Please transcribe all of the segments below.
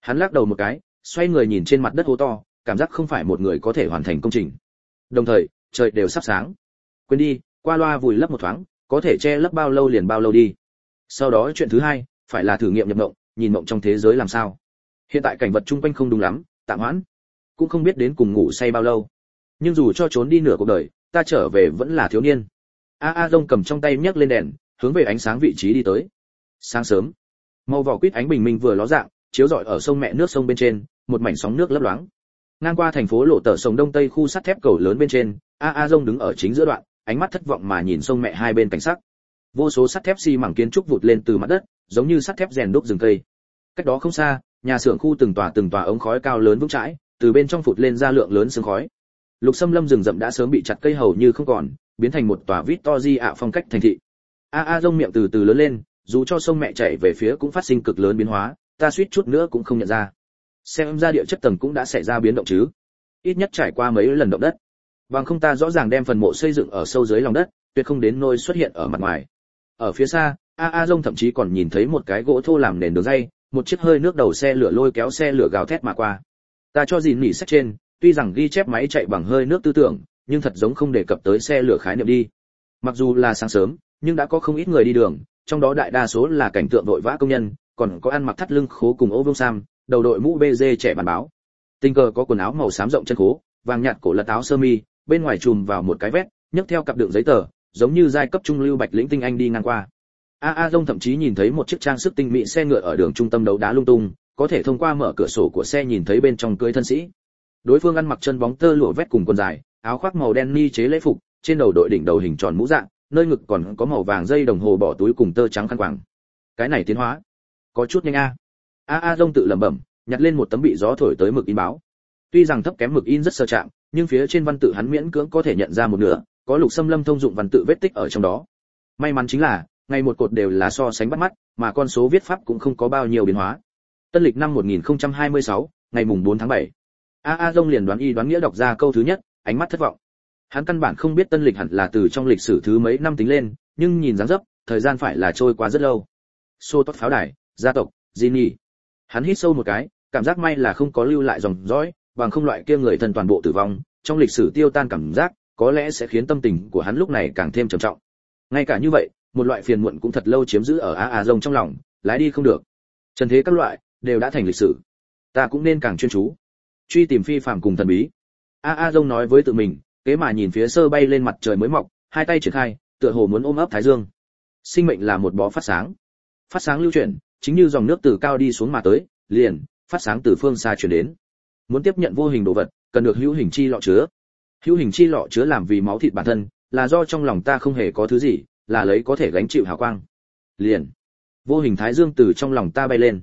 Hắn lắc đầu một cái, xoay người nhìn trên mặt đất hố to, cảm giác không phải một người có thể hoàn thành công trình. Đồng thời, trời đều sắp sáng. Quên đi, qua loa vùi lấp một thoáng, có thể che lấp bao lâu liền bao lâu đi. Sau đó chuyện thứ hai, phải là thử nghiệm nhập mộng, nhìn mộng trong thế giới làm sao. Hiện tại cảnh vật chung quanh không đúng lắm, tạm hoãn, cũng không biết đến cùng ngủ say bao lâu. Nhưng dù cho trốn đi nửa cuộc đời, ta trở về vẫn là thiếu niên. A Dông cầm trong tay nhấc lên đèn, hướng về ánh sáng vị trí đi tới. Sáng sớm, màu vỏ quýt ánh bình minh vừa ló dạng, chiếu rọi ở sông mẹ nước sông bên trên, một mảnh sóng nước lấp loáng. Ngang qua thành phố lộ tờ sông đông tây khu sắt thép cầu lớn bên trên, A Dông đứng ở chính giữa đoạn, ánh mắt thất vọng mà nhìn sông mẹ hai bên cảnh sắc. Vô số sắt thép xi mảng kiến trúc vụt lên từ mặt đất, giống như sắt thép rèn đúc rừng cây. Cách đó không xa, nhà xưởng khu từng tòa ống khói cao lớn vững chãi, từ bên trong phụt lên ra lượng lớn sương khói. Lục Sâm Lâm rừng rậm đã sớm bị chặt cây hầu như không còn, biến thành một tòa Victory ạ phong cách thành thị. A Dông miệng từ từ lớn lên, dù cho sông mẹ chảy về phía cũng phát sinh cực lớn biến hóa, ta suýt chút nữa cũng không nhận ra. Xem ra địa chất tầng cũng đã xảy ra biến động chứ. Ít nhất trải qua mấy lần động đất. Bằng không ta rõ ràng đem phần mộ xây dựng ở sâu dưới lòng đất, tuyệt không đến nôi xuất hiện ở mặt ngoài. Ở phía xa, A Dông thậm chí còn nhìn thấy một cái gỗ thô làm nền đường dây, một chiếc hơi nước đầu xe lửa lôi kéo xe lửa gào thét mà qua. Ta cho gìn nỉ sách trên, tuy rằng ghi chép máy chạy bằng hơi nước tư tưởng, nhưng thật giống không đề cập tới xe lửa khái niệm đi. Mặc dù là sáng sớm, nhưng đã có không ít người đi đường, trong đó đại đa số là cảnh tượng vội vã công nhân, còn có ăn mặc thắt lưng khố cùng ô vương sam, đầu đội mũ BG trẻ bản báo. Tình cờ có quần áo màu xám rộng chân khố, vàng nhạt cổ lật áo sơ mi, bên ngoài trùm vào một cái vest, nhấc theo cặp đựng giấy tờ, giống như giai cấp trung lưu bạch lĩnh tinh anh đi ngang qua. A Dông thậm chí nhìn thấy một chiếc trang sức tinh mỹ xe ngựa ở đường trung tâm đấu đá lung tung, có thể thông qua mở cửa sổ của xe nhìn thấy bên trong cưới thân sĩ. Đối phương ăn mặc chân bóng tơ lụa vest cùng quần dài, áo khoác màu đen ni chế lễ phục, trên đầu đội đỉnh đầu hình tròn mũ dạng, nơi ngực còn có màu vàng dây đồng hồ bỏ túi cùng tơ trắng khăn quàng. Cái này tiến hóa, có chút nhanh a. A Dông tự lẩm bẩm, nhặt lên một tấm bị gió thổi tới mực in báo. Tuy rằng thấp kém mực in rất sơ chạm, nhưng phía trên văn tự hắn miễn cưỡng có thể nhận ra một nửa, có Lục Sâm Lâm thông dụng văn tự vết tích ở trong đó. May mắn chính là, ngày một cột đều là so sánh bắt mắt, mà con số viết pháp cũng không có bao nhiêu biến hóa. Tân lịch năm 1026, ngày mùng 4 tháng 7. A Dông liền đoán y đoán nghĩa đọc ra câu thứ nhất, ánh mắt thất vọng. Hắn căn bản không biết tân lịch hẳn là từ trong lịch sử thứ mấy năm tính lên, nhưng nhìn dáng dấp, thời gian phải là trôi qua rất lâu. Xô tốt pháo đài, gia tộc, Ginny. Hắn hít sâu một cái, cảm giác may là không có lưu lại dòng dõi, bằng không loại kia người thân toàn bộ tử vong, trong lịch sử tiêu tan cảm giác, có lẽ sẽ khiến tâm tình của hắn lúc này càng thêm trầm trọng. Ngay cả như vậy, một loại phiền muộn cũng thật lâu chiếm giữ ở A Dông trong lòng, lái đi không được. Trần thế các loại đều đã thành lịch sử, ta cũng nên càng chuyên chú, truy tìm phi phàm cùng thần bí. A Dông nói với tự mình, kế mà nhìn phía sơ bay lên mặt trời mới mọc, hai tay triển khai, tựa hồ muốn ôm ấp thái dương. Sinh mệnh là một bó phát sáng lưu chuyển, chính như dòng nước từ cao đi xuống mà tới, liền phát sáng từ phương xa truyền đến. Muốn tiếp nhận vô hình đồ vật, cần được hữu hình chi lọ chứa. Hữu hình chi lọ chứa làm vì máu thịt bản thân, là do trong lòng ta không hề có thứ gì, là lấy có thể gánh chịu hào quang. Liền, vô hình thái dương từ trong lòng ta bay lên.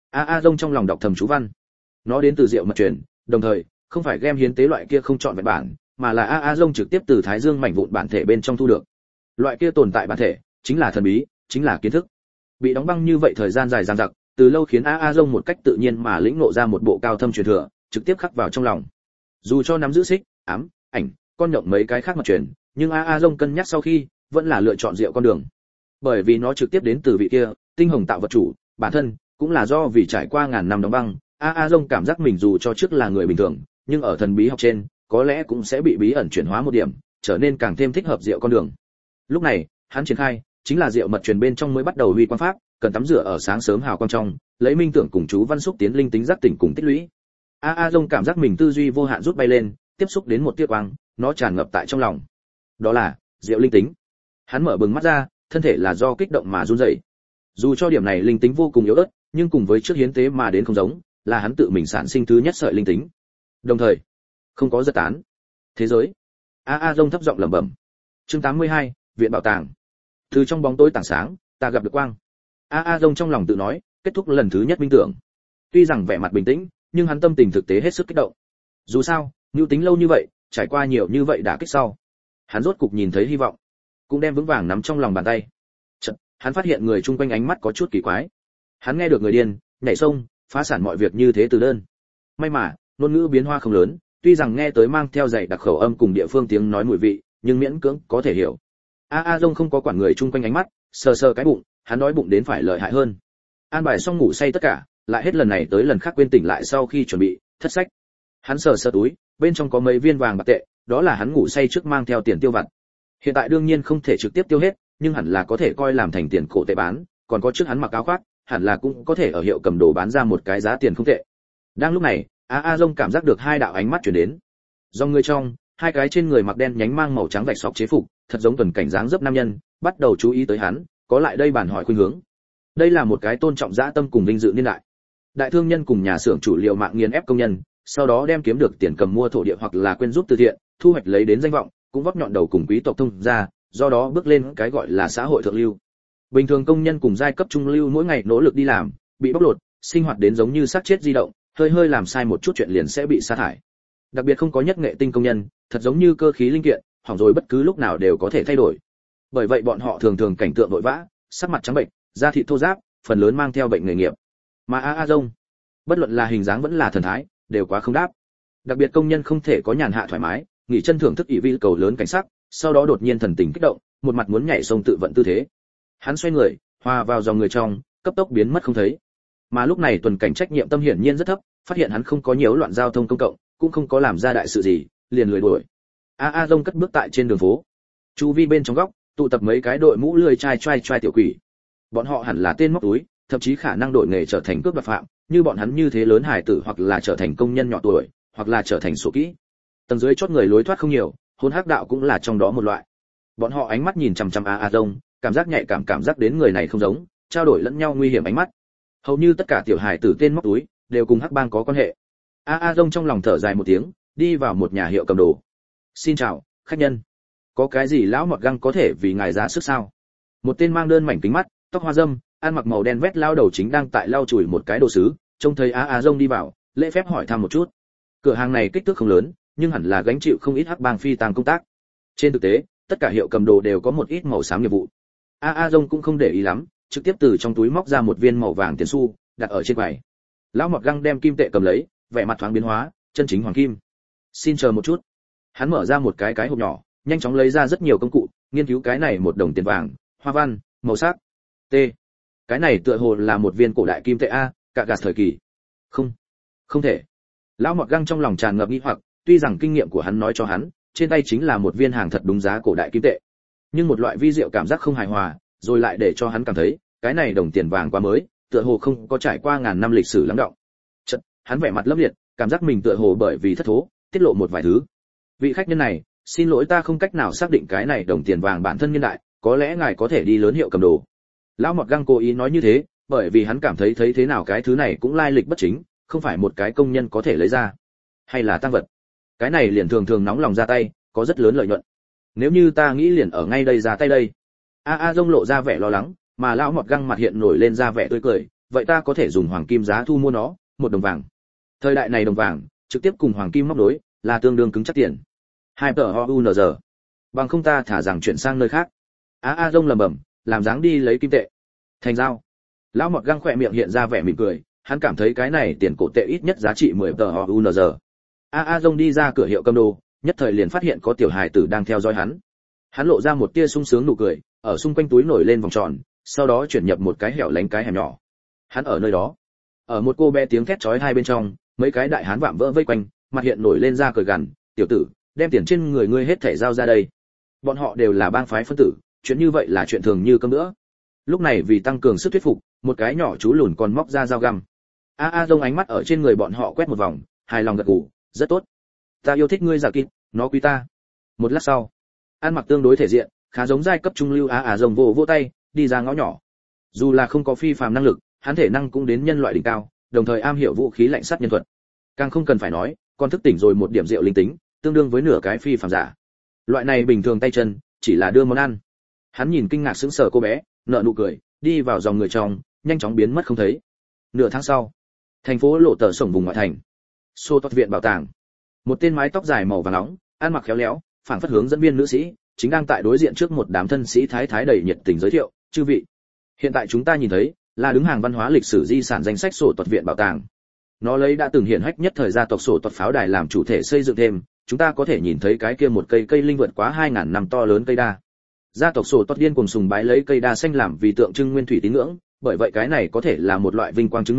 A Dông trong lòng đọc thầm chú văn. Nó đến từ Diệu Mật Truyền, đồng thời, không phải game hiến tế loại kia không chọn vẹn bản, mà là A Dông trực tiếp từ thái dương mảnh vụn bản thể bên trong thu được. Loại kia tồn tại bản thể, chính là thần bí, chính là kiến thức. Bị đóng băng như vậy thời gian dài dằng dặc, từ lâu khiến A Dông một cách tự nhiên mà lĩnh ngộ ra một bộ cao thâm truyền thừa, trực tiếp khắc vào trong lòng. Dù cho nắm giữ xích, ám, ảnh, con nhộng mấy cái khác mật truyền, nhưng A Dông cân nhắc sau khi, vẫn là lựa chọn Diệu con đường. Bởi vì nó trực tiếp đến từ vị kia, tinh hồng tạo vật chủ, bản thân cũng là do vì trải qua ngàn năm đóng băng, A Dông cảm giác mình dù cho trước là người bình thường, nhưng ở thần bí học trên, có lẽ cũng sẽ bị bí ẩn chuyển hóa một điểm, trở nên càng thêm thích hợp Diệu con đường. Lúc này, hắn triển khai, chính là Diệu mật truyền bên trong mới bắt đầu huy quang pháp, cần tắm rửa ở sáng sớm hào quang trong, lấy minh tưởng cùng chú văn xúc tiến linh tính giác tỉnh cùng tích lũy. A Dông cảm giác mình tư duy vô hạn rút bay lên, tiếp xúc đến một tia quang, nó tràn ngập tại trong lòng. Đó là Diệu linh tính. Hắn mở bừng mắt ra, thân thể là do kích động mà run rẩy. Dù cho điểm này linh tính vô cùng yếu ớt, nhưng cùng với trước hiến tế mà đến không giống, là hắn tự mình sản sinh thứ nhất sợi linh tính. Đồng thời, không có giật tán. Thế giới. A Dông thấp giọng lẩm bẩm. Chương 82, viện bảo tàng. Từ trong bóng tối tảng sáng, ta gặp được quang. A Dông trong lòng tự nói, kết thúc lần thứ nhất minh tưởng. Tuy rằng vẻ mặt bình tĩnh, nhưng hắn tâm tình thực tế hết sức kích động. Dù sao, nưu tính lâu như vậy, trải qua nhiều như vậy đã kích sau, hắn rốt cục nhìn thấy hy vọng, cũng đem vững vàng nắm trong lòng bàn tay. Chợt, hắn phát hiện người chung quanh ánh mắt có chút kỳ quái. Hắn nghe được người điên, nhảy sông, phá sản mọi việc như thế từ đơn. May mà, ngôn ngữ biến hóa không lớn, tuy rằng nghe tới mang theo dạy đặc khẩu âm cùng địa phương tiếng nói mùi vị, nhưng miễn cưỡng có thể hiểu. A Dông không có quản người chung quanh ánh mắt, sờ sờ cái bụng, hắn đói bụng đến phải lợi hại hơn. An bài xong ngủ say tất cả, lại hết lần này tới lần khác quên tỉnh lại sau khi chuẩn bị thất sách. Hắn sờ sờ túi, bên trong có mấy viên vàng bạc tệ, đó là hắn ngủ say trước mang theo tiền tiêu vặt. Hiện tại đương nhiên không thể trực tiếp tiêu hết, nhưng hẳn là có thể coi làm thành tiền cổ tệ bán, còn có trước hắn mặc áo khoác, hẳn là cũng có thể ở hiệu cầm đồ bán ra một cái giá tiền không tệ. Đang lúc này, A Dông cảm giác được hai đạo ánh mắt chuyển đến. Do người trong, hai cái trên người mặc đen nhánh mang màu trắng vạch sọc chế phục, thật giống tuần cảnh dáng dấp nam nhân, bắt đầu chú ý tới hắn, có lại đây bàn hỏi khuynh hướng. Đây là một cái tôn trọng dã tâm cùng vinh dự niên đại. Đại thương nhân cùng nhà xưởng chủ liệu mạng nghiền ép công nhân, sau đó đem kiếm được tiền cầm mua thổ địa hoặc là quên giúp từ thiện, thu hoạch lấy đến danh vọng, cũng vót nhọn đầu cùng quý tộc thông ra, do đó bước lên cái gọi là xã hội thượng lưu. Bình thường công nhân cùng giai cấp trung lưu mỗi ngày nỗ lực đi làm, bị bóc lột, sinh hoạt đến giống như xác chết di động, hơi làm sai một chút chuyện liền sẽ bị sa thải. Đặc biệt không có nhất nghệ tinh công nhân, thật giống như cơ khí linh kiện, hỏng rồi bất cứ lúc nào đều có thể thay đổi. Bởi vậy bọn họ thường cảnh tượng vội vã, sắc mặt trắng bệnh, da thịt thô ráp, phần lớn mang theo bệnh nghề nghiệp. Mà A Dông, bất luận là hình dáng vẫn là thần thái, đều quá không đáp. Đặc biệt công nhân không thể có nhàn hạ thoải mái, nghỉ chân thưởng thức ỷ vi cầu lớn cảnh sắc, sau đó đột nhiên thần tình kích động, một mặt muốn nhảy sông tự vận tư thế. Hắn xoay người, hòa vào dòng người trong, cấp tốc biến mất không thấy. Mà lúc này tuần cảnh trách nhiệm tâm hiển nhiên rất thấp, phát hiện hắn không có nhiễu loạn giao thông công cộng, cũng không có làm ra đại sự gì, liền lười đuổi. A Dông cất bước tại trên đường phố. Chu vi bên trong góc, tụ tập mấy cái đội mũ lười trai tiểu quỷ. Bọn họ hẳn là tên móc túi, thậm chí khả năng đổi nghề trở thành cướp đoạt phạm, như bọn hắn như thế lớn hải tử hoặc là trở thành công nhân nhỏ tuổi, hoặc là trở thành sổ kỹ. Tầng dưới chót người lối thoát không nhiều, hôn hắc đạo cũng là trong đó một loại. Bọn họ ánh mắt nhìn chằm chằm A Dông, cảm giác nhạy cảm giác đến người này không giống, trao đổi lẫn nhau nguy hiểm ánh mắt. Hầu như tất cả tiểu hải tử tên móc túi đều cùng hắc bang có quan hệ. A Dông trong lòng thở dài một tiếng, đi vào một nhà hiệu cầm đồ. Xin chào, khách nhân. Có cái gì lão mọt găng có thể vì ngài giá sức sao? Một tên mang đơn mảnh kính mắt, tóc hoa râm, ăn mặc màu đen vét lao đầu chính đang tại lau chùi một cái đồ sứ, trông thấy A Dông đi vào, lễ phép hỏi thăm một chút. Cửa hàng này kích thước không lớn, nhưng hẳn là gánh chịu không ít hắc bang phi tàng công tác. Trên thực tế, tất cả hiệu cầm đồ đều có một ít màu xám nghiệp vụ. A Dông cũng không để ý lắm, trực tiếp từ trong túi móc ra một viên màu vàng tiền xu, đặt ở trên quầy. Lão mọt găng đem kim tệ cầm lấy, vẻ mặt thoáng biến hóa, chân chính hoàng kim. Xin chờ một chút. Hắn mở ra một cái hộp nhỏ, nhanh chóng lấy ra rất nhiều công cụ, nghiên cứu cái này một đồng tiền vàng, hoa văn, màu sắc. T. Cái này tựa hồ là một viên cổ đại kim tệ a, cả gạt thời kỳ. Không thể. Lão mọt găng trong lòng tràn ngập nghi hoặc, tuy rằng kinh nghiệm của hắn nói cho hắn, trên tay chính là một viên hàng thật đúng giá cổ đại kim tệ, nhưng một loại vi diệu cảm giác không hài hòa, rồi lại để cho hắn cảm thấy, cái này đồng tiền vàng quá mới, tựa hồ không có trải qua ngàn năm lịch sử lắng đọng. Chợt, hắn vẻ mặt lấp liệt, cảm giác mình tựa hồ bởi vì thất thố, tiết lộ một vài thứ. Vị khách nhân này, xin lỗi ta không cách nào xác định cái này đồng tiền vàng bản thân niên đại, có lẽ ngài có thể đi lớn hiệu cầm đồ. Lão mọt găng cố ý nói như thế, bởi vì hắn cảm thấy thấy thế nào cái thứ này cũng lai lịch bất chính, không phải một cái công nhân có thể lấy ra, hay là tăng vật. Cái này liền thường nóng lòng ra tay, có rất lớn lợi nhuận. Nếu như ta nghĩ liền ở ngay đây ra tay đây. A Dông lộ ra vẻ lo lắng, mà lão mọt găng mặt hiện nổi lên ra vẻ tươi cười, vậy ta có thể dùng hoàng kim giá thu mua nó, 1 đồng vàng. Thời đại này đồng vàng trực tiếp cùng hoàng kim móc nối, là tương đương cứng chắc tiền. 2 tờ OUNZ. Bằng không ta thả rằng chuyển sang nơi khác. A Dông lẩm bẩm, làm dáng đi lấy kim tệ. Thành giao. Lão mọt găng khỏe miệng hiện ra vẻ mỉm cười, hắn cảm thấy cái này tiền cổ tệ ít nhất giá trị 10 tờ OUNZ. A Dông đi ra cửa hiệu cầm đồ, nhất thời liền phát hiện có tiểu hài tử đang theo dõi hắn. Hắn lộ ra một tia sung sướng nụ cười, ở xung quanh túi nổi lên vòng tròn, sau đó chuyển nhập một cái hẻo lánh cái hẻm nhỏ. Hắn ở nơi đó, ở một cô bé tiếng thét chói hai bên trong, mấy cái đại hán vạm vỡ vây quanh, mặt hiện nổi lên ra cười gằn, "Tiểu tử, đem tiền trên người ngươi hết thảy giao ra đây." Bọn họ đều là bang phái phân tử, chuyện như vậy là chuyện thường như cơm bữa. Lúc này vì tăng cường sức thuyết phục, một cái nhỏ chú lùn còn móc ra dao găm. A Dông ánh mắt ở trên người bọn họ quét một vòng, hài lòng gật gù, "Rất tốt. Ta yêu thích ngươi giả kịp, nó quý ta." Một lát sau, ăn mặc tương đối thể diện, khá giống giai cấp trung lưu A Dông vỗ tay, đi ra ngõ nhỏ. Dù là không có phi phàm năng lực, hắn thể năng cũng đến nhân loại đỉnh cao, đồng thời am hiểu vũ khí lạnh sát nhân thuật. Càng không cần phải nói, còn thức tỉnh rồi một điểm rượu linh tính, tương đương với nửa cái phi phàm giả. Loại này bình thường tay chân, chỉ là đưa món ăn. Hắn nhìn kinh ngạc sững sờ cô bé, nở nụ cười, đi vào dòng người trong, nhanh chóng biến mất không thấy. Nửa tháng sau, thành phố Lộ Tở Sổng vùng ngoại thành, Sô Tốt viện bảo tàng. Một tên mái tóc dài màu vàng nóng, ăn mặc khéo léo, phảng phất hướng dẫn viên nữ sĩ, chính đang tại đối diện trước một đám thân sĩ thái thái đầy nhiệt tình giới thiệu, "Chư vị, hiện tại chúng ta nhìn thấy là đứng hàng văn hóa lịch sử di sản danh sách Sô Tốt viện bảo tàng. Nó lấy đã từng hiển hách nhất thời gia tộc Sô Tốt pháo đài làm chủ thể xây dựng thêm, chúng ta có thể nhìn thấy cái kia một cây linh vượt quá 2000 năm to lớn cây đa. Gia tộc Sô Tốt điên cuồng sùng bái lấy cây đa xanh làm vì tượng trưng nguyên thủy tín ngưỡng, bởi vậy cái này có thể là một loại vinh quang chứng minh,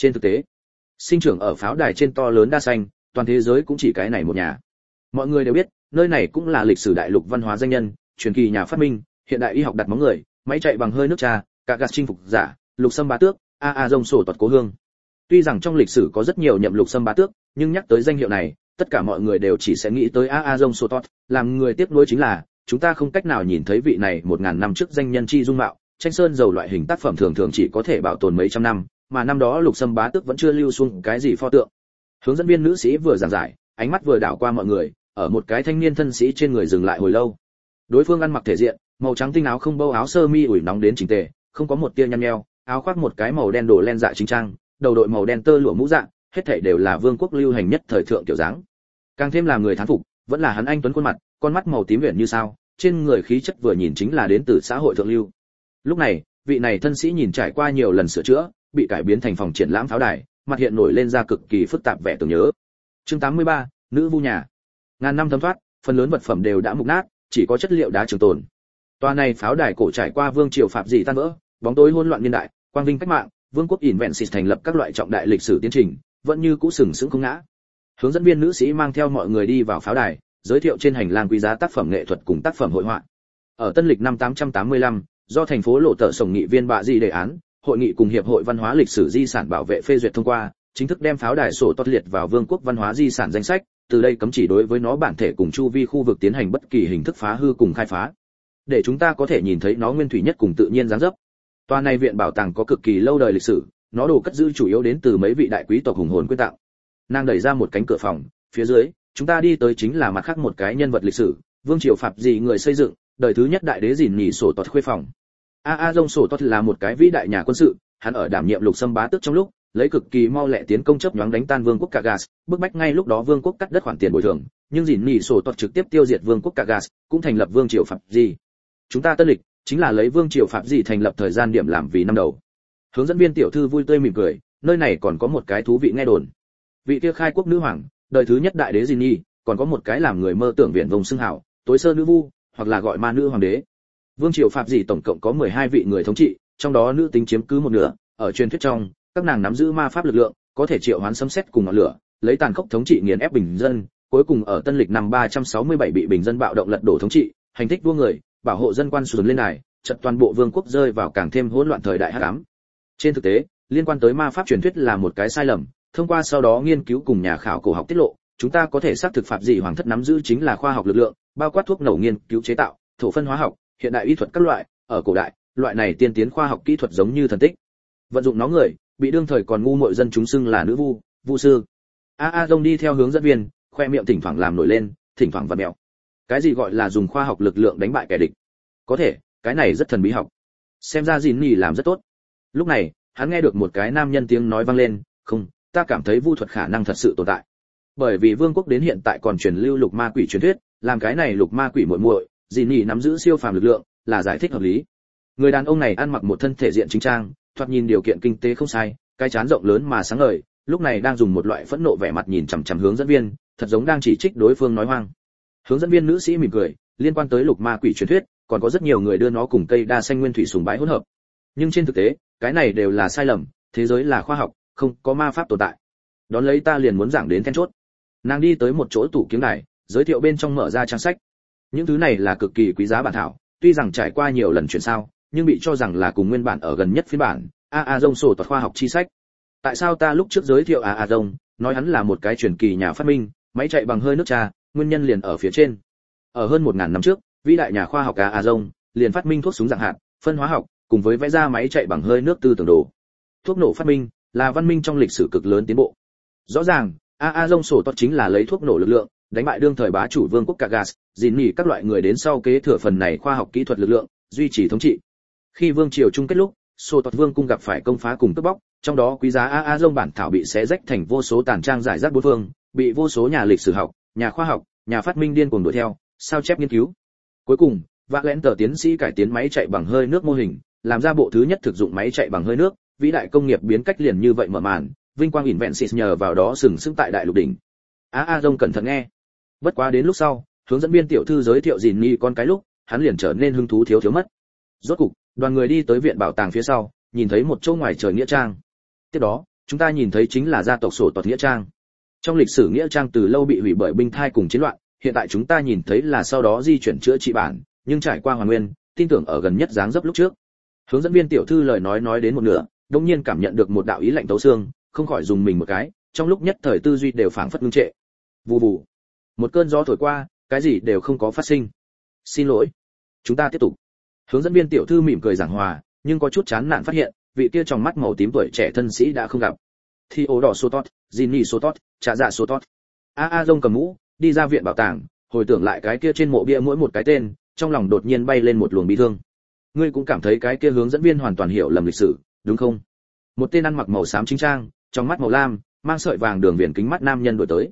Trên thực tế, sinh trưởng ở pháo đài trên to lớn đa xanh, toàn thế giới cũng chỉ cái này một nhà. Mọi người đều biết, nơi này cũng là lịch sử đại lục văn hóa danh nhân, truyền kỳ nhà phát minh, hiện đại y học đặt móng người, máy chạy bằng hơi nước trà, cả gạt chinh phục giả, lục sâm bá tước, dông sổ tuật cố hương. Tuy rằng trong lịch sử có rất nhiều nhậm lục sâm bá tước, nhưng nhắc tới danh hiệu này, tất cả mọi người đều chỉ sẽ nghĩ tới dông sổ tuật. Làm người tiếc nuối chính là, chúng ta không cách nào nhìn thấy vị này 1000 năm trước danh nhân chi dung mạo, tranh sơn dầu loại hình tác phẩm thường thường chỉ có thể bảo tồn mấy trăm năm, mà năm đó lục sâm bá tước vẫn chưa lưu xuống cái gì pho tượng. Hướng dẫn viên nữ sĩ vừa giảng giải, ánh mắt vừa đảo qua mọi người, ở một cái thanh niên thân sĩ trên người dừng lại hồi lâu. Đối phương ăn mặc thể diện, màu trắng tinh áo không bâu áo sơ mi ủi nóng đến chỉnh tề, không có một tia nhăn nheo, áo khoác một cái màu đen đồ len dạ chính trang, đầu đội màu đen tơ lụa mũ dạng, hết thảy đều là vương quốc lưu hành nhất thời thượng kiểu dáng. Càng thêm làm người thán phục, vẫn là hắn anh tuấn khuôn mặt, con mắt màu tím huyền như sao, trên người khí chất vừa nhìn chính là đến từ xã hội thượng lưu. Lúc này, vị này thân sĩ nhìn trải qua nhiều lần sửa chữa, bị cải biến thành phòng triển lãm pháo đài, mặt hiện nổi lên ra cực kỳ phức tạp vẻ tưởng nhớ. Chương 83, nữ vu nhà. Ngàn năm thấm thoát, phần lớn vật phẩm đều đã mục nát, chỉ có chất liệu đá trường tồn. Tòa này pháo đài cổ trải qua vương triều phạm dị tan vỡ, bóng tối hỗn loạn niên đại, quang vinh cách mạng, vương quốc Invensis thành lập các loại trọng đại lịch sử tiến trình, vẫn như cũ sừng sững không ngã. Hướng dẫn viên nữ sĩ mang theo mọi người đi vào pháo đài, giới thiệu trên hành lang quý giá tác phẩm nghệ thuật cùng tác phẩm hội họa. Ở Tân lịch năm 885, do thành phố Lộ Tợ Sổng nghị viên bạ dị đề án, hội nghị cùng hiệp hội văn hóa lịch sử di sản bảo vệ phê duyệt thông qua, chính thức đem pháo đài sổ tốt liệt vào vương quốc văn hóa di sản danh sách, từ đây cấm chỉ đối với nó bản thể cùng chu vi khu vực tiến hành bất kỳ hình thức phá hư cùng khai phá, để chúng ta có thể nhìn thấy nó nguyên thủy nhất cùng tự nhiên dáng dấp. Tòa này viện bảo tàng có cực kỳ lâu đời lịch sử, nó đồ cất giữ chủ yếu đến từ mấy vị đại quý tộc hùng hồn quyên tặng. Nàng đẩy ra một cánh cửa phòng, phía dưới, chúng ta đi tới chính là mặt khác một cái nhân vật lịch sử, vương triều Phạm dị người xây dựng, đời thứ nhất đại đế dìn nhỉ sổ tốt khuê phòng. Dông sổ tốt là một cái vĩ đại nhà quân sự, hắn ở đảm nhiệm lục sâm bá tước trong lúc, lấy cực kỳ mau lẹ tiến công chấp nhoáng đánh tan vương quốc Kagas, bức bách ngay lúc đó vương quốc cắt đất khoản tiền bồi thường, nhưng dìn nhỉ sổ tốt trực tiếp tiêu diệt vương quốc Kagas, cũng thành lập vương triều Phạm dị. Chúng ta tân lịch chính là lấy vương triều Phạm dị thành lập thời gian điểm làm vì năm đầu. Hướng dẫn viên tiểu thư vui tươi mỉm cười, nơi này còn có một cái thú vị nghe đồn. Vị kia khai quốc nữ hoàng, đời thứ nhất đại đế dìn nhỉ, còn có một cái làm người mơ tưởng viển vông xưng hào, tối sơ nữ vu, hoặc là gọi ma nữ hoàng đế. Vương triều Phạm dị tổng cộng có 12 vị người thống trị, trong đó nữ tính chiếm cứ một nửa, ở truyền thuyết trong, các nàng nắm giữ ma pháp lực lượng, có thể triệu hoán sấm sét cùng ngọn lửa, lấy tàn khốc thống trị nghiền ép bình dân, cuối cùng ở tân lịch năm 367 bị bình dân bạo động lật đổ thống trị, hành thích vua người, bảo hộ dân quan sùn lên đài, chợt toàn bộ vương quốc rơi vào càng thêm hỗn loạn thời đại hắc ám. Trên thực tế, liên quan tới ma pháp truyền thuyết là một cái sai lầm, thông qua sau đó nghiên cứu cùng nhà khảo cổ học tiết lộ, chúng ta có thể xác thực Phạm dị hoàng thất nắm giữ chính là khoa học lực lượng, bao quát thuốc nổ nghiên cứu chế tạo, thổ phân hóa học, hiện đại y thuật các loại, ở cổ đại, loại này tiên tiến khoa học kỹ thuật giống như thần tích. Vận dụng nó người, bị đương thời còn ngu muội dân chúng xưng là nữ vu, vu sư. Dông đi theo hướng dẫn viên, khoe miệng thỉnh thoảng làm nổi lên, thỉnh thoảng vặn mèo. Cái gì gọi là dùng khoa học lực lượng đánh bại kẻ địch? Có thể, cái này rất thần bí học. Xem ra Dìn Nhỉ làm rất tốt. Lúc này, hắn nghe được một cái nam nhân tiếng nói vang lên, "Không, ta cảm thấy vu thuật khả năng thật sự tồn tại." Bởi vì vương quốc đến hiện tại còn truyền lưu lục ma quỷ truyền thuyết, làm cái này lục ma quỷ muội muội, Dìn Nhỉ nắm giữ siêu phàm lực lượng, là giải thích hợp lý. Người đàn ông này ăn mặc một thân thể diện chính trang, thoạt nhìn điều kiện kinh tế không sai, cái trán rộng lớn mà sáng ngời, lúc này đang dùng một loại phẫn nộ vẻ mặt nhìn chằm chằm hướng dẫn viên, thật giống đang chỉ trích đối phương nói hoang. Hướng dẫn viên nữ sĩ mỉm cười, liên quan tới lục ma quỷ truyền thuyết, còn có rất nhiều người đưa nó cùng cây đa xanh nguyên thủy sùng bái hỗn hợp. Nhưng trên thực tế, cái này đều là sai lầm, thế giới là khoa học, không có ma pháp tồn tại. Đón lấy ta liền muốn giảng đến then chốt. Nàng đi tới một chỗ tủ kiếng đài, giới thiệu bên trong mở ra trang sách. Những thứ này là cực kỳ quý giá bản thảo, tuy rằng trải qua nhiều lần chuyển sao, nhưng bị cho rằng là cùng nguyên bản ở gần nhất phiên bản. Dông sổ thuật khoa học chi sách. Tại sao ta lúc trước giới thiệu Dông, nói hắn là một cái truyền kỳ nhà phát minh, máy chạy bằng hơi nước trà, nguyên nhân liền ở phía trên. Ở hơn 1000 năm trước, vĩ đại nhà khoa học Dông liền phát minh thuốc súng dạng hạt, phân hóa học, cùng với vẽ ra máy chạy bằng hơi nước tư tưởng đồ. Thuốc nổ phát minh là văn minh trong lịch sử cực lớn tiến bộ. Rõ ràng, Dông sổ thuật chính là lấy thuốc nổ lực lượng đánh bại đương thời bá chủ vương quốc Kagas, dìn nhỉ các loại người đến sau kế thừa phần này khoa học kỹ thuật lực lượng, duy trì thống trị. Khi vương triều chung kết lúc, sổ thuật vương cung gặp phải công phá cùng cướp bóc, trong đó quý giá Dông bản thảo bị xé rách thành vô số tàn trang rải rác bốn phương, bị vô số nhà lịch sử học, nhà khoa học, nhà phát minh điên cuồng đuổi theo, sao chép nghiên cứu. Cuối cùng, Vạ Lẽn Tờ tiến sĩ cải tiến máy chạy bằng hơi nước mô hình, làm ra bộ thứ nhất thực dụng máy chạy bằng hơi nước, vĩ đại công nghiệp biến cách liền như vậy mở màn, vinh quang Invensis nhờ vào đó sừng sững tại đại lục đỉnh. Dông cẩn thận nghe. Bất quá đến lúc sau, hướng dẫn viên tiểu thư giới thiệu Dìn Nhỉ con cái lúc, hắn liền trở nên hứng thú thiếu mất. Rốt cục, đoàn người đi tới viện bảo tàng phía sau, nhìn thấy một chỗ ngoài trời nghĩa trang. Tiếp đó, chúng ta nhìn thấy chính là gia tộc sổ tọt nghĩa trang. Trong lịch sử nghĩa trang từ lâu bị hủy bởi binh thai cùng chiến loạn, hiện tại chúng ta nhìn thấy là sau đó di chuyển chữa trị bản, nhưng trải qua hoàn nguyên, tin tưởng ở gần nhất dáng dấp lúc trước. Hướng dẫn viên tiểu thư lời nói đến một nửa, đột nhiên cảm nhận được một đạo ý lạnh tấu xương, không khỏi dùng mình một cái, trong lúc nhất thời tư duy đều phảng phất ngưng trệ. Vù vù. Một cơn gió thổi qua, cái gì đều không có phát sinh. Xin lỗi. Chúng ta tiếp tục. Hướng dẫn viên tiểu thư mỉm cười giảng hòa, nhưng có chút chán nản phát hiện, vị kia trong mắt màu tím tuổi trẻ thân sĩ đã không gặp. Thi ố đỏ Sotot, Jinny Sotot, Trà Dạ Sotot. A Dông cầm mũ, đi ra viện bảo tàng, hồi tưởng lại cái kia trên mộ bia mỗi một cái tên, trong lòng đột nhiên bay lên một luồng bi thương. Ngươi cũng cảm thấy cái kia hướng dẫn viên hoàn toàn hiểu lầm lịch sử, đúng không? Một tên ăn mặc màu xám chính trang, trong mắt màu lam, mang sợi vàng đường viền kính mắt nam nhân đổi tới.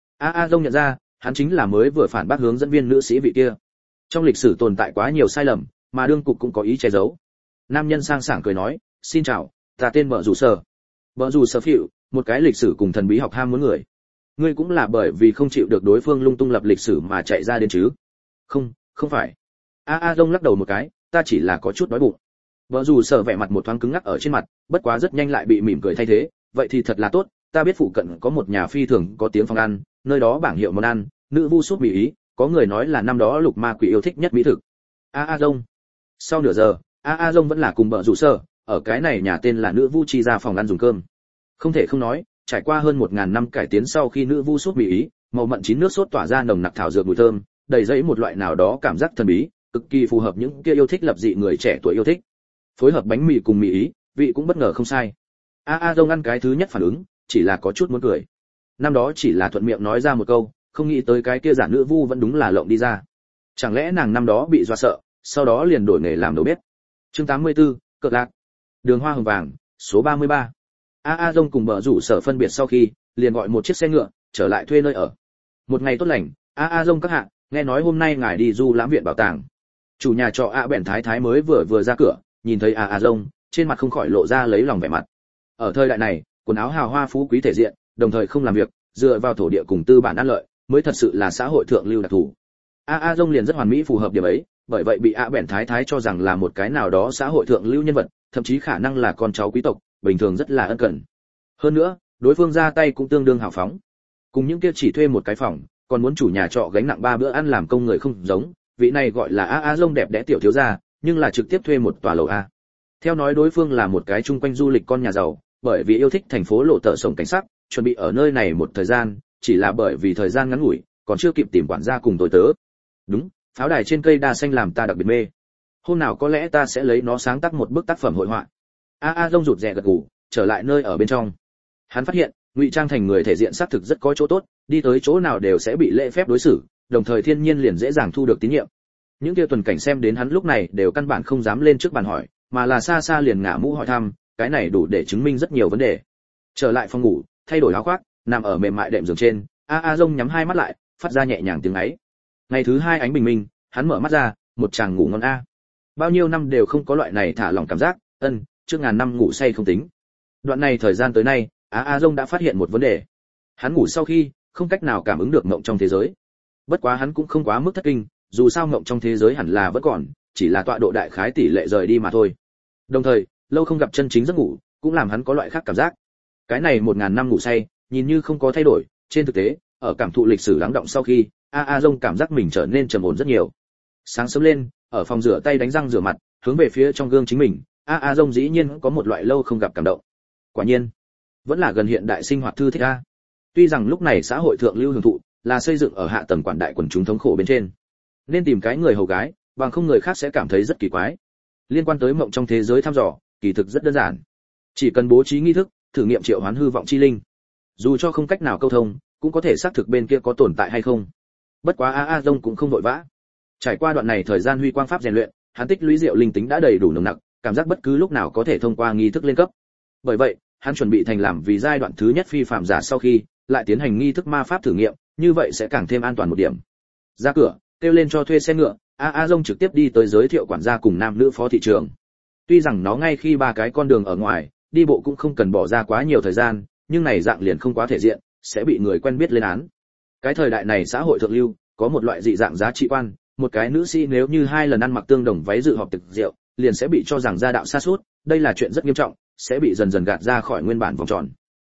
A Dông nhận ra, hắn chính là mới vừa phản bác hướng dẫn viên nữ sĩ vị kia. Trong lịch sử tồn tại quá nhiều sai lầm, mà đương cục cũng có ý che giấu. Nam nhân sang sảng cười nói, xin chào, ta tên Bợ Rủ Sở. Bợ Rủ Sở Phiu, một cái lịch sử cùng thần bí học ham muốn người. Ngươi cũng là bởi vì không chịu được đối phương lung tung lập lịch sử mà chạy ra đến chứ? Không, không phải. A Dông lắc đầu một cái, ta chỉ là có chút đói bụng. Bợ Rủ Sở vẻ mặt một thoáng cứng ngắc ở trên mặt, bất quá rất nhanh lại bị mỉm cười thay thế, vậy thì thật là tốt, ta biết phụ cận có một nhà phi thường có tiếng phòng ăn, nơi đó bảng hiệu món ăn, nữ vu súp mỹ ý, có người nói là năm đó lục ma quỷ yêu thích nhất mỹ thực. A Dông. Sau nửa giờ, A Dông vẫn là cùng Bợ Rủ Sở, ở cái này nhà tên là nữ vu chi ra phòng ăn dùng cơm. Không thể không nói, trải qua hơn 1000 năm cải tiến sau khi nữ vu súp mỹ ý, màu mận chín nước sốt tỏa ra nồng nặc thảo dược mùi thơm, đầy dẫy một loại nào đó cảm giác thần bí, cực kỳ phù hợp những kia yêu thích lập dị người trẻ tuổi yêu thích. Phối hợp bánh mì cùng mì ý, vị cũng bất ngờ không sai. A Dông ăn cái thứ nhất phản ứng, chỉ là có chút muốn cười. Năm đó chỉ là thuận miệng nói ra một câu, không nghĩ tới cái kia giả nữ vu vẫn đúng là lộng đi ra. Chẳng lẽ nàng năm đó bị dọa sợ, sau đó liền đổi nghề làm đầu bếp. Chương 84, cợt lạc. Đường Hoa Hồng Vàng, số 33. A Dông cùng Bợ Rủ Sở phân biệt sau khi, liền gọi một chiếc xe ngựa, trở lại thuê nơi ở. Một ngày tốt lành, A Dông các hạ, nghe nói hôm nay ngài đi du lãm viện bảo tàng. Chủ nhà trọ A Bèn Thái Thái mới vừa ra cửa, nhìn thấy A Dông, trên mặt không khỏi lộ ra lấy lòng vẻ mặt. Ở thời đại này, quần áo hào hoa phú quý thể diện, đồng thời không làm việc, dựa vào thổ địa cùng tư bản ăn lợi, mới thật sự là xã hội thượng lưu đặc thù. A Dông liền rất hoàn mỹ phù hợp điểm ấy, bởi vậy bị A Bèn Thái Thái cho rằng là một cái nào đó xã hội thượng lưu nhân vật, thậm chí khả năng là con cháu quý tộc, bình thường rất là ân cần. Hơn nữa, đối phương ra tay cũng tương đương hào phóng. Cùng những kia chỉ thuê một cái phòng, còn muốn chủ nhà trọ gánh nặng 3 bữa ăn làm công người không giống, vị này gọi là A Dông đẹp đẽ tiểu thiếu gia, nhưng là trực tiếp thuê một tòa lầu A. Theo nói đối phương là một cái chung quanh du lịch con nhà giàu, bởi vì yêu thích thành phố lộ tợ sống cảnh sắc, chuẩn bị ở nơi này một thời gian, chỉ là bởi vì thời gian ngắn ngủi, còn chưa kịp tìm quản gia cùng tôi tớ. Đúng, pháo đài trên cây đa xanh làm ta đặc biệt mê. Hôm nào có lẽ ta sẽ lấy nó sáng tác một bức tác phẩm hội họa. A Dông rụt rè gật gù, trở lại nơi ở bên trong. Hắn phát hiện, ngụy trang thành người thể diện xác thực rất có chỗ tốt, đi tới chỗ nào đều sẽ bị lễ phép đối xử, đồng thời thiên nhiên liền dễ dàng thu được tín nhiệm. Những kia tuần cảnh xem đến hắn lúc này đều căn bản không dám lên trước bàn hỏi, mà là xa xa liền ngả mũ hỏi thăm, cái này đủ để chứng minh rất nhiều vấn đề. Trở lại phòng ngủ, thay đổi áo khoác, nằm ở mềm mại đệm giường trên, A Dông nhắm hai mắt lại, phát ra nhẹ nhàng tiếng ấy. Ngày thứ hai ánh bình minh, hắn mở mắt ra, một chàng ngủ ngon a. Bao nhiêu năm đều không có loại này thả lỏng cảm giác, trước ngàn năm ngủ say không tính. Đoạn này thời gian tới nay, A Dông đã phát hiện một vấn đề. Hắn ngủ sau khi, không cách nào cảm ứng được mộng trong thế giới. Bất quá hắn cũng không quá mức thất kinh, dù sao mộng trong thế giới hẳn là vẫn còn, chỉ là tọa độ đại khái tỷ lệ rời đi mà thôi. Đồng thời, lâu không gặp chân chính giấc ngủ, cũng làm hắn có loại khác cảm giác. Cái này 1000 năm ngủ say, nhìn như không có thay đổi, trên thực tế, ở cảm thụ lịch sử lắng động sau khi, A Dông cảm giác mình trở nên trầm ổn rất nhiều. Sáng sớm lên, ở phòng rửa tay đánh răng rửa mặt, hướng về phía trong gương chính mình, A Dông dĩ nhiên có một loại lâu không gặp cảm động. Quả nhiên, vẫn là gần hiện đại sinh hoạt thư thích a. Tuy rằng lúc này xã hội thượng lưu hưởng thụ là xây dựng ở hạ tầng quản đại quần chúng thống khổ bên trên, nên tìm cái người hầu gái, bằng không người khác sẽ cảm thấy rất kỳ quái. Liên quan tới mộng trong thế giới thăm dò, kỳ thực rất đơn giản, chỉ cần bố trí nghi thức, thử nghiệm triệu hoán hư vọng chi linh. Dù cho không cách nào câu thông, cũng có thể xác thực bên kia có tồn tại hay không. Bất quá A Dông cũng không vội vã. Trải qua đoạn này thời gian huy quang pháp rèn luyện, hắn tích lũy diệu linh tính đã đầy đủ nồng nặc, cảm giác bất cứ lúc nào có thể thông qua nghi thức lên cấp. Bởi vậy, hắn chuẩn bị thành làm vì giai đoạn thứ nhất phi phạm giả sau khi lại tiến hành nghi thức ma pháp thử nghiệm, như vậy sẽ càng thêm an toàn một điểm. Ra cửa, kêu lên cho thuê xe ngựa, A Dông trực tiếp đi tới giới thiệu quản gia cùng nam nữ phó thị trường. Tuy rằng nó ngay khi 3 cái con đường ở ngoài, đi bộ cũng không cần bỏ ra quá nhiều thời gian, nhưng này dạng liền không quá thể diện, sẽ bị người quen biết lên án. Cái thời đại này xã hội thượng lưu, có một loại dị dạng giá trị quan, một cái nữ sĩ nếu như 2 lần ăn mặc tương đồng váy dự họp tiệc rượu, liền sẽ bị cho rằng gia đạo sa sút, đây là chuyện rất nghiêm trọng, sẽ bị dần dần gạt ra khỏi nguyên bản vòng tròn.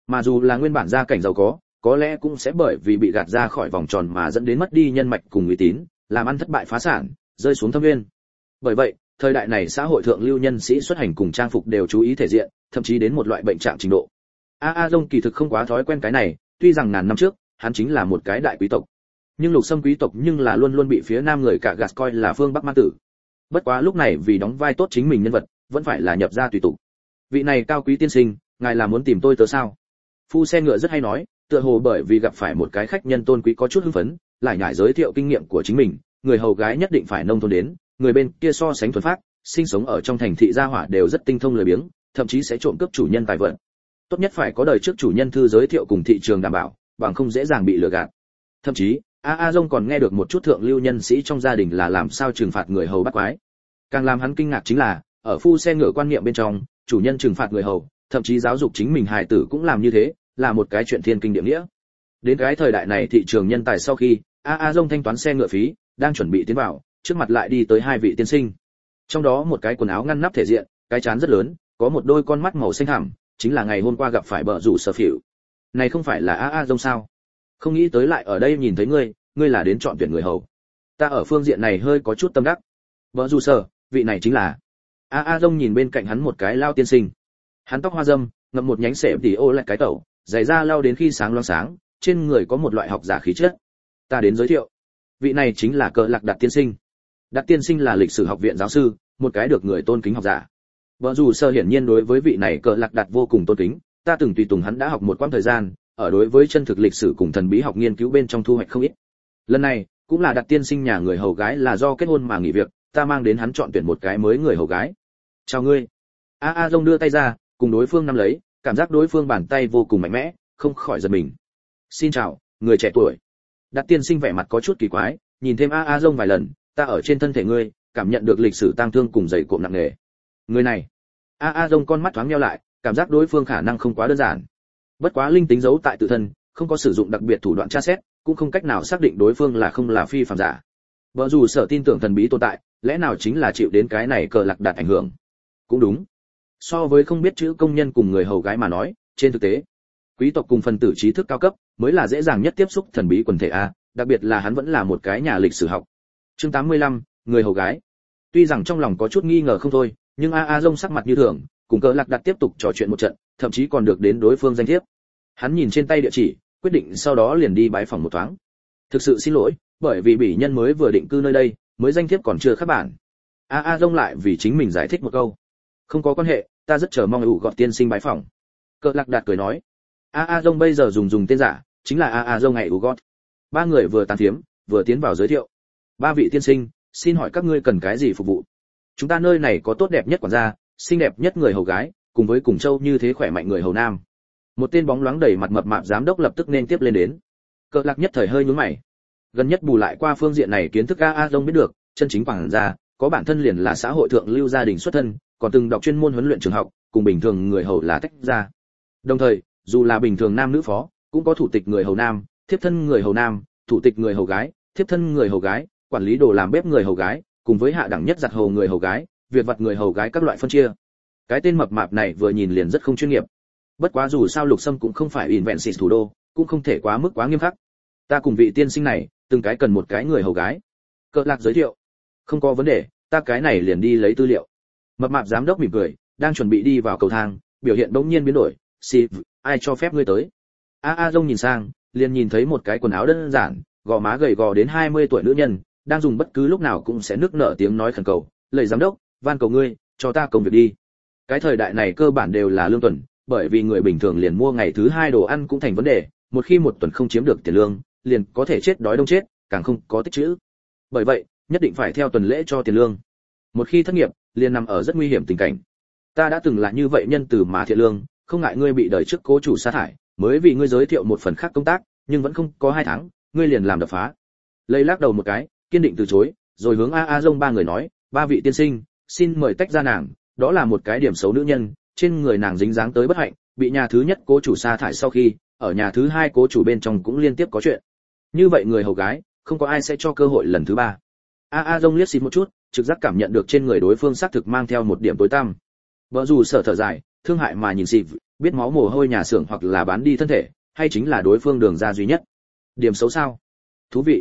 Mà dù là nguyên bản gia cảnh giàu có lẽ cũng sẽ bởi vì bị gạt ra khỏi vòng tròn mà dẫn đến mất đi nhân mạch cùng uy tín, làm ăn thất bại phá sản, rơi xuống thâm nguyên. Bởi vậy, thời đại này xã hội thượng lưu nhân sĩ xuất hành cùng trang phục đều chú ý thể diện, thậm chí đến một loại bệnh trạng trình độ. A Dông kỳ thực không quá thói quen cái này, tuy rằng ngàn năm trước, hắn chính là một cái đại quý tộc. Nhưng lục xâm quý tộc nhưng là luôn luôn bị phía nam người cả gạt coi là phương bắc ma tử. Bất quá lúc này vì đóng vai tốt chính mình nhân vật, vẫn phải là nhập gia tùy tục. Vị này cao quý tiên sinh, ngài là muốn tìm tôi tớ sao? Phu xe ngựa rất hay nói, tựa hồ bởi vì gặp phải một cái khách nhân tôn quý có chút hưng phấn, lại nhải giới thiệu kinh nghiệm của chính mình, người hầu gái nhất định phải nông thôn đến, người bên kia so sánh thuần phác, sinh sống ở trong thành thị gia hỏa đều rất tinh thông lười biếng, thậm chí sẽ trộm cướp chủ nhân tài vật. Tốt nhất phải có đời trước chủ nhân thư giới thiệu cùng thị trường đảm bảo, bằng không dễ dàng bị lừa gạt. Thậm chí, A Dông còn nghe được một chút thượng lưu nhân sĩ trong gia đình là làm sao trừng phạt người hầu bắt quái. Càng làm hắn kinh ngạc chính là, ở phu xe ngựa quan niệm bên trong, chủ nhân trừng phạt người hầu, thậm chí giáo dục chính mình hài tử cũng làm như thế, là một cái chuyện thiên kinh địa nghĩa. Đến cái thời đại này thị trường nhân tài sau khi, A Dông thanh toán xe ngựa phí, đang chuẩn bị tiến vào, trước mặt lại đi tới hai vị tiên sinh. Trong đó một cái quần áo ngăn nắp thể diện, cái trán rất lớn, có một đôi con mắt màu xanh thẳm, chính là ngày hôm qua gặp phải bợ rủ sở phỉu. Này không phải là A Dông sao? Không nghĩ tới lại ở đây nhìn thấy ngươi là đến chọn tuyển người hầu. Ta ở phương diện này hơi có chút tâm đắc. Bợ rủ sở, vị này chính là. A Dông nhìn bên cạnh hắn một cái lao tiên sinh. Hắn tóc hoa râm, ngậm một nhánh xệ tỉ ô lại cái tẩu, giày da lao đến khi sáng loáng sáng, trên người có một loại học giả khí chất. Ta đến giới thiệu. Vị này chính là Cờ Lạc Đạt tiên sinh. Đạt tiên sinh là lịch sử học viện giáo sư, một cái được người tôn kính học giả. Vợ dù sơ hiển nhiên đối với vị này Cờ Lạc Đạt vô cùng tôn kính, ta từng tùy tùng hắn đã học một quãng thời gian, ở đối với chân thực lịch sử cùng thần bí học nghiên cứu bên trong thu hoạch không ít. Lần này, cũng là Đạt tiên sinh nhà người hầu gái là do kết hôn mà nghỉ việc, ta mang đến hắn chọn tuyển một cái mới người hầu gái. Chào ngươi. A Dông đưa tay ra, cùng đối phương nắm lấy, cảm giác đối phương bàn tay vô cùng mạnh mẽ, không khỏi giật mình. Xin chào, người trẻ tuổi. Đạt tiên sinh vẻ mặt có chút kỳ quái, nhìn thêm A Dông vài lần, ta ở trên thân thể ngươi, cảm nhận được lịch sử tang thương cùng dày cộm nặng nề. Người này. A Dông con mắt thoáng nheo lại, cảm giác đối phương khả năng không quá đơn giản. Bất quá linh tính giấu tại tự thân, không có sử dụng đặc biệt thủ đoạn tra xét, cũng không cách nào xác định đối phương là không là phi phàm giả. Vợ dù sở tin tưởng thần bí tồn tại, lẽ nào chính là chịu đến cái này Cờ Lạc Đạt ảnh hưởng? Cũng đúng. So với không biết chữ công nhân cùng người hầu gái mà nói, trên thực tế, quý tộc cùng phần tử trí thức cao cấp mới là dễ dàng nhất tiếp xúc thần bí quần thể a, đặc biệt là hắn vẫn là một cái nhà lịch sử học. Chương 85, người hầu gái. Tuy rằng trong lòng có chút nghi ngờ không thôi, nhưng A Dông sắc mặt như thường, cùng Cờ Lạc Đạt tiếp tục trò chuyện một trận, thậm chí còn được đến đối phương danh thiếp. Hắn nhìn trên tay địa chỉ, quyết định sau đó liền đi bái phỏng một thoáng. Thực sự xin lỗi, bởi vì bỉ nhân mới vừa định cư nơi đây, mới danh thiếp còn chưa khắc bản. A Dông lại vì chính mình giải thích một câu. Không có quan hệ, ta rất chờ mong ủ gọt tiên sinh bái phỏng. Cờ Lạc Đạt cười nói. A Dông bây giờ dùng tên giả, chính là A Dông ngày ủ gọt. Ba người vừa tán phiếm, vừa tiến vào giới thiệu. Ba vị tiên sinh, xin hỏi các ngươi cần cái gì phục vụ? Chúng ta nơi này có tốt đẹp nhất quản gia, xinh đẹp nhất người hầu gái, cùng với cùng châu như thế khỏe mạnh người hầu nam. Một tên bóng loáng đầy mặt mập mạp giám đốc lập tức nên tiếp lên đến. Cờ Lạc nhất thời hơi nhướng mày. Gần nhất bù lại qua phương diện này kiến thức A Dông biết được, chân chính quản gia, có bản thân liền là xã hội thượng lưu gia đình xuất thân, còn từng đọc chuyên môn huấn luyện trường học, cùng bình thường người hầu là tách ra. Đồng thời, dù là bình thường nam nữ phó, cũng có thủ tịch người hầu nam, thiếp thân người hầu nam, thủ tịch người hầu gái, thiếp thân người hầu gái, quản lý đồ làm bếp người hầu gái, cùng với hạ đẳng nhất giặt hầu người hầu gái, việc vặt người hầu gái các loại phân chia. Cái tên mập mạp này vừa nhìn liền rất không chuyên nghiệp. Bất quá dù sao Lục Sâm cũng không phải Invensis thủ đô, cũng không thể quá mức quá nghiêm khắc. Ta cùng vị tiên sinh này, từng cái cần một cái người hầu gái. Cờ Lạc giới thiệu. Không có vấn đề, ta cái này liền đi lấy tư liệu. Mập mạp giám đốc mỉm cười, đang chuẩn bị đi vào cầu thang, biểu hiện bỗng nhiên biến đổi. Steve, ai cho phép ngươi tới? A Dông nhìn sang, liền nhìn thấy một cái quần áo đơn giản, gò má gầy gò đến 20 tuổi nữ nhân, đang dùng bất cứ lúc nào cũng sẽ nức nở tiếng nói khẩn cầu, "Lạy giám đốc, van cầu ngươi, cho ta công việc đi." Cái thời đại này cơ bản đều là lương tuần, bởi vì người bình thường liền mua ngày thứ 2 đồ ăn cũng thành vấn đề, một khi một tuần không chiếm được tiền lương, liền có thể chết đói đông chết, càng không có tích trữ. Bởi vậy, nhất định phải theo tuần lễ cho tiền lương. Một khi thất nghiệp, liền nằm ở rất nguy hiểm tình cảnh. Ta đã từng là như vậy nhân từ mà thiện lương, không ngại ngươi bị đời trước cố chủ sa thải, mới vì ngươi giới thiệu một phần khác công tác, nhưng vẫn không có 2 tháng, ngươi liền làm đập phá. Lấy lắc đầu một cái, kiên định từ chối, rồi hướng A Dông ba người nói, "Ba vị tiên sinh, xin mời tách ra nàng, đó là một cái điểm xấu nữ nhân, trên người nàng dính dáng tới bất hạnh, bị nhà thứ nhất cố chủ sa thải sau khi, ở nhà thứ 2 cố chủ bên trong cũng liên tiếp có chuyện. Như vậy người hầu gái, không có ai sẽ cho cơ hội lần thứ 3." A Dông liếc xịt một chút, trực giác cảm nhận được trên người đối phương xác thực mang theo một điểm tối tăm. Vợ dù sợ thở dài, thương hại mà nhìn Steve, biết máu mồ hôi nhà xưởng hoặc là bán đi thân thể, hay chính là đối phương đường ra duy nhất. Điểm xấu sao? Thú vị.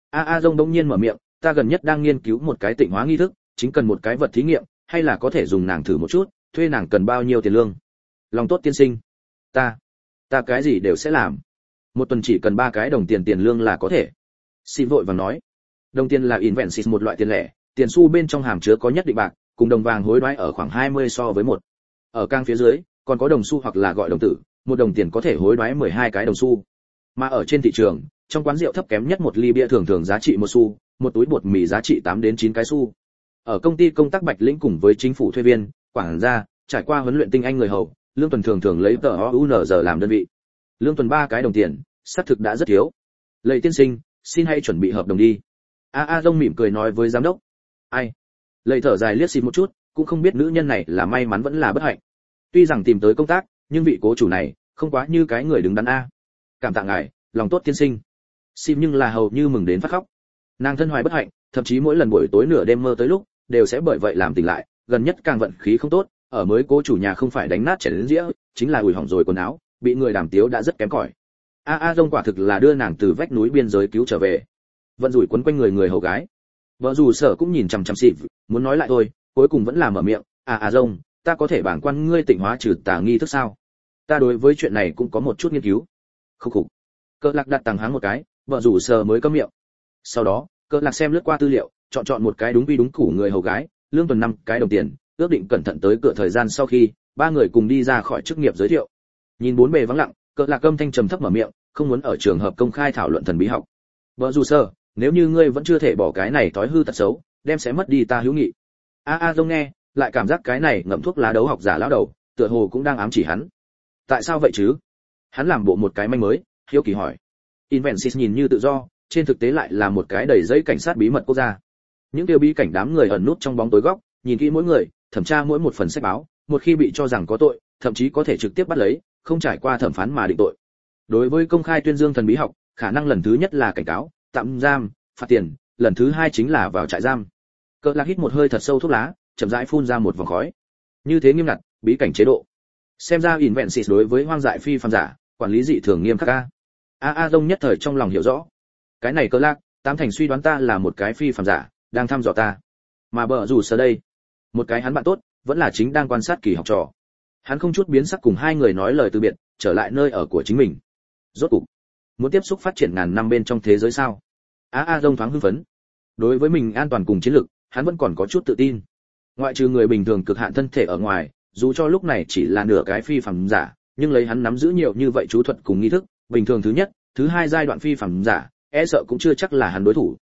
A Dông đông nhiên mở miệng, ta gần nhất đang nghiên cứu một cái tịnh hóa nghi thức, chính cần một cái vật thí nghiệm, hay là có thể dùng nàng thử một chút, thuê nàng cần bao nhiêu tiền lương? Lòng tốt tiên sinh. Ta cái gì đều sẽ làm. Một tuần chỉ cần 3 cái đồng tiền tiền lương là có thể. Xin vội vàng nói. Đồng tiền là invensis, một loại tiền lẻ, tiền xu bên trong hàm chứa có nhất định bạc, cùng đồng vàng hối đoái ở khoảng 20 so với 1. Ở càng phía dưới, còn có đồng xu hoặc là gọi đồng tử, một đồng tiền có thể hối đoái 12 cái đồng xu. Mà ở trên thị trường, trong quán rượu thấp kém nhất một ly bia thường thường giá trị 1 xu, một túi bột mì giá trị 8 đến 9 cái xu. Ở công ty công tác Bạch Lĩnh cùng với chính phủ thuê viên, quản gia, trải qua huấn luyện tinh anh người hầu, lương tuần thường thường lấy TOUNZ làm đơn vị. Lương tuần 3 cái đồng tiền, xác thực đã rất thiếu. Lệ tiên sinh, xin hãy chuẩn bị hợp đồng đi. A Dông mỉm cười nói với giám đốc. Ai? Lệ thở dài liếc xịt một chút, cũng không biết nữ nhân này là may mắn vẫn là bất hạnh. Tuy rằng tìm tới công tác, nhưng vị cố chủ này không quá như cái người đứng đắn a. Cảm tạ ngài, lòng tốt tiên sinh. Xịt nhưng là hầu như mừng đến phát khóc. Nàng thân hoài bất hạnh, thậm chí mỗi lần buổi tối nửa đêm mơ tới lúc, đều sẽ bởi vậy làm tỉnh lại, gần nhất càng vận khí không tốt, ở mới cố chủ nhà không phải đánh nát chén dĩa, chính là ủi hỏng rồi quần áo, bị người đàm tiếu đã rất kém cỏi. A Dông quả thực là đưa nàng từ vách núi biên giới cứu trở về. Vận rủi quấn quanh người hầu gái. Vợ dù sở cũng nhìn chằm chằm xịp, muốn nói lại thôi, cuối cùng vẫn là mở miệng, A Dông, ta có thể bảng quan ngươi tịnh hóa trừ tà nghi thức sao? Ta đối với chuyện này cũng có một chút nghiên cứu. Khúc khục. Cơ Lạc đặt tàng háng một cái, vợ rủ sở mới câm miệng. Sau đó, Cơ Lạc xem lướt qua tư liệu, chọn một cái đúng quy đúng củ người hầu gái, lương tuần 5 cái đồng tiền, ước định cẩn thận tới cửa thời gian sau khi, 3 người cùng đi ra khỏi chức nghiệp giới thiệu. Nhìn bốn bề vắng lặng, Cơ Lạc âm thanh trầm thấp mở miệng, không muốn ở trường hợp công khai thảo luận thần bí học. Vợ rủ sở, nếu như ngươi vẫn chưa thể bỏ cái này thói hư tật xấu, đem sẽ mất đi ta hữu nghị. A Dông nghe, lại cảm giác cái này ngậm thuốc lá đấu học giả lão đầu, tựa hồ cũng đang ám chỉ hắn. Tại sao vậy chứ? Hắn làm bộ một cái manh mới, hiếu kỳ hỏi. Invensis nhìn như tự do, trên thực tế lại là một cái đầy giấy cảnh sát bí mật quốc gia. Những tiêu bí cảnh đám người ẩn nút trong bóng tối góc, nhìn kỹ mỗi người, thẩm tra mỗi một phần sách báo, một khi bị cho rằng có tội, thậm chí có thể trực tiếp bắt lấy, không trải qua thẩm phán mà định tội. Đối với công khai tuyên dương thần bí học, khả năng lần thứ nhất là cảnh cáo, tạm giam, phạt tiền, lần thứ hai chính là vào trại giam. Cơ Lạc hít một hơi thật sâu thuốc lá, chậm rãi phun ra một vòng khói. Như thế nghiêm ngặt, bí cảnh chế độ. Xem ra Invensis đối với hoang dại phi phàm giả, quản lý dị thường nghiêm khắc a. A Dông nhất thời trong lòng hiểu rõ. Cái này Cơ Lạc, tám thành suy đoán ta là một cái phi phàm giả, đang thăm dò ta. Mà bợ rủ sở đây, một cái hắn bạn tốt, vẫn là chính đang quan sát kỳ học trò. Hắn không chút biến sắc cùng hai người nói lời từ biệt, trở lại nơi ở của chính mình. Rốt cục, muốn tiếp xúc phát triển ngàn năm bên trong thế giới sao? A Dông thoáng hưng phấn. Đối với mình an toàn cùng chiến lược, hắn vẫn còn có chút tự tin. Ngoại trừ người bình thường cực hạn thân thể ở ngoài, dù cho lúc này chỉ là nửa cái phi phàm giả, nhưng lấy hắn nắm giữ nhiều như vậy chú thuật cùng nghi thức, bình thường thứ nhất, thứ hai giai đoạn phi phàm giả, e sợ cũng chưa chắc là hắn đối thủ.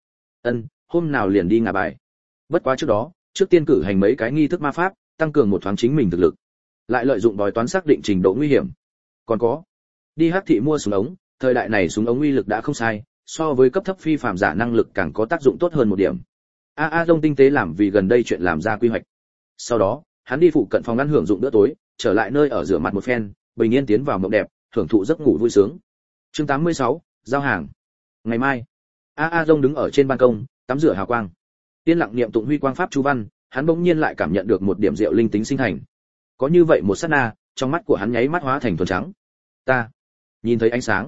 Hôm nào liền đi ngả bài. Bất quá trước đó, trước tiên cử hành mấy cái nghi thức ma pháp, tăng cường một thoáng chính mình thực lực. Lại lợi dụng bói toán xác định trình độ nguy hiểm. Còn có, đi hắc thị mua súng ống, thời đại này súng ống uy lực đã không sai, so với cấp thấp phi phàm giả năng lực càng có tác dụng tốt hơn một điểm. A Dông tinh tế làm vì gần đây chuyện làm ra quy hoạch. Sau đó, hắn đi phụ cận phòng ăn hưởng dụng bữa tối, trở lại nơi ở rửa mặt một phen, bình yên tiến vào mộng đẹp, hưởng thụ giấc ngủ vui sướng. Chương 86, giao hàng. Ngày mai, A Dông đứng ở trên ban công, tắm rửa hào quang. Tiên lặng niệm tụng huy quang pháp chú văn, hắn bỗng nhiên lại cảm nhận được một điểm diệu linh tính sinh thành. Có như vậy một sát na, trong mắt của hắn nháy mắt hóa thành thuần trắng. Ta nhìn thấy ánh sáng.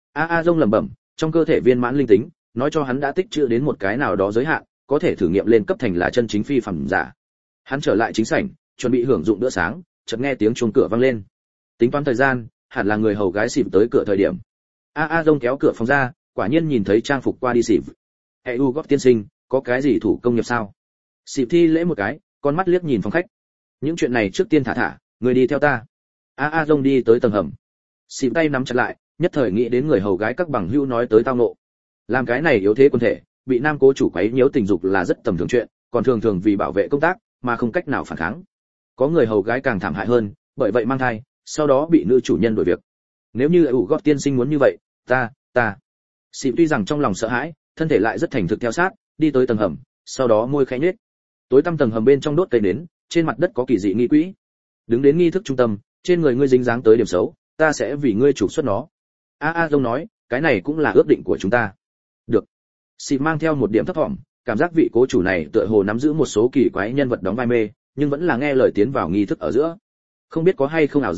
A Dông lẩm bẩm, trong cơ thể viên mãn linh tính, nói cho hắn đã tích trữ đến một cái nào đó giới hạn, có thể thử nghiệm lên cấp thành là chân chính phi phàm giả. Hắn trở lại chính sảnh, chuẩn bị hưởng dụng bữa sáng, chợt nghe tiếng chuông cửa vang lên. Tính toán thời gian, hẳn là người hầu gái xịp tới cửa thời điểm. A Dông kéo cửa phòng ra, quả nhiên nhìn thấy trang phục qua đi xịp. "Hệ Gót tiên sinh, có cái gì thủ công nghiệp sao?" Xịp thi lễ một cái, con mắt liếc nhìn phòng khách. "Những chuyện này trước tiên thả, người đi theo ta." A Dông đi tới tầng hầm. Xịp tay nắm chặt lại, nhất thời nghĩ đến người hầu gái các bằng hữu nói tới tao nộ. Làm cái này yếu thế quân thể, bị nam cố chủ quấy nhiễu tình dục là rất tầm thường chuyện, còn thường thường vì bảo vệ công tác mà không cách nào phản kháng. Có người hầu gái càng thảm hại hơn, bởi vậy mang thai, sau đó bị nữ chủ nhân đuổi việc. Nếu như Gót tiên sinh muốn như vậy, ta. Xịp tuy rằng trong lòng sợ hãi, thân thể lại rất thành thực theo sát, đi tới tầng hầm, sau đó môi khẽ nhếch. Tối tăm tầng hầm bên trong đốt cây nến, trên mặt đất có kỳ dị nghi quỹ. Đứng đến nghi thức trung tâm, trên người ngươi dính dáng tới điểm xấu, ta sẽ vì ngươi trục xuất nó. A Dông nói, cái này cũng là ước định của chúng ta. Được. Xịp mang theo một điểm thấp thỏm, cảm giác vị cố chủ này tựa hồ nắm giữ một số kỳ quái nhân vật đóng vai mê, nhưng vẫn là nghe lời tiến vào nghi thức ở giữa. Không biết có hay không ảo giác,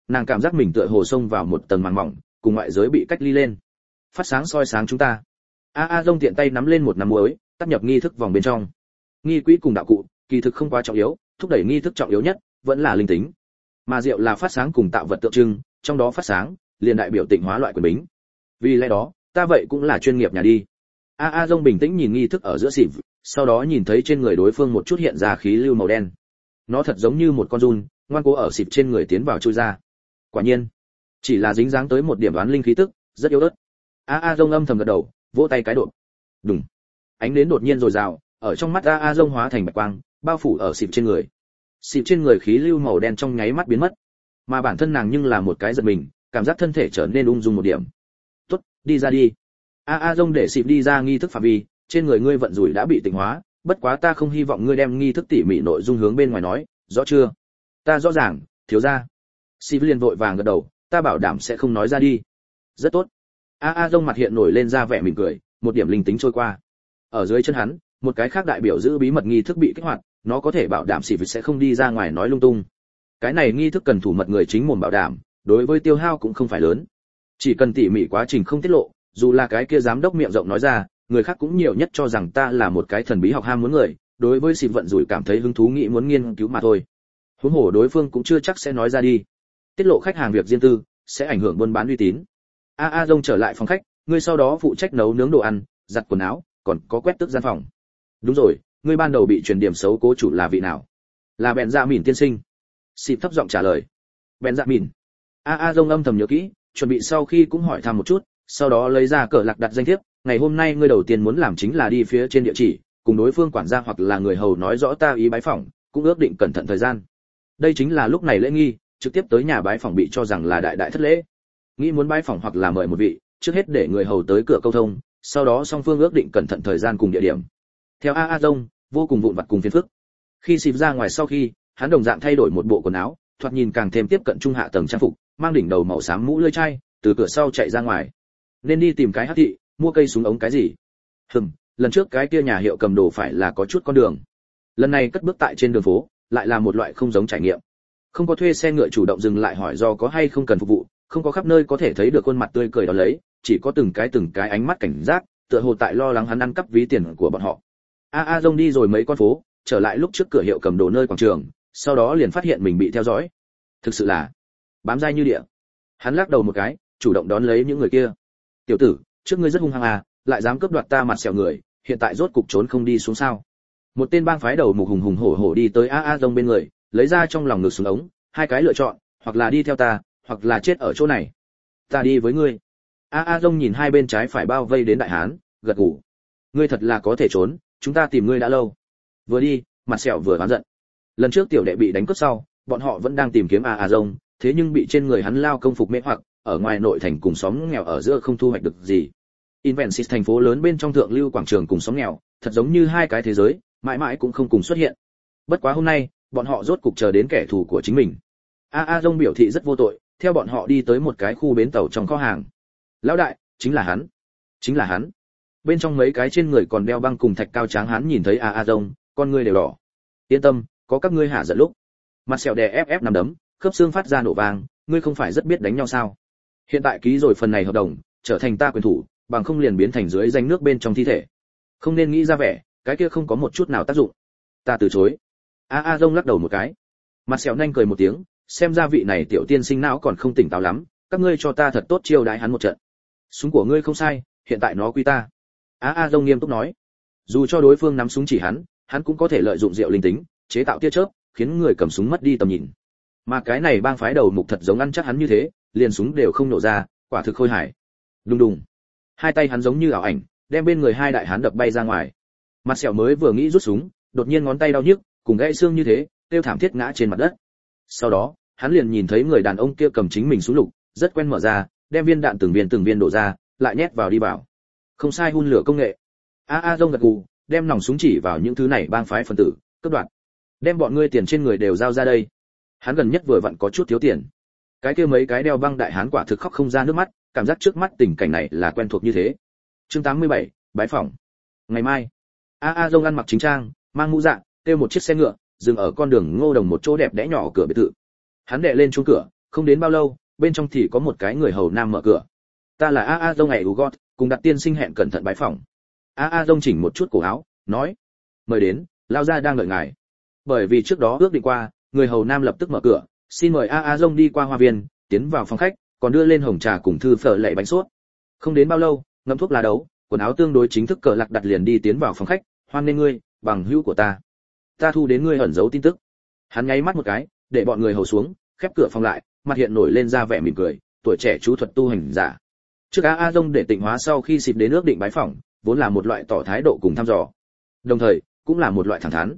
Nàng cảm giác mình tựa hồ xông vào một tầng màng mỏng, cùng ngoại giới bị cách ly lên. Phát sáng soi sáng chúng ta. Dông tiện tay nắm lên một nắm muối, tác nhập nghi thức vòng bên trong. Nghi quỹ cùng đạo cụ, kỳ thực không quá trọng yếu, thúc đẩy nghi thức trọng yếu nhất vẫn là linh tính. Mà rượu là phát sáng cùng tạo vật tượng trưng, trong đó phát sáng liền đại biểu tịnh hóa loại quyền bính. Vì lẽ đó, ta vậy cũng là chuyên nghiệp nhà đi. Dông bình tĩnh nhìn nghi thức ở giữa xịp, sau đó nhìn thấy trên người đối phương một chút hiện ra khí lưu màu đen. Nó thật giống như một con giun, ngoan cố ở xịp trên người tiến vào chui ra. Quả nhiên, chỉ là dính dáng tới một điểm đoán linh khí tức, rất yếu ớt. Dông âm thầm gật đầu, vỗ tay cái độ. Đùng. Ánh đến đột nhiên rồi rào, ở trong mắt Dông hóa thành bạch quang, bao phủ ở xịp trên người. Xịp trên người khí lưu màu đen trong nháy mắt biến mất, mà bản thân nàng nhưng là một cái giật mình, cảm giác thân thể trở nên ung dung một điểm. Tốt, đi ra đi. Dông để xịp đi ra nghi thức phạm vi, trên người ngươi vận rủi đã bị tịnh hóa, bất quá ta không hy vọng ngươi đem nghi thức tỉ mỉ nội dung hướng bên ngoài nói, rõ chưa? Ta rõ ràng, thiếu gia. Xịp liền vội vàng gật đầu, ta bảo đảm sẽ không nói ra đi. Rất tốt. Dông mặt hiện nổi lên ra vẻ mỉm cười, một điểm linh tính trôi qua. Ở dưới chân hắn, một cái khác đại biểu giữ bí mật nghi thức bị kích hoạt, nó có thể bảo đảm xịp sẽ không đi ra ngoài nói lung tung. Cái này nghi thức cần thủ mật người chính mồm bảo đảm, đối với tiêu hao cũng không phải lớn. Chỉ cần tỉ mỉ quá trình không tiết lộ, dù là cái kia giám đốc miệng rộng nói ra, người khác cũng nhiều nhất cho rằng ta là một cái thần bí học ham muốn người, đối với xịp vận rủi cảm thấy hứng thú nghĩ muốn nghiên cứu mà thôi. Huống hồ đối phương cũng chưa chắc sẽ nói ra đi. Tiết lộ khách hàng việc riêng tư sẽ ảnh hưởng buôn bán uy tín. Dông trở lại phòng khách, ngươi sau đó phụ trách nấu nướng đồ ăn, giặt quần áo, còn có quét tước gian phòng. Đúng rồi, ngươi ban đầu bị truyền điểm xấu cố chủ là vị nào? Là bèn dạ mỉn tiên sinh. Xịp thấp giọng trả lời. Bèn dạ mỉn. Dông âm thầm nhớ kỹ, chuẩn bị sau khi cũng hỏi thăm một chút, sau đó lấy ra cờ lạc đặt danh thiếp. Ngày hôm nay ngươi đầu tiên muốn làm chính là đi phía trên địa chỉ, cùng đối phương quản gia hoặc là người hầu nói rõ ta ý bái phỏng, cũng ước định cẩn thận thời gian. Đây chính là lúc này lễ nghi, trực tiếp tới nhà bái phỏng bị cho rằng là đại đại thất lễ. Nghĩ muốn bái phỏng hoặc là mời một vị, trước hết để người hầu tới cửa câu thông, sau đó song phương ước định cẩn thận thời gian cùng địa điểm. Theo Dông, vô cùng vụn vặt cùng phiền phức. Khi xịp ra ngoài sau khi, hắn đồng dạng thay đổi một bộ quần áo, thoạt nhìn càng thêm tiếp cận trung hạ tầng trang phục, mang đỉnh đầu màu xám mũ lưỡi chai, từ cửa sau chạy ra ngoài. Nên đi tìm cái hắc thị, mua cây súng ống cái gì? Lần trước cái kia nhà hiệu cầm đồ phải là có chút con đường. Lần này cất bước tại trên đường phố, lại là một loại không giống trải nghiệm. Không có thuê xe ngựa chủ động dừng lại hỏi do có hay không cần phục vụ, không có khắp nơi có thể thấy được khuôn mặt tươi cười đó lấy, chỉ có từng cái ánh mắt cảnh giác, tựa hồ tại lo lắng hắn ăn cắp ví tiền của bọn họ. Dông đi rồi mấy con phố, trở lại lúc trước cửa hiệu cầm đồ nơi quảng trường, sau đó liền phát hiện mình bị theo dõi. Thực sự là bám dai như địa. Hắn lắc đầu một cái, chủ động đón lấy những người kia. Tiểu tử, trước ngươi rất hung hăng lại dám cướp đoạt ta mặt sẹo người, hiện tại rốt cục trốn không đi xuống sao? Một tên bang phái đầu mục hùng hùng hổ hổ đi tới Dông bên người, lấy ra trong lòng ngực súng ống, hai cái lựa chọn, hoặc là đi theo ta, hoặc là chết ở chỗ này. Ta đi với ngươi. Dông nhìn hai bên trái phải bao vây đến đại hán, gật gù. Ngươi thật là có thể trốn, chúng ta tìm ngươi đã lâu. Vừa đi, mặt sẹo vừa oán giận. Lần trước tiểu đệ bị đánh cướp sau, bọn họ vẫn đang tìm kiếm Dông, thế nhưng bị trên người hắn lao công phục mê hoặc, ở ngoài nội thành cùng xóm nghèo ở giữa không thu hoạch được gì. Invensis thành phố lớn bên trong thượng lưu quảng trường cùng xóm nghèo, thật giống như hai cái thế giới, mãi mãi cũng không cùng xuất hiện. Bất quá hôm nay, bọn họ rốt cục chờ đến kẻ thù của chính mình. Dông biểu thị rất vô tội, theo bọn họ đi tới một cái khu bến tàu trong kho hàng. Lão đại, chính là hắn. Bên trong mấy cái trên người còn đeo băng cùng thạch cao tráng hắn nhìn thấy Dông, con ngươi đều đỏ. Yên tâm, có các ngươi hạ giận lúc. Mặt sẹo đè ép nằm đấm, khớp xương phát ra nổ vang, ngươi không phải rất biết đánh nhau sao? Hiện tại ký rồi phần này hợp đồng, trở thành ta quyền thủ, bằng không liền biến thành dưới danh nước bên trong thi thể. Không nên nghĩ ra vẻ, cái kia không có một chút nào tác dụng. Ta từ chối. Dông lắc đầu một cái. Mặt sẹo nhanh cười một tiếng, xem ra vị này tiểu tiên sinh não còn không tỉnh táo lắm, các ngươi cho ta thật tốt chiêu đãi hắn một trận. Súng của ngươi không sai, hiện tại nó quy ta. Dông nghiêm túc nói. Dù cho đối phương nắm súng chỉ hắn cũng có thể lợi dụng rượu linh tính, chế tạo tia chớp, khiến người cầm súng mất đi tầm nhìn. Mà cái này bang phái đầu mục thật giống ăn chắc hắn như thế, liền súng đều không nổ ra, quả thực khôi hài. Đùng đùng. Hai tay hắn giống như ảo ảnh, đem bên người hai đại hán đập bay ra ngoài. Mặt sẹo mới vừa nghĩ rút súng, đột nhiên ngón tay đau nhức, cùng gãy xương như thế, kêu thảm thiết ngã trên mặt đất. Sau đó, hắn liền nhìn thấy người đàn ông kia cầm chính mình súng lục, rất quen mở ra, đem viên đạn từng viên đổ ra, lại nhét vào đi bảo. Không sai, hun lửa công nghệ. Dông gật gù, đem nòng súng chỉ vào những thứ này bang phái phần tử, cướp đoạt. Đem bọn ngươi tiền trên người đều giao ra đây. Hắn gần nhất vừa vặn có chút thiếu tiền. Cái kia mấy cái đeo băng đại hán quả thực khóc không ra nước mắt, cảm giác trước mắt tình cảnh này là quen thuộc như thế. Chương 87, bái phỏng. Ngày mai, Dông ăn mặc chính trang, mang mũ dạ, kêu một chiếc xe ngựa, dừng ở con đường Ngô Đồng một chỗ đẹp đẽ nhỏ cửa biệt thự. Hắn đệ lên chuông cửa, không đến bao lâu bên trong thì có một cái người hầu nam mở cửa. Ta là a dông ngày ugot, cùng đặt tiên sinh hẹn cẩn thận bái phỏng. A dông chỉnh một chút cổ áo nói, mời đến, lao ra đang đợi ngài. Bởi vì trước đó ước định qua, người hầu nam lập tức mở cửa, xin mời a dông đi qua hoa viên, tiến vào phòng khách, còn đưa lên hồng trà cùng thư phở lệ bánh sốt. Không đến bao lâu, ngậm thuốc lá đấu, quần áo tương đối chính thức cờ lạc đặt liền đi tiến vào phòng khách, hoan nghênh ngươi, bằng hữu của ta. Ta thu đến ngươi ẩn giấu tin tức. Hắn nháy mắt một cái, để bọn người hầu xuống, khép cửa phòng lại, mặt hiện nổi lên ra vẻ mỉm cười, tuổi trẻ chú thuật tu hành giả. Trước a dông để tịnh hóa sau khi xịp đến ước định bái phỏng, vốn là một loại tỏ thái độ cùng thăm dò, đồng thời cũng là một loại thẳng thắn.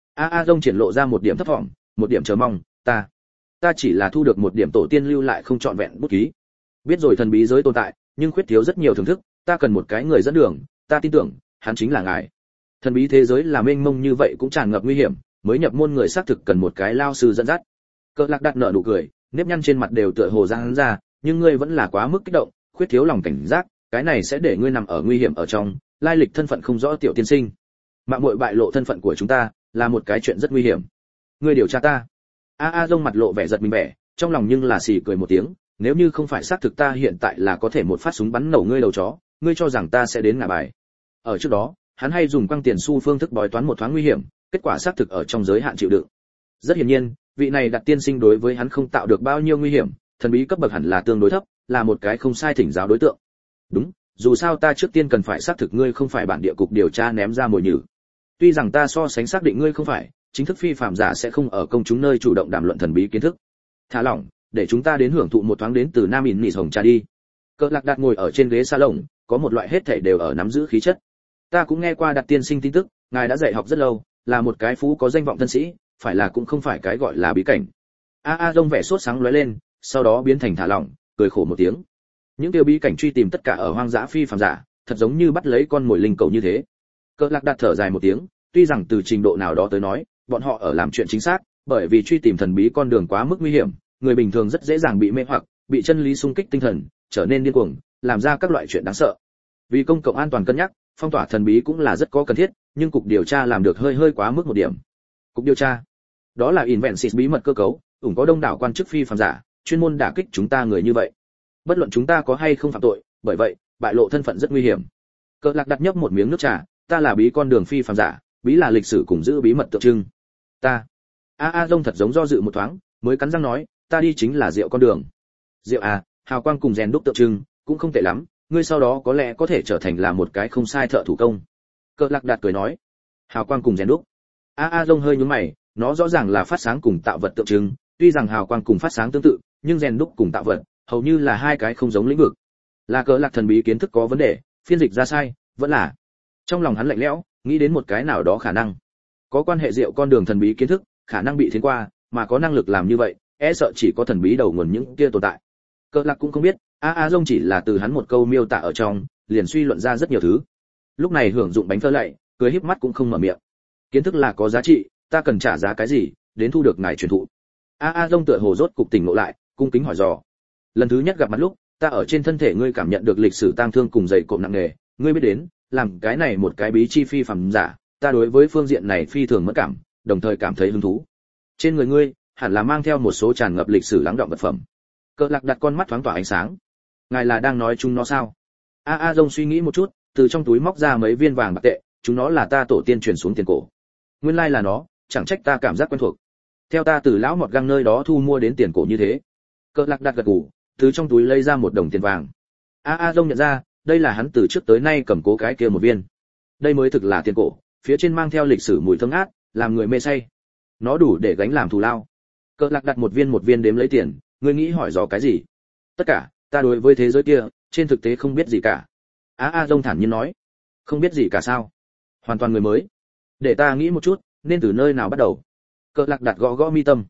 A dông triển lộ ra một điểm thất vọng, một điểm chờ mong, ta chỉ là thu được một điểm tổ tiên lưu lại không trọn vẹn bút ký. Biết rồi thần bí giới tồn tại, nhưng khuyết thiếu rất nhiều thưởng thức, ta cần một cái người dẫn đường, ta tin tưởng, hắn chính là ngài. Thần bí thế giới là mênh mông như vậy cũng tràn ngập nguy hiểm, mới nhập môn người xác thực cần một cái lao sư dẫn dắt. Cờ lạc đặt nở nụ cười, nếp nhăn trên mặt đều tựa hồ ra hắn ra, nhưng ngươi vẫn là quá mức kích động, khuyết thiếu lòng cảnh giác, cái này sẽ để ngươi nằm ở nguy hiểm ở trong, lai lịch thân phận không rõ tiểu tiên sinh. Mạng muội bại lộ thân phận của chúng ta, là một cái chuyện rất nguy hiểm. Ngươi điều tra ta. A dông mặt lộ vẻ giật mình vẻ, trong lòng nhưng là xì cười một tiếng, nếu như không phải xác thực ta hiện tại là có thể một phát súng bắn nổ ngươi đầu chó, ngươi cho rằng ta sẽ đến ngả bài. Ở trước đó, hắn hay dùng quăng tiền xu phương thức bói toán một thoáng nguy hiểm, kết quả xác thực ở trong giới hạn chịu đựng. Rất hiển nhiên, vị này đặt tiên sinh đối với hắn không tạo được bao nhiêu nguy hiểm, thần bí cấp bậc hẳn là tương đối thấp, là một cái không sai thỉnh giáo đối tượng. Đúng, dù sao ta trước tiên cần phải xác thực ngươi không phải bản địa cục điều tra ném ra mồi nhử. Tuy rằng ta so sánh xác định ngươi không phải, chính thức phi phạm giả sẽ không ở công chúng nơi chủ động đàm luận thần bí kiến thức. Thả lỏng, để chúng ta đến hưởng thụ một thoáng đến từ Nam ỉn nỉ hồng trà đi. Cờ lạc đặt ngồi ở trên ghế salon, có một loại hết thảy đều ở nắm giữ khí chất. Ta cũng nghe qua đặt tiên sinh tin tức, ngài đã dạy học rất lâu, là một cái phú có danh vọng thân sĩ, phải là cũng không phải cái gọi là bí cảnh. A dông vẻ sốt sáng lóe lên, sau đó biến thành thả lỏng, cười khổ một tiếng. Những tiêu bí cảnh truy tìm tất cả ở hoang dã phi phàm giả, thật giống như bắt lấy con mồi linh cầu như thế. Cờ lạc đặt thở dài một tiếng, tuy rằng từ trình độ nào đó tới nói, bọn họ ở làm chuyện chính xác, bởi vì truy tìm thần bí con đường quá mức nguy hiểm, người bình thường rất dễ dàng bị mê hoặc, bị chân lý xung kích tinh thần, trở nên điên cuồng, làm ra các loại chuyện đáng sợ. Vì công cộng an toàn cân nhắc, phong tỏa thần bí cũng là rất có cần thiết, nhưng cục điều tra làm được hơi quá mức một điểm. Cục điều tra, đó là Invensis bí mật cơ cấu, ủng có đông đảo quan chức phi phàm giả, chuyên môn đả kích chúng ta người như vậy. Bất luận chúng ta có hay không phạm tội, bởi vậy, bại lộ thân phận rất nguy hiểm. Cờ lạc đặt nhấp một miếng nước trà, ta là bí con đường phi phàm giả, bí là lịch sử cùng giữ bí mật tượng trưng. Ta. A dông thật giống do dự một thoáng, mới cắn răng nói, ta đi chính là rượu con đường. Rượu à, hào quang cùng rèn đúc tượng trưng, cũng không tệ lắm, ngươi sau đó có lẽ có thể trở thành là một cái không sai thợ thủ công. Cờ lạc đạt cười nói, hào quang cùng rèn đúc. A dông hơi nhướng mày, nó rõ ràng là phát sáng cùng tạo vật tượng trưng, tuy rằng hào quang cùng phát sáng tương tự, nhưng rèn đúc cùng tạo vật, hầu như là hai cái không giống lĩnh vực. Là cờ lạc thần bí kiến thức có vấn đề, phiên dịch ra sai, vẫn là. Trong lòng hắn lạnh lẽo, nghĩ đến một cái nào đó khả năng. Có quan hệ rượu con đường thần bí kiến thức, khả năng bị thiến qua, mà có năng lực làm như vậy, e sợ chỉ có thần bí đầu nguồn những kia tồn tại. Cờ lạc cũng không biết, A dông chỉ là từ hắn một câu miêu tả ở trong, liền suy luận ra rất nhiều thứ. Lúc này hưởng dụng bánh phơ lạy, cười híp mắt cũng không mở miệng. Kiến thức là có giá trị, ta cần trả giá cái gì, đến thu được ngài truyền thụ. A dông tựa hồ rốt cục tỉnh ngộ lại, cung kính hỏi dò. Lần thứ nhất gặp mặt lúc, ta ở trên thân thể ngươi cảm nhận được lịch sử tang thương cùng dày cộm nặng nề, ngươi biết đến, làm cái này một cái bí chi phi phàm giả, ta đối với phương diện này phi thường mất cảm, đồng thời cảm thấy hứng thú. Trên người ngươi, hẳn là mang theo một số tràn ngập lịch sử lắng đọng vật phẩm. Cờ lạc đặt con mắt thoáng tỏa ánh sáng. Ngài là đang nói chúng nó sao? A dông suy nghĩ một chút, từ trong túi móc ra mấy viên vàng bạc tệ, chúng nó là ta tổ tiên truyền xuống tiền cổ. Nguyên lai là nó, chẳng trách ta cảm giác quen thuộc. Theo ta từ lão mọt găng nơi đó thu mua đến tiền cổ như thế. Cờ lạc đặt gật gù, từ trong túi lấy ra một đồng tiền vàng. A dông nhận ra, đây là hắn từ trước tới nay cầm cố cái kia một viên. Đây mới thực là tiền cổ, phía trên mang theo lịch sử mùi thơm ngát, làm người mê say. Nó đủ để gánh làm thù lao. Cờ lạc đặt một viên đếm lấy tiền, ngươi nghĩ hỏi dò cái gì? Tất cả, ta đối với thế giới kia, trên thực tế không biết gì cả. A dông thản nhiên nói, không biết gì cả sao? Hoàn toàn người mới. Để ta nghĩ một chút, nên từ nơi nào bắt đầu? Cờ lạc đặt gõ mi tâm.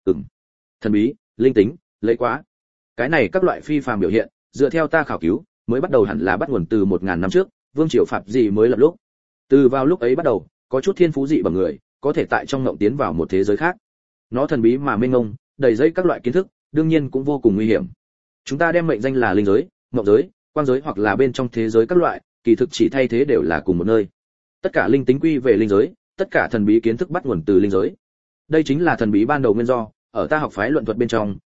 Thần bí, linh tính, lấy quá. Cái này các loại phi phàm biểu hiện, dựa theo ta khảo cứu, mới bắt đầu hẳn là bắt nguồn từ 1000 năm trước, vương triều Phạm gì mới lập lúc. Từ vào lúc ấy bắt đầu, có chút thiên phú dị bằng người, có thể tại trong ngộng tiến vào một thế giới khác. Nó thần bí mà mênh mông, đầy dẫy các loại kiến thức, đương nhiên cũng vô cùng nguy hiểm. Chúng ta đem mệnh danh là linh giới, ngộng giới, quang giới hoặc là bên trong thế giới các loại, kỳ thực chỉ thay thế đều là cùng một nơi. Tất cả linh tính quy về linh giới, tất cả thần bí kiến thức bắt nguồn từ linh giới. Đây chính là thần bí ban đầu nguyên do, ở ta học phái luận thuật bên trong,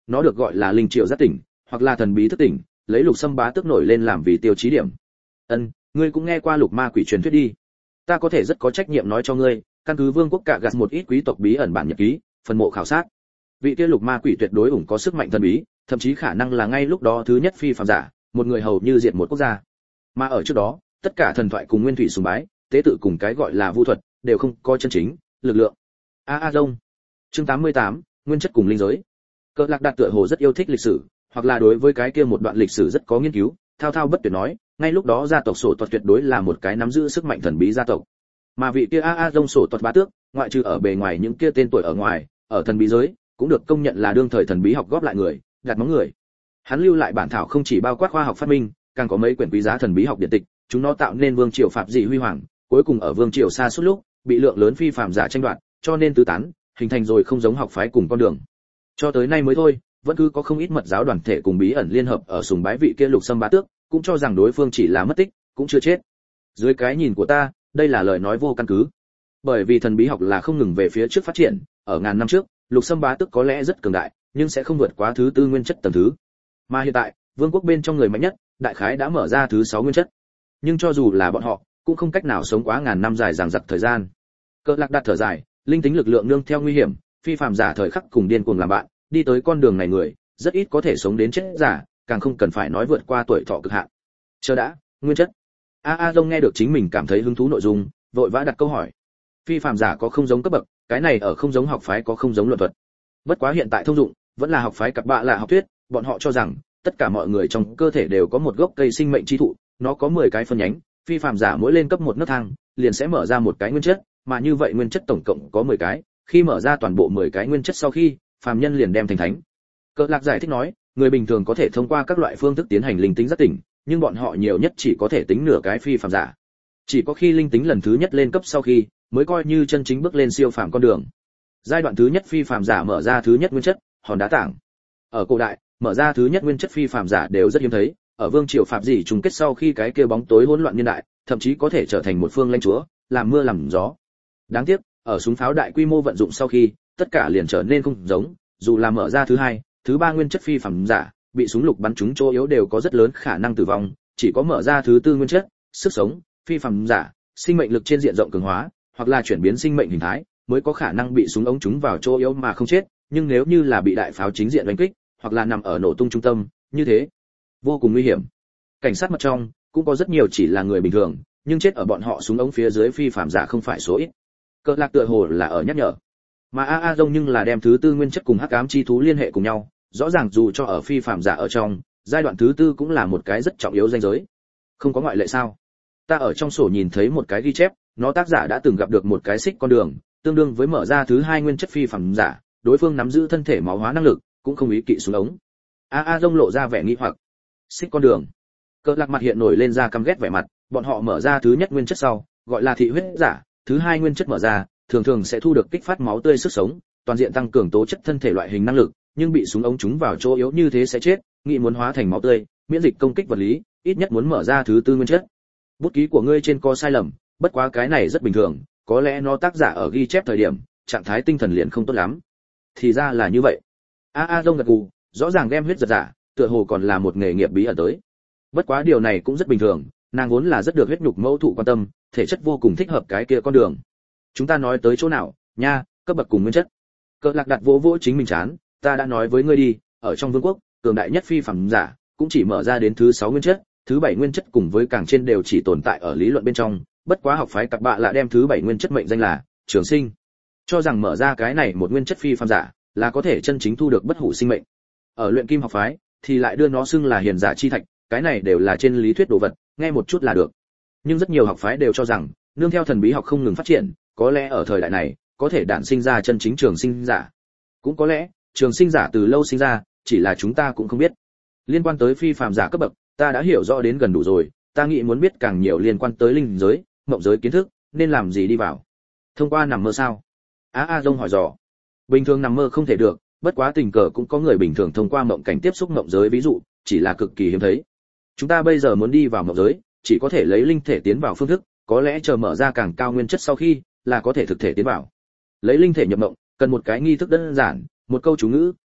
nó được gọi là linh triệu giác tỉnh, hoặc là thần bí thức tỉnh, lấy Lục Sâm Bá Tước nổi lên làm vì tiêu chí điểm. Ngươi cũng nghe qua lục ma quỷ truyền thuyết đi. Ta có thể rất có trách nhiệm nói cho ngươi, căn cứ vương quốc cả gạt một ít quý tộc bí ẩn bản nhật ký, phần mộ khảo sát. Vị kia lục ma quỷ tuyệt đối ủng có sức mạnh thần bí, thậm chí khả năng là ngay lúc đó thứ nhất phi phàm giả, một người hầu như diệt một quốc gia. Mà ở trước đó, tất cả thần thoại cùng nguyên thủy sùng bái, tế tự cùng cái gọi là vu thuật, đều không có chân chính lực lượng. Rông. Chương 88, nguyên chất cùng linh giới. Cờ Lạc Đạt tựa hồ rất yêu thích lịch sử, hoặc là đối với cái kia một đoạn lịch sử rất có nghiên cứu, thao thao bất tuyệt nói, ngay lúc đó gia tộc sổ tuật tuyệt đối là một cái nắm giữ sức mạnh thần bí gia tộc. Mà vị kia Rông sổ tuật bá tước, ngoại trừ ở bề ngoài những kia tên tuổi ở ngoài, ở thần bí giới cũng được công nhận là đương thời thần bí học góp lại người, đặt móng người. Hắn lưu lại bản thảo không chỉ bao quát khoa học phát minh, càng có mấy quyển quý giá thần bí học điện tịch, chúng nó tạo nên vương triều phạm dị huy hoàng, cuối cùng ở vương triều xa suốt lúc, bị lượng lớn phi phàm giả tranh đoạt, cho nên tứ tán, hình thành rồi không giống học phái cùng con đường. Cho tới nay mới thôi, vẫn cứ có không ít mật giáo đoàn thể cùng bí ẩn liên hợp ở sùng bái vị kia Lục Sâm Bá Tước, cũng cho rằng đối phương chỉ là mất tích, cũng chưa chết. Dưới cái nhìn của ta, đây là lời nói vô căn cứ. Bởi vì thần bí học là không ngừng về phía trước phát triển, ở ngàn năm trước, Lục Sâm Bá Tước có lẽ rất cường đại, nhưng sẽ không vượt quá thứ tư nguyên chất tầng thứ. Mà hiện tại, vương quốc bên trong người mạnh nhất, đại khái đã mở ra thứ 6 nguyên chất. Nhưng cho dù là bọn họ, cũng không cách nào sống quá ngàn năm dài dằng dặc thời gian. Cờ Lạc Đạt thở dài, linh tính lực lượng nương theo nguy hiểm, phi phàm giả thời khắc cùng điên cuồng làm bạn, đi tới con đường này người, rất ít có thể sống đến chết giả, càng không cần phải nói vượt qua tuổi thọ cực hạn. Chờ đã, nguyên chất. Rông nghe được chính mình cảm thấy hứng thú nội dung, vội vã đặt câu hỏi. Phi phàm giả có không giống cấp bậc, cái này ở không giống học phái có không giống luận thuật. Bất quá hiện tại thông dụng, vẫn là học phái cặp bạ là học thuyết, bọn họ cho rằng tất cả mọi người trong cơ thể đều có một gốc cây sinh mệnh chi thụ, nó có 10 cái phân nhánh, phi phàm giả mỗi lên cấp một nấc thang, liền sẽ mở ra một cái nguyên chất, mà như vậy nguyên chất tổng cộng có 10 cái, khi mở ra toàn bộ 10 cái nguyên chất sau khi, phàm nhân liền đem thành thánh. Cờ Lạc giải thích nói, người bình thường có thể thông qua các loại phương thức tiến hành linh tính giác tỉnh, nhưng bọn họ nhiều nhất chỉ có thể tính nửa cái phi phàm giả. Chỉ có khi linh tính lần thứ nhất lên cấp sau khi, mới coi như chân chính bước lên siêu phàm con đường. Giai đoạn thứ nhất phi phàm giả mở ra thứ nhất nguyên chất, hòn đá tảng. Ở cổ đại, mở ra thứ nhất nguyên chất phi phàm giả đều rất hiếm thấy, ở vương triều phạm dị trùng kết sau khi cái kia bóng tối hỗn loạn niên đại, thậm chí có thể trở thành một phương lãnh chúa, làm mưa làm gió. Đáng tiếc, ở súng pháo đại quy mô vận dụng sau khi, tất cả liền trở nên không giống, dù là mở ra thứ hai, thứ ba nguyên chất phi phàm giả, bị súng lục bắn trúng chỗ yếu đều có rất lớn khả năng tử vong, chỉ có mở ra thứ tư nguyên chất, sức sống, phi phàm giả, sinh mệnh lực trên diện rộng cường hóa, hoặc là chuyển biến sinh mệnh hình thái, mới có khả năng bị súng ống trúng vào chỗ yếu mà không chết, nhưng nếu như là bị đại pháo chính diện đánh kích, hoặc là nằm ở nổ tung trung tâm, như thế, vô cùng nguy hiểm. Cảnh sát mật trong cũng có rất nhiều chỉ là người bình thường, nhưng chết ở bọn họ súng ống phía dưới phi phàm giả không phải số ít. Cờ Lạc tựa hồ là ở nhắc nhở. Mà Rông nhưng là đem thứ tư nguyên chất cùng hắc ám chi thú liên hệ cùng nhau, rõ ràng dù cho ở phi phàm giả ở trong, giai đoạn thứ tư cũng là một cái rất trọng yếu ranh giới. Không có ngoại lệ sao? Ta ở trong sổ nhìn thấy một cái ghi chép, nó tác giả đã từng gặp được một cái xích con đường, tương đương với mở ra thứ hai nguyên chất phi phàm giả, đối phương nắm giữ thân thể máu hóa năng lực, cũng không ý kỵ xuống ống. Rông lộ ra vẻ nghi hoặc. Xích con đường. Cờ Lạc mặt hiện nổi lên ra căm ghét vẻ mặt, bọn họ mở ra thứ nhất nguyên chất sau, gọi là thị huyết giả, thứ hai nguyên chất mở ra, thường thường sẽ thu được kích phát máu tươi sức sống, toàn diện tăng cường tố chất thân thể loại hình năng lực, nhưng bị súng ống trúng vào chỗ yếu như thế sẽ chết, nghĩ muốn hóa thành máu tươi, miễn dịch công kích vật lý, ít nhất muốn mở ra thứ tư nguyên chất. Bút ký của ngươi trên có sai lầm, bất quá cái này rất bình thường, có lẽ nó tác giả ở ghi chép thời điểm, trạng thái tinh thần liền không tốt lắm. Thì ra là như vậy. Rông gật gù, rõ ràng đem huyết giật giả, tựa hồ còn là một nghề nghiệp bí ẩn tới. Bất quá điều này cũng rất bình thường, nàng vốn là rất được huyết nhục mẫu thụ quan tâm, thể chất vô cùng thích hợp cái kia con đường. Chúng ta nói tới chỗ nào, nha, cấp bậc cùng nguyên chất. Cờ Lạc đặt vỗ vỗ chính mình chán, ta đã nói với ngươi đi, ở trong vương quốc, cường đại nhất phi phàm giả, cũng chỉ mở ra đến thứ 6 nguyên chất, thứ 7 nguyên chất cùng với càng trên đều chỉ tồn tại ở lý luận bên trong, bất quá học phái cặp bạ lại đem thứ 7 nguyên chất mệnh danh là trường sinh. Cho rằng mở ra cái này một nguyên chất phi phàm giả, là có thể chân chính thu được bất hủ sinh mệnh. Ở luyện kim học phái thì lại đưa nó xưng là hiền giả chi thạch, cái này đều là trên lý thuyết đồ vật, nghe một chút là được. Nhưng rất nhiều học phái đều cho rằng, nương theo thần bí học không ngừng phát triển, có lẽ ở thời đại này, có thể đản sinh ra chân chính trường sinh giả. Cũng có lẽ, trường sinh giả từ lâu sinh ra, chỉ là chúng ta cũng không biết. Liên quan tới phi phàm giả cấp bậc, ta đã hiểu rõ đến gần đủ rồi, ta nghĩ muốn biết càng nhiều liên quan tới linh giới, mộng giới kiến thức, nên làm gì đi vào. Thông qua nằm mơ sao? Rông hỏi dò. Bình thường nằm mơ không thể được, bất quá tình cờ cũng có người bình thường thông qua mộng cảnh tiếp xúc mộng giới ví dụ, chỉ là cực kỳ hiếm thấy. Chúng ta bây giờ muốn đi vào mộng giới, chỉ có thể lấy linh thể tiến vào phương thức, có lẽ chờ mở ra càng cao nguyên chất sau khi, là có thể thực thể tiến vào. Lấy linh thể nhập mộng, cần một cái nghi thức đơn giản, một câu chú ngữ,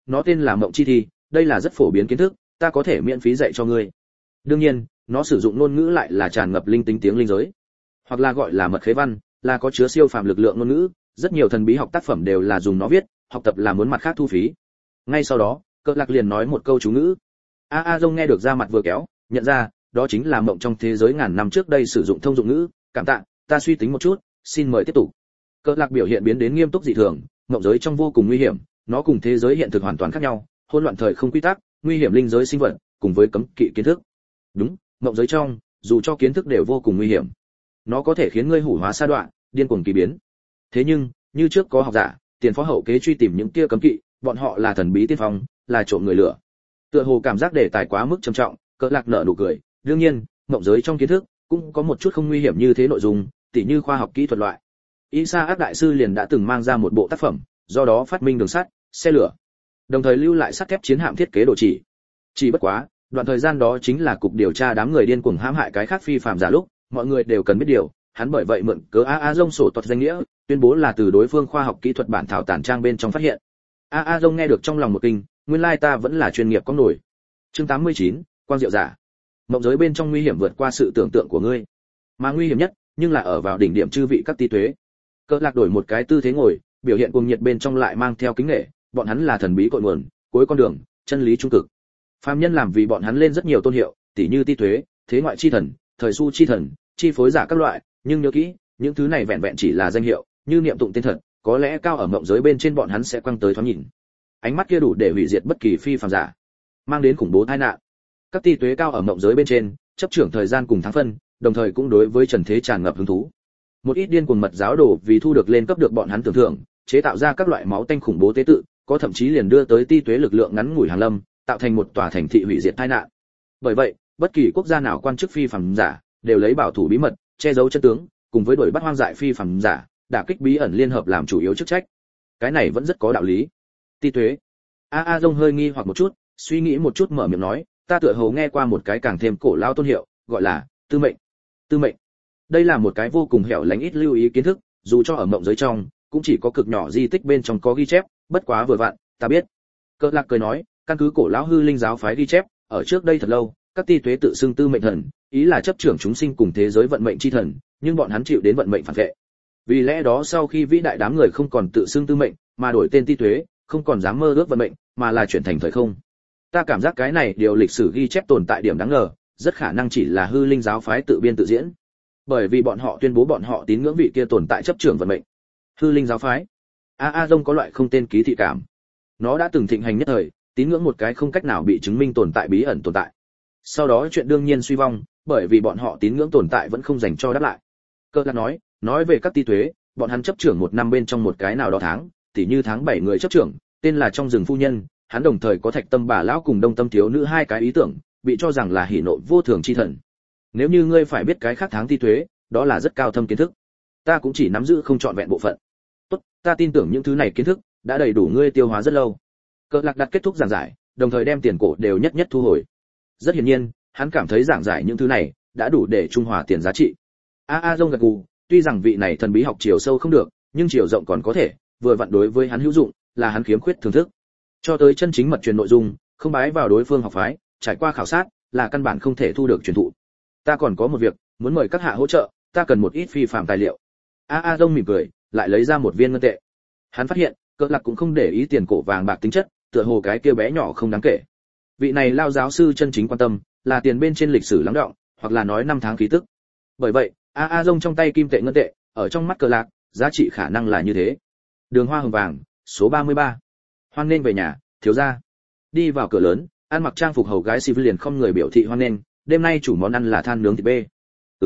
nó tên là mộng chi thi, đây là rất phổ biến kiến thức, ta có thể miễn phí dạy cho ngươi. Đương nhiên, nó sử dụng ngôn ngữ lại là tràn ngập linh tính tiếng linh giới, hoặc là gọi là mật khế văn, là có chứa siêu phàm lực lượng ngôn ngữ, rất nhiều thần bí học tác phẩm đều là dùng nó viết, học tập là muốn mặt khác thu phí. Ngay sau đó, Cờ Lạc liền nói một câu chú ngữ. A Dông nghe được ra mặt vừa kéo, nhận ra, đó chính là mộng trong thế giới ngàn năm trước đây sử dụng thông dụng ngữ, cảm tạ, ta suy tính một chút, xin mời tiếp tục. Cờ Lạc biểu hiện biến đến nghiêm túc dị thường, mộng giới trong vô cùng nguy hiểm, nó cùng thế giới hiện thực hoàn toàn khác nhau, hỗn loạn thời không quy tắc, nguy hiểm linh giới sinh vật, cùng với cấm kỵ kiến thức. Đúng, mộng giới trong, dù cho kiến thức đều vô cùng nguy hiểm. Nó có thể khiến ngươi hủ hóa sa đoạn, điên cuồng kỳ biến. Thế nhưng, như trước có học giả, tiền phó hậu kế truy tìm những kia cấm kỵ, bọn họ là thần bí tiên phong, là trộm người lửa. Tựa hồ cảm giác đề tài quá mức trầm trọng, Cờ Lạc nở nụ cười, đương nhiên, mộng giới trong kiến thức cũng có một chút không nguy hiểm như thế nội dung, tỉ như khoa học kỹ thuật loại. Isaac đại sư liền đã từng mang ra một bộ tác phẩm, do đó phát minh đường sắt, xe lửa, đồng thời lưu lại sắt thép chiến hạm thiết kế đồ chỉ. Chỉ bất quá, đoạn thời gian đó chính là cục điều tra đám người điên cuồng hãm hại cái khác phi phàm giả lúc, mọi người đều cần biết điều, hắn bởi vậy mượn cớ Dông sổ tuật danh nghĩa, tuyên bố là từ đối phương khoa học kỹ thuật bản thảo tản trang bên trong phát hiện. Dông nghe được trong lòng một kinh, nguyên lai ta vẫn là chuyên nghiệp có nổi. Chương 89, quang diệu giả. Mộng giới bên trong nguy hiểm vượt qua sự tưởng tượng của ngươi, mà nguy hiểm nhất, nhưng là ở vào đỉnh điểm chư vị các ti tuế. Cờ Lạc đổi một cái tư thế ngồi, biểu hiện cuồng nhiệt bên trong lại mang theo kính nể, bọn hắn là thần bí cội nguồn, cuối con đường, chân lý trung cực. Phàm nhân làm vì bọn hắn lên rất nhiều tôn hiệu, tỷ như ti tuế, thế ngoại chi thần, thời su chi thần, chi phối giả các loại, nhưng nhớ kỹ, những thứ này vẹn vẹn chỉ là danh hiệu, như niệm tụng tên thật, có lẽ cao ở mộng giới bên trên bọn hắn sẽ quăng tới thoáng nhìn. Ánh mắt kia đủ để hủy diệt bất kỳ phi phàm giả, mang đến khủng bố tai nạn. Các ti tuế cao ở mộng giới bên trên, chấp trưởng thời gian cùng tháng phân, đồng thời cũng đối với trần thế tràn ngập hứng thú. Một ít điên cuồng mật giáo đồ vì thu được lên cấp được bọn hắn tưởng thưởng, chế tạo ra các loại máu tanh khủng bố tế tự, có thậm chí liền đưa tới ti tuế lực lượng ngắn ngủi hàng lâm, tạo thành một tòa thành thị hủy diệt tai nạn. Bởi vậy, bất kỳ quốc gia nào quan chức phi phàm giả đều lấy bảo thủ bí mật, che giấu chân tướng, cùng với đuổi bắt hoang dại phi phàm giả, đả kích bí ẩn liên hợp làm chủ yếu chức trách. Cái này vẫn rất có đạo lý. Ti tuế. Dông hơi nghi hoặc một chút, suy nghĩ một chút mở miệng nói, ta tựa hồ nghe qua một cái càng thêm cổ lao tôn hiệu, gọi là tư mệnh. Tư mệnh. Đây là một cái vô cùng hẻo lánh ít lưu ý kiến thức, dù cho ở mộng giới trong, cũng chỉ có cực nhỏ di tích bên trong có ghi chép, bất quá vừa vặn, ta biết. Cờ Lạc cười nói, căn cứ cổ lão hư linh giáo phái ghi chép, ở trước đây thật lâu, các ti tuế tự xưng tư mệnh thần, ý là chấp trưởng chúng sinh cùng thế giới vận mệnh chi thần, nhưng bọn hắn chịu đến vận mệnh phản vệ. Vì lẽ đó sau khi vĩ đại đám người không còn tự xưng tư mệnh, mà đổi tên ti tuế, không còn dám mơ ước vận mệnh, mà là chuyển thành thời không. Ta cảm giác cái này điều lịch sử ghi chép tồn tại điểm đáng ngờ, rất khả năng chỉ là hư linh giáo phái tự biên tự diễn. Bởi vì bọn họ tuyên bố bọn họ tín ngưỡng vị kia tồn tại chấp trưởng vận mệnh. Hư linh giáo phái. Dông có loại không tên ký thị cảm. Nó đã từng thịnh hành nhất thời, tín ngưỡng một cái không cách nào bị chứng minh tồn tại bí ẩn tồn tại. Sau đó chuyện đương nhiên suy vong, bởi vì bọn họ tín ngưỡng tồn tại vẫn không dành cho đáp lại. Cơ Lạc nói về các ti tuế, bọn hắn chấp trưởng một năm bên trong một cái nào đó tháng, tỉ như tháng 7 người chấp trưởng, tên là trong rừng phu nhân, hắn đồng thời có Thạch Tâm bà lão cùng Đông Tâm thiếu nữ hai cái ý tưởng, bị cho rằng là hỉ nộ vô thường chi thần. Nếu như ngươi phải biết cái khác tháng ti tuế, đó là rất cao thâm kiến thức. Ta cũng chỉ nắm giữ không trọn vẹn bộ phận. Tốt, ta tin tưởng những thứ này kiến thức đã đầy đủ ngươi tiêu hóa rất lâu. Cờ Lạc đặt kết thúc giảng giải, đồng thời đem tiền cổ đều nhất nhất thu hồi. Rất hiển nhiên, hắn cảm thấy giảng giải những thứ này đã đủ để trung hòa tiền giá trị. Dông gật gù, tuy rằng vị này thần bí học chiều sâu không được, nhưng chiều rộng còn có thể, vừa vặn đối với hắn hữu dụng, là hắn khiếm khuyết thưởng thức. Cho tới chân chính mật truyền nội dung, không bái vào đối phương học phái, trải qua khảo sát, là căn bản không thể thu được truyền thụ. Ta còn có một việc, muốn mời các hạ hỗ trợ, ta cần một ít phi phàm tài liệu. Dông mỉm cười, lại lấy ra một viên ngân tệ. Hắn phát hiện, Cờ Lạc cũng không để ý tiền cổ vàng bạc tính chất, tựa hồ cái kia bé nhỏ không đáng kể. Vị này lao giáo sư chân chính quan tâm là tiền bên trên lịch sử lắng đọng, hoặc là nói năm tháng khí tức. Bởi vậy, Dông trong tay kim tệ ngân tệ, ở trong mắt Cờ Lạc, giá trị khả năng là như thế. Đường Hoa Hồng Vàng, số 33. Hoan nên về nhà, thiếu gia. Đi vào cửa lớn, ăn mặc trang phục hầu gái Sivu liền không người biểu thị hoan nên, đêm nay chủ món ăn là than nướng thịt bê.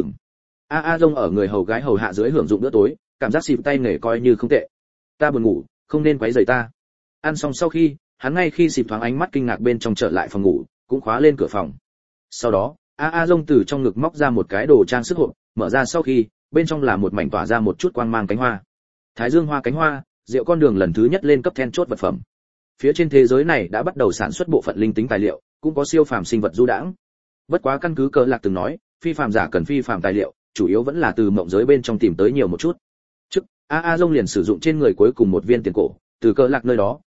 Dông ở người hầu gái hầu hạ dưới hưởng dụng bữa tối, cảm giác Sivu tay nghề coi như không tệ. Ta buồn ngủ, không nên quấy rầy ta. Ăn xong sau khi, hắn ngay khi Sivu thoáng ánh mắt kinh ngạc bên trong trở lại phòng ngủ, cũng khóa lên cửa phòng. Sau đó, Dông từ trong ngực móc ra một cái đồ trang sức hộp, mở ra sau khi, bên trong là một mảnh tỏa ra một chút quang mang cánh hoa. Thái dương hoa cánh hoa, rượu con đường lần thứ nhất lên cấp then chốt vật phẩm. Phía trên thế giới này đã bắt đầu sản xuất bộ phận linh tính tài liệu, cũng có siêu phàm sinh vật du đãng. Bất quá căn cứ Cờ Lạc từng nói, phi phàm giả cần phi phàm tài liệu, chủ yếu vẫn là từ mộng giới bên trong tìm tới nhiều một chút. Trước, Dông liền sử dụng trên người cuối cùng một viên tiền cổ, từ Cờ Lạc nơi đó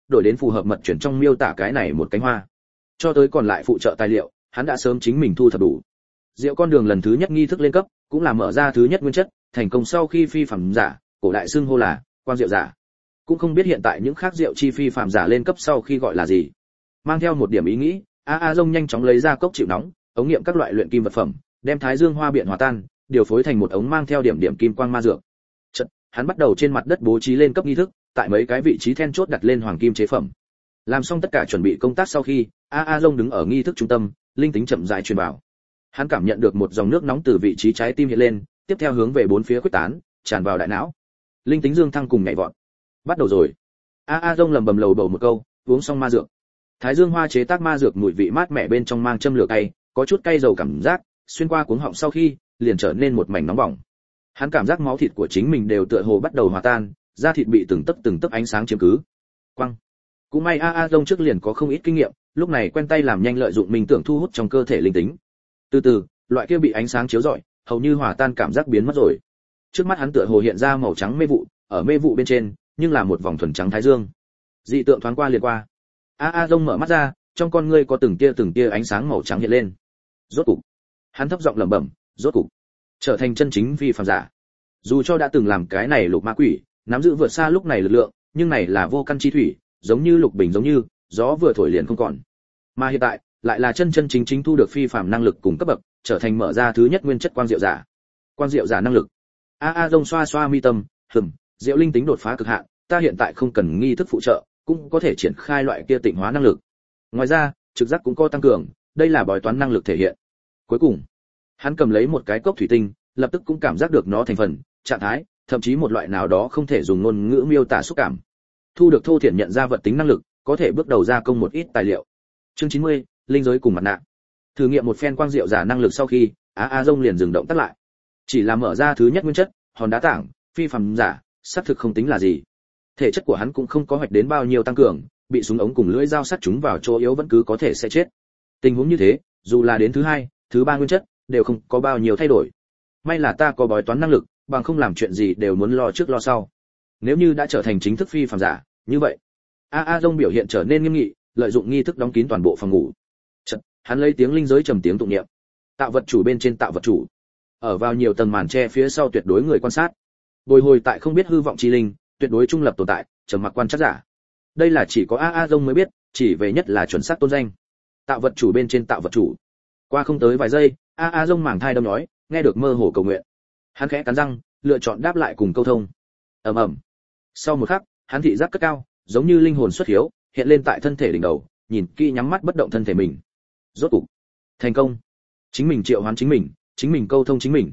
đổi đến phù hợp mật chuyển trong miêu tả cái này một cánh hoa. Cho tới còn lại phụ trợ tài liệu, hắn đã sớm chính mình thu thập đủ. Diệu con đường lần thứ nhất nghi thức lên cấp, cũng là mở ra thứ nhất nguyên chất, thành công sau khi phi phàm giả, cổ đại xưng hô là quang diệu giả. Cũng không biết hiện tại những khác diệu chi phi phàm giả lên cấp sau khi gọi là gì. Mang theo một điểm ý nghĩ, A Dông nhanh chóng lấy ra cốc chịu nóng, ống nghiệm các loại luyện kim vật phẩm, đem Thái Dương hoa biện hòa tan, điều phối thành một ống mang theo điểm điểm kim quang ma dược. Chợt, hắn bắt đầu trên mặt đất bố trí lên cấp nghi thức, tại mấy cái vị trí then chốt đặt lên hoàng kim chế phẩm. Làm xong tất cả chuẩn bị công tác sau khi, A Dông đứng ở nghi thức trung tâm, linh tính chậm rãi truyền vào. Hắn cảm nhận được một dòng nước nóng từ vị trí trái tim hiện lên, tiếp theo hướng về bốn phía khuếch tán, tràn vào đại não. Linh tính dương thăng cùng nhảy vọt. Bắt đầu rồi. A Dông lầm bầm lầu bầu một câu, uống xong ma dược. Thái Dương hoa chế tác ma dược mùi vị mát mẻ bên trong mang châm lửa cay, có chút cay dầu cảm giác, xuyên qua cuống họng sau khi, liền trở nên một mảnh nóng bỏng. Hắn cảm giác máu thịt của chính mình đều tựa hồ bắt đầu hòa tan, da thịt bị từng tấc ánh sáng chiếm cứ. Quăng. Cũng may A Dông trước liền có không ít kinh nghiệm, lúc này quen tay làm nhanh lợi dụng mình tưởng thu hút trong cơ thể linh tính. Từ từ, loại kia bị ánh sáng chiếu rọi, hầu như hòa tan cảm giác biến mất rồi. Trước mắt hắn tựa hồ hiện ra màu trắng mê vụ, ở mê vụ bên trên, nhưng là một vòng thuần trắng thái dương. Dị tượng thoáng qua liền qua. A Dông mở mắt ra, trong con ngươi có từng tia ánh sáng màu trắng hiện lên. Rốt cục, hắn thấp giọng lẩm bẩm, rốt cục trở thành chân chính phi phàm giả. Dù cho đã từng làm cái này lục ma quỷ, nắm giữ vượt xa lúc này lực lượng, nhưng này là vô căn chi thủy, giống như lục bình giống như, gió vừa thổi liền không còn. Mà hiện tại, lại là chân chính thu được phi phàm năng lực cùng cấp bậc, trở thành mở ra thứ nhất nguyên chất quang diệu giả. Quang diệu giả năng lực. A Dông xoa mi tâm, diệu linh tính đột phá cực hạn, ta hiện tại không cần nghi thức phụ trợ, cũng có thể triển khai loại kia tịnh hóa năng lực. Ngoài ra, trực giác cũng có tăng cường, đây là bói toán năng lực thể hiện. Cuối cùng, hắn cầm lấy một cái cốc thủy tinh, lập tức cũng cảm giác được nó thành phần, trạng thái, thậm chí một loại nào đó không thể dùng ngôn ngữ miêu tả xúc cảm. Thu được thô thiển nhận ra vật tính năng lực, có thể bước đầu gia công một ít tài liệu. Chương 90, linh giới cùng mặt nạ. Thử nghiệm một phen quang diệu giả năng lực sau khi, A Dông liền dừng động tác lại. Chỉ là mở ra thứ nhất nguyên chất, hòn đá tảng, phi phàm giả, xác thực không tính là gì. Thể chất của hắn cũng không có hoạch đến bao nhiêu tăng cường, bị súng ống cùng lưỡi dao sắt chúng vào chỗ yếu vẫn cứ có thể sẽ chết. Tình huống như thế, dù là đến thứ hai, thứ ba nguyên chất, đều không có bao nhiêu thay đổi. May là ta có bói toán năng lực, bằng không làm chuyện gì đều muốn lo trước lo sau. Nếu như đã trở thành chính thức phi phàm giả, như vậy, A Dông biểu hiện trở nên nghiêm nghị, lợi dụng nghi thức đóng kín toàn bộ phòng ngủ. Chợt, hắn lấy tiếng linh giới trầm tiếng tụng niệm. Tạo vật chủ bên trên tạo vật chủ. Ở vào nhiều tầng màn che phía sau tuyệt đối người quan sát. Bồi hồi tại không biết hư vọng chi linh, tuyệt đối trung lập tồn tại, trầm mặc quan chắc giả. Đây là chỉ có A Dông mới biết, chỉ về nhất là chuẩn xác tôn danh. Tạo vật chủ bên trên tạo vật chủ. Qua không tới vài giây, A Dông màng thai đâm nhói, nghe được mơ hồ cầu nguyện. Hắn khẽ cắn răng, lựa chọn đáp lại cùng câu thông. Ầm ầm. Sau một khắc, hắn thị giác cất cao, giống như linh hồn xuất hiếu, hiện lên tại thân thể đỉnh đầu, nhìn kỹ nhắm mắt bất động thân thể mình. Rốt cục, thành công. Chính mình triệu hoán chính mình câu thông chính mình.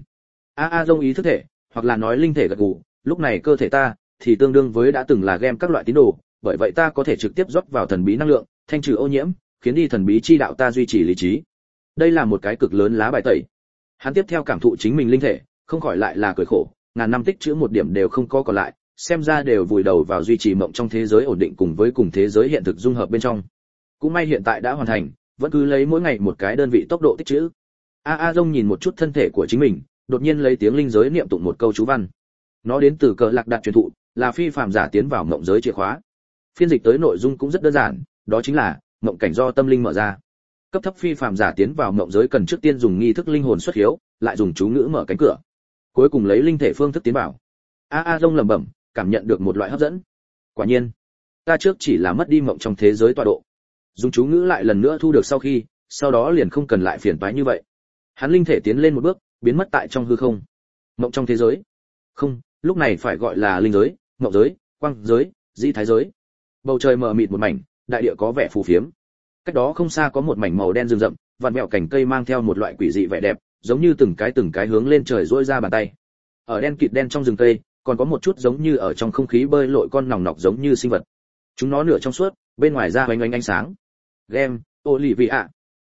A Dông ý thức thể, hoặc là nói linh thể gật gù, lúc này cơ thể ta thì tương đương với đã từng là game các loại tín đồ, bởi vậy ta có thể trực tiếp rót vào thần bí năng lượng, thanh trừ ô nhiễm, khiến đi thần bí chi đạo ta duy trì lý trí. Đây là một cái cực lớn lá bài tẩy. Hắn tiếp theo cảm thụ chính mình linh thể, không khỏi lại là cười khổ, ngàn năm tích trữ một điểm đều không có còn lại, xem ra đều vùi đầu vào duy trì mộng trong thế giới ổn định cùng với cùng thế giới hiện thực dung hợp bên trong. Cũng may hiện tại đã hoàn thành, vẫn cứ lấy mỗi ngày một cái đơn vị tốc độ tích trữ. A Dông nhìn một chút thân thể của chính mình, đột nhiên lấy tiếng linh giới niệm tụng một câu chú văn. Nó đến từ cờ lạc đạt truyền thụ, là phi phàm giả tiến vào mộng giới chìa khóa. Phiên dịch tới nội dung cũng rất đơn giản, đó chính là mộng cảnh do tâm linh mở ra. Cấp thấp phi phàm giả tiến vào mộng giới cần trước tiên dùng nghi thức linh hồn xuất hiếu, lại dùng chú ngữ mở cánh cửa. Cuối cùng lấy linh thể phương thức tiến vào. A Dông lẩm bẩm, cảm nhận được một loại hấp dẫn. Quả nhiên, ta trước chỉ là mất đi mộng trong thế giới tọa độ. Dùng chú ngữ lại lần nữa thu được sau đó liền không cần lại phiền toái như vậy. Hắn linh thể tiến lên một bước, biến mất tại trong hư không. Mộng trong thế giới. Không, lúc này phải gọi là linh giới, mộng giới, quang giới, di thái giới. Bầu trời mờ mịt một mảnh, đại địa có vẻ phù phiếm. Cách đó không xa có một mảnh màu đen rừng rậm, vạn vẹo cành cây mang theo một loại quỷ dị vẻ đẹp, giống như từng cái hướng lên trời duỗi ra bàn tay. Ở đen kịt đen trong rừng cây, còn có một chút giống như ở trong không khí bơi lội con nòng nọc giống như sinh vật. Chúng nó nửa trong suốt, bên ngoài ra oanh oanh ánh sáng. Game, Olivia.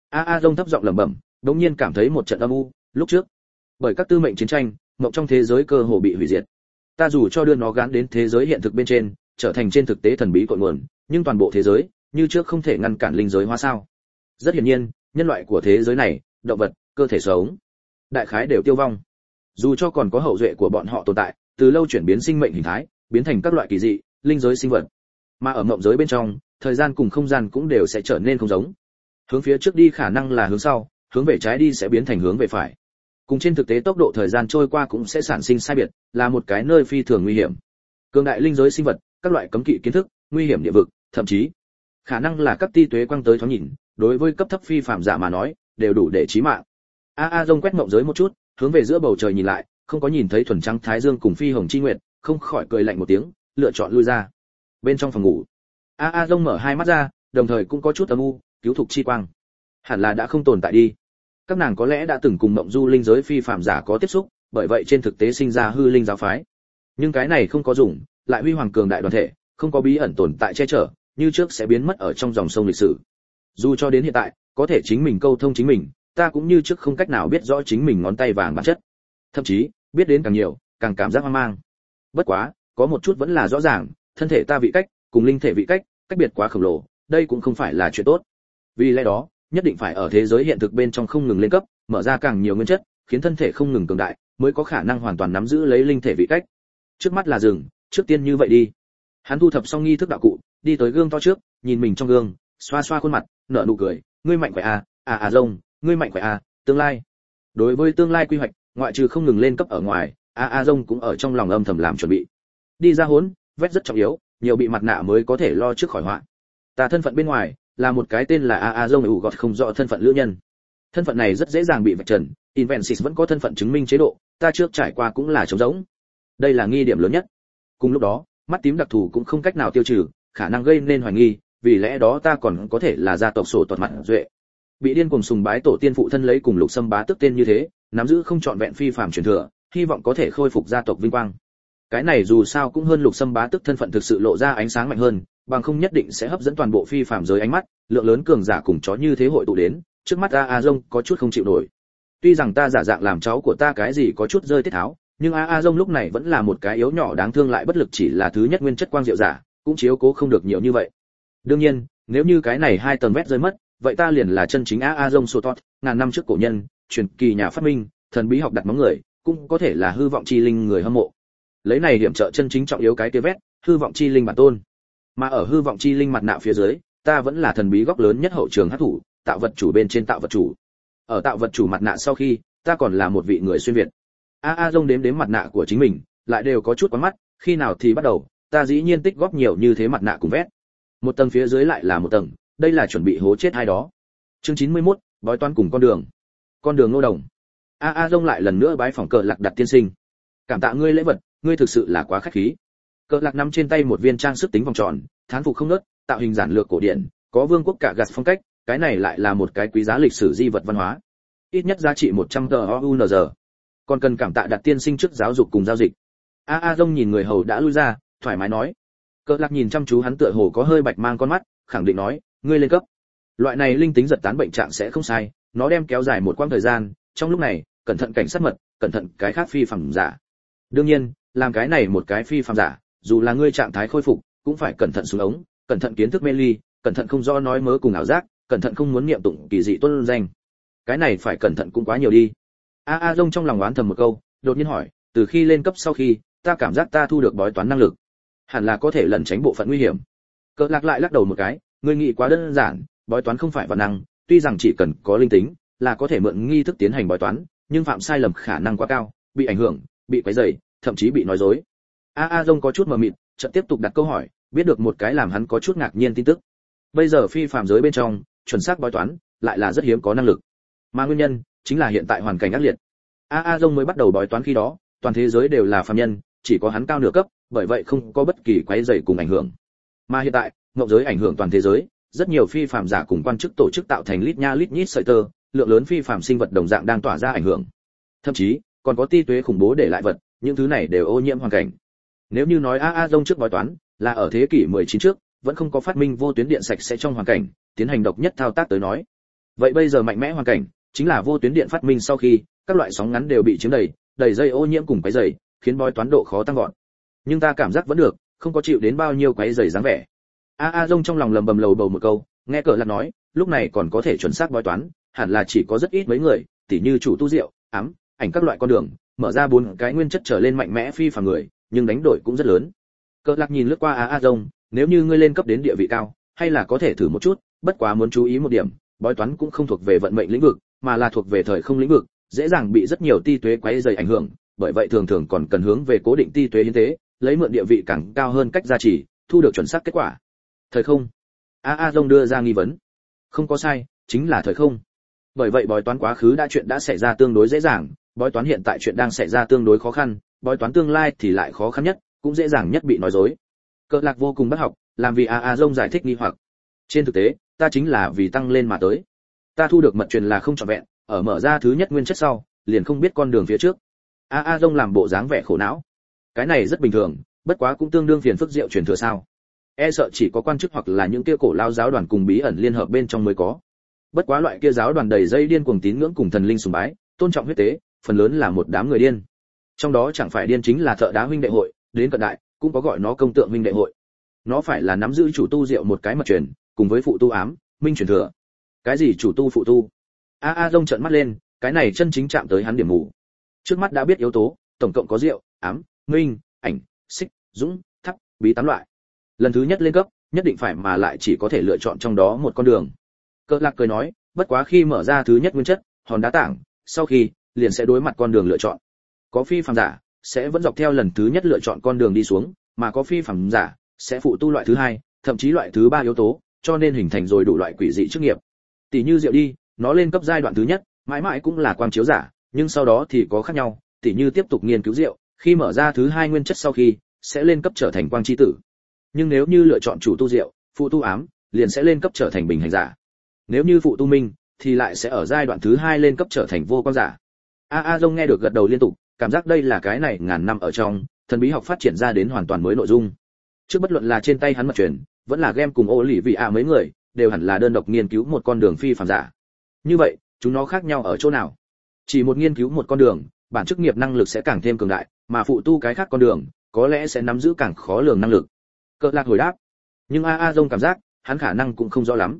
A Dông thấp giọng lẩm bẩm, đột nhiên cảm thấy một trận âm u, lúc trước, bởi các tư mệnh chiến tranh, mộng trong thế giới cơ hồ bị hủy diệt. Ta dù cho đưa nó gán đến thế giới hiện thực bên trên, trở thành trên thực tế thần bí cội nguồn, nhưng toàn bộ thế giới, như trước không thể ngăn cản linh giới hóa sao? Rất hiển nhiên, nhân loại của thế giới này, động vật, cơ thể sống, đại khái đều tiêu vong. Dù cho còn có hậu duệ của bọn họ tồn tại, từ lâu chuyển biến sinh mệnh hình thái, biến thành các loại kỳ dị, linh giới sinh vật. Mà ở mộng giới bên trong, thời gian cùng không gian cũng đều sẽ trở nên không giống. Hướng phía trước đi khả năng là hướng sau, hướng về trái đi sẽ biến thành hướng về phải. Cùng trên thực tế tốc độ thời gian trôi qua cũng sẽ sản sinh sai biệt, là một cái nơi phi thường nguy hiểm. Cường đại linh giới sinh vật, các loại cấm kỵ kiến thức, nguy hiểm địa vực, thậm chí khả năng là các ti tuế quang tới thoáng nhìn, đối với cấp thấp phi phàm giả mà nói, đều đủ để chí mạng. Rông quét mộng giới một chút, hướng về giữa bầu trời nhìn lại, không có nhìn thấy thuần trắng thái dương cùng phi hồng chi nguyệt, không khỏi cười lạnh một tiếng, lựa chọn lui ra. Bên trong phòng ngủ, Rông mở hai mắt ra, đồng thời cũng có chút âm u, cứu thục chi quang. Hẳn là đã không tồn tại đi. Các nàng có lẽ đã từng cùng mộng du linh giới phi phàm giả có tiếp xúc, bởi vậy trên thực tế sinh ra hư linh giáo phái. Nhưng cái này không có dùng, lại huy hoàng cường đại đoàn thể, không có bí ẩn tồn tại che chở, như trước sẽ biến mất ở trong dòng sông lịch sử. Dù cho đến hiện tại, có thể chính mình câu thông chính mình, ta cũng như trước không cách nào biết rõ chính mình ngón tay vàng bản chất. Thậm chí, biết đến càng nhiều, càng cảm giác hoang mang. Bất quá, có một chút vẫn là rõ ràng, thân thể ta vị cách, cùng linh thể vị cách, cách biệt quá khổng lồ, đây cũng không phải là chuyện tốt. Vì lẽ đó, nhất định phải ở thế giới hiện thực bên trong không ngừng lên cấp, mở ra càng nhiều nguyên chất, khiến thân thể không ngừng cường đại, mới có khả năng hoàn toàn nắm giữ lấy linh thể vị cách. Trước mắt là rừng, trước tiên như vậy đi. Hắn thu thập xong nghi thức đạo cụ, đi tới gương to trước, nhìn mình trong gương, xoa xoa khuôn mặt, nở nụ cười, ngươi mạnh khỏe rông, ngươi mạnh khỏe tương lai. Đối với tương lai quy hoạch, ngoại trừ không ngừng lên cấp ở ngoài, rông cũng ở trong lòng âm thầm làm chuẩn bị. Đi ra hốn, vét rất trọng yếu, nhiều bị mặt nạ mới có thể lo trước khỏi họa. Ta thân phận bên ngoài là một cái tên là rông ủ gọt không rõ thân phận lữ nhân. Thân phận này rất dễ dàng bị vạch trần, Invensis vẫn có thân phận chứng minh chế độ, ta trước trải qua cũng là trống rỗng. Đây là nghi điểm lớn nhất. Cùng lúc đó, mắt tím đặc thù cũng không cách nào tiêu trừ, khả năng gây nên hoài nghi, vì lẽ đó ta còn có thể là gia tộc sổ tuật mặt duệ. Bị điên cuồng sùng bái tổ tiên phụ thân lấy cùng Lục Sâm bá tức tên như thế, nắm giữ không trọn vẹn phi phàm truyền thừa, hy vọng có thể khôi phục gia tộc vinh quang. Cái này dù sao cũng hơn Lục Sâm bá tức thân phận thực sự lộ ra ánh sáng mạnh hơn, bằng không nhất định sẽ hấp dẫn toàn bộ phi phàm giới ánh mắt, lượng lớn cường giả cùng chó như thế hội tụ đến, trước mắt rông có chút không chịu nổi. Tuy rằng ta giả dạng làm cháu của ta cái gì có chút rơi tiết tháo, nhưng rông lúc này vẫn là một cái yếu nhỏ đáng thương lại bất lực chỉ là thứ nhất nguyên chất quang diệu giả, cũng chiếu cố không được nhiều như vậy. Đương nhiên, nếu như cái này hai tầng vét rơi mất, vậy ta liền là chân chính rông Sotot, ngàn năm trước cổ nhân, truyền kỳ nhà phát minh, thần bí học đặt móng người, cũng có thể là hư vọng chi linh người hâm mộ. Lấy này điểm trợ chân chính trọng yếu cái kia vét, hư vọng chi linh bản tôn. Mà ở hư vọng chi linh mặt nạ phía dưới, ta vẫn là thần bí góc lớn nhất hậu trường hắc thủ, tạo vật chủ bên trên tạo vật chủ. Ở tạo vật chủ mặt nạ sau khi, ta còn là một vị người xuyên việt. Rông đếm mặt nạ của chính mình, lại đều có chút quá mắt, khi nào thì bắt đầu, ta dĩ nhiên tích góp nhiều như thế mặt nạ cùng vét. Một tầng phía dưới lại là một tầng, đây là chuẩn bị hố chết hai đó. Chương 91, bói toán cùng con đường. Con đường Ngô Đồng. Rông lại lần nữa bái phỏng Cờ Lạc đặt tiên sinh. Cảm tạ ngươi lễ vật, ngươi thực sự là quá khách khí. Cờ Lạc nắm trên tay một viên trang sức tính vòng tròn, thán phục không ngớt, tạo hình giản lược cổ điển, có vương quốc cả gạt phong cách, cái này lại là một cái quý giá lịch sử di vật văn hóa. Ít nhất giá trị 100 TOUNZ. Còn cần cảm tạ đặt tiên sinh trước giáo dục cùng giao dịch. Rông nhìn người hầu đã lui ra, thoải mái nói. Cờ Lạc nhìn chăm chú hắn tựa hồ có hơi bạch mang con mắt, khẳng định nói, ngươi lên cấp. Loại này linh tính giật tán bệnh trạng sẽ không sai, nó đem kéo dài một quãng thời gian, trong lúc này, cẩn thận cảnh sát mật, cẩn thận cái khác phi phàm giả. Đương nhiên, làm cái này một cái phi phàm giả, dù là ngươi trạng thái khôi phục, cũng phải cẩn thận xuống ống, cẩn thận kiến thức mê ly, cẩn thận không rõ nói mớ cùng ảo giác, cẩn thận không muốn niệm tụng kỳ dị tuân danh. Cái này phải cẩn thận cũng quá nhiều đi. Rông trong lòng oán thầm một câu, đột nhiên hỏi, từ khi lên cấp sau khi, ta cảm giác ta thu được bói toán năng lực, hẳn là có thể lẩn tránh bộ phận nguy hiểm. Cờ Lạc lại lắc đầu một cái, ngươi nghĩ quá đơn giản, bói toán không phải vạn năng, tuy rằng chỉ cần có linh tính, là có thể mượn nghi thức tiến hành bói toán, nhưng phạm sai lầm khả năng quá cao, bị ảnh hưởng, bị quấy rầy, thậm chí bị nói dối. Rông có chút mờ mịt, chợt tiếp tục đặt câu hỏi, biết được một cái làm hắn có chút ngạc nhiên tin tức. Bây giờ phi phàm giới bên trong, chuẩn xác bói toán lại là rất hiếm có năng lực. Mà nguyên nhân chính là hiện tại hoàn cảnh ác liệt. Rông mới bắt đầu bói toán khi đó, toàn thế giới đều là phàm nhân, chỉ có hắn cao nửa cấp, bởi vậy không có bất kỳ quấy rầy cùng ảnh hưởng. Mà hiện tại, ngộng giới ảnh hưởng toàn thế giới, rất nhiều phi phàm giả cùng quan chức tổ chức tạo thành lít nha lít nhít sợi tơ, lượng lớn phi phàm sinh vật đồng dạng đang tỏa ra ảnh hưởng. Thậm chí, còn có ti tuế khủng bố để lại vật, những thứ này đều ô nhiễm hoàn cảnh. Nếu như nói Rông trước bói toán là ở thế kỷ 19 trước, vẫn không có phát minh vô tuyến điện sạch sẽ trong hoàn cảnh, tiến hành độc nhất thao tác tới nói. Vậy bây giờ mạnh mẽ hoàn cảnh, chính là vô tuyến điện phát minh sau khi, các loại sóng ngắn đều bị chiếm đầy dây ô nhiễm cùng quấy rầy, khiến bói toán độ khó tăng vọt. Nhưng ta cảm giác vẫn được, không có chịu đến bao nhiêu quấy rầy dáng vẻ. Rông trong lòng lầm bầm lầu bầu một câu, nghe Cờ Lạc nói, lúc này còn có thể chuẩn xác bói toán, hẳn là chỉ có rất ít mấy người, tỉ như chủ tu diệu, ám, ảnh các loại con đường, mở ra 4 cái nguyên chất trở lên mạnh mẽ phi phàm người, nhưng đánh đổi cũng rất lớn. Cờ Lạc nhìn lướt qua Rông, nếu như ngươi lên cấp đến địa vị cao, hay là có thể thử một chút, bất quá muốn chú ý một điểm, bói toán cũng không thuộc về vận mệnh lĩnh vực, mà là thuộc về thời không lĩnh vực, dễ dàng bị rất nhiều ti tuế quấy rầy ảnh hưởng, bởi vậy thường thường còn cần hướng về cố định ti tuế hiến tế, lấy mượn địa vị càng cao hơn cách gia trì, thu được chuẩn xác kết quả. Thời không. A Dông đưa ra nghi vấn. Không có sai, chính là thời không. Bởi vậy bói toán quá khứ chuyện đã xảy ra tương đối dễ dàng, bói toán hiện tại chuyện đang xảy ra tương đối khó khăn, bói toán tương lai thì lại khó khăn nhất, cũng dễ dàng nhất bị nói dối. Cỡ Lạc vô cùng bất học, làm vì A Dông giải thích nghi hoặc. Trên thực tế, ta chính là vì tăng lên mà tới. Ta thu được mật truyền là không trọn vẹn, ở mở ra thứ nhất nguyên chất sau, liền không biết con đường phía trước. A Dông làm bộ dáng vẻ khổ não. Cái này rất bình thường, bất quá cũng tương đương phiền phức diệu truyền thừa sao? E sợ chỉ có quan chức hoặc là những kia cổ lao giáo đoàn cùng bí ẩn liên hợp bên trong mới có. Bất quá loại kia giáo đoàn đầy dây điên cuồng tín ngưỡng cùng thần linh sùng bái, tôn trọng huyết tế, phần lớn là một đám người điên. Trong đó chẳng phải điên chính là thợ đá huynh đệ hội, đến cận đại cũng có gọi nó công tượng huynh đệ hội. Nó phải là nắm giữ chủ tu diệu một cái mật truyền, cùng với phụ tu ám, minh truyền thừa. Cái gì chủ tu phụ tu? A Dông trợn mắt lên, cái này chân chính chạm tới hắn điểm mù. Trước mắt đã biết yếu tố, tổng cộng có diệu, ám, minh, ảnh, xích, dũng, thắp, bí 8 loại. Lần thứ nhất lên cấp, nhất định phải mà lại chỉ có thể lựa chọn trong đó một con đường. Cỡ Lạc cười nói, bất quá khi mở ra thứ nhất nguyên chất, hòn đá tảng, sau khi liền sẽ đối mặt con đường lựa chọn. Có phi phàm giả sẽ vẫn dọc theo lần thứ nhất lựa chọn con đường đi xuống, mà có phi phàm giả sẽ phụ tu loại thứ hai, thậm chí loại thứ ba yếu tố, cho nên hình thành rồi đủ loại quỷ dị chức nghiệp. Tỷ như Diệu đi, nó lên cấp giai đoạn thứ nhất, mãi mãi cũng là quang chiếu giả, nhưng sau đó thì có khác nhau, tỷ như tiếp tục nghiên cứu Diệu, khi mở ra thứ hai nguyên chất sau khi sẽ lên cấp trở thành quang chi tử. Nhưng nếu như lựa chọn chủ tu Diệu, phụ tu ám, liền sẽ lên cấp trở thành bình hành giả. Nếu như phụ tu minh thì lại sẽ ở giai đoạn thứ hai lên cấp trở thành vô quang giả. A Dông nghe được gật đầu liên tục, cảm giác đây là cái này ngàn năm ở trong thần bí học phát triển ra đến hoàn toàn mới nội dung. Trước bất luận là trên tay hắn mật truyền, vẫn là game cùng ô lì vị mấy người đều hẳn là đơn độc nghiên cứu một con đường phi phàm giả. Như vậy chúng nó khác nhau ở chỗ nào? Chỉ một nghiên cứu một con đường, bản chức nghiệp năng lực sẽ càng thêm cường đại, mà phụ tu cái khác con đường có lẽ sẽ nắm giữ càng khó lường năng lực. Cỡ Lạc hồi đáp, nhưng A Dông cảm giác hắn khả năng cũng không rõ lắm.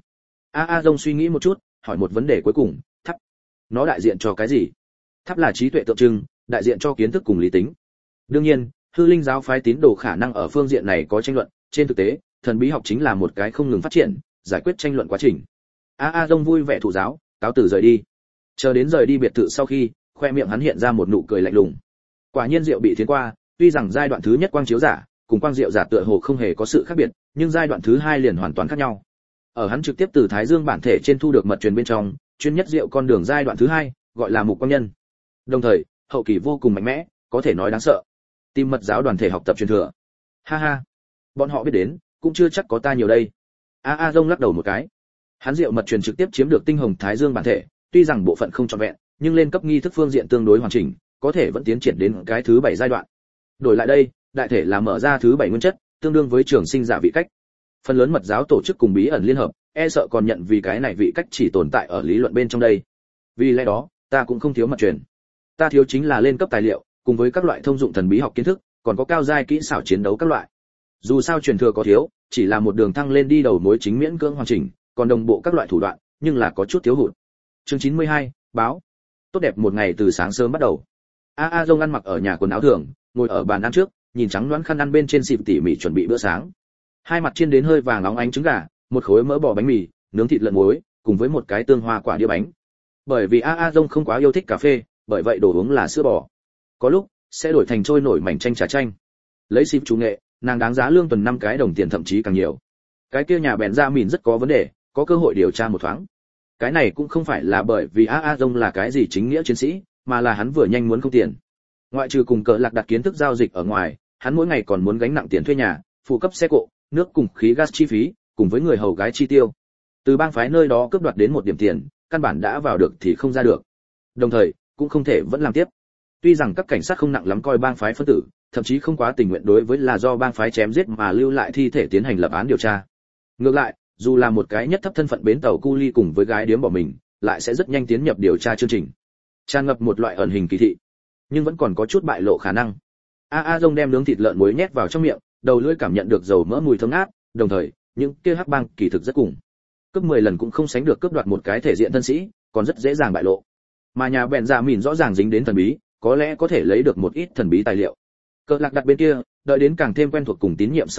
A Dông suy nghĩ một chút, hỏi một vấn đề cuối cùng, thắp, nó đại diện cho cái gì? Thắp là trí tuệ tượng trưng, đại diện cho kiến thức cùng lý tính. Đương nhiên, hư linh giáo phái tín đồ khả năng ở phương diện này có tranh luận, trên thực tế, thần bí học chính là một cái không ngừng phát triển, giải quyết tranh luận quá trình. A Dông vui vẻ thụ giáo, cáo từ rời đi. Chờ đến rời đi biệt thự sau khi, khoe miệng hắn hiện ra một nụ cười lạnh lùng. Quả nhiên Diệu bị thiến qua, tuy rằng giai đoạn thứ nhất quang chiếu giả cùng quang diệu giả tựa hồ không hề có sự khác biệt, nhưng giai đoạn thứ hai liền hoàn toàn khác nhau. Ở hắn trực tiếp từ Thái Dương bản thể trên thu được mật truyền bên trong, chuyên nhất Diệu con đường giai đoạn thứ hai, gọi là mục quang nhân. Đồng thời, hậu kỳ vô cùng mạnh mẽ, có thể nói đáng sợ. Tìm mật giáo đoàn thể học tập truyền thừa. Ha ha, bọn họ biết đến, cũng chưa chắc có ta nhiều đây. A Dông lắc đầu một cái. Hắn Diệu mật truyền trực tiếp chiếm được tinh hồng Thái Dương bản thể, tuy rằng bộ phận không trọn vẹn, nhưng lên cấp nghi thức phương diện tương đối hoàn chỉnh, có thể vẫn tiến triển đến cái thứ 7 giai đoạn. Đổi lại đây, đại thể là mở ra thứ 7 nguyên chất, tương đương với trường sinh giả vị cách. Phần lớn mật giáo tổ chức cùng bí ẩn liên hợp, e sợ còn nhận vì cái này vị cách chỉ tồn tại ở lý luận bên trong đây. Vì lẽ đó, ta cũng không thiếu mật truyền. Ta thiếu chính là lên cấp tài liệu, cùng với các loại thông dụng thần bí học kiến thức, còn có cao giai kỹ xảo chiến đấu các loại. Dù sao truyền thừa có thiếu, chỉ là một đường thăng lên đi đầu mối chính miễn cưỡng hoàn chỉnh, còn đồng bộ các loại thủ đoạn, nhưng là có chút thiếu hụt. Chương 92, báo. Tốt đẹp một ngày từ sáng sớm bắt đầu. A Dông ăn mặc ở nhà quần áo thường, ngồi ở bàn ăn trước, nhìn trắng đoán khăn ăn bên trên xịp tỉ mỉ chuẩn bị bữa sáng. Hai mặt chiên đến hơi vàng óng ánh trứng gà, một khối mỡ bò bánh mì, nướng thịt lợn muối, cùng với một cái tương hoa quả đĩa bánh. Bởi vì A Dông không quá yêu thích cà phê, bởi vậy đồ uống là sữa bò. Có lúc sẽ đổi thành trôi nổi mảnh chanh trà chanh. Lấy xịp chủ nghệ, nàng đáng giá lương tuần 5 cái đồng tiền thậm chí càng nhiều. Cái kia nhà bèn ra mìn rất có vấn đề, có cơ hội điều tra một thoáng. Cái này cũng không phải là bởi vì A Dông là cái gì chính nghĩa chiến sĩ, mà là hắn vừa nhanh muốn không tiền. Ngoại trừ cùng Cỡ Lạc đặt kiến thức giao dịch ở ngoài, hắn mỗi ngày còn muốn gánh nặng tiền thuê nhà, phụ cấp xe cộ, nước cùng khí gas chi phí, cùng với người hầu gái chi tiêu. Từ bang phái nơi đó cướp đoạt đến một điểm tiền, căn bản đã vào được thì không ra được. Đồng thời, cũng không thể vẫn làm tiếp. Tuy rằng các cảnh sát không nặng lắm coi bang phái phân tử, thậm chí không quá tình nguyện đối với là do bang phái chém giết mà lưu lại thi thể tiến hành lập án điều tra. Ngược lại, dù là một cái nhất thấp thân phận bến tàu cu ly cùng với gái điếm bỏ mình, lại sẽ rất nhanh tiến nhập điều tra chương trình. Tràn ngập một loại ẩn hình kỳ thị, nhưng vẫn còn có chút bại lộ khả năng. A Dông đem nướng thịt lợn muối nhét vào trong miệng, đầu lưỡi cảm nhận được dầu mỡ mùi thơm ngát, đồng thời, những kia hắc bang kỳ thực rất cùng. Cướp 10 lần cũng không sánh được cướp đoạt một cái thể diện thân sĩ, còn rất dễ dàng bại lộ. Mà nhà bèn dạ mìn rõ ràng dính đến thần bí, có lẽ có thể lấy được một ít thần bí tài liệu. Cỡ Lạc đặt bên kia, đợi đến càng thêm quen thuộc cùng tín nhiệm sau khi,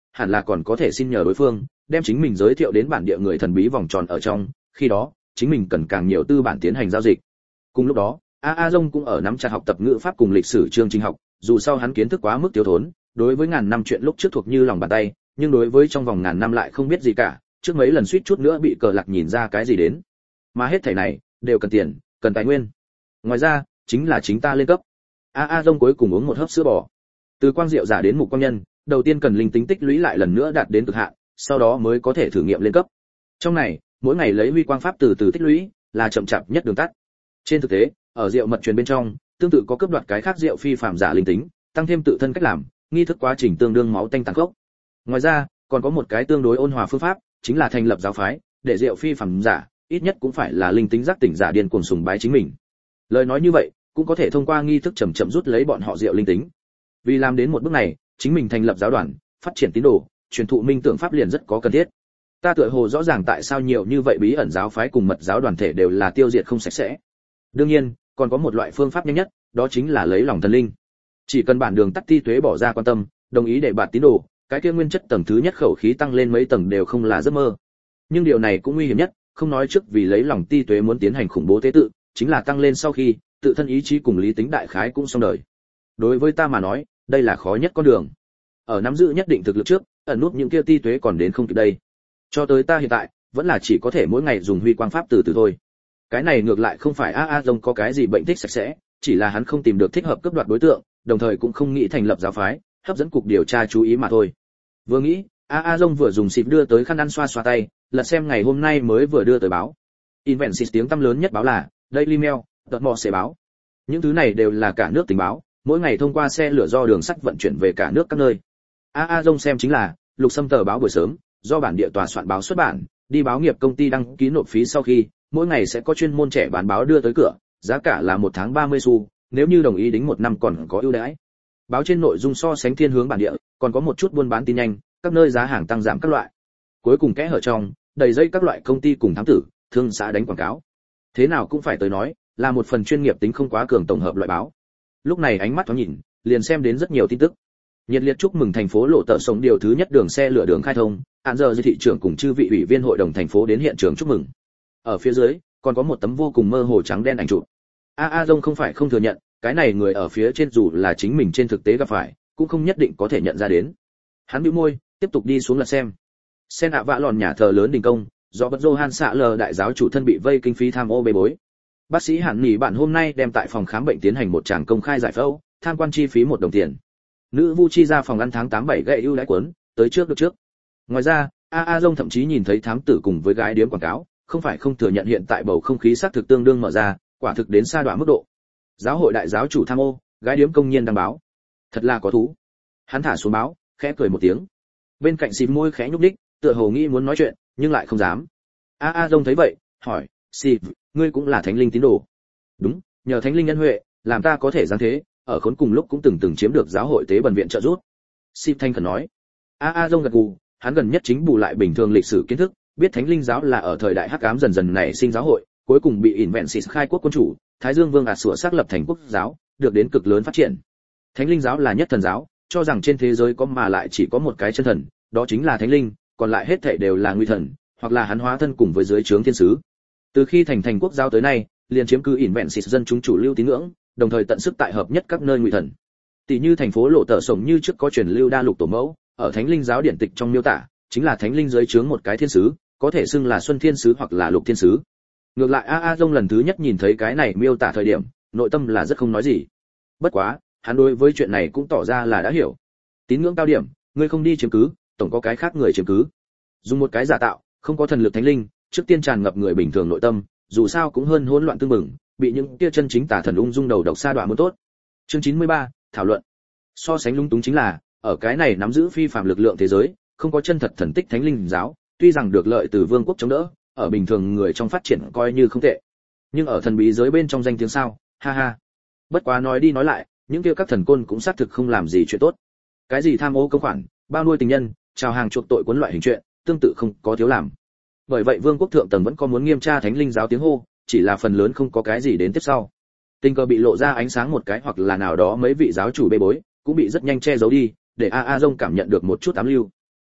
hẳn là còn có thể xin nhờ đối phương đem chính mình giới thiệu đến bản địa người thần bí vòng tròn ở trong, khi đó chính mình cần càng nhiều tư bản tiến hành giao dịch. Cùng lúc đó, A Dông cũng ở nắm chặt học tập ngữ pháp cùng lịch sử chương trình học, dù sau hắn kiến thức quá mức thiếu thốn, đối với ngàn năm chuyện lúc trước thuộc như lòng bàn tay, nhưng đối với trong vòng ngàn năm lại không biết gì cả, trước mấy lần suýt chút nữa bị cờ lạc nhìn ra cái gì đến. Mà hết thảy này đều cần tiền, cần tài nguyên. Ngoài ra, chính là chính ta lên cấp. A Dông cuối cùng uống một hớp sữa bò. Từ quang diệu giả đến mục quang nhân, đầu tiên cần linh tính tích lũy lại lần nữa đạt đến cực hạn, sau đó mới có thể thử nghiệm lên cấp. Trong này, mỗi ngày lấy huy quang pháp từ từ tích lũy, là chậm chạp nhất đường tắt. Trên thực tế, ở diệu mật truyền bên trong, tương tự có cướp đoạt cái khác diệu phi phàm giả linh tính, tăng thêm tự thân cách làm, nghi thức quá trình tương đương máu tanh tàn khốc. Ngoài ra, còn có một cái tương đối ôn hòa phương pháp, chính là thành lập giáo phái, để diệu phi phàm giả, ít nhất cũng phải là linh tính giác tỉnh giả điên cuồng sùng bái chính mình. Lời nói như vậy, cũng có thể thông qua nghi thức chậm chậm rút lấy bọn họ diệu linh tính. Vì làm đến một bước này, chính mình thành lập giáo đoàn, phát triển tín đồ, truyền thụ minh tưởng pháp liền rất có cần thiết. Ta tựa hồ rõ ràng tại sao nhiều như vậy bí ẩn giáo phái cùng mật giáo đoàn thể đều là tiêu diệt không sạch sẽ. Đương nhiên, còn có một loại phương pháp nhanh nhất, đó chính là lấy lòng thần linh. Chỉ cần bản đường tắt ti tuế bỏ ra quan tâm, đồng ý để bạn tín đồ, cái kia nguyên chất tầng thứ nhất khẩu khí tăng lên mấy tầng đều không là giấc mơ. Nhưng điều này cũng nguy hiểm nhất, không nói trước vì lấy lòng ti tuế muốn tiến hành khủng bố tế tự, chính là tăng lên sau khi, tự thân ý chí cùng lý tính đại khái cũng xong đời. Đối với ta mà nói, đây là khó nhất con đường. Ở nắm giữ nhất định thực lực trước, ẩn nút những kia ti tuế còn đến không kịp đây. Cho tới ta hiện tại, vẫn là chỉ có thể mỗi ngày dùng huy quang pháp từ từ thôi. Cái này ngược lại không phải A Dông có cái gì bệnh thích sạch sẽ, chỉ là hắn không tìm được thích hợp cướp đoạt đối tượng, đồng thời cũng không nghĩ thành lập giáo phái, hấp dẫn cục điều tra chú ý mà thôi. Vừa nghĩ, A Dông vừa dùng xịt đưa tới khăn ăn xoa xoa tay, lật xem ngày hôm nay mới vừa đưa tới báo. Invensis tiếng tăm lớn nhất báo là Daily Mail, tờ mò sẽ báo. Những thứ này đều là cả nước tình báo, mỗi ngày thông qua xe lửa do đường sắt vận chuyển về cả nước các nơi. A Dông xem chính là Lục Sâm tờ báo buổi sớm, do bản địa tòa soạn báo xuất bản, đi báo nghiệp công ty đăng ký nộp phí sau khi, mỗi ngày sẽ có chuyên môn trẻ bán báo đưa tới cửa, giá cả là 1 tháng 30 xu, nếu như đồng ý đính 1 năm còn có ưu đãi. Báo trên nội dung so sánh thiên hướng bản địa, còn có một chút buôn bán tin nhanh, các nơi giá hàng tăng giảm các loại. Cuối cùng kẽ hở trong, đầy dây các loại công ty cùng thám tử, thương xã đánh quảng cáo. Thế nào cũng phải tới nói, là một phần chuyên nghiệp tính không quá cường tổng hợp loại báo. Lúc này ánh mắt thoáng nhìn, liền xem đến rất nhiều tin tức. Nhiệt liệt chúc mừng thành phố Lộ Tợ Sống điều thứ nhất đường xe lửa đường khai thông, án giờ thị trưởng cùng chư vị ủy viên hội đồng thành phố đến hiện trường chúc mừng. Ở phía dưới, còn có một tấm vô cùng mơ hồ trắng đen ảnh chụp. A Dông không phải không thừa nhận, cái này người ở phía trên dù là chính mình trên thực tế gặp phải, cũng không nhất định có thể nhận ra đến. Hắn bĩu môi, tiếp tục đi xuống lật xem. Sen ạ vạ lòn nhà thờ lớn đình công, do bất Johan xạ lờ đại giáo chủ thân bị vây kinh phí tham ô bê bối. Bác sĩ Hàn Nghị bạn hôm nay đem tại phòng khám bệnh tiến hành một tràng công khai giải phẫu, tham quan chi phí 1 đồng tiền. Nữ vu chi ra phòng ăn tháng 87 gậy ưu đãi cuốn, tới trước được trước. Ngoài ra, A Dông thậm chí nhìn thấy thám tử cùng với gái điếm quảng cáo, không phải không thừa nhận hiện tại bầu không khí xác thực tương đương mở ra, quả thực đến xa đoạn mức độ. Giáo hội đại giáo chủ tham ô, gái điếm công nhiên đăng báo. Thật là có thú. Hắn thả xuống báo, khẽ cười một tiếng. Bên cạnh xìm môi khẽ nhúc đích, tựa hồ nghĩ muốn nói chuyện, nhưng lại không dám. A Dông thấy vậy, hỏi, "Xìm, ngươi cũng là thánh linh tín đồ?" "Đúng, nhờ thánh linh nhân huệ, làm ta có thể giáng thế, ở khốn cùng lúc cũng từng chiếm được giáo hội tế bần viện trợ giúp." Xìm thanh khẩn nói. A Dông gật gù, hắn gần nhất chính bù lại bình thường lịch sử kiến thức, biết thánh linh giáo là ở thời đại hắc ám dần dần nảy sinh giáo hội, cuối cùng bị Invensis khai quốc quân chủ, Thái Dương Vương sửa xác lập thành quốc giáo, được đến cực lớn phát triển. Thánh linh giáo là nhất thần giáo, cho rằng trên thế giới có mà lại chỉ có một cái chân thần, đó chính là thánh linh, còn lại hết thảy đều là nguy thần, hoặc là hắn hóa thân cùng với dưới trướng thiên sứ. Từ khi thành quốc giáo tới nay, liền chiếm cứ Invensis dân chúng chủ lưu tín ngưỡng, đồng thời tận sức tại hợp nhất các nơi nguy thần. Tỷ như thành phố Lộ Tợ Sống như trước có truyền lưu đa lục tổ mẫu, ở thánh linh giáo điển tịch trong miêu tả, chính là thánh linh dưới trướng một cái thiên sứ, có thể xưng là xuân thiên sứ hoặc là lục thiên sứ. Ngược lại A Dông lần thứ nhất nhìn thấy cái này miêu tả thời điểm, nội tâm là rất không nói gì. Bất quá, hắn đối với chuyện này cũng tỏ ra là đã hiểu. Tín ngưỡng cao điểm, ngươi không đi chiếm cứ, tổng có cái khác người chiếm cứ. Dùng một cái giả tạo, không có thần lực thánh linh, trước tiên tràn ngập người bình thường nội tâm, dù sao cũng hơn hỗn loạn tương mừng, bị những kia chân chính tà thần ung dung đầu độc sa đọa muốn tốt. Chương 93, thảo luận. So sánh lung túng chính là, ở cái này nắm giữ phi phàm lực lượng thế giới, không có chân thật thần tích thánh linh giáo, tuy rằng được lợi từ vương quốc chống đỡ, ở bình thường người trong phát triển coi như không tệ. Nhưng ở thần bí giới bên trong danh tiếng sao, ha ha. Bất quá nói đi nói lại, những kia các thần côn cũng xác thực không làm gì chuyện tốt. Cái gì tham ô công khoản, bao nuôi tình nhân, chào hàng chuộc tội cuốn loại hình chuyện, tương tự không có thiếu làm. Bởi vậy vương quốc thượng tầng vẫn có muốn nghiêm tra thánh linh giáo tiếng hô, chỉ là phần lớn không có cái gì đến tiếp sau. Tình cờ bị lộ ra ánh sáng một cái hoặc là nào đó mấy vị giáo chủ bê bối, cũng bị rất nhanh che giấu đi, để A Dông cảm nhận được một chút ám lưu.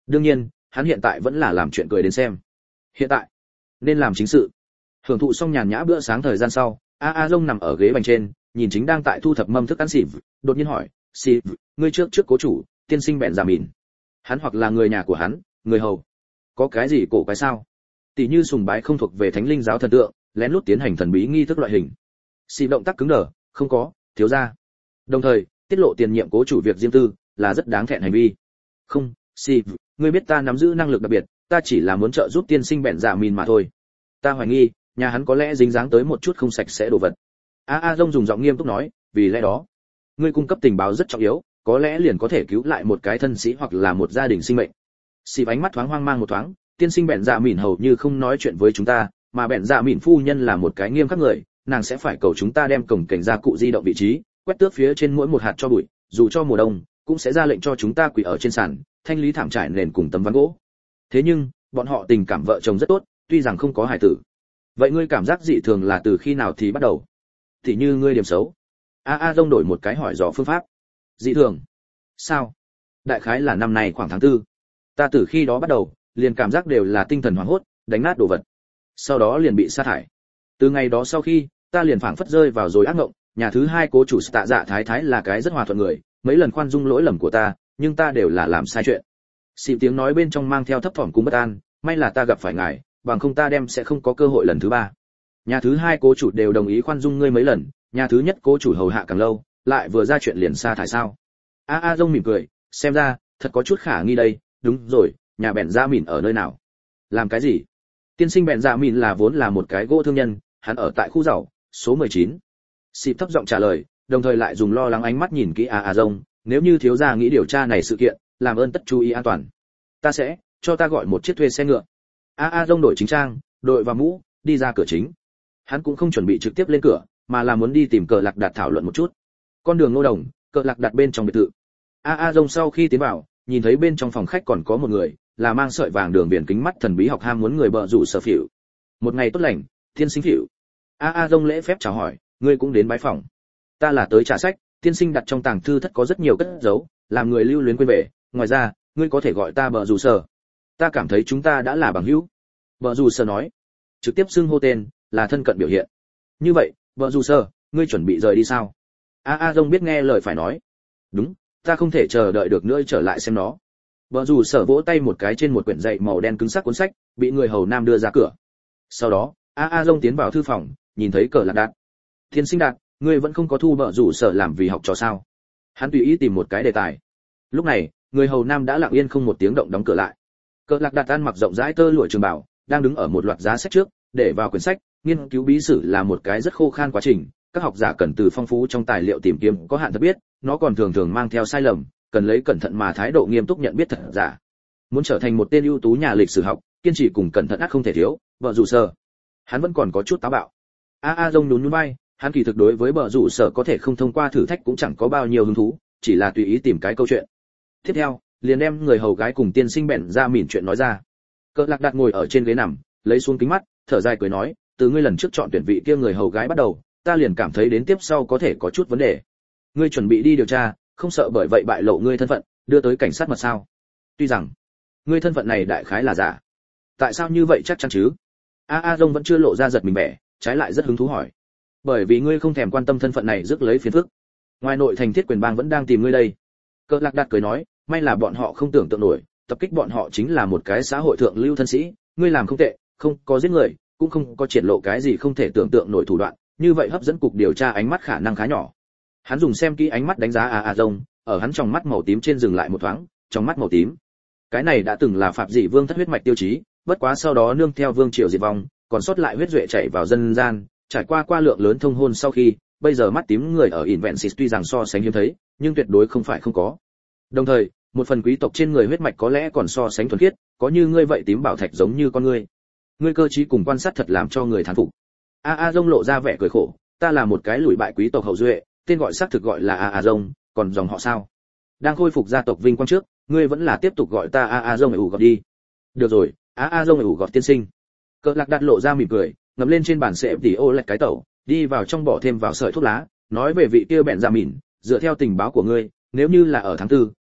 Đương nhiên hắn hiện tại vẫn là làm chuyện cười đến xem. Hiện tại nên làm chính sự. Hưởng thụ xong nhàn nhã bữa sáng thời gian sau, a Long nằm ở ghế bành trên, nhìn chính đang tại thu thập mâm thức ăn xịp, đột nhiên hỏi, xịp, ngươi trước cố chủ tiên sinh bẹn giả mìn, hắn hoặc là người nhà của hắn, người hầu, có cái gì cổ quái sao? Tỷ như sùng bái không thuộc về thánh linh giáo thần tượng, lén lút tiến hành thần bí nghi thức loại hình. Xịp động tác cứng đờ, không có, thiếu gia. Đồng thời tiết lộ tiền nhiệm cố chủ việc riêng tư là rất đáng thẹn hành vi. Không, xịp, ngươi biết ta nắm giữ năng lực đặc biệt, ta chỉ là muốn trợ giúp tiên sinh bẹn giả mìn mà thôi. Ta hoài nghi nhà hắn có lẽ dính dáng tới một chút không sạch sẽ đồ vật. A Long dùng giọng nghiêm túc nói, vì lẽ đó ngươi cung cấp tình báo rất trọng yếu, có lẽ liền có thể cứu lại một cái thân sĩ hoặc là một gia đình sinh mệnh. Xịp ánh mắt thoáng hoang mang một thoáng, tiên sinh bẹn dạ mỉn hầu như không nói chuyện với chúng ta, mà bẹn dạ mỉn phu nhân là một cái nghiêm khắc người, nàng sẽ phải cầu chúng ta đem cổng cảnh gia cụ di động vị trí, quét tước phía trên mỗi một hạt cho bụi, dù cho mùa đông cũng sẽ ra lệnh cho chúng ta quỳ ở trên sàn, thanh lý thảm trải nền cùng tấm ván gỗ. Thế nhưng bọn họ tình cảm vợ chồng rất tốt, tuy rằng không có hài tử. Vậy ngươi cảm giác dị thường là từ khi nào thì bắt đầu? Thì như ngươi điểm xấu. A Long đổi một cái hỏi dò phương pháp. Dị thường? Sao? Đại khái là năm nay khoảng tháng 4. Ta từ khi đó bắt đầu, liền cảm giác đều là tinh thần hoảng hốt, đánh nát đồ vật. Sau đó liền bị sa thải. Từ ngày đó sau khi, ta liền phảng phất rơi vào rồi ác ngộng, nhà thứ hai cố chủ Tạ Dạ Thái Thái là cái rất hòa thuận người, mấy lần khoan dung lỗi lầm của ta, nhưng ta đều là làm sai chuyện. Xịp tiếng nói bên trong mang theo thấp thỏm cùng bất an, may là ta gặp phải ngài, bằng không ta đem sẽ không có cơ hội lần thứ 3. Nhà thứ hai cố chủ đều đồng ý khoan dung ngươi mấy lần, nhà thứ nhất cố chủ hầu hạ càng lâu, lại vừa ra chuyện liền sa thải sao? A Long mỉm cười, xem ra thật có chút khả nghi đây. Đúng rồi, nhà bèn gia mìn ở nơi nào? Làm cái gì? Tiên sinh bèn gia mìn là vốn là một cái gỗ thương nhân, hắn ở tại khu giàu số 19. Xịp thấp giọng trả lời, đồng thời lại dùng lo lắng ánh mắt nhìn kỹ A Long, nếu như thiếu gia nghĩ điều tra này sự kiện, làm ơn tất chú ý an toàn. Ta sẽ cho ta gọi một chiếc thuê xe ngựa. A Long đổi chính trang, đội và mũ, đi ra cửa chính. Hắn cũng không chuẩn bị trực tiếp lên cửa, mà là muốn đi tìm Cờ Lạc Đạt thảo luận một chút. Con đường Ngô Đồng, Cờ Lạc Đạt bên trong biệt thự. A Long sau khi tiến vào, nhìn thấy bên trong phòng khách còn có một người, là mang sợi vàng đường viền kính mắt thần bí học ham muốn người bợ rủ Sở Phỉu. Một ngày tốt lành, tiên sinh Phỉu. A Long lễ phép chào hỏi, ngươi cũng đến bái phòng. Ta là tới trả sách, tiên sinh đặt trong tàng thư thất có rất nhiều cất giấu, làm người lưu luyến quên về, ngoài ra, ngươi có thể gọi ta bợ rủ Sở. Ta cảm thấy chúng ta đã là bằng hữu. Bợ rủ Sở nói, trực tiếp xưng hô tên là thân cận biểu hiện. Như vậy, bợ rủ Sở, ngươi chuẩn bị rời đi sao? A Long biết nghe lời phải nói. Đúng, ta không thể chờ đợi được nữa trở lại xem nó. Bợ rủ Sở vỗ tay một cái trên một quyển dạy màu đen cứng sắc cuốn sách, bị người hầu nam đưa ra cửa. Sau đó, A Long tiến vào thư phòng, nhìn thấy Cờ Lạc Đạt. Tiên sinh Đạt, ngươi vẫn không có thu bợ rủ Sở làm vì học trò sao? Hắn tùy ý tìm một cái đề tài. Lúc này, người hầu nam đã lặng yên không một tiếng động đóng cửa lại. Cờ Lạc Đạt ăn mặc rộng rãi tơ lụa trường bào, đang đứng ở một loạt giá sách trước, để vào quyển sách. Nghiên cứu bí sử là một cái rất khô khan quá trình, các học giả cần từ phong phú trong tài liệu tìm kiếm có hạn thật biết, nó còn thường thường mang theo sai lầm, cần lấy cẩn thận mà thái độ nghiêm túc nhận biết thật giả. Muốn trở thành một tên ưu tú nhà lịch sử học, kiên trì cùng cẩn thận ắt không thể thiếu. Bợ rủ Sở, hắn vẫn còn có chút táo bạo. A Long nhún nhún vai, hắn kỳ thực đối với bợ rủ Sở có thể không thông qua thử thách cũng chẳng có bao nhiêu hứng thú, chỉ là tùy ý tìm cái câu chuyện. Tiếp theo, liền đem người hầu gái cùng tiên sinh bèn ra mỉn chuyện nói ra. Cờ Lạc Đạt ngồi ở trên ghế nằm, lấy xuống kính mắt, thở dài cười nói, từ ngươi lần trước chọn tuyển vị kia người hầu gái bắt đầu, ta liền cảm thấy đến tiếp sau có thể có chút vấn đề. Ngươi chuẩn bị đi điều tra, không sợ bởi vậy bại lộ ngươi thân phận, đưa tới cảnh sát mật sao? Tuy rằng ngươi thân phận này đại khái là giả. Tại sao như vậy chắc chắn chứ? A Long vẫn chưa lộ ra giật mình vẻ, trái lại rất hứng thú hỏi. Bởi vì ngươi không thèm quan tâm thân phận này rước lấy phiền phức. Ngoài nội thành Thiết Quyền Bang vẫn đang tìm ngươi đây. Cờ Lạc Đạt cười nói, may là bọn họ không tưởng tượng nổi, tập kích bọn họ chính là một cái xã hội thượng lưu thân sĩ, ngươi làm không tệ, không có giết người, cũng không có triển lộ cái gì không thể tưởng tượng nổi thủ đoạn, như vậy hấp dẫn cục điều tra ánh mắt khả năng khá nhỏ. Hắn dùng xem kỹ ánh mắt đánh giá A Long, ở hắn trong mắt màu tím trên dừng lại một thoáng, trong mắt màu tím. Cái này đã từng là phạm dị vương thất huyết mạch tiêu chí, bất quá sau đó nương theo vương triều diệt vong, còn sót lại huyết duệ chảy vào dân gian, trải qua lượng lớn thông hôn sau khi, bây giờ mắt tím người ở Invensis tuy rằng so sánh hiếm thấy, nhưng tuyệt đối không phải không có. Đồng thời, một phần quý tộc trên người huyết mạch có lẽ còn so sánh thuần khiết, có như ngươi vậy tím bảo thạch giống như con ngươi. Ngươi cơ trí cùng quan sát thật làm cho người thán phục. A Long lộ ra vẻ cười khổ, ta là một cái lùi bại quý tộc hậu duệ, tên gọi xác thực gọi là A Long, còn dòng họ sao? Đang khôi phục gia tộc vinh quang trước, ngươi vẫn là tiếp tục gọi ta A Long ủ gọt đi. Được rồi, A Long ủ gọt tiên sinh. Cờ Lạc Đạt lộ ra mỉm cười, ngậm lên trên bàn xệ tỉ ô lệch cái tẩu, đi vào trong bỏ thêm vào sợi thuốc lá, nói về vị kia bẹn ra mỉn, dựa theo tình báo của ngươi, nếu như là ở tháng 4,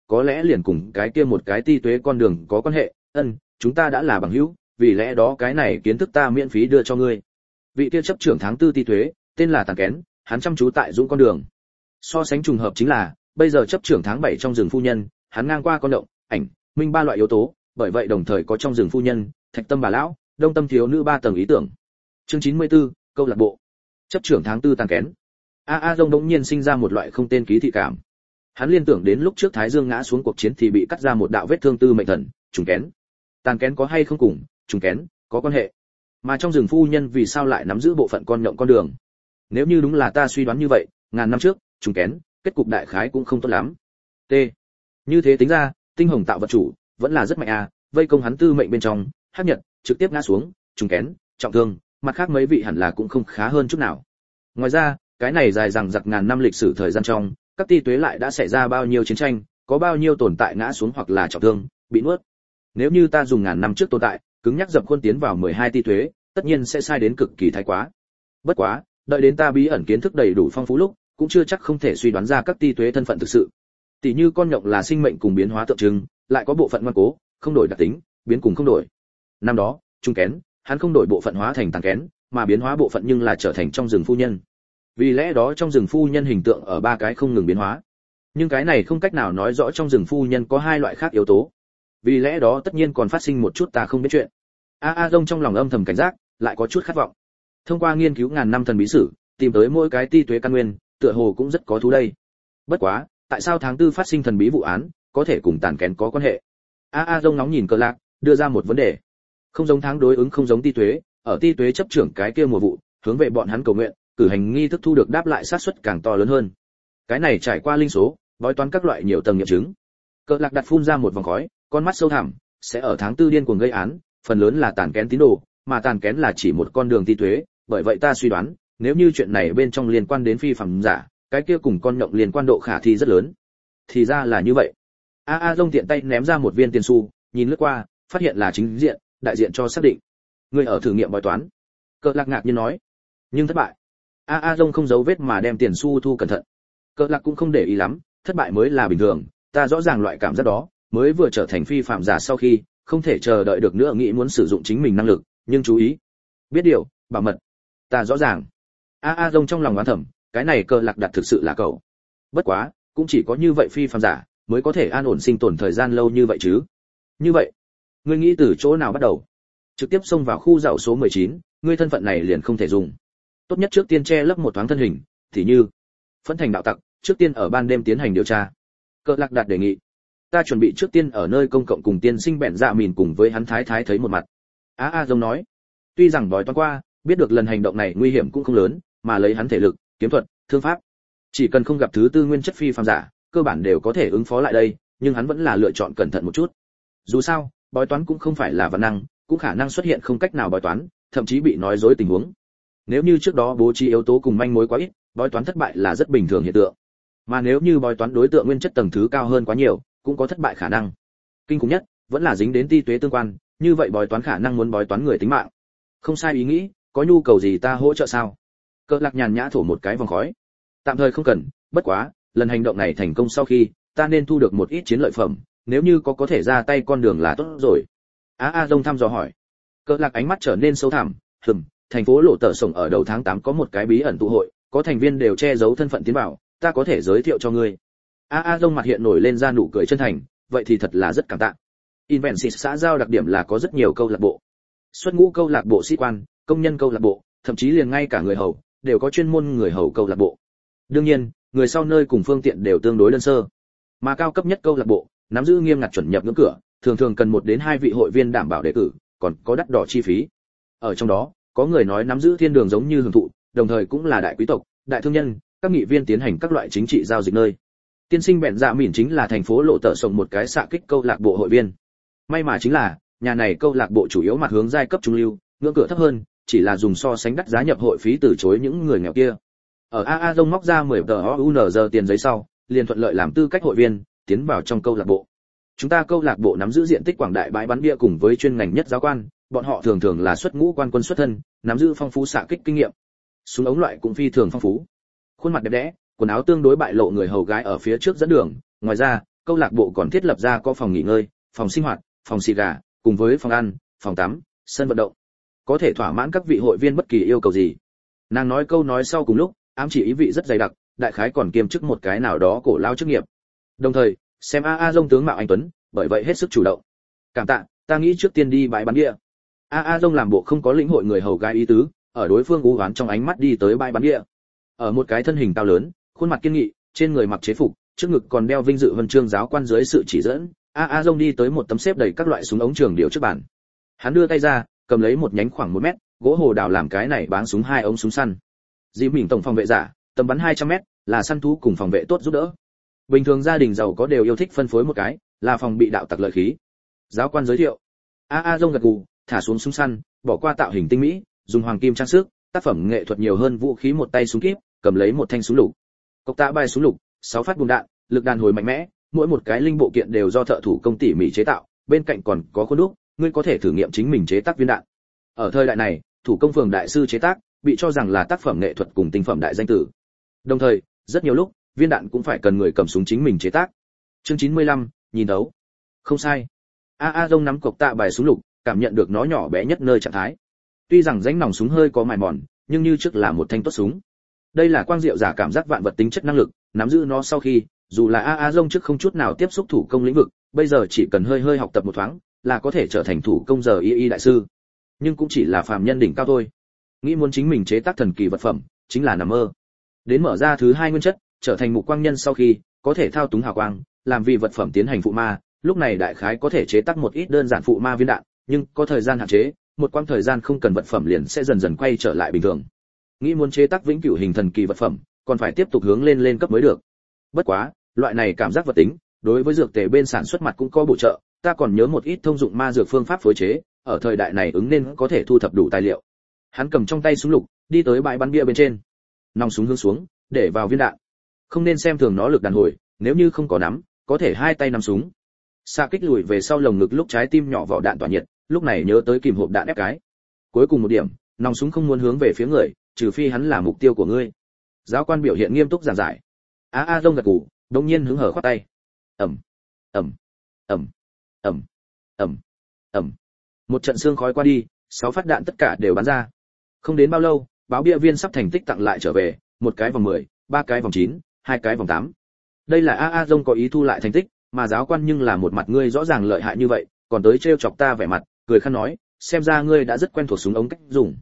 có lẽ liền cùng cái kia một cái ti tuế con đường có quan hệ. Chúng ta đã là bằng hữu, vì lẽ đó cái này kiến thức ta miễn phí đưa cho ngươi. Vị kia chấp trưởng tháng 4 ti tuế, tên là Tàn Kén, hắn chăm chú tại Dũng con đường. So sánh trùng hợp chính là, bây giờ chấp trưởng tháng 7 trong rừng phu nhân, hắn ngang qua con động, ảnh, minh ba loại yếu tố, bởi vậy đồng thời có trong rừng phu nhân, Thạch Tâm bà lão, Đông Tâm thiếu nữ 3 tầng ý tưởng. Chương 94, câu lạc bộ. Chấp trưởng tháng 4 Tàn Kén. Dông đống nhiên sinh ra một loại không tên ký thị cảm. Hắn liên tưởng đến lúc trước Thái Dương ngã xuống cuộc chiến thì bị cắt ra một đạo vết thương tư mệnh thần, trùng kén. Tàn Kén có hay không cùng trùng kén có quan hệ? Mà trong rừng phu nhân vì sao lại nắm giữ bộ phận con nhộng con đường? Nếu như đúng là ta suy đoán như vậy, ngàn năm trước, trùng kén, kết cục đại khái cũng không tốt lắm. T. Như thế tính ra, tinh hồng tạo vật chủ vẫn là rất mạnh vây công hắn tư mệnh bên trong, Hắc Nhật trực tiếp ngã xuống, trùng kén, trọng thương, mặt khác mấy vị hẳn là cũng không khá hơn chút nào. Ngoài ra, cái này dài dằng dặc ngàn năm lịch sử thời gian trong, các ti tuế lại đã xảy ra bao nhiêu chiến tranh, có bao nhiêu tồn tại ngã xuống hoặc là trọng thương, bị nuốt. Nếu như ta dùng ngàn năm trước tồn tại, cứng nhắc dập khuôn tiến vào 12 ti tuế, tất nhiên sẽ sai đến cực kỳ thái quá. Bất quá, đợi đến ta bí ẩn kiến thức đầy đủ phong phú lúc, cũng chưa chắc không thể suy đoán ra các ti tuế thân phận thực sự. Tỷ như con nhộng là sinh mệnh cùng biến hóa tượng trưng, lại có bộ phận ngoan cố, không đổi đặc tính, biến cùng không đổi. Năm đó, trung kén, hắn không đổi bộ phận hóa thành Tàn Kén, mà biến hóa bộ phận nhưng là trở thành trong rừng phu nhân. Vì lẽ đó trong rừng phu nhân hình tượng ở 3 cái không ngừng biến hóa. Nhưng cái này không cách nào nói rõ trong rừng phu nhân có 2 loại khác yếu tố. Vì lẽ đó tất nhiên còn phát sinh một chút ta không biết chuyện. Dông trong lòng âm thầm cảnh giác, lại có chút khát vọng. Thông qua nghiên cứu ngàn năm thần bí sử, tìm tới mỗi cái ti tuế căn nguyên, tựa hồ cũng rất có thú đây. Bất quá, tại sao tháng 4 phát sinh thần bí vụ án, có thể cùng Tàn Kén có quan hệ? Dông ngóng nhìn Cờ Lạc, đưa ra một vấn đề. Không giống tháng đối ứng không giống ti tuế, ở ti tuế chấp trưởng cái kia mùa vụ, hướng về bọn hắn cầu nguyện, cử hành nghi thức thu được đáp lại xác suất càng to lớn hơn. Cái này trải qua linh số, bói toán các loại nhiều tầng nghiệm chứng. Cờ Lạc đặt phun ra một vòng khói, con mắt sâu thẳm, sẽ ở tháng 4 điên cuồng gây án, phần lớn là Tàn Kén tín đồ, mà Tàn Kén là chỉ một con đường ti tuế, bởi vậy ta suy đoán, nếu như chuyện này bên trong liên quan đến phi phàm giả, cái kia cùng con nhộng liên quan độ khả thi rất lớn. Thì ra là như vậy. Dông tiện tay ném ra một viên tiền xu, nhìn lướt qua, phát hiện là chính diện, đại diện cho xác định. Người ở thử nghiệm bói toán. Cờ Lạc ngạc nhiên nói, nhưng thất bại. Dông không giấu vết mà đem tiền xu thu cẩn thận. Cờ Lạc cũng không để ý lắm, thất bại mới là bình thường, ta rõ ràng loại cảm giác đó, mới vừa trở thành phi phạm giả sau khi, không thể chờ đợi được nữa nghĩ muốn sử dụng chính mình năng lực, nhưng chú ý, biết điều, bảo mật. Ta rõ ràng. Dông trong lòng oán thầm, cái này Cờ Lạc đặt thực sự là cậu. Bất quá, cũng chỉ có như vậy phi phạm giả mới có thể an ổn sinh tồn thời gian lâu như vậy chứ. Như vậy, ngươi nghĩ từ chỗ nào bắt đầu? Trực tiếp xông vào khu dạo số 19, ngươi thân phận này liền không thể dùng. Tốt nhất trước tiên che lấp một thoáng thân hình, thì như phẫn thành đạo tặc, trước tiên ở ban đêm tiến hành điều tra. Cờ Lạc đặt đề nghị. Ta chuẩn bị trước tiên ở nơi công cộng cùng tiên sinh bẹn dạ mìn cùng với hắn thái thái thấy một mặt. Dông nói, tuy rằng bói toán qua, biết được lần hành động này nguy hiểm cũng không lớn, mà lấy hắn thể lực, kiếm thuật, thương pháp, chỉ cần không gặp thứ tư nguyên chất phi phàm giả, cơ bản đều có thể ứng phó lại đây, nhưng hắn vẫn là lựa chọn cẩn thận một chút. Dù sao, bói toán cũng không phải là văn năng, cũng khả năng xuất hiện không cách nào bói toán, thậm chí bị nói dối tình huống. Nếu như trước đó bố trí yếu tố cùng manh mối quá ít, bói toán thất bại là rất bình thường hiện tượng. Mà nếu như bói toán đối tượng nguyên chất tầng thứ cao hơn quá nhiều, cũng có thất bại khả năng. Kinh khủng nhất, vẫn là dính đến ti tuế tương quan, như vậy bói toán khả năng muốn bói toán người tính mạng. Không sai ý nghĩ, có nhu cầu gì ta hỗ trợ sao? Cờ Lạc nhàn nhã thổ một cái vòng khói. Tạm thời không cần, bất quá, lần hành động này thành công sau khi, ta nên thu được một ít chiến lợi phẩm, nếu như có thể ra tay con đường là tốt rồi. Dông thăm dò hỏi. Cờ Lạc ánh mắt trở nên sâu thẳm, thành phố Lộ Tở Sổng ở đầu tháng 8 có một cái bí ẩn tụ hội, có thành viên đều che giấu thân phận tiến vào, ta có thể giới thiệu cho ngươi. Dông mặt hiện nổi lên ra nụ cười chân thành, vậy thì thật là rất cảm tạ. Invensis xã giao đặc điểm là có rất nhiều câu lạc bộ. Xuất ngũ câu lạc bộ sĩ quan, công nhân câu lạc bộ, thậm chí liền ngay cả người hầu đều có chuyên môn người hầu câu lạc bộ. Đương nhiên, người sau nơi cùng phương tiện đều tương đối đơn sơ. Mà cao cấp nhất câu lạc bộ, nắm giữ nghiêm ngặt chuẩn nhập ngưỡng cửa, thường thường cần 1 đến 2 vị hội viên đảm bảo đề cử, còn có đắt đỏ chi phí. Ở trong đó, có người nói nắm giữ thiên đường giống như hưởng thụ, đồng thời cũng là đại quý tộc, đại thương nhân, các nghị viên tiến hành các loại chính trị giao dịch nơi. Tiên sinh bẹn dạ mỉn chính là thành phố Lộ Tở Sổng một cái xạ kích câu lạc bộ hội viên. May mà chính là, nhà này câu lạc bộ chủ yếu mặt hướng giai cấp trung lưu, ngưỡng cửa thấp hơn, chỉ là dùng so sánh đắt giá nhập hội phí từ chối những người nghèo kia. Ở Dông móc ra 10 tờ tiền giấy sau, liền thuận lợi làm tư cách hội viên, tiến vào trong câu lạc bộ. Chúng ta câu lạc bộ nắm giữ diện tích quảng đại bãi bắn bia cùng với chuyên ngành nhất giáo quan, bọn họ thường thường là xuất ngũ quan quân xuất thân, nắm giữ phong phú xạ kích kinh nghiệm. Súng ống loại cũng phi thường phong phú. Khuôn mặt đẹp đẽ, quần áo tương đối bại lộ người hầu gái ở phía trước dẫn đường, ngoài ra, câu lạc bộ còn thiết lập ra có phòng nghỉ ngơi, phòng sinh hoạt, phòng xì gà, cùng với phòng ăn, phòng tắm, sân vận động, có thể thỏa mãn các vị hội viên bất kỳ yêu cầu gì. Nàng nói câu nói sau cùng lúc ám chỉ ý vị rất dày đặc, đại khái còn kiêm chức một cái nào đó cổ lao chức nghiệp. Đồng thời xem A Dông tướng mạo anh tuấn, bởi vậy hết sức chủ động. Cảm tạ, ta nghĩ trước tiên đi bãi bán bia. A Dông làm bộ không có lĩnh hội người hầu gái ý tứ, ở đối phương u hoán trong ánh mắt đi tới bãi bán bia. Ở một cái thân hình cao lớn, khuôn mặt kiên nghị, trên người mặc chế phục, trước ngực còn đeo vinh dự huân chương giáo quan dưới sự chỉ dẫn, A Dông đi tới một tấm xếp đầy các loại súng ống trường điều trước bàn. Hắn đưa tay ra, cầm lấy một nhánh khoảng 1 mét, gỗ hồ đào làm cái này báng súng 2 ống súng săn. Dĩ mình tổng phòng vệ giả, tầm bắn 200 mét, là săn thú cùng phòng vệ tốt giúp đỡ. Bình thường gia đình giàu có đều yêu thích phân phối một cái, là phòng bị đạo tặc lợi khí. Giáo quan giới thiệu. A Dông gật gù, thả xuống súng săn, bỏ qua tạo hình tinh mỹ, dùng hoàng kim trang sức, tác phẩm nghệ thuật nhiều hơn vũ khí một tay súng kíp, cầm lấy một thanh súng lục. Cộc tạ bài súng lục, 6 phát bùng đạn, lực đàn hồi mạnh mẽ, mỗi một cái linh bộ kiện đều do thợ thủ công tỉ mỉ chế tạo, bên cạnh còn có khuôn đúc, ngươi có thể thử nghiệm chính mình chế tác viên đạn. Ở thời đại này, thủ công phường đại sư chế tác bị cho rằng là tác phẩm nghệ thuật cùng tinh phẩm đại danh tử. Đồng thời, rất nhiều lúc, viên đạn cũng phải cần người cầm súng chính mình chế tác. Chương 95, nhìn đấu. Không sai. A Dông nắm cộc tạ bài súng lục, cảm nhận được nó nhỏ bé nhất nơi trạng thái. Tuy rằng rãnh nòng súng hơi có mài mòn, nhưng như trước là một thanh tốt súng. Đây là quang diệu giả cảm giác vạn vật tính chất năng lực, nắm giữ nó sau khi, dù là A Dông trước không chút nào tiếp xúc thủ công lĩnh vực, bây giờ chỉ cần hơi học tập một thoáng, là có thể trở thành thủ công giờ y đại sư. Nhưng cũng chỉ là phàm nhân đỉnh cao thôi. Nghĩ muốn chính mình chế tác thần kỳ vật phẩm, chính là nằm mơ. Đến mở ra thứ 2 nguyên chất, trở thành mục quang nhân sau khi, có thể thao túng hào quang, làm vì vật phẩm tiến hành phụ ma, lúc này đại khái có thể chế tác một ít đơn giản phụ ma viên đạn, nhưng có thời gian hạn chế, một quãng thời gian không cần vật phẩm liền sẽ dần dần quay trở lại bình thường. Nghĩ muốn chế tác vĩnh cửu hình thần kỳ vật phẩm, còn phải tiếp tục hướng lên cấp mới được. Bất quá, loại này cảm giác vật tính, đối với dược tề bên sản xuất mặt cũng có bổ trợ, ta còn nhớ một ít thông dụng ma dược phương pháp phối chế, ở thời đại này ứng nên có thể thu thập đủ tài liệu. Hắn cầm trong tay súng lục, đi tới bãi bắn bia bên trên. Nòng súng hướng xuống, để vào viên đạn. Không nên xem thường nó lực đàn hồi, nếu như không có nắm, có thể 2 tay nắm súng. Xạ kích lùi về sau lồng ngực lúc trái tim nhỏ vỏ đạn tỏa nhiệt, lúc này nhớ tới kìm hộp đạn ép cái. Cuối cùng một điểm, nòng súng không muốn hướng về phía người, trừ phi hắn là mục tiêu của ngươi. Giáo quan biểu hiện nghiêm túc giảng giải. A Dông gật gù, đột nhiên hứng hở khoát tay. Ầm, ầm, ầm, ầm, ầm, ầm. Một trận xương khói qua đi, 6 phát đạn tất cả đều bắn ra. Không đến bao lâu, báo bia viên sắp thành tích tặng lại trở về, một cái vòng 10, 3 cái vòng 9, 2 cái vòng 8. Đây là A Dông có ý thu lại thành tích, mà giáo quan nhưng là một mặt ngươi rõ ràng lợi hại như vậy, còn tới trêu chọc ta vẻ mặt, cười khăn nói, xem ra ngươi đã rất quen thuộc súng ống cách dùng.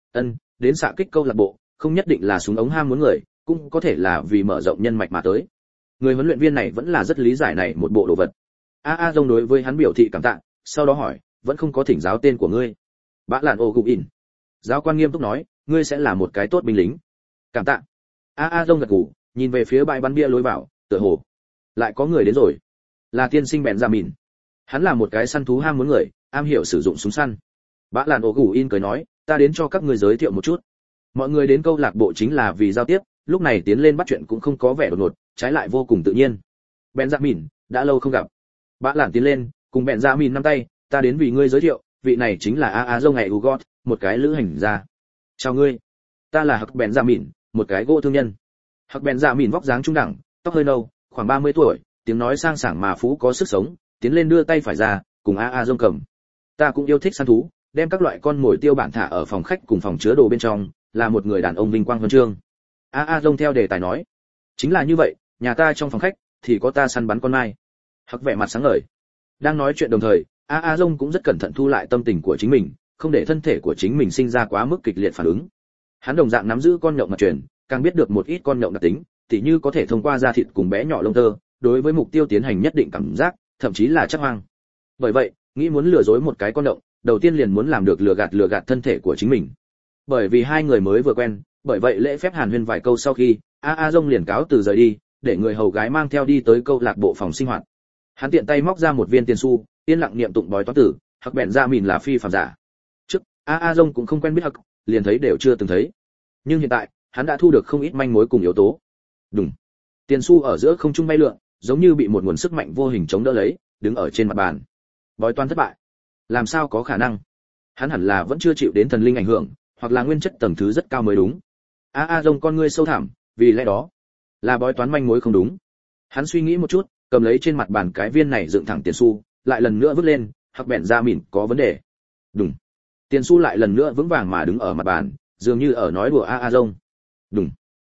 Đến xạ kích câu lạc bộ, không nhất định là súng ống ham muốn người, cũng có thể là vì mở rộng nhân mạch mà tới. Người huấn luyện viên này vẫn là rất lý giải này một bộ đồ vật. A Dông đối với hắn biểu thị cảm tạ, sau đó hỏi, vẫn không có thỉnh giáo tên của ngươi. Bã lạn ô gục in. Giáo quan nghiêm túc nói, ngươi sẽ là một cái tốt binh lính. Cảm tạ. A Dông gật gù, nhìn về phía bãi bắn bia lối vào, tựa hồ lại có người đến rồi. Là tiên sinh bèn ra mìn. Hắn là một cái săn thú ham muốn người, am hiểu sử dụng súng săn. Bã lạn ô gù in cười nói, ta đến cho các ngươi giới thiệu một chút. Mọi người đến câu lạc bộ chính là vì giao tiếp, lúc này tiến lên bắt chuyện cũng không có vẻ đột ngột, trái lại vô cùng tự nhiên. Bèn ra mìn, đã lâu không gặp. Bã lạn tiến lên, cùng bèn ra mìn nắm tay, ta đến vì ngươi giới thiệu, vị này chính là A Dông ngày Ugot, một cái lữ hành gia. Chào ngươi, ta là Hắc bèn ra mìn, một cái gỗ thương nhân. Hắc bèn ra mìn vóc dáng trung đẳng, tóc hơi nâu, khoảng 30 tuổi, tiếng nói sang sảng mà phú có sức sống, tiến lên đưa tay phải ra, cùng A Dông cầm. Ta cũng yêu thích săn thú, đem các loại con mồi tiêu bản thả ở phòng khách cùng phòng chứa đồ bên trong, là một người đàn ông vinh quang huân chương. A Dông theo đề tài nói, chính là như vậy, nhà ta trong phòng khách thì có ta săn bắn con mai. Hắc vẻ mặt sáng ngời. Đang nói chuyện đồng thời, A Dông cũng rất cẩn thận thu lại tâm tình của chính mình, không để thân thể của chính mình sinh ra quá mức kịch liệt phản ứng. Hắn đồng dạng nắm giữ con nhộng mật truyền, càng biết được một ít con nhộng đặc tính, tỉ như có thể thông qua da thịt cùng bé nhỏ lông tơ, đối với mục tiêu tiến hành nhất định cảm giác, thậm chí là chắc hoang. Bởi vậy, nghĩ muốn lừa dối một cái con nhộng, đầu tiên liền muốn làm được lừa gạt thân thể của chính mình. Bởi vì hai người mới vừa quen, bởi vậy lễ phép hàn huyên vài câu sau khi, A Dông liền cáo từ rời đi, để người hầu gái mang theo đi tới câu lạc bộ phòng sinh hoạt. Hắn tiện tay móc ra một viên tiền xu, yên lặng niệm tụng bói toán tử, Hắc bèn ra mìn là phi phàm giả. Trước, A Dông cũng không quen biết Hắc, liền thấy đều chưa từng thấy. Nhưng hiện tại, hắn đã thu được không ít manh mối cùng yếu tố. Đùng. Tiền xu ở giữa không trung bay lượn, giống như bị một nguồn sức mạnh vô hình chống đỡ lấy, đứng ở trên mặt bàn. Bói toán thất bại. Làm sao có khả năng? Hắn hẳn là vẫn chưa chịu đến thần linh ảnh hưởng, hoặc là nguyên chất tầng thứ rất cao mới đúng. A Dông con ngươi sâu thẳm, vì lẽ đó, là bói toán manh mối không đúng. Hắn suy nghĩ một chút, cầm lấy trên mặt bàn cái viên này dựng thẳng tiền xu, lại lần nữa vứt lên, hoặc bèn ra mìn có vấn đề. Đùng. Tiền xu lại lần nữa vững vàng mà đứng ở mặt bàn, dường như ở nói đùa A Dông. Đùng.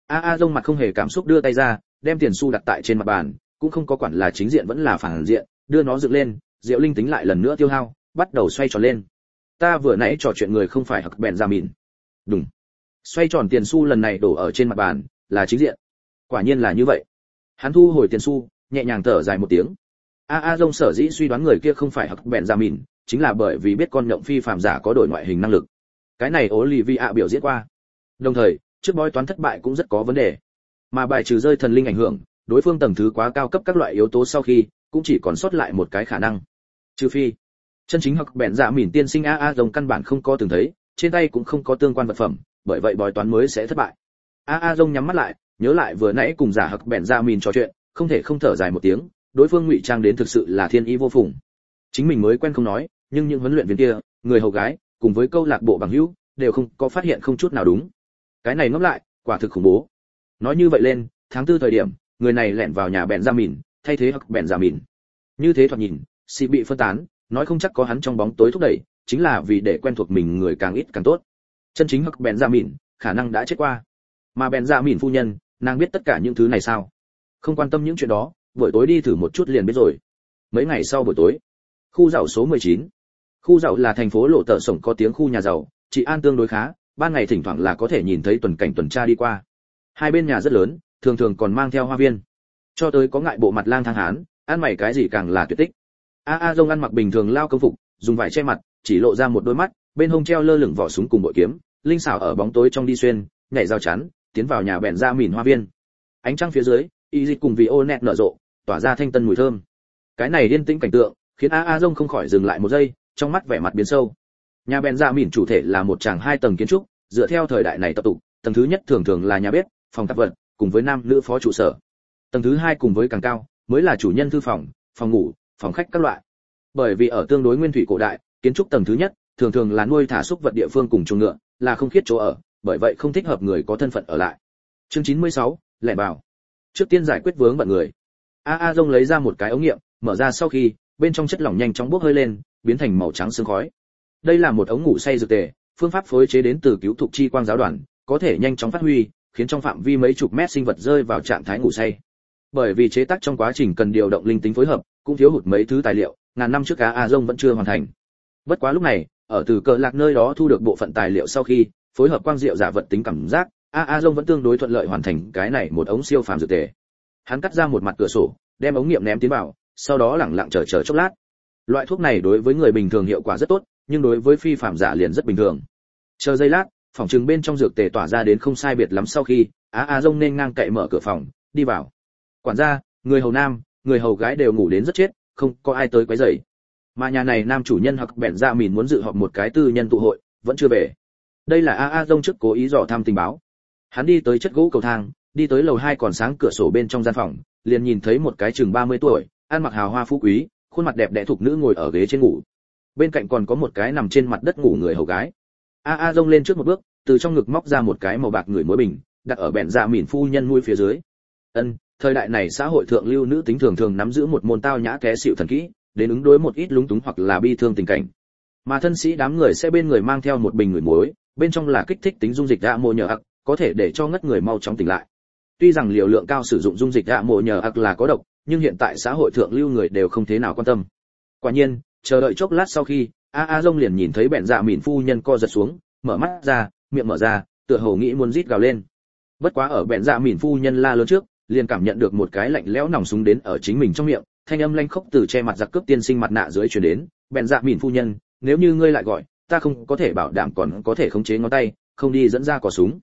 A Dông mặt không hề cảm xúc đưa tay ra, đem tiền xu đặt tại trên mặt bàn, cũng không có quản là chính diện vẫn là phản diện, đưa nó dựng lên, Diệu Linh tính lại lần nữa tiêu hao, bắt đầu xoay tròn lên. Ta vừa nãy trò chuyện người không phải hoặc bèn ra mìn. Đùng. Xoay tròn tiền xu lần này đổ ở trên mặt bàn, là chính diện. Quả nhiên là như vậy. Hắn thu hồi tiền xu, nhẹ nhàng thở dài một tiếng. A Dông sở dĩ suy đoán người kia không phải hoặc bèn ra mìn, chính là bởi vì biết con nhộng phi phàm giả có đổi ngoại hình năng lực. Cái này Olivia biểu diễn qua. Đồng thời, trước bói toán thất bại cũng rất có vấn đề. Mà bài trừ rơi thần linh ảnh hưởng, đối phương tầng thứ quá cao cấp các loại yếu tố sau khi, cũng chỉ còn sót lại một cái khả năng. Trừ phi, chân chính hoặc bèn dạ mìn tiên sinh A Dông căn bản không có từng thấy, trên tay cũng không có tương quan vật phẩm, bởi vậy bói toán mới sẽ thất bại. A Dông nhắm mắt lại, nhớ lại vừa nãy cùng giả hoặc bèn dạ mìn trò chuyện, không thể không thở dài một tiếng, đối phương ngụy trang đến thực sự là thiên ý vô phùng. Chính mình mới quen không nói, nhưng những huấn luyện viên kia, người hầu gái, cùng với câu lạc bộ bằng hữu, đều không có phát hiện không chút nào đúng. Cái này ngẫm lại, quả thực khủng bố. Nói như vậy lên, tháng 4 thời điểm, người này lẻn vào nhà bèn ra mìn, thay thế hoặc bèn ra mìn. Như thế thoạt nhìn, xì bị phân tán, nói không chắc có hắn trong bóng tối thúc đẩy, chính là vì để quen thuộc mình người càng ít càng tốt. Chân chính hoặc bèn ra mìn, khả năng đã chết qua. Mà bèn ra mìn phu nhân, nàng biết tất cả những thứ này sao? Không quan tâm những chuyện đó, buổi tối đi thử một chút liền biết rồi. Mấy ngày sau buổi tối, khu giàu số 19. Khu giàu là thành phố lộ tợ sổng có tiếng khu nhà giàu, trị an tương đối khá, ban ngày thỉnh thoảng là có thể nhìn thấy tuần cảnh tuần tra đi qua. Hai bên nhà rất lớn, thường thường còn mang theo hoa viên. Cho tới có ngại bộ mặt lang thang hán, ăn mày cái gì càng là tuyệt tích. A Dông ăn mặc bình thường lao công phục, dùng vải che mặt, chỉ lộ ra một đôi mắt, bên hông treo lơ lửng vỏ súng cùng bội kiếm, linh xảo ở bóng tối trong đi xuyên, nhảy rào chắn, tiến vào nhà bèn ra mìn hoa viên. Ánh trăng phía dưới, y dịch cùng Violet nở rộ, tỏa ra thanh tân mùi thơm. Cái này yên tĩnh cảnh tượng, khiến A Dông không khỏi dừng lại một giây, trong mắt vẻ mặt biến sâu. Nhà bèn ra mìn chủ thể là một tràng 2 tầng kiến trúc, dựa theo thời đại này tập tục, tầng thứ nhất thường thường là nhà bếp, phòng tạp vật, cùng với nam nữ phó trụ sở. Tầng thứ 2 cùng với càng cao, mới là chủ nhân thư phòng, phòng ngủ, phòng khách các loại. Bởi vì ở tương đối nguyên thủy cổ đại, kiến trúc tầng thứ nhất thường thường là nuôi thả súc vật địa phương cùng chuồng ngựa, là không khiết chỗ ở, bởi vậy không thích hợp người có thân phận ở lại. Chương 96, lẻ bảo. Trước tiên giải quyết vướng bận người. A Dông lấy ra một cái ống nghiệm, mở ra sau khi, bên trong chất lỏng nhanh chóng bốc hơi lên, biến thành màu trắng sương khói. Đây là một ống ngủ say dược tề, phương pháp phối chế đến từ cứu thục chi quang giáo đoàn, có thể nhanh chóng phát huy, khiến trong phạm vi mấy chục mét sinh vật rơi vào trạng thái ngủ say. Bởi vì chế tác trong quá trình cần điều động linh tính phối hợp, cũng thiếu hụt mấy thứ tài liệu, ngàn năm trước A Dông vẫn chưa hoàn thành. Bất quá lúc này, ở từ cờ lạc nơi đó thu được bộ phận tài liệu sau khi, phối hợp quang diệu giả vật tính cảm giác, A Dông vẫn tương đối thuận lợi hoàn thành cái này một ống siêu phàm dược tề. Hắn cắt ra một mặt cửa sổ, đem ống nghiệm ném tiến vào, sau đó lẳng lặng chờ chốc lát. Loại thuốc này đối với người bình thường hiệu quả rất tốt, nhưng đối với phi phàm giả liền rất bình thường. Chờ giây lát, phòng trừng bên trong dược tề tỏa ra đến không sai biệt lắm sau khi, A Dông nên ngang cậy mở cửa phòng, đi vào. Quản gia, người hầu nam, người hầu gái đều ngủ đến rất chết, không có ai tới quấy rầy. Mà nhà này nam chủ nhân hoặc bèn ra mìn muốn dự họp một cái tư nhân tụ hội, vẫn chưa về. Đây là A Dông trước cố ý dò thăm tình báo. Hắn đi tới chất gỗ cầu thang, đi tới lầu 2 còn sáng cửa sổ bên trong gian phòng, liền nhìn thấy một cái chừng 30 tuổi, ăn mặc hào hoa phú quý, khuôn mặt đẹp đẽ thục nữ ngồi ở ghế trên ngủ. Bên cạnh còn có một cái nằm trên mặt đất ngủ người hầu gái. A Dông lên trước một bước, từ trong ngực móc ra một cái màu bạc người muối bình, đặt ở bèn dạ mìn phu nhân mũi phía dưới. Thời đại này xã hội thượng lưu nữ tính thường thường nắm giữ một môn tao nhã té xịu thần kỹ, đến ứng đối một ít lúng túng hoặc là bi thương tình cảnh. Mà thân sĩ đám người sẽ bên người mang theo một bình người muối, bên trong là kích thích tính dung dịch ạ mồ nhờ ạc, có thể để cho ngất người mau chóng tỉnh lại. Tuy rằng liều lượng cao sử dụng dung dịch ạ mồ nhờ ạc là có độc, nhưng hiện tại xã hội thượng lưu người đều không thế nào quan tâm. Quả nhiên, chờ đợi chốc lát sau khi, A Dông liền nhìn thấy bèn dạ mìn phu nhân co giật xuống, mở mắt ra, miệng mở ra, tựa hồ nghĩ muốn rít gào lên. Bất quá ở bèn dạ mìn phu nhân la lớn trước, liền cảm nhận được một cái lạnh lẽo nòng súng đến ở chính mình trong miệng, thanh âm lanh khốc từ che mặt giặc cướp tiên sinh mặt nạ dưới truyền đến, bèn dạ mìn phu nhân, nếu như ngươi lại gọi, ta không có thể bảo đảm còn có thể khống chế ngón tay, không đi dẫn ra cò súng.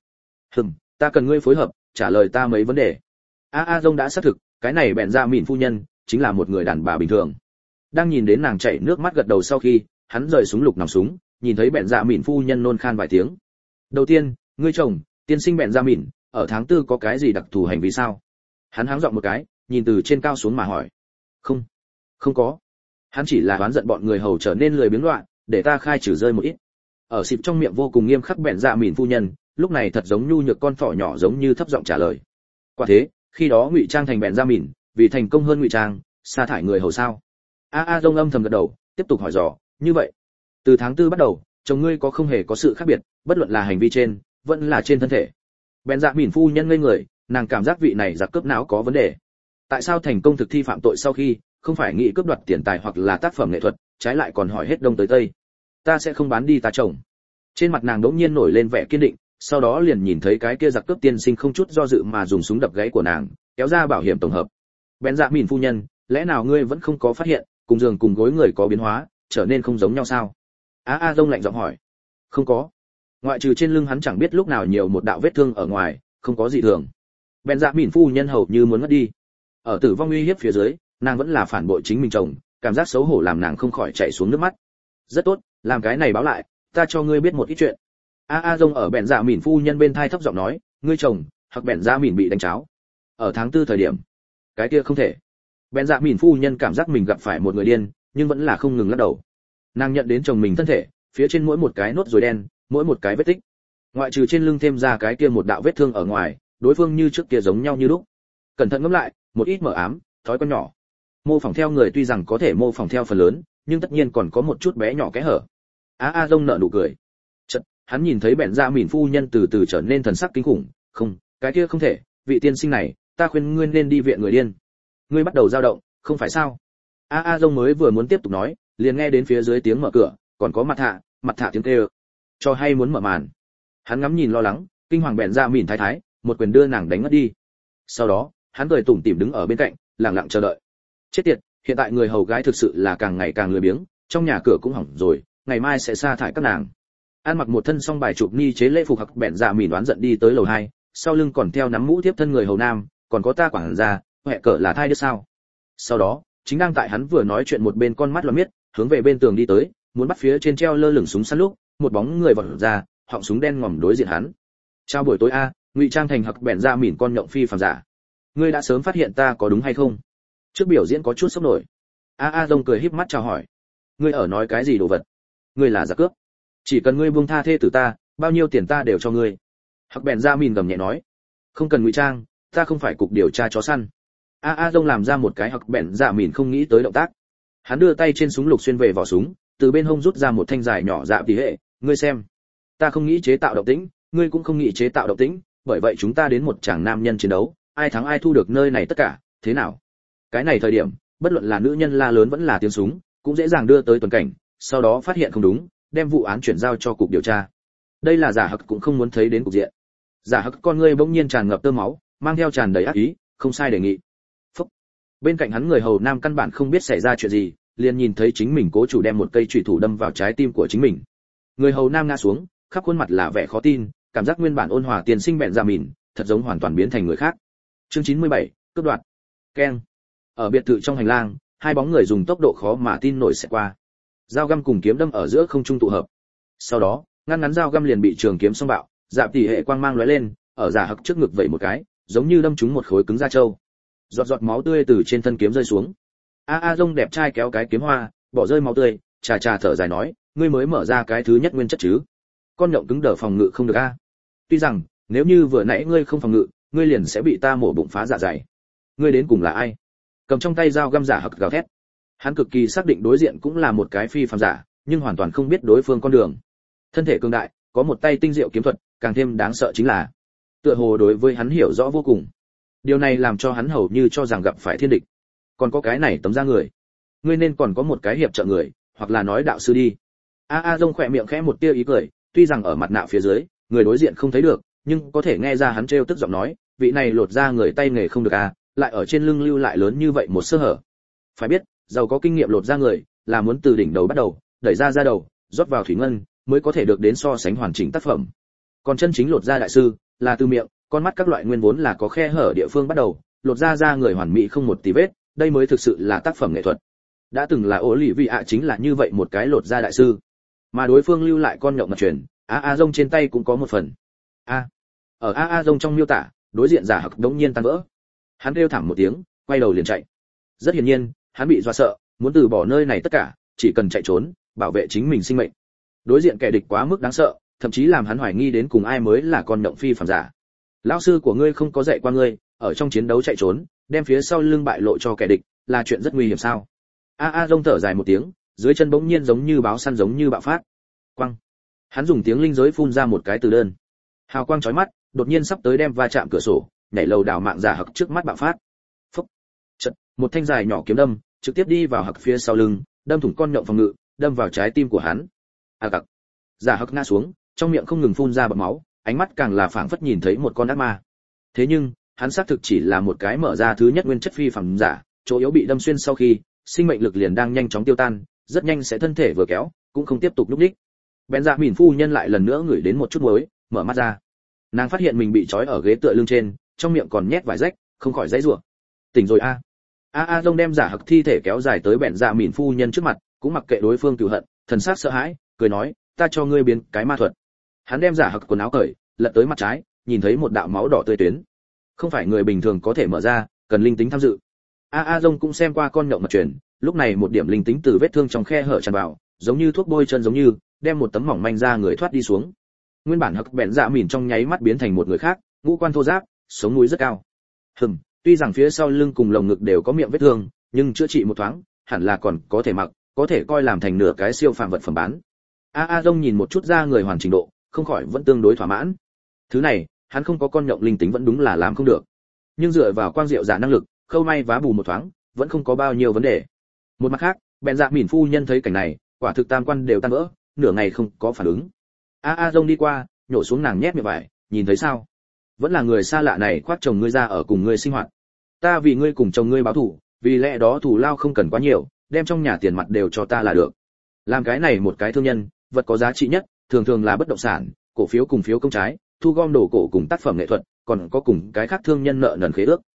Ta cần ngươi phối hợp, trả lời ta mấy vấn đề. A Dông đã xác thực, cái này bèn dạ mìn phu nhân chính là một người đàn bà bình thường. Đang nhìn đến nàng chảy nước mắt gật đầu sau khi, hắn rời súng lục nòng súng, nhìn thấy bèn dạ mìn phu nhân nôn khan vài tiếng. Đầu tiên, ngươi chồng, tiên sinh bèn dạ mìn, ở tháng 4 có cái gì đặc thù hành vi sao? Hắn háng giọng một cái, nhìn từ trên cao xuống mà hỏi. Không có. Hắn chỉ là oán giận bọn người hầu trở nên lười biếng loạn, để ta khai trừ rơi một ít. Ở xịp trong miệng vô cùng nghiêm khắc bèn dạ mìn phu nhân, lúc này thật giống nhu nhược con thỏ nhỏ giống như thấp giọng trả lời. Quả thế, khi đó ngụy trang thành bèn dạ mìn, vì thành công hơn ngụy trang sa thải người hầu sao? A Dông âm thầm gật đầu, tiếp tục hỏi dò, như vậy từ tháng 4 bắt đầu chồng ngươi có không hề có sự khác biệt, bất luận là hành vi trên vẫn là trên thân thể? Bèn Dạ Mỉn phu nhân ngây người, nàng cảm giác vị này giặc cướp não có vấn đề. Tại sao thành công thực thi phạm tội sau khi không phải nghĩ cướp đoạt tiền tài hoặc là tác phẩm nghệ thuật, trái lại còn hỏi hết đông tới tây? Ta sẽ không bán đi ta chồng. Trên mặt nàng đỗng nhiên nổi lên vẻ kiên định, sau đó liền nhìn thấy cái kia giặc cướp tiên sinh không chút do dự mà dùng súng đập gáy của nàng, kéo ra bảo hiểm tổng hợp. Bèn Dạ Mỉn phu nhân, lẽ nào ngươi vẫn không có phát hiện cùng giường cùng gối người có biến hóa, trở nên không giống nhau sao? A Dông lạnh giọng hỏi. Không có, ngoại trừ trên lưng hắn chẳng biết lúc nào nhiều một đạo vết thương ở ngoài, không có gì thường. Bèn Dạ Mỉn phu nhân hầu như muốn ngất đi. Ở tử vong uy hiếp phía dưới, nàng vẫn là phản bội chính mình chồng, cảm giác xấu hổ làm nàng không khỏi chảy xuống nước mắt. Rất tốt, làm cái này báo lại, ta cho ngươi biết một ít chuyện. A Dông ở Bèn Dạ Mỉn phu nhân bên thai thấp giọng nói, ngươi chồng hoặc Bèn Dạ Mỉn bị đánh cháo ở tháng 4 thời điểm. Cái kia không thể. Bèn Dạ Mỉn phu nhân cảm giác mình gặp phải một người điên, nhưng vẫn là không ngừng lắc đầu. Nàng nhận đến chồng mình thân thể, phía trên mỗi một cái nốt ruồi đen, mỗi một cái vết tích, ngoại trừ trên lưng thêm ra cái kia một đạo vết thương ở ngoài, đối phương như trước kia giống nhau như lúc. Cẩn thận ngẫm lại, một ít mờ ám, thói quen nhỏ. Mô phỏng theo người tuy rằng có thể mô phỏng theo phần lớn, nhưng tất nhiên còn có một chút bé nhỏ kẽ hở. A Dông nở nụ cười. Chợt, hắn nhìn thấy Bèn Dạ Mỉn phu nhân từ từ trở nên thần sắc kinh khủng, "Không, cái kia không thể, vị tiên sinh này, ta khuyên ngươi nên đi viện người điên." Ngươi bắt đầu dao động, không phải sao? A Dông mới vừa muốn tiếp tục nói, liền nghe đến phía dưới tiếng mở cửa, còn có mặt thạ tiếng kêu. Cho hay muốn mở màn. Hắn ngắm nhìn lo lắng, kinh hoàng Bèn Dạ Mỉn thái thái, một quyền đưa nàng đánh ngất đi. Sau đó, hắn cười tủm tỉm đứng ở bên cạnh, lặng lặng chờ đợi. Chết tiệt, hiện tại người hầu gái thực sự là càng ngày càng lười biếng, trong nhà cửa cũng hỏng rồi, ngày mai sẽ sa thải các nàng. An mặc một thân song bài chụp ni chế lễ phục hoặc Bèn Dạ Mỉn đoán giận đi tới lầu 2, sau lưng còn theo nắm mũ tiếp thân người hầu nam, còn có ta quản gia, hệ cỡ là thai đứa sao? Sau đó, chính đang tại hắn vừa nói chuyện một bên con mắt loa miết, hướng về bên tường đi tới, muốn bắt phía trên treo lơ lửng súng săn lúc, một bóng người vọt ra, họng súng đen ngòm đối diện hắn. Chào buổi tối a, ngụy trang thành hặc Bèn Dạ Mỉn con nhộng phi phàm giả. Ngươi đã sớm phát hiện ta có đúng hay không? Trước biểu diễn có chút sốc nổi. A Dông cười híp mắt chào hỏi. Ngươi ở nói cái gì đồ vật? Ngươi là giặc cướp. Chỉ cần ngươi buông tha thê tử ta, bao nhiêu tiền ta đều cho ngươi. Hặc Bèn Dạ Mỉn gầm nhẹ nói. Không cần ngụy trang, ta không phải cục điều tra chó săn. A Dông làm ra một cái Hặc Bèn Dạ Mỉn không nghĩ tới động tác. Hắn đưa tay trên súng lục xuyên về vỏ súng, từ bên hông rút ra một thanh dài nhỏ dạ tỷ hệ, ngươi xem. Ta không nghĩ chế tạo động tĩnh, ngươi cũng không nghĩ chế tạo động tĩnh, bởi vậy chúng ta đến một chàng nam nhân chiến đấu, ai thắng ai thu được nơi này tất cả, thế nào? Cái này thời điểm, bất luận là nữ nhân la lớn vẫn là tiếng súng, cũng dễ dàng đưa tới tuần cảnh, sau đó phát hiện không đúng, đem vụ án chuyển giao cho cục điều tra. Đây là giả hặc cũng không muốn thấy đến cục diện. Giả hặc con ngươi bỗng nhiên tràn ngập tơ máu, mang theo tràn đầy ác ý, không sai đề nghị. Phúc. Bên cạnh hắn người hầu nam căn bản không biết xảy ra chuyện gì, liền nhìn thấy chính mình cố chủ đem một cây chủy thủ đâm vào trái tim của chính mình. Người hầu nam ngã xuống, khắp khuôn mặt là vẻ khó tin, cảm giác nguyên bản ôn hòa tiền sinh Bèn Dạ Mỉn, thật giống hoàn toàn biến thành người khác. Chương 97, cướp đoạt. Keng. Ở biệt thự trong hành lang, hai bóng người dùng tốc độ khó mà tin nổi sẽ qua. Dao găm cùng kiếm đâm ở giữa không trung tụ hợp. Sau đó, ngắn dao găm liền bị trường kiếm xông bạo, dạp tỷ hệ quang mang lóe lên, ở giả hặc trước ngực vậy một cái, giống như đâm trúng một khối cứng da trâu. Giọt giọt máu tươi từ trên thân kiếm rơi xuống. A Dông đẹp trai kéo cái kiếm hoa, bỏ rơi máu tươi, trà thở dài nói, ngươi mới mở ra cái thứ nhất nguyên chất chứ? Con nhộng cứng đờ phòng ngự không được a. Tuy rằng, nếu như vừa nãy ngươi không phòng ngự, ngươi liền sẽ bị ta mổ bụng phá dạ dày. Ngươi đến cùng là ai? Cầm trong tay dao găm giả hặc gào thét. Hắn cực kỳ xác định đối diện cũng là một cái phi phàm giả, nhưng hoàn toàn không biết đối phương con đường. Thân thể cường đại, có một tay tinh diệu kiếm thuật, càng thêm đáng sợ chính là, tựa hồ đối với hắn hiểu rõ vô cùng. Điều này làm cho hắn hầu như cho rằng gặp phải thiên địch. Còn có cái này tấm da người, ngươi nên còn có một cái hiệp trợ người, hoặc là nói đạo sư đi. A Dông khỏe miệng khẽ một tia ý cười, tuy rằng ở mặt nạ phía dưới, người đối diện không thấy được, nhưng có thể nghe ra hắn trêu tức giọng nói, vị này lột ra người tay nghề không được a, lại ở trên lưng lưu lại lớn như vậy một sơ hở. Phải biết, giàu có kinh nghiệm lột ra người, là muốn từ đỉnh đầu bắt đầu, đẩy ra đầu, rót vào thủy ngân, mới có thể được đến so sánh hoàn chỉnh tác phẩm. Còn chân chính lột ra đại sư, là từ miệng, con mắt các loại nguyên vốn là có khe hở địa phương bắt đầu, lột ra người hoàn mỹ không một tí vết, đây mới thực sự là tác phẩm nghệ thuật. Đã từng là ổ lì vị ạ chính là như vậy một cái lột ra đại sư, mà đối phương lưu lại con nhộng mật truyền, A Dông trên tay cũng có một phần. Ở A Dông trong miêu tả, đối diện giả hặc đống nhiên tan vỡ. Hắn kêu thảm một tiếng, quay đầu liền chạy. Rất hiển nhiên, hắn bị dọa sợ, muốn từ bỏ nơi này tất cả, chỉ cần chạy trốn, bảo vệ chính mình sinh mệnh. Đối diện kẻ địch quá mức đáng sợ, thậm chí làm hắn hoài nghi đến cùng ai mới là con nhộng phi phàm giả. Lão sư của ngươi không có dạy qua ngươi, ở trong chiến đấu chạy trốn, đem phía sau lưng bại lộ cho kẻ địch, là chuyện rất nguy hiểm sao? A Dông thở dài một tiếng, dưới chân bỗng nhiên giống như báo săn giống như bạo phát. Quăng. Hắn dùng tiếng linh giới phun ra một cái từ đơn. Hào quang chói mắt, đột nhiên sắp tới đem va chạm cửa sổ, nhảy lầu đảo mạng giả hặc trước mắt bạo phát. Phốc. Chợt, một thanh dài nhỏ kiếm đâm, trực tiếp đi vào hặc phía sau lưng, đâm thủng con nhộng phòng ngự, đâm vào trái tim của hắn. A cặc. Giả hặc ngã xuống, trong miệng không ngừng phun ra bọt máu, ánh mắt càng là phảng phất nhìn thấy một con ác ma. Thế nhưng, hắn xác thực chỉ là một cái mở ra thứ nhất nguyên chất phi phàm giả, chỗ yếu bị đâm xuyên sau khi, sinh mệnh lực liền đang nhanh chóng tiêu tan, rất nhanh sẽ thân thể vừa kéo, cũng không tiếp tục lúc đích. Bèn dạ mỉn phu nhân lại lần nữa ngửi đến một chút muối, mở mắt ra. Nàng phát hiện mình bị trói ở ghế tựa lưng trên, trong miệng còn nhét vài rách, không khỏi giãy giụa. Tỉnh rồi a. A Dông đem giả hặc thi thể kéo dài tới bèn dạ mỉn phu nhân trước mặt, cũng mặc kệ đối phương cừu hận, thần sắc sợ hãi, cười nói, ta cho ngươi biến cái ma thuật. Hắn đem giả hặc quần áo cởi, lật tới mặt trái, nhìn thấy một đạo máu đỏ tươi tuyến. Không phải người bình thường có thể mở ra, cần linh tính tham dự. A Dông cũng xem qua con nhộng mật truyền, lúc này một điểm linh tính từ vết thương trong khe hở tràn vào, giống như thuốc bôi chân giống như, đem một tấm mỏng manh da người thoát đi xuống. Nguyên bản hặc bèn dạ mỉn trong nháy mắt biến thành một người khác, ngũ quan thô ráp, sống núi rất cao. Tuy rằng phía sau lưng cùng lồng ngực đều có miệng vết thương, nhưng chữa trị một thoáng, hẳn là còn có thể mặc, có thể coi làm thành nửa cái siêu phàm vật phẩm bán. A Dông nhìn một chút da người hoàn chỉnh độ, không khỏi vẫn tương đối thỏa mãn. Thứ này, hắn không có con nhộng linh tính vẫn đúng là làm không được. Nhưng dựa vào quang diệu giả năng lực, khâu may vá bù một thoáng, vẫn không có bao nhiêu vấn đề. Một mặt khác, bèn dạ mỉn phu nhân thấy cảnh này, quả thực tam quan đều tan vỡ, nửa ngày không có phản ứng. A Dông đi qua, nhổ xuống nàng nhét miệng vải, nhìn thấy sao? Vẫn là người xa lạ này khoác chồng ngươi ra ở cùng ngươi sinh hoạt. Ta vì ngươi cùng chồng ngươi báo thù, vì lẽ đó thù lao không cần quá nhiều, đem trong nhà tiền mặt đều cho ta là được. Làm cái này một cái thương nhân, vật có giá trị nhất, thường thường là bất động sản, cổ phiếu cùng phiếu công trái, thu gom đồ cổ cùng tác phẩm nghệ thuật, còn có cùng cái khác thương nhân nợ nần khế ước.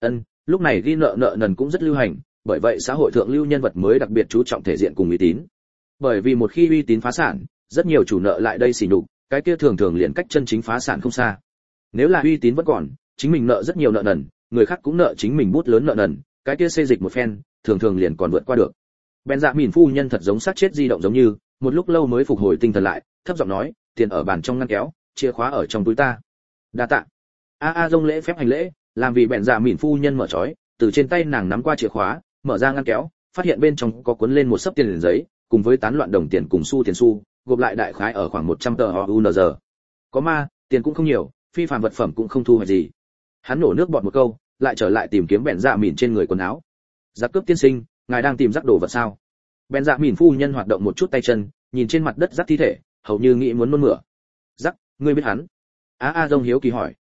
Lúc này ghi nợ nần cũng rất lưu hành, bởi vậy xã hội thượng lưu nhân vật mới đặc biệt chú trọng thể diện cùng uy tín. Bởi vì một khi uy tín phá sản, rất nhiều chủ nợ lại đây xỉ nhục, cái kia thường thường liền cách chân chính phá sản không xa. Nếu là uy tín vẫn còn, chính mình nợ rất nhiều nợ nần, người khác cũng nợ chính mình bút lớn nợ nần, cái kia xê dịch một phen, thường thường liền còn vượt qua được. Bèn dạ mỉn phu nhân thật giống xác chết di động giống như, một lúc lâu mới phục hồi tinh thần lại, thấp giọng nói, tiền ở bàn trong ngăn kéo, chìa khóa ở trong túi ta. Đa tạ. A Dông lễ phép hành lễ, làm vì bèn dạ mỉn phu nhân mở trói, từ trên tay nàng nắm qua chìa khóa, mở ra ngăn kéo, phát hiện bên trong có cuốn lên một xấp tiền liền giấy, cùng với tán loạn đồng tiền cùng xu tiền xu, gộp lại đại khái ở khoảng 100 tờ UNZ. Có ma, tiền cũng không nhiều, phi phàm vật phẩm cũng không thu hoạch gì. Hắn nổ nước bọt một câu, lại trở lại tìm kiếm bèn dạ mỉn trên người quần áo. Giặc cướp tiên sinh, ngài đang tìm rắc đồ vật sao? Bèn dạ mỉn phu nhân hoạt động một chút tay chân, nhìn trên mặt đất rắc thi thể, hầu như nghĩ muốn nôn mửa. Rắc, ngươi biết hắn? A Dông hiếu kỳ hỏi.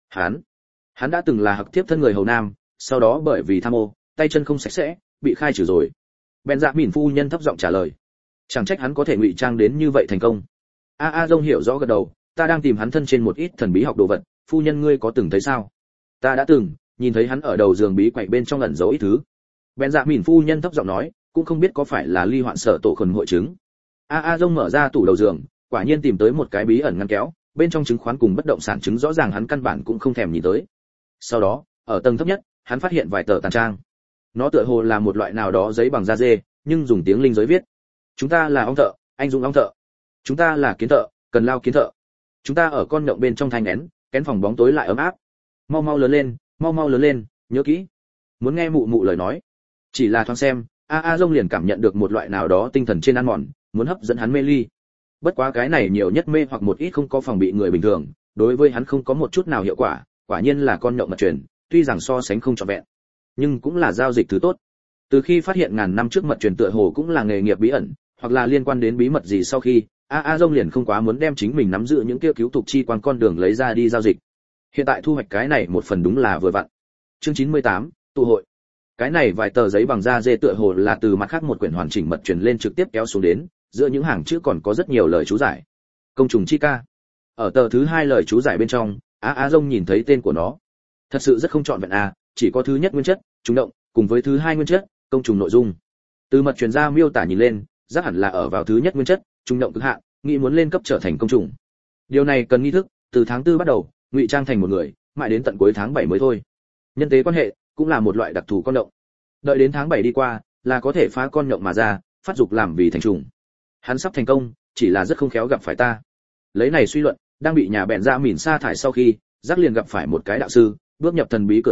Hắn đã từng là hặc thiếp thân người hầu nam, sau đó bởi vì tham ô, tay chân không sạch sẽ, bị khai trừ rồi. Bèn dạ mỉn phu nhân thấp giọng trả lời. Chẳng trách hắn có thể ngụy trang đến như vậy thành công. A Dông hiểu rõ gật đầu, ta đang tìm hắn thân trên một ít thần bí học đồ vật, phu nhân ngươi có từng thấy sao? Ta đã từng nhìn thấy hắn ở đầu giường bí quạnh bên trong ẩn giấu ít thứ. Bèn dạ mỉn phu nhân thấp giọng nói, cũng không biết có phải là ly hoạn sở tổ khẩn hội chứng. A Dông mở ra tủ đầu giường, quả nhiên tìm tới một cái bí ẩn ngăn kéo, bên trong chứng khoán cùng bất động sản chứng rõ ràng hắn căn bản cũng không thèm nhìn tới. Sau đó, ở tầng thấp nhất, hắn phát hiện vài tờ tàn trang. Nó tựa hồ là một loại nào đó giấy bằng da dê, nhưng dùng tiếng linh giới viết. Chúng ta là ong thợ, anh dũng ong thợ. Chúng ta là kiến thợ, cần lao kiến thợ. Chúng ta ở con nhộng bên trong thanh nén, kén phòng bóng tối lại ấm áp. Mau mau lớn lên, nhớ kỹ. Muốn nghe mụ mụ lời nói. Chỉ là thoáng xem, A Dông liền cảm nhận được một loại nào đó tinh thần trên ăn mòn, muốn hấp dẫn hắn mê ly. Bất quá cái này nhiều nhất mê hoặc một ít không có phòng bị người bình thường, đối với hắn không có một chút nào hiệu quả, quả nhiên là con nhộng mật truyền, tuy rằng so sánh không trọn vẹn, nhưng cũng là giao dịch thứ tốt. Từ khi phát hiện ngàn năm trước mật truyền tựa hồ cũng là nghề nghiệp bí ẩn, hoặc là liên quan đến bí mật gì sau khi, A Dông liền không quá muốn đem chính mình nắm giữ những kia cứu tục chi quan con đường lấy ra đi giao dịch. Hiện tại thu hoạch cái này một phần đúng là vừa vặn. Chương 98, tụ hội. Cái này vài tờ giấy bằng da dê tựa hồ là từ mặt khác một quyển hoàn chỉnh mật truyền lên trực tiếp kéo xuống đến, giữa những hàng chữ còn có rất nhiều lời chú giải. Công trùng chi ca. Ở tờ thứ 2 lời chú giải bên trong, A Dông nhìn thấy tên của nó. Thật sự rất không trọn vẹn a, chỉ có thứ nhất nguyên chất, trùng động, cùng với thứ 2 nguyên chất, công trùng nội dung. Từ mật truyền ra miêu tả nhìn lên, rất hẳn là ở vào thứ nhất nguyên chất, trùng động cực hạn, nghĩ muốn lên cấp trở thành công trùng. Điều này cần nghi thức, từ tháng 4 bắt đầu, ngụy trang thành một người, mãi đến tận cuối tháng 7 mới thôi. Nhân tế quan hệ cũng là một loại đặc thù con động. Đợi đến tháng 7 đi qua, là có thể phá con nhộng mà ra, phát dục làm vì thành trùng. Hắn sắp thành công, chỉ là rất không khéo gặp phải ta. Lấy này suy luận, đang bị nhà bèn ra mỉn sa thải sau khi, Giác liền gặp phải một cái đạo sư, bước nhập thần bí cửa lớn,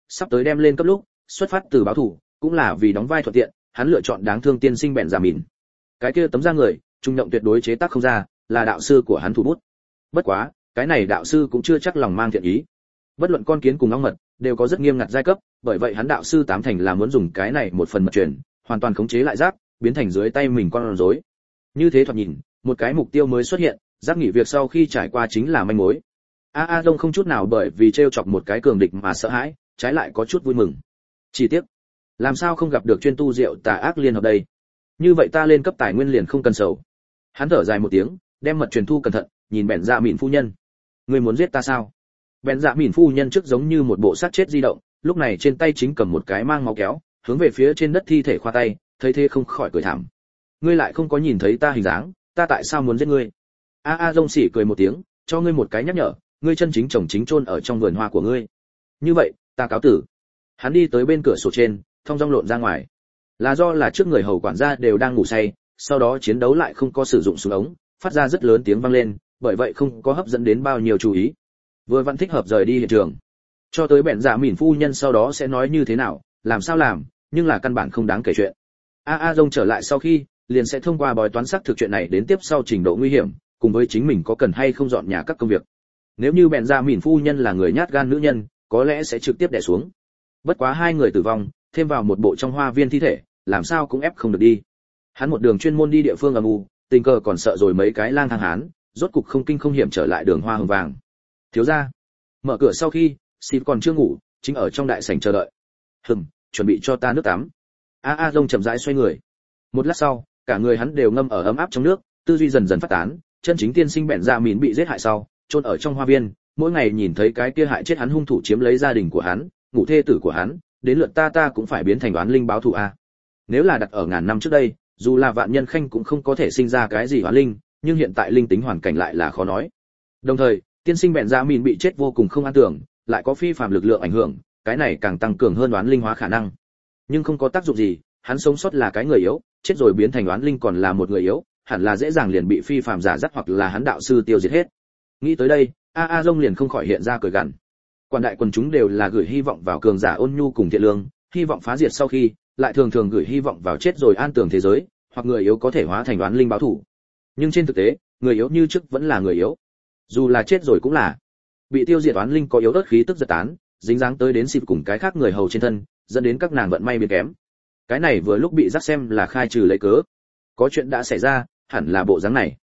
sắp tới đem lên cấp lúc, xuất phát từ báo thủ, cũng là vì đóng vai thuận tiện, hắn lựa chọn đáng thương tiên sinh bèn giả mìn. Cái kia tấm da người, trung động tuyệt đối chế tác không ra, là đạo sư của hắn thủ bút. Bất quá, cái này đạo sư cũng chưa chắc lòng mang thiện ý. Bất luận con kiến cùng ong mật, đều có rất nghiêm ngặt giai cấp, bởi vậy hắn đạo sư tám thành là muốn dùng cái này một phần mật truyền, hoàn toàn khống chế lại rác, biến thành dưới tay mình con rối. Như thế thoạt nhìn, một cái mục tiêu mới xuất hiện, rác nghỉ việc sau khi trải qua chính là manh mối. A Dông không chút nào bởi vì trêu chọc một cái cường địch mà sợ hãi, trái lại có chút vui mừng. Chỉ tiếc, làm sao không gặp được chuyên tu rượu tà ác liên hợp đây? Như vậy ta lên cấp tài nguyên liền không cần sầu. Hắn thở dài một tiếng, đem mật truyền thu cẩn thận, nhìn bèn dạ mịn phu nhân. Ngươi muốn giết ta sao? Bèn dạ mịn phu nhân trước giống như một bộ xác chết di động, lúc này trên tay chính cầm một cái mang máu kéo, hướng về phía trên đất thi thể khoa tay, thấy thế không khỏi cười thảm. Ngươi lại không có nhìn thấy ta hình dáng, ta tại sao muốn giết ngươi? A Dông sỉ cười một tiếng, cho ngươi một cái nhắc nhở, ngươi chân chính chồng chính chôn ở trong vườn hoa của ngươi. Như vậy, ta cáo tử. Hắn đi tới bên cửa sổ trên, thong dong lộn ra ngoài. Là do là trước người hầu quản gia đều đang ngủ say, sau đó chiến đấu lại không có sử dụng súng ống, phát ra rất lớn tiếng vang lên, bởi vậy không có hấp dẫn đến bao nhiêu chú ý. Vừa vẫn thích hợp rời đi hiện trường. Cho tới bèn dạ mỉn phu nhân sau đó sẽ nói như thế nào, làm sao làm, nhưng là căn bản không đáng kể chuyện. A Dông trở lại sau khi, liền sẽ thông qua bói toán xác thực chuyện này đến tiếp sau trình độ nguy hiểm, cùng với chính mình có cần hay không dọn nhà các công việc. Nếu như bèn dạ mỉn phu nhân là người nhát gan nữ nhân, có lẽ sẽ trực tiếp đè xuống. Bất quá hai người tử vong, thêm vào một bộ trong hoa viên thi thể, làm sao cũng ép không được đi. Hắn một đường chuyên môn đi địa phương âm u, tình cờ còn sợ rồi mấy cái lang thang hán, rốt cục không kinh không hiểm trở lại đường hoa hồng vàng. Thiếu gia, mở cửa sau khi, Steve còn chưa ngủ, chính ở trong đại sảnh chờ đợi. Chuẩn bị cho ta nước tắm. A Dông chậm rãi xoay người. Một lát sau, cả người hắn đều ngâm ở ấm áp trong nước, tư duy dần dần phát tán, chân chính tiên sinh bèn dạ mìn bị giết hại sau, chôn ở trong hoa viên, mỗi ngày nhìn thấy cái kia hại chết hắn hung thủ chiếm lấy gia đình của hắn, ngủ thê tử của hắn, đến lượt ta cũng phải biến thành oán linh báo thù a. Nếu là đặt ở ngàn năm trước đây, dù là vạn nhân khanh cũng không có thể sinh ra cái gì oán linh, nhưng hiện tại linh tính hoàn cảnh lại là khó nói. Đồng thời, tiên sinh bèn dạ mìn bị chết vô cùng không an tưởng, lại có phi phàm lực lượng ảnh hưởng, cái này càng tăng cường hơn oán linh hóa khả năng. Nhưng không có tác dụng gì, hắn sống sót là cái người yếu, chết rồi biến thành oán linh còn là một người yếu, hẳn là dễ dàng liền bị phi phàm giả dắt hoặc là hắn đạo sư tiêu diệt hết. Nghĩ tới đây, A Dông liền không khỏi hiện ra cười gằn. Quan đại quần chúng đều là gửi hy vọng vào cường giả ôn nhu cùng thiện lương, hy vọng phá diệt sau khi, lại thường thường gửi hy vọng vào chết rồi an tường thế giới, hoặc người yếu có thể hóa thành oán linh báo thủ. Nhưng trên thực tế, người yếu như trước vẫn là người yếu. Dù là chết rồi cũng là bị tiêu diệt oán linh có yếu ớt khí tức giật tán, dính dáng tới đến xịp cùng cái khác người hầu trên thân, dẫn đến các nàng vận may biến kém. Cái này vừa lúc bị dắt xem là khai trừ lấy cớ. Có chuyện đã xảy ra, hẳn là bộ dáng này.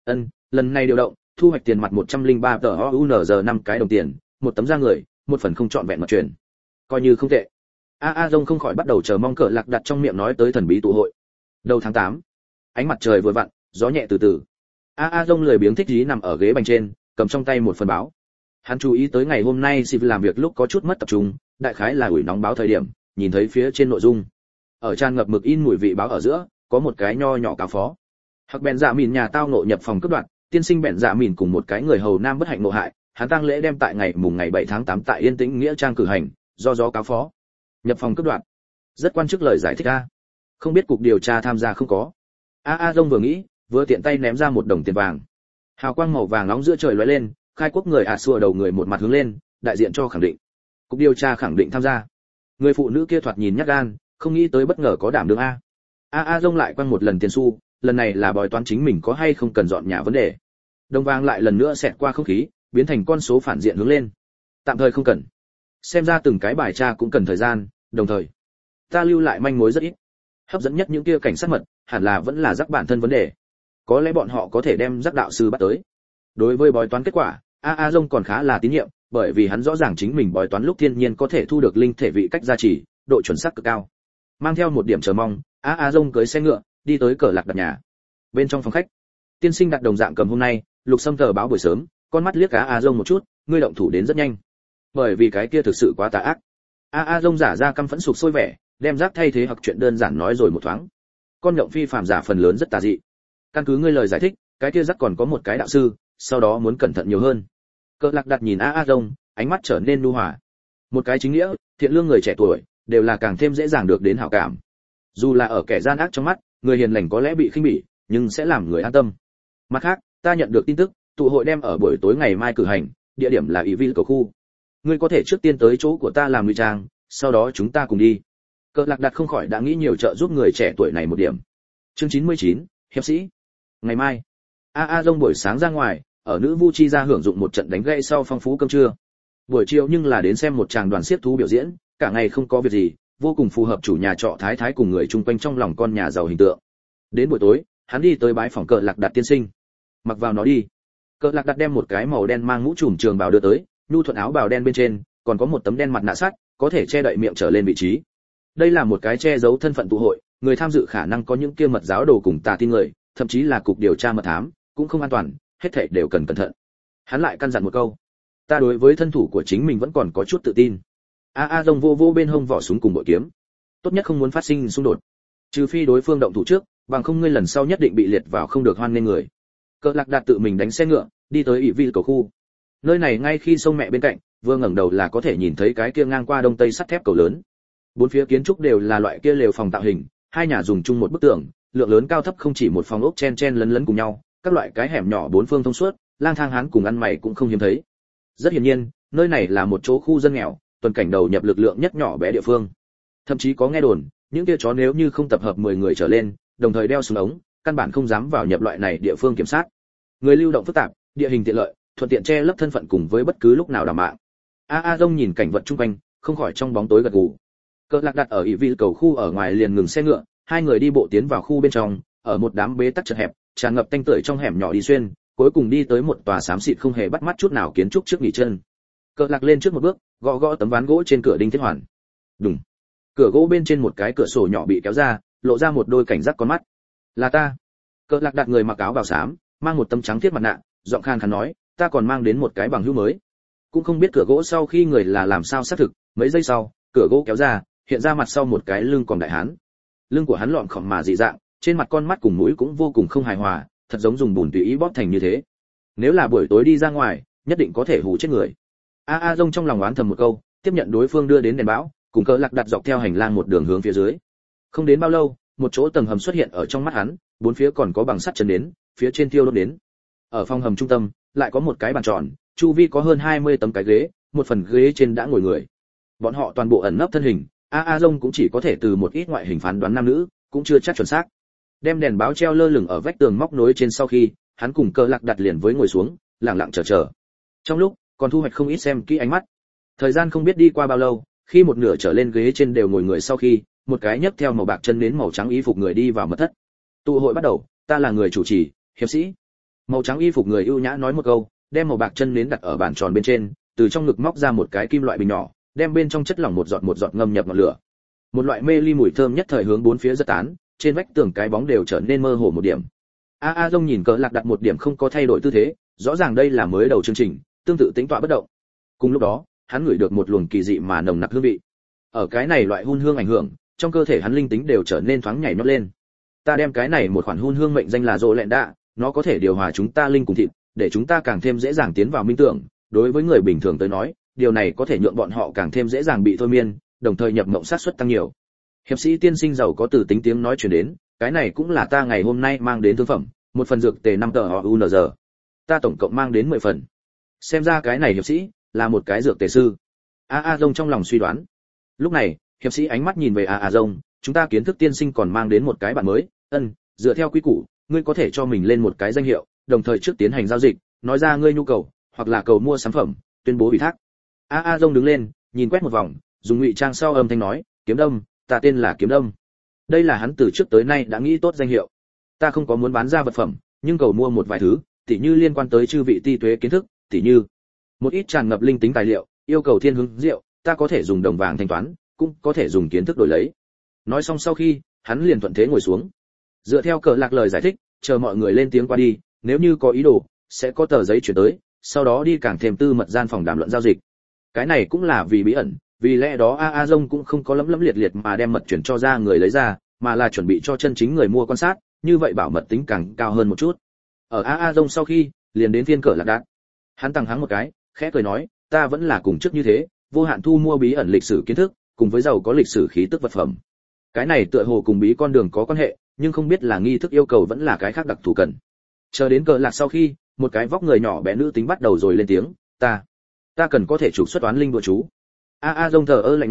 Lần này điều động, thu hoạch tiền mặt 103 tờ OUNZ 5 cái đồng tiền, một tấm da người, một phần không chọn vẹn mật truyền. Coi như không tệ. A Dông không khỏi bắt đầu chờ mong cỡ lạc đặt trong miệng nói tới thần bí tụ hội. Đầu tháng 8, ánh mặt trời vừa vặn, gió nhẹ từ từ. A Dông lười biếng thích ý nằm ở ghế bành trên, cầm trong tay một phần báo. Hắn chú ý tới ngày hôm nay Sif làm việc lúc có chút mất tập trung, đại khái là ủi nóng báo thời điểm, nhìn thấy phía trên nội dung. Ở tràn ngập mực in mùi vị báo ở giữa, có một cái nho nhỏ cáo phó. Hoặc bèn dạ mìn nhà tao ngộ nhập phòng cướp đoạt, tiên sinh bèn dạ mìn cùng một cái người hầu nam bất hạnh ngộ hại, hắn tang lễ đem tại ngày 7 tháng 8 tại Yên Tĩnh nghĩa trang cử hành, do gió cáo phó. Nhập phòng cướp đoạt. Rất quan chức lời giải thích a. Không biết cục điều tra tham gia không có. A Dông vừa nghĩ, vừa tiện tay ném ra một đồng tiền vàng. Hào quang màu vàng nóng giữa trời lóe lên, khai quốc người xua đầu người một mặt hướng lên, đại diện cho khẳng định. Cục điều tra khẳng định tham gia. Người phụ nữ kia thoạt nhìn nhát gan, không nghĩ tới bất ngờ có đảm đương a. A Dông lại quăng một lần tiền xu, lần này là bói toán chính mình có hay không cần dọn nhà vấn đề. Đồng vàng lại lần nữa xẹt qua không khí, biến thành con số phản diện hướng lên. Tạm thời không cần. Xem ra từng cái bài tra cũng cần thời gian, đồng thời ta lưu lại manh mối rất ít. Hấp dẫn nhất những kia cảnh sát mật, hẳn là vẫn là rắc bản thân vấn đề. Có lẽ bọn họ có thể đem rắc đạo sư bắt tới. Đối với bói toán kết quả, A Dông còn khá là tín nhiệm, bởi vì hắn rõ ràng chính mình bói toán lúc thiên nhiên có thể thu được linh thể vị cách gia trì, độ chuẩn xác cực cao. Mang theo một điểm chờ mong, A Dông cưỡi xe ngựa, đi tới cửa lạc đặt nhà. Bên trong phòng khách, tiên sinh đặt đồng dạng cầm hôm nay, lục xâm tờ báo buổi sớm, con mắt liếc A Dông một chút, ngươi động thủ đến rất nhanh. Bởi vì cái kia thực sự quá tà ác. A Dông giả ra căm phẫn sục sôi vẻ, đem rác thay thế hoặc chuyện đơn giản nói rồi một thoáng. Con nhộng phi phàm giả phần lớn rất tà dị. Căn cứ ngươi lời giải thích, cái kia rắc còn có một cái đạo sư, sau đó muốn cẩn thận nhiều hơn. Cờ lạc đặt nhìn A Dông, ánh mắt trở nên nhu hòa. Một cái chính nghĩa, thiện lương người trẻ tuổi, đều là càng thêm dễ dàng được đến hảo cảm. Dù là ở kẻ gian ác trong mắt, người hiền lành có lẽ bị khinh bỉ, nhưng sẽ làm người an tâm. Mặt khác, ta nhận được tin tức, tụ hội đem ở buổi tối ngày mai cử hành, địa điểm là Evil cầu khu. Ngươi có thể trước tiên tới chỗ của ta làm ngụy trang, sau đó chúng ta cùng đi. Cờ Lạc Đạt không khỏi đã nghĩ nhiều trợ giúp người trẻ tuổi này một điểm. Chương 99, hiệp sĩ. Ngày mai, A Dông buổi sáng ra ngoài, ở nữ vu chi ra hưởng dụng một trận đánh gãy sau phong phú cơm trưa. Buổi chiều nhưng là đến xem một tràng đoàn xiếc thú biểu diễn, cả ngày không có việc gì, vô cùng phù hợp chủ nhà trọ thái thái cùng người chung quanh trong lòng con nhà giàu hình tượng. Đến buổi tối, hắn đi tới bái phòng Cờ Lạc Đạt tiên sinh. Mặc vào nó đi. Cờ Lạc Đạt đem một cái màu đen mang mũ trùm trường bào đưa tới, nhu thuận áo bào đen bên trên còn có một tấm đen mặt nạ sắt, có thể che đậy miệng trở lên vị trí. Đây là một cái che giấu thân phận tụ hội, người tham dự khả năng có những kia mật giáo đồ cùng tà tin người, thậm chí là cục điều tra mật thám, cũng không an toàn, hết thảy đều cần cẩn thận. Hắn lại căn dặn một câu, ta đối với thân thủ của chính mình vẫn còn có chút tự tin. A Dông vô vô bên hông vỏ súng cùng bội kiếm, tốt nhất không muốn phát sinh xung đột, trừ phi đối phương động thủ trước, bằng không ngươi lần sau nhất định bị liệt vào không được hoan nghênh người. Cờ Lạc Đạt tự mình đánh xe ngựa, đi tới ỷ vi cầu khu. Nơi này ngay khi sông mẹ bên cạnh, vừa ngẩng đầu là có thể nhìn thấy cái kia ngang qua đông tây sắt thép cầu lớn. Bốn phía kiến trúc đều là loại kia lều phòng tạo hình, hai nhà dùng chung một bức tường, lượng lớn cao thấp không chỉ một phòng ốc chen chen lấn lấn cùng nhau, các loại cái hẻm nhỏ bốn phương thông suốt, lang thang hán cùng ăn mày cũng không hiếm thấy. Rất hiển nhiên, nơi này là một chỗ khu dân nghèo, tuần cảnh đầu nhập lực lượng nhất nhỏ bé địa phương. Thậm chí có nghe đồn, những kia chó nếu như không tập hợp 10 người trở lên, đồng thời đeo súng ống, căn bản không dám vào nhập loại này địa phương kiểm soát. Người lưu động phức tạp, địa hình tiện lợi, thuận tiện che lấp thân phận cùng với bất cứ lúc nào đảm mạng. A Dông nhìn cảnh vật chung quanh, không khỏi trong bóng tối gật gù. Cờ Lạc Đạt ở ỷ vi cầu khu ở ngoài liền ngừng xe ngựa, hai người đi bộ tiến vào khu bên trong, ở một đám bế tắc chật hẹp, tràn ngập tanh tưởi trong hẻm nhỏ đi xuyên, cuối cùng đi tới một tòa xám xịt không hề bắt mắt chút nào kiến trúc trước nghỉ chân. Cờ Lạc lên trước một bước, gõ gõ tấm ván gỗ trên cửa đinh thiết hoàn. Đùng. Cửa gỗ bên trên một cái cửa sổ nhỏ bị kéo ra, lộ ra một đôi cảnh giác con mắt. Là ta. Cờ Lạc Đạt người mặc áo bào xám, mang một tấm trắng thiết mặt nạ, giọng khan khàn nói, ta còn mang đến một cái bằng hữu mới. Cũng không biết cửa gỗ sau khi người là làm sao xác thực, mấy giây sau, cửa gỗ kéo ra, hiện ra mặt sau một cái lưng còn đại hán. Lưng của hắn lọn khom mà dị dạng, trên mặt con mắt cùng mũi cũng vô cùng không hài hòa, thật giống dùng bùn tùy ý bóp thành như thế. Nếu là buổi tối đi ra ngoài, nhất định có thể hù chết người. A Dông trong lòng oán thầm một câu, tiếp nhận đối phương đưa đến đèn bão, cùng Cờ Lạc Đặt dọc theo hành lang một đường hướng phía dưới. Không đến bao lâu, một chỗ tầng hầm xuất hiện ở trong mắt hắn, bốn phía còn có bằng sắt chân đến, phía trên thiêu đốt đến. Ở phòng hầm trung tâm, lại có một cái bàn tròn, chu vi có hơn 20 tấm cái ghế, một phần ghế trên đã ngồi người. Bọn họ toàn bộ ẩn nấp thân hình, A Dông cũng chỉ có thể từ một ít ngoại hình phán đoán nam nữ, cũng chưa chắc chuẩn xác. Đem đèn báo treo lơ lửng ở vách tường móc nối trên sau khi, hắn cùng Cờ Lạc Đặt liền với ngồi xuống, lặng lặng chờ. Trong lúc, còn thu hoạch không ít xem kỹ ánh mắt. Thời gian không biết đi qua bao lâu, khi một nửa trở lên ghế trên đều ngồi người sau khi, một cái nhấc theo màu bạc chân đến màu trắng y phục người đi vào mật thất. Tụ hội bắt đầu, ta là người chủ trì, hiệp sĩ. Màu trắng y phục người ưu nhã nói một câu, đem màu bạc chân đến đặt ở bàn tròn bên trên, từ trong ngực móc ra một cái kim loại bình nhỏ, đem bên trong chất lỏng một giọt ngâm nhập ngọn lửa. Một loại mê ly mùi thơm nhất thời hướng bốn phía giật tán, trên vách tường cái bóng đều trở nên mơ hồ một điểm. A Dông nhìn Cờ Lạc Đặt một điểm không có thay đổi tư thế, rõ ràng đây là mới đầu chương trình, tương tự tính tọa bất động. Cùng lúc đó, hắn ngửi được một luồng kỳ dị mà nồng nặc hương vị. Ở cái này loại hun hương ảnh hưởng, trong cơ thể hắn linh tính đều trở nên thoáng nhảy nhót lên. Ta đem cái này một khoản hun hương mệnh danh là Rô Lẹn Đạ, nó có thể điều hòa chúng ta linh cùng thịt, để chúng ta càng thêm dễ dàng tiến vào minh tưởng. Đối với người bình thường tới nói, điều này có thể nhượng bọn họ càng thêm dễ dàng bị thôi miên, đồng thời nhập mộng sát suất tăng nhiều. Hiệp sĩ tiên sinh giàu có từ tính tiếng nói truyền đến, cái này cũng là ta ngày hôm nay mang đến thương phẩm, một phần dược tề 5 tờ UNZ. Ta tổng cộng mang đến 10 phần. Xem ra cái này hiệp sĩ là một cái dược tề sư. A Dông trong lòng suy đoán. Lúc này, hiệp sĩ ánh mắt nhìn về A Dông, chúng ta kiến thức tiên sinh còn mang đến một cái bạn mới, dựa theo quy củ, ngươi có thể cho mình lên một cái danh hiệu, đồng thời trước tiến hành giao dịch, nói ra ngươi nhu cầu, hoặc là cầu mua sản phẩm, tuyên bố ủy thác. A Dông đứng lên, nhìn quét một vòng, dùng ngụy trang sau âm thanh nói, Kiếm Đâm, ta tên là Kiếm Đâm. Đây là hắn từ trước tới nay đã nghĩ tốt danh hiệu. Ta không có muốn bán ra vật phẩm, nhưng cầu mua một vài thứ, tỉ như liên quan tới chư vị ti tuế kiến thức, tỉ như một ít tràn ngập linh tính tài liệu, yêu cầu thiên hướng rượu, ta có thể dùng đồng vàng thanh toán, cũng có thể dùng kiến thức đổi lấy. Nói xong sau khi, hắn liền thuận thế ngồi xuống. Dựa theo Cờ Lạc lời giải thích, chờ mọi người lên tiếng qua đi, nếu như có ý đồ, sẽ có tờ giấy chuyển tới, sau đó đi càng thêm tư mật gian phòng đàm luận giao dịch. Cái này cũng là vì bí ẩn, vì lẽ đó A Dông cũng không có lấm liệt mà đem mật chuyển cho ra người lấy ra, mà là chuẩn bị cho chân chính người mua quan sát, như vậy bảo mật tính càng cao hơn một chút. Ở A Dông sau khi, liền đến phiên Cờ Lạc Đạt. Hắn tăng hắng một cái, khẽ cười nói, ta vẫn là cùng trước như thế, vô hạn thu mua bí ẩn lịch sử kiến thức, cùng với giàu có lịch sử khí tức vật phẩm. Cái này tựa hồ cùng bí con đường có quan hệ, nhưng không biết là nghi thức yêu cầu vẫn là cái khác đặc thù cần. Chờ đến Cờ Lạc sau khi, một cái vóc người nhỏ bé nữ tính bắt đầu rồi lên tiếng, ta cần có thể trục xuất toán linh đùa chú. A Dông thờ ơ lạnh nhạt,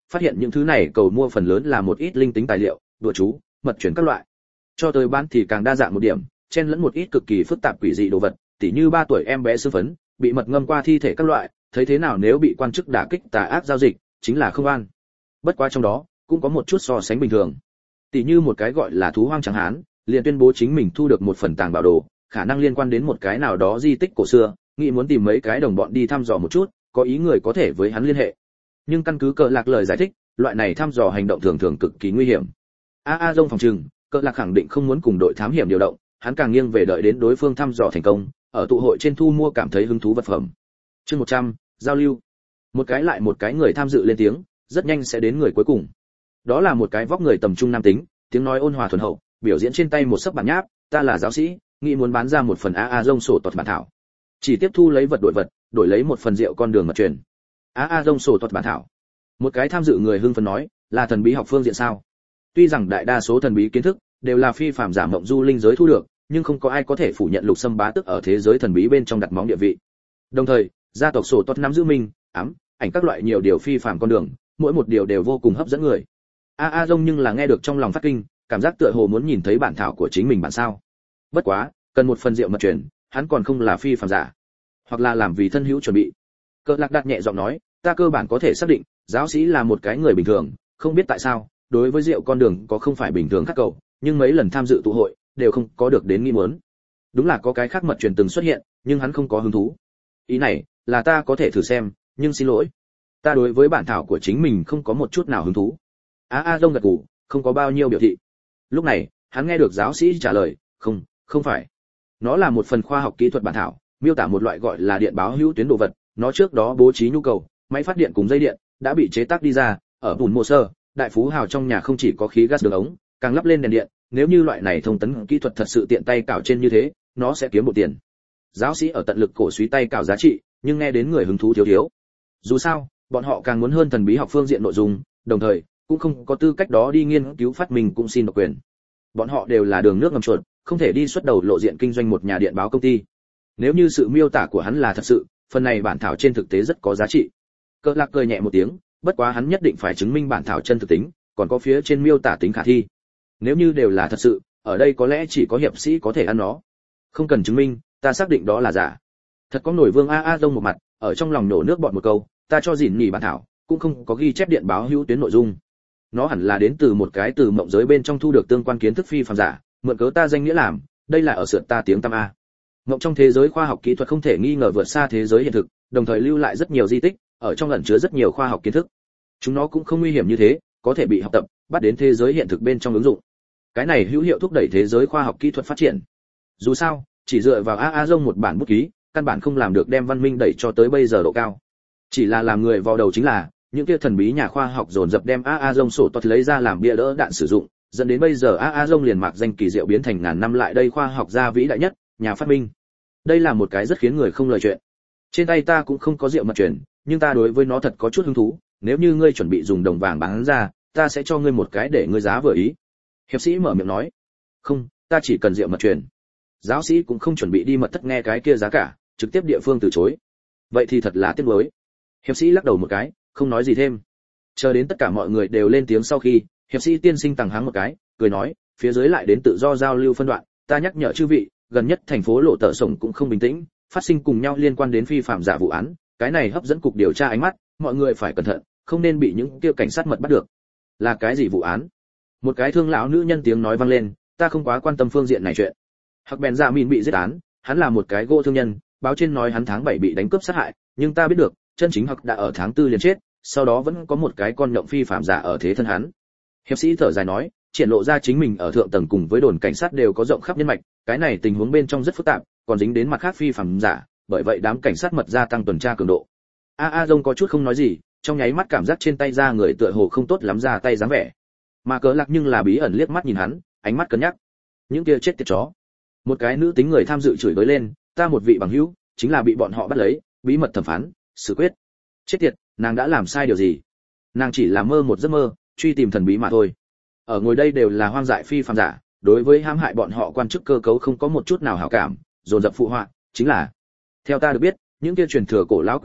phát hiện những thứ này cầu mua phần lớn là một ít linh tính tài liệu, đùa chú, mật truyền các loại. Cho tới bán thì càng đa dạng một điểm, chen lẫn một ít cực kỳ phức tạp quỷ dị đồ vật, tỉ như 3 tuổi em bé xương phấn, bị mật ngâm qua thi thể các loại, thấy thế nào nếu bị quan chức đả kích tà ác giao dịch, chính là không an. Bất quá trong đó cũng có một chút so sánh bình thường. Tỉ như một cái gọi là thú hoang trắng hán, liền tuyên bố chính mình thu được một phần tàng bảo đồ, khả năng liên quan đến một cái nào đó di tích cổ xưa, nghĩ muốn tìm mấy cái đồng bọn đi thăm dò một chút, có ý người có thể với hắn liên hệ. Nhưng căn cứ Cờ Lạc lời giải thích, loại này thăm dò hành động thường thường cực kỳ nguy hiểm. Dông phòng trừng, Cờ Lạc khẳng định không muốn cùng đội thám hiểm điều động, hắn càng nghiêng về đợi đến đối phương thăm dò thành công, ở tụ hội trên thu mua cảm thấy hứng thú vật phẩm. Chương 100, giao lưu. Một cái lại một cái người tham dự lên tiếng, rất nhanh sẽ đến người cuối cùng. Đó là một cái vóc người tầm trung nam tính, tiếng nói ôn hòa thuần hậu, biểu diễn trên tay một sấp bản nháp, ta là giáo sĩ, nghĩ muốn bán ra một phần dông sổ tuật bản thảo. Chỉ tiếp thu lấy vật, đổi lấy một phần rượu con đường mật truyền. Dông sổ tuật bản thảo. Một cái tham dự người hưng phấn nói, là thần bí học phương diện sao? Tuy rằng đại đa số thần bí kiến thức đều là phi phàm giả mộng du linh giới thu được, nhưng không có ai có thể phủ nhận Lục Sâm bá tức ở thế giới thần bí bên trong đặt móng địa vị. Đồng thời, gia tộc sổ tuật nắm giữ minh, ám, ảnh các loại nhiều điều phi phàm con đường, mỗi một điều đều vô cùng hấp dẫn người. Dông nhưng là nghe được trong lòng phát kinh, cảm giác tựa hồ muốn nhìn thấy bản thảo của chính mình bản sao. Bất quá, cần một phần rượu mật truyền, hắn còn không là phi phàm giả, hoặc là làm vì thân hữu chuẩn bị. Cờ Lạc đặt nhẹ giọng nói, ta cơ bản có thể xác định, giáo sĩ là một cái người bình thường, không biết tại sao, đối với rượu con đường có không phải bình thường khác cầu, nhưng mấy lần tham dự tụ hội đều không có được đến nghi muốn. Đúng là có cái khác mật truyền từng xuất hiện, nhưng hắn không có hứng thú. Ý này là ta có thể thử xem, nhưng xin lỗi, ta đối với bản thảo của chính mình không có một chút nào hứng thú. Dông gật gù, không có bao nhiêu biểu thị. Lúc này, hắn nghe được giáo sĩ trả lời, không phải. Nó là một phần khoa học kỹ thuật bản thảo, miêu tả một loại gọi là điện báo hữu tuyến đồ vật, nó trước đó bố trí nhu cầu, máy phát điện cùng dây điện đã bị chế tác đi ra, ở bùn mô sơ, đại phú hào trong nhà không chỉ có khí gas đường ống, càng lắp lên đèn điện, nếu như loại này thông tấn kỹ thuật thật sự tiện tay cào trên như thế, nó sẽ kiếm một tiền. Giáo sĩ ở tận lực cổ suý tay cào giá trị, nhưng nghe đến người hứng thú thiếu. Dù sao, bọn họ càng muốn hơn thần bí học phương diện nội dung, đồng thời cũng không có tư cách đó đi nghiên cứu phát minh cũng xin độc quyền. Bọn họ đều là đường nước ngầm chuột, không thể đi xuất đầu lộ diện kinh doanh một nhà điện báo công ty. Nếu như sự miêu tả của hắn là thật sự, phần này bản thảo trên thực tế rất có giá trị. Cờ Lạc cười nhẹ một tiếng, bất quá hắn nhất định phải chứng minh bản thảo chân thực tính, còn có phía trên miêu tả tính khả thi. Nếu như đều là thật sự, ở đây có lẽ chỉ có hiệp sĩ có thể ăn nó. Không cần chứng minh, ta xác định đó là giả. Thật có nổi vương Dông một mặt, ở trong lòng nổ nước bọt một câu, ta cho dỉn nhỉ bản thảo, cũng không có ghi chép điện báo hữu tuyến nội dung. Nó hẳn là đến từ một cái từ mộng giới bên trong thu được tương quan kiến thức phi phàm giả, mượn cớ ta danh nghĩa làm, đây là ở sượt ta tiếng tăm a. Mộng trong thế giới khoa học kỹ thuật không thể nghi ngờ vượt xa thế giới hiện thực, đồng thời lưu lại rất nhiều di tích, ở trong ẩn chứa rất nhiều khoa học kiến thức. Chúng nó cũng không nguy hiểm như thế, có thể bị học tập, bắt đến thế giới hiện thực bên trong ứng dụng. Cái này hữu hiệu thúc đẩy thế giới khoa học kỹ thuật phát triển. Dù sao, chỉ dựa vào Dông một bản bút ký, căn bản không làm được đem văn minh đẩy cho tới bây giờ độ cao. Chỉ là làm người vào đầu chính là, những kia thần bí nhà khoa học dồn dập đem Dông sổ toát lấy ra làm bia đỡ đạn sử dụng, dẫn đến bây giờ Dông liền mạc danh kỳ diệu biến thành ngàn năm lại đây khoa học gia vĩ đại nhất, nhà phát minh. Đây là một cái rất khiến người không lời chuyện. Trên tay ta cũng không có rượu mật truyền, nhưng ta đối với nó thật có chút hứng thú, nếu như ngươi chuẩn bị dùng đồng vàng bán ra, ta sẽ cho ngươi một cái để ngươi giá vừa ý. Hiệp sĩ mở miệng nói, không, ta chỉ cần rượu mật truyền. Giáo sĩ cũng không chuẩn bị đi mật thất nghe cái kia giá cả, trực tiếp địa phương từ chối. Vậy thì thật là tiếc nuối. Hiệp sĩ lắc đầu một cái, không nói gì thêm. Chờ đến tất cả mọi người đều lên tiếng sau khi, hiệp sĩ tiên sinh tằng hắng một cái, cười nói, phía dưới lại đến tự do giao lưu phân đoạn, ta nhắc nhở chư vị, gần nhất thành phố Lộ Tợ Sổng cũng không bình tĩnh, phát sinh cùng nhau liên quan đến phi phạm giả vụ án, cái này hấp dẫn cục điều tra ánh mắt, mọi người phải cẩn thận, không nên bị những kia cảnh sát mật bắt được. Là cái gì vụ án? Một cái thương lão nữ nhân tiếng nói vang lên, ta không quá quan tâm phương diện này chuyện. Hắc Bèn Dạ Mìn bị giết án, hắn là một cái gỗ thương nhân, báo trên nói hắn tháng 7 bị đánh cướp sát hại, nhưng ta biết được, chân chính Hắc đã ở tháng 4 liền chết, sau đó vẫn có một cái con nhộng phi phạm giả ở thế thân hắn. Hiệp sĩ thở dài nói, triển lộ ra chính mình ở thượng tầng cùng với đồn cảnh sát đều có rộng khắp nhân mạch, cái này tình huống bên trong rất phức tạp, còn dính đến mặt khác phi phạm giả, bởi vậy đám cảnh sát mật gia tăng tuần tra cường độ. Dông có chút không nói gì, trong nháy mắt cảm giác trên tay ra người tựa hồ không tốt lắm ra tay dáng vẻ. Mà Cờ Lạc nhưng là bí ẩn liếc mắt nhìn hắn, ánh mắt cân nhắc. Những kia chết tiệt chó. Một cái nữ tính người tham dự chửi bới lên, ta một vị bằng hữu, chính là bị bọn họ bắt lấy, bí mật thẩm phán, xử quyết. Chết tiệt, nàng đã làm sai điều gì? Nàng chỉ là mơ một giấc mơ, truy tìm thần bí mà thôi. Ở ngồi đây đều là hoang dại phi phàm giả, đối với hãm hại bọn họ quan chức cơ cấu không có một chút nào hảo cảm, dồn dập phụ họa, chính là theo ta được biết, những kia truyền thừa cổ lão quý tộc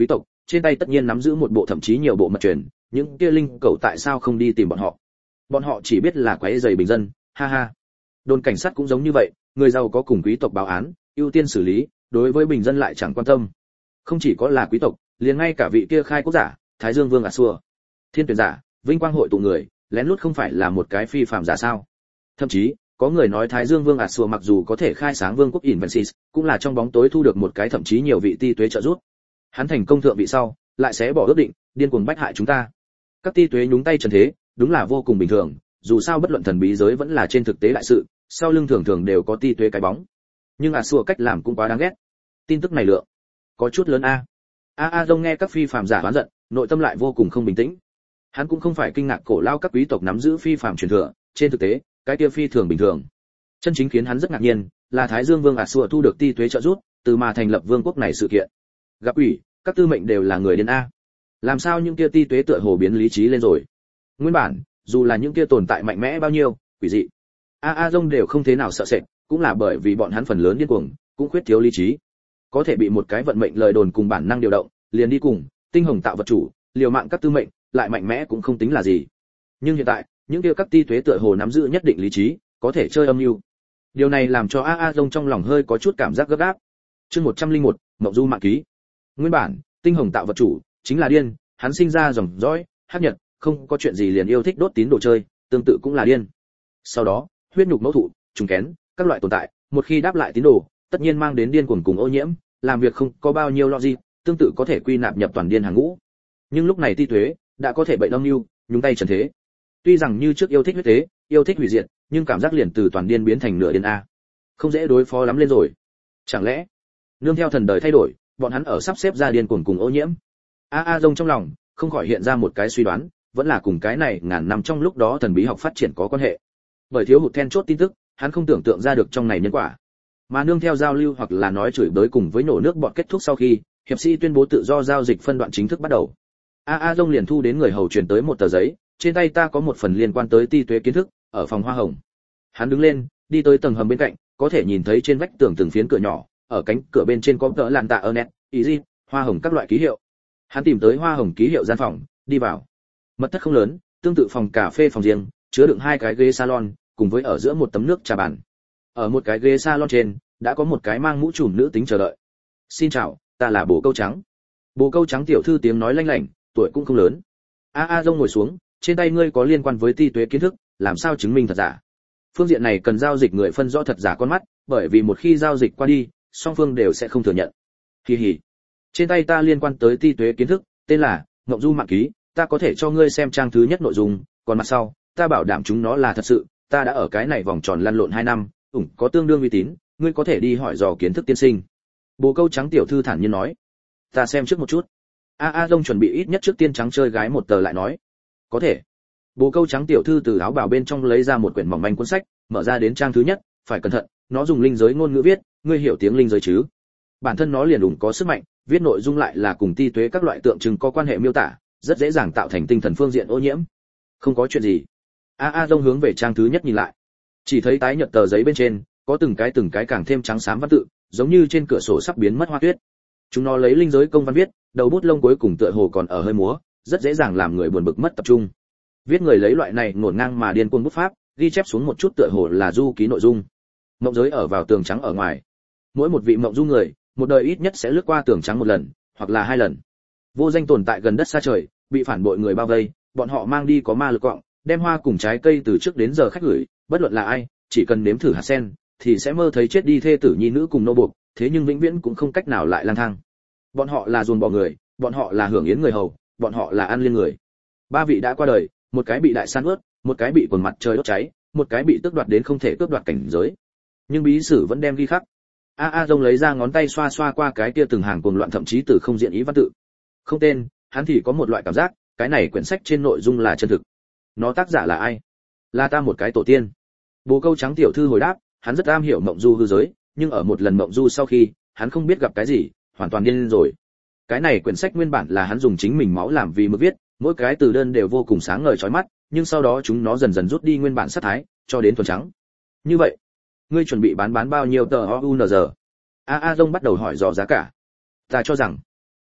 trên tay tất nhiên nắm giữ một bộ thậm chí nhiều bộ mật truyền, những kia linh cầu tại sao không đi tìm bọn họ? Bọn họ chỉ biết là quấy rầy bình dân, ha ha. Đồn cảnh sát cũng giống như vậy, người giàu có cùng quý tộc báo án, ưu tiên xử lý, đối với bình dân lại chẳng quan tâm. Không chỉ có là quý tộc, liền ngay cả vị kia khai quốc giả, Thái Dương Vương Assur, thiên tuyển giả, vinh quang hội tụ người, lén lút không phải là một cái phi phàm giả sao? Thậm chí, có người nói Thái Dương Vương Assur mặc dù có thể khai sáng vương quốc Invensis, cũng là trong bóng tối thu được một cái thậm chí nhiều vị ti tuế trợ giúp. Hắn thành công thượng vị sau, lại sẽ bỏ ước định, điên cuồng bách hại chúng ta. Các ti tuế nhúng tay trần thế, đúng là vô cùng bình thường, dù sao bất luận thần bí giới vẫn là trên thực tế đại sự, sau lưng thường thường đều có ti tuế cái bóng. Nhưng Assur cách làm cũng quá đáng ghét. Tin tức này lượng có chút lớn a. Dông nghe các phi phàm giả oán giận, nội tâm lại vô cùng không bình tĩnh. Hắn cũng không phải kinh ngạc cổ lao các quý tộc nắm giữ phi phàm truyền thừa, trên thực tế, cái kia phi thường bình thường. Chân chính khiến hắn rất ngạc nhiên, là Thái Dương Vương Assur thu được ti tuế trợ giúp, từ mà thành lập vương quốc này sự kiện. Gặp ủy, các tư mệnh đều là người điên a. Làm sao những kia ti tuế tựa hồ biến lý trí lên rồi? Nguyên bản, dù là những kia tồn tại mạnh mẽ bao nhiêu, quỷ dị, Dông đều không thế nào sợ sệt, cũng là bởi vì bọn hắn phần lớn điên cuồng, cũng khuyết thiếu lý trí. Có thể bị một cái vận mệnh lời đồn cùng bản năng điều động, liền đi cùng, tinh hồng tạo vật chủ, liều mạng các tư mệnh, lại mạnh mẽ cũng không tính là gì. Nhưng hiện tại, những kia các ti tuế tựa hồ nắm giữ nhất định lý trí, có thể chơi âm mưu. Điều này làm cho Dông trong lòng hơi có chút cảm giác gấp gáp. Chương 101, Mộng Du mạng ký. Nguyên bản, tinh hồng tạo vật chủ chính là điên, hắn sinh ra dòng dõi hắc nhật, không có chuyện gì liền yêu thích đốt tín đồ chơi, tương tự cũng là điên. Sau đó, huyết nhục mẫu thụ, trùng kén, các loại tồn tại, một khi đáp lại tín đồ, tất nhiên mang đến điên cuồng cùng ô nhiễm, làm việc không có bao nhiêu logic, tương tự có thể quy nạp nhập toàn điên hàng ngũ. Nhưng lúc này ti tuế đã có thể bệnh âm mưu, nhúng tay trần thế. Tuy rằng như trước yêu thích huyết tế, yêu thích hủy diệt, nhưng cảm giác liền từ toàn điên biến thành nửa điên a. Không dễ đối phó lắm lên rồi. Chẳng lẽ, nương theo thần đời thay đổi, bọn hắn ở sắp xếp ra điên cuồng cùng ô nhiễm? Dông trong lòng không khỏi hiện ra một cái suy đoán, vẫn là cùng cái này ngàn năm trong lúc đó thần bí học phát triển có quan hệ. Bởi thiếu hụt then chốt tin tức, hắn không tưởng tượng ra được trong này nhân quả. Mà nương theo giao lưu hoặc là nói chửi bới cùng với nổ nước bọn kết thúc sau khi, hiệp sĩ tuyên bố tự do giao dịch phân đoạn chính thức bắt đầu. Dông liền thu đến người hầu truyền tới một tờ giấy, trên tay ta có một phần liên quan tới ti tuế kiến thức, ở phòng hoa hồng. Hắn đứng lên, đi tới tầng hầm bên cạnh, có thể nhìn thấy trên vách tường từng phiến cửa nhỏ, ở cánh cửa bên trên có tờ làn tạ Ernest, Easy, hoa hồng các loại ký hiệu. Hắn tìm tới hoa hồng ký hiệu gian phòng, đi vào. Mật thất không lớn, tương tự phòng cà phê phòng riêng, chứa đựng 2 cái ghế salon, cùng với ở giữa một tấm nước trà bàn. Ở một cái ghế salon trên, đã có một cái mang mũ trùm nữ tính chờ đợi. "Xin chào, ta là Bồ Câu Trắng." Bồ Câu Trắng tiểu thư tiếng nói lanh lảnh, tuổi cũng không lớn. Dông ngồi xuống, "Trên tay ngươi có liên quan với ti tuế kiến thức, làm sao chứng minh thật giả?" Phương diện này cần giao dịch người phân rõ thật giả con mắt, bởi vì một khi giao dịch qua đi, song phương đều sẽ không thừa nhận. Kỳ hỉ. Trên tay ta liên quan tới ti tuế kiến thức, tên là Mộng Du mạng ký, ta có thể cho ngươi xem trang thứ nhất nội dung, còn mặt sau, ta bảo đảm chúng nó là thật sự, ta đã ở cái này vòng tròn lăn lộn 2 năm, có tương đương uy tín, ngươi có thể đi hỏi dò kiến thức tiên sinh. Bồ Câu Trắng tiểu thư thản nhiên nói. Ta xem trước một chút. Dông chuẩn bị ít nhất trước tiên trắng chơi gái một tờ lại nói. Có thể. Bồ Câu Trắng tiểu thư từ áo bào bên trong lấy ra một quyển mỏng manh cuốn sách, mở ra đến trang thứ nhất, phải cẩn thận, nó dùng linh giới ngôn ngữ viết, ngươi hiểu tiếng linh giới chứ? Bản thân nó liền đủ có sức mạnh, viết nội dung lại là cùng ti tuế các loại tượng trưng có quan hệ miêu tả, rất dễ dàng tạo thành tinh thần phương diện ô nhiễm. Không có chuyện gì. Dông hướng về trang thứ nhất nhìn lại. Chỉ thấy tái nhợt tờ giấy bên trên, có từng cái càng thêm trắng xám văn tự, giống như trên cửa sổ sắp biến mất hoa tuyết. Chúng nó lấy linh giới công văn viết, đầu bút lông cuối cùng tựa hồ còn ở hơi múa, rất dễ dàng làm người buồn bực mất tập trung. Viết người lấy loại này ngổn ngang mà điên cuồng bút pháp, ghi chép xuống một chút tựa hồ là du ký nội dung. Mộng giới ở vào tường trắng ở ngoài. Mỗi một vị mộng du người, một đời ít nhất sẽ lướt qua tường trắng một lần, hoặc là 2 lần. Vô danh tồn tại gần đất xa trời, bị phản bội người bao vây, bọn họ mang đi có ma lực quạng, đem hoa cùng trái cây từ trước đến giờ khách gửi, bất luận là ai, chỉ cần nếm thử hạt sen, thì sẽ mơ thấy chết đi thê tử nhi nữ cùng nô buộc, thế nhưng vĩnh viễn cũng không cách nào lại lang thang. Bọn họ là ruồng bỏ người, bọn họ là hưởng yến người hầu, bọn họ là ăn liên người. 3 vị đã qua đời, một cái bị đại san ướt, một cái bị quần mặt trời đốt cháy, một cái bị tước đoạt đến không thể tước đoạt cảnh giới. Nhưng bí sử vẫn đem ghi khắc. Dông lấy ra ngón tay xoa xoa qua cái kia từng hàng cuồng loạn thậm chí từ không diện ý văn tự. Không tên, hắn thì có một loại cảm giác, cái này quyển sách trên nội dung là chân thực. Nó tác giả là ai? Là ta một cái tổ tiên. Bồ Câu Trắng tiểu thư hồi đáp, hắn rất am hiểu mộng du hư giới, nhưng ở một lần mộng du sau khi, hắn không biết gặp cái gì, hoàn toàn điên rồi. Cái này quyển sách nguyên bản là hắn dùng chính mình máu làm vì mực viết, mỗi cái từ đơn đều vô cùng sáng ngời chói mắt, nhưng sau đó chúng nó dần dần rút đi nguyên bản sắc thái, cho đến thuần trắng. Như vậy, ngươi chuẩn bị bán bao nhiêu tờ OUNZ? Dông bắt đầu hỏi dò giá cả. Ta cho rằng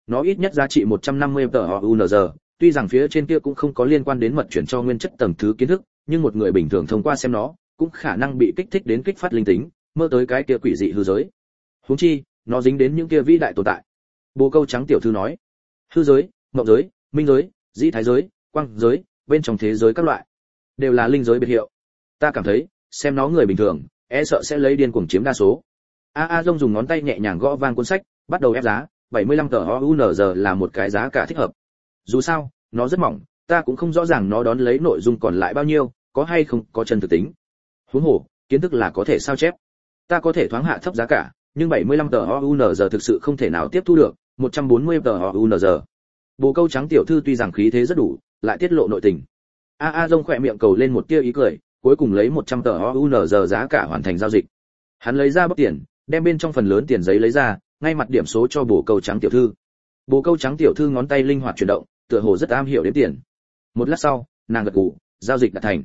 Nó ít nhất giá trị 150 TOUNZ, tuy rằng phía trên kia cũng không có liên quan đến mật chuyển cho nguyên chất tầng thứ kiến thức, nhưng một người bình thường thông qua xem nó, cũng khả năng bị kích thích đến kích phát linh tính, mơ tới cái kia quỷ dị hư giới. Huống chi, nó dính đến những kia vĩ đại tồn tại. Bồ Câu Trắng tiểu thư nói, hư giới, mộng giới, minh giới, dĩ thái giới, quang giới, bên trong thế giới các loại, đều là linh giới biệt hiệu. Ta cảm thấy, xem nó người bình thường, e sợ sẽ lấy điên cuồng chiếm đa số. A Dông dùng ngón tay nhẹ nhàng gõ vang cuốn sách, bắt đầu ép giá, 75 TOUNZ là một cái giá cả thích hợp. Dù sao, nó rất mỏng, ta cũng không rõ ràng nó đón lấy nội dung còn lại bao nhiêu, có hay không có chân thực tính. Huống hồ, kiến thức là có thể sao chép. Ta có thể thoáng hạ thấp giá cả, nhưng 75 TOUNZ thực sự không thể nào tiếp thu được, 140 TOUNZ. Bồ Câu Trắng tiểu thư tuy rằng khí thế rất đủ, lại tiết lộ nội tình. A Dông khỏe miệng cầu lên một tia ý cười, cuối cùng lấy 100 TOUNZ giá cả hoàn thành giao dịch. Hắn lấy ra bóc tiền, đem bên trong phần lớn tiền giấy lấy ra, ngay mặt điểm số cho Bồ Câu Trắng tiểu thư. Bồ Câu Trắng tiểu thư ngón tay linh hoạt chuyển động, tựa hồ rất am hiểu đếm tiền. Một lát sau, nàng gật gù, giao dịch đã thành.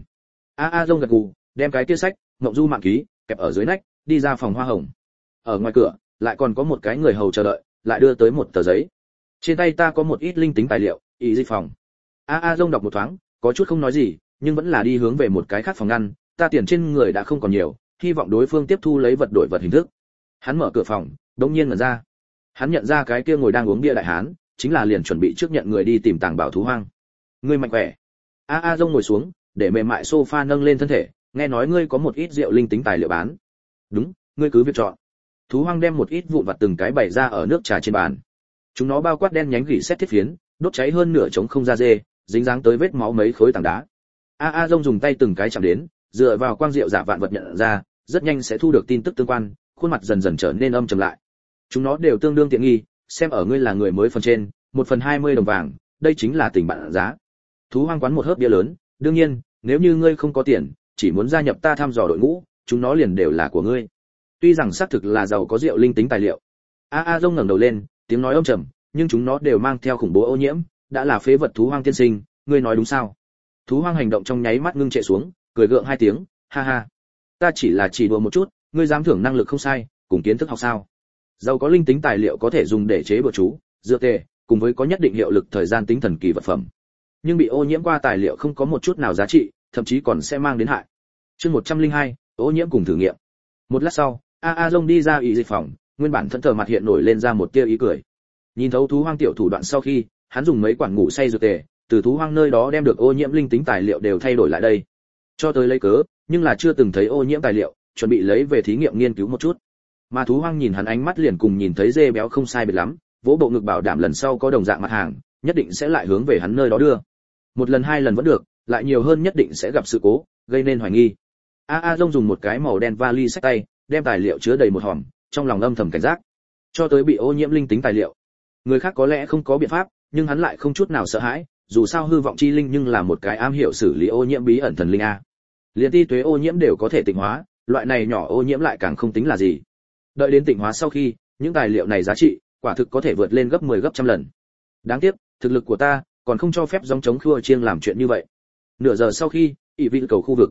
A Dông gật gù, đem cái kia sách, Ngộng Du mạng ký, kẹp ở dưới nách, đi ra phòng hoa hồng. Ở ngoài cửa, lại còn có một cái người hầu chờ đợi, lại đưa tới một tờ giấy. Trên tay ta có một ít linh tính tài liệu, ý dịch phòng. A Dông đọc một thoáng, có chút không nói gì, nhưng vẫn là đi hướng về một cái khác phòng ngăn, ta tiền trên người đã không còn nhiều, hy vọng đối phương tiếp thu lấy vật đổi vật hình thức. Hắn mở cửa phòng, đống nhiên mở ra. Hắn nhận ra cái kia ngồi đang uống bia đại hán, chính là liền chuẩn bị trước nhận người đi tìm tàng bảo thú hoang. Ngươi mạnh khỏe. A Dông ngồi xuống, để mềm mại sofa nâng lên thân thể, nghe nói ngươi có một ít rượu linh tính tài liệu bán. Đúng, ngươi cứ việc chọn. Thú hoang đem một ít vụn vặt từng cái bày ra ở nước trà trên bàn. Chúng nó bao quát đen nhánh gỉ sét thiết phiến, đốt cháy hơn nửa trống không da dê, dính dáng tới vết máu mấy khối tảng đá. A Dông dùng tay từng cái chạm đến, dựa vào quang diệu giả vạn vật nhận ra, rất nhanh sẽ thu được tin tức tương quan, khuôn mặt dần dần trở nên âm trầm lại. Chúng nó đều tương đương tiện nghi, xem ở ngươi là người mới phần trên, 1/20 đồng vàng, đây chính là tình bạn giá. Thú hoang quán một hớp bia lớn, đương nhiên, nếu như ngươi không có tiền, chỉ muốn gia nhập ta thăm dò đội ngũ, chúng nó liền đều là của ngươi. Tuy rằng xác thực là giàu có rượu linh tính tài liệu. A Dông ngẩng đầu lên, tiếng nói âm trầm, nhưng chúng nó đều mang theo khủng bố ô nhiễm, đã là phế vật thú hoang tiên sinh, ngươi nói đúng sao? Thú hoang hành động trong nháy mắt ngưng trệ xuống, cười gượng hai tiếng, ha ha. Ta chỉ là chỉ đùa một chút, ngươi dám thưởng năng lực không sai, cùng kiến thức học sao? Giàu có linh tính tài liệu có thể dùng để chế bừa chú, dược tề, cùng với có nhất định hiệu lực thời gian tính thần kỳ vật phẩm. Nhưng bị ô nhiễm qua tài liệu không có một chút nào giá trị, thậm chí còn sẽ mang đến hại. Chương 102, ô nhiễm cùng thử nghiệm. Một lát sau, A Dông đi ra y dịch phòng, nguyên bản thẫn thờ mặt hiện nổi lên ra một tia ý cười. Nhìn thấu thú hoang tiểu thủ đoạn sau khi, hắn dùng mấy quản ngủ say dược tề, từ thú hoang nơi đó đem được ô nhiễm linh tính tài liệu đều thay đổi lại đây. Cho tới lấy cớ, nhưng là chưa từng thấy ô nhiễm tài liệu, chuẩn bị lấy về thí nghiệm nghiên cứu một chút. Mà thú hoang nhìn hắn ánh mắt liền cùng nhìn thấy dê béo không sai biệt lắm, vỗ bộ ngực bảo đảm lần sau có đồng dạng mặt hàng, nhất định sẽ lại hướng về hắn nơi đó đưa. Một lần hai lần vẫn được, lại nhiều hơn nhất định sẽ gặp sự cố, gây nên hoài nghi. A Dông dùng một cái màu đen vali xách tay, đem tài liệu chứa đầy một hòm, trong lòng âm thầm cảnh giác. Cho tới bị ô nhiễm linh tính tài liệu. Người khác có lẽ không có biện pháp, nhưng hắn lại không chút nào sợ hãi, dù sao hư vọng chi linh nhưng là một cái am hiểu xử lý ô nhiễm bí ẩn thần linh a. Liên ti tuế ô nhiễm đều có thể tịnh hóa, loại này nhỏ ô nhiễm lại càng không tính là gì. Đợi đến tịnh hóa sau khi, những tài liệu này giá trị, quả thực có thể vượt lên gấp 10 gấp trăm lần. Đáng tiếc, thực lực của ta còn không cho phép gióng chống khua chiêng làm chuyện như vậy. Nửa giờ sau khi, ỷ vị cầu khu vực,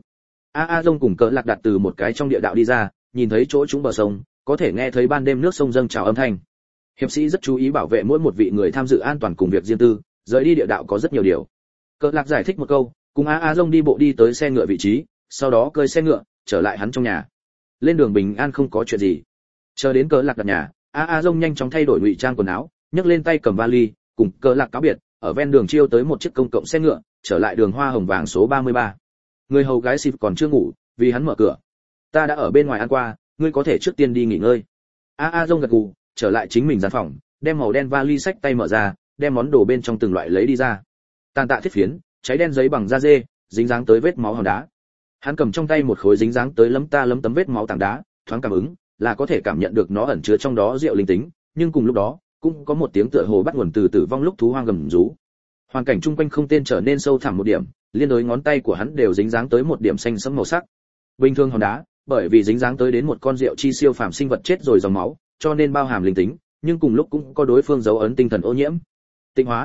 A Dông cùng Cỡ Lạc đặt từ một cái trong địa đạo đi ra, nhìn thấy chỗ chúng bờ sông, có thể nghe thấy ban đêm nước sông dâng trào âm thanh. Hiệp sĩ rất chú ý bảo vệ mỗi một vị người tham dự an toàn cùng việc riêng tư, rời đi địa đạo có rất nhiều điều. Cỡ Lạc giải thích một câu, cùng A Dông đi bộ đi tới xe ngựa vị trí, sau đó cơi xe ngựa trở lại hắn trong nhà. Lên đường bình an không có chuyện gì. Chờ đến Cỡ Lạc đặt nhà, A Dông nhanh chóng thay đổi ngụy trang quần áo, nhấc lên tay cầm vali, cùng Cỡ Lạc cáo biệt, ở ven đường chiêu tới một chiếc công cộng xe ngựa, trở lại đường Hoa Hồng Vàng số 33. Người hầu gái xịp còn chưa ngủ, vì hắn mở cửa. Ta đã ở bên ngoài ăn qua, ngươi có thể trước tiên đi nghỉ ngơi. A Dông gật gù, trở lại chính mình gian phòng, đem màu đen vali sách tay mở ra, đem món đồ bên trong từng loại lấy đi ra. Tàn tạ thiết phiến, cháy đen giấy bằng da dê, dính dáng tới vết máu hòn đá. Hắn cầm trong tay một khối dính dáng tới lấm tấm vết máu tảng đá, thoáng cảm ứng, là có thể cảm nhận được nó ẩn chứa trong đó rượu linh tính, nhưng cùng lúc đó, cũng có một tiếng tựa hồ bắt nguồn từ tử vong lúc thú hoang gầm rú. Hoàn cảnh chung quanh không tên trở nên sâu thẳm một điểm, liên đối ngón tay của hắn đều dính dáng tới một điểm xanh sẫm màu sắc. Bình thường hòn đá, bởi vì dính dáng tới đến một con rượu chi siêu phàm sinh vật chết rồi dòng máu, cho nên bao hàm linh tính, nhưng cùng lúc cũng có đối phương dấu ấn tinh thần ô nhiễm. Tịnh hóa.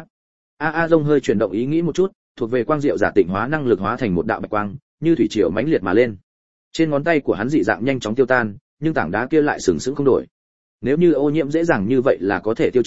A Dông hơi chuyển động ý nghĩ một chút, thuộc về quang diệu giả tịnh hóa năng lực hóa thành một đạo bạch quang, như thủy triều mãnh liệt mà lên. Trên ngón tay của hắn dị dạng nhanh chóng tiêu tan, nhưng tảng đá kia lại sừng sững không đổi. Nếu như ô nhiễm dễ dàng như vậy là có thể tiêu trừ,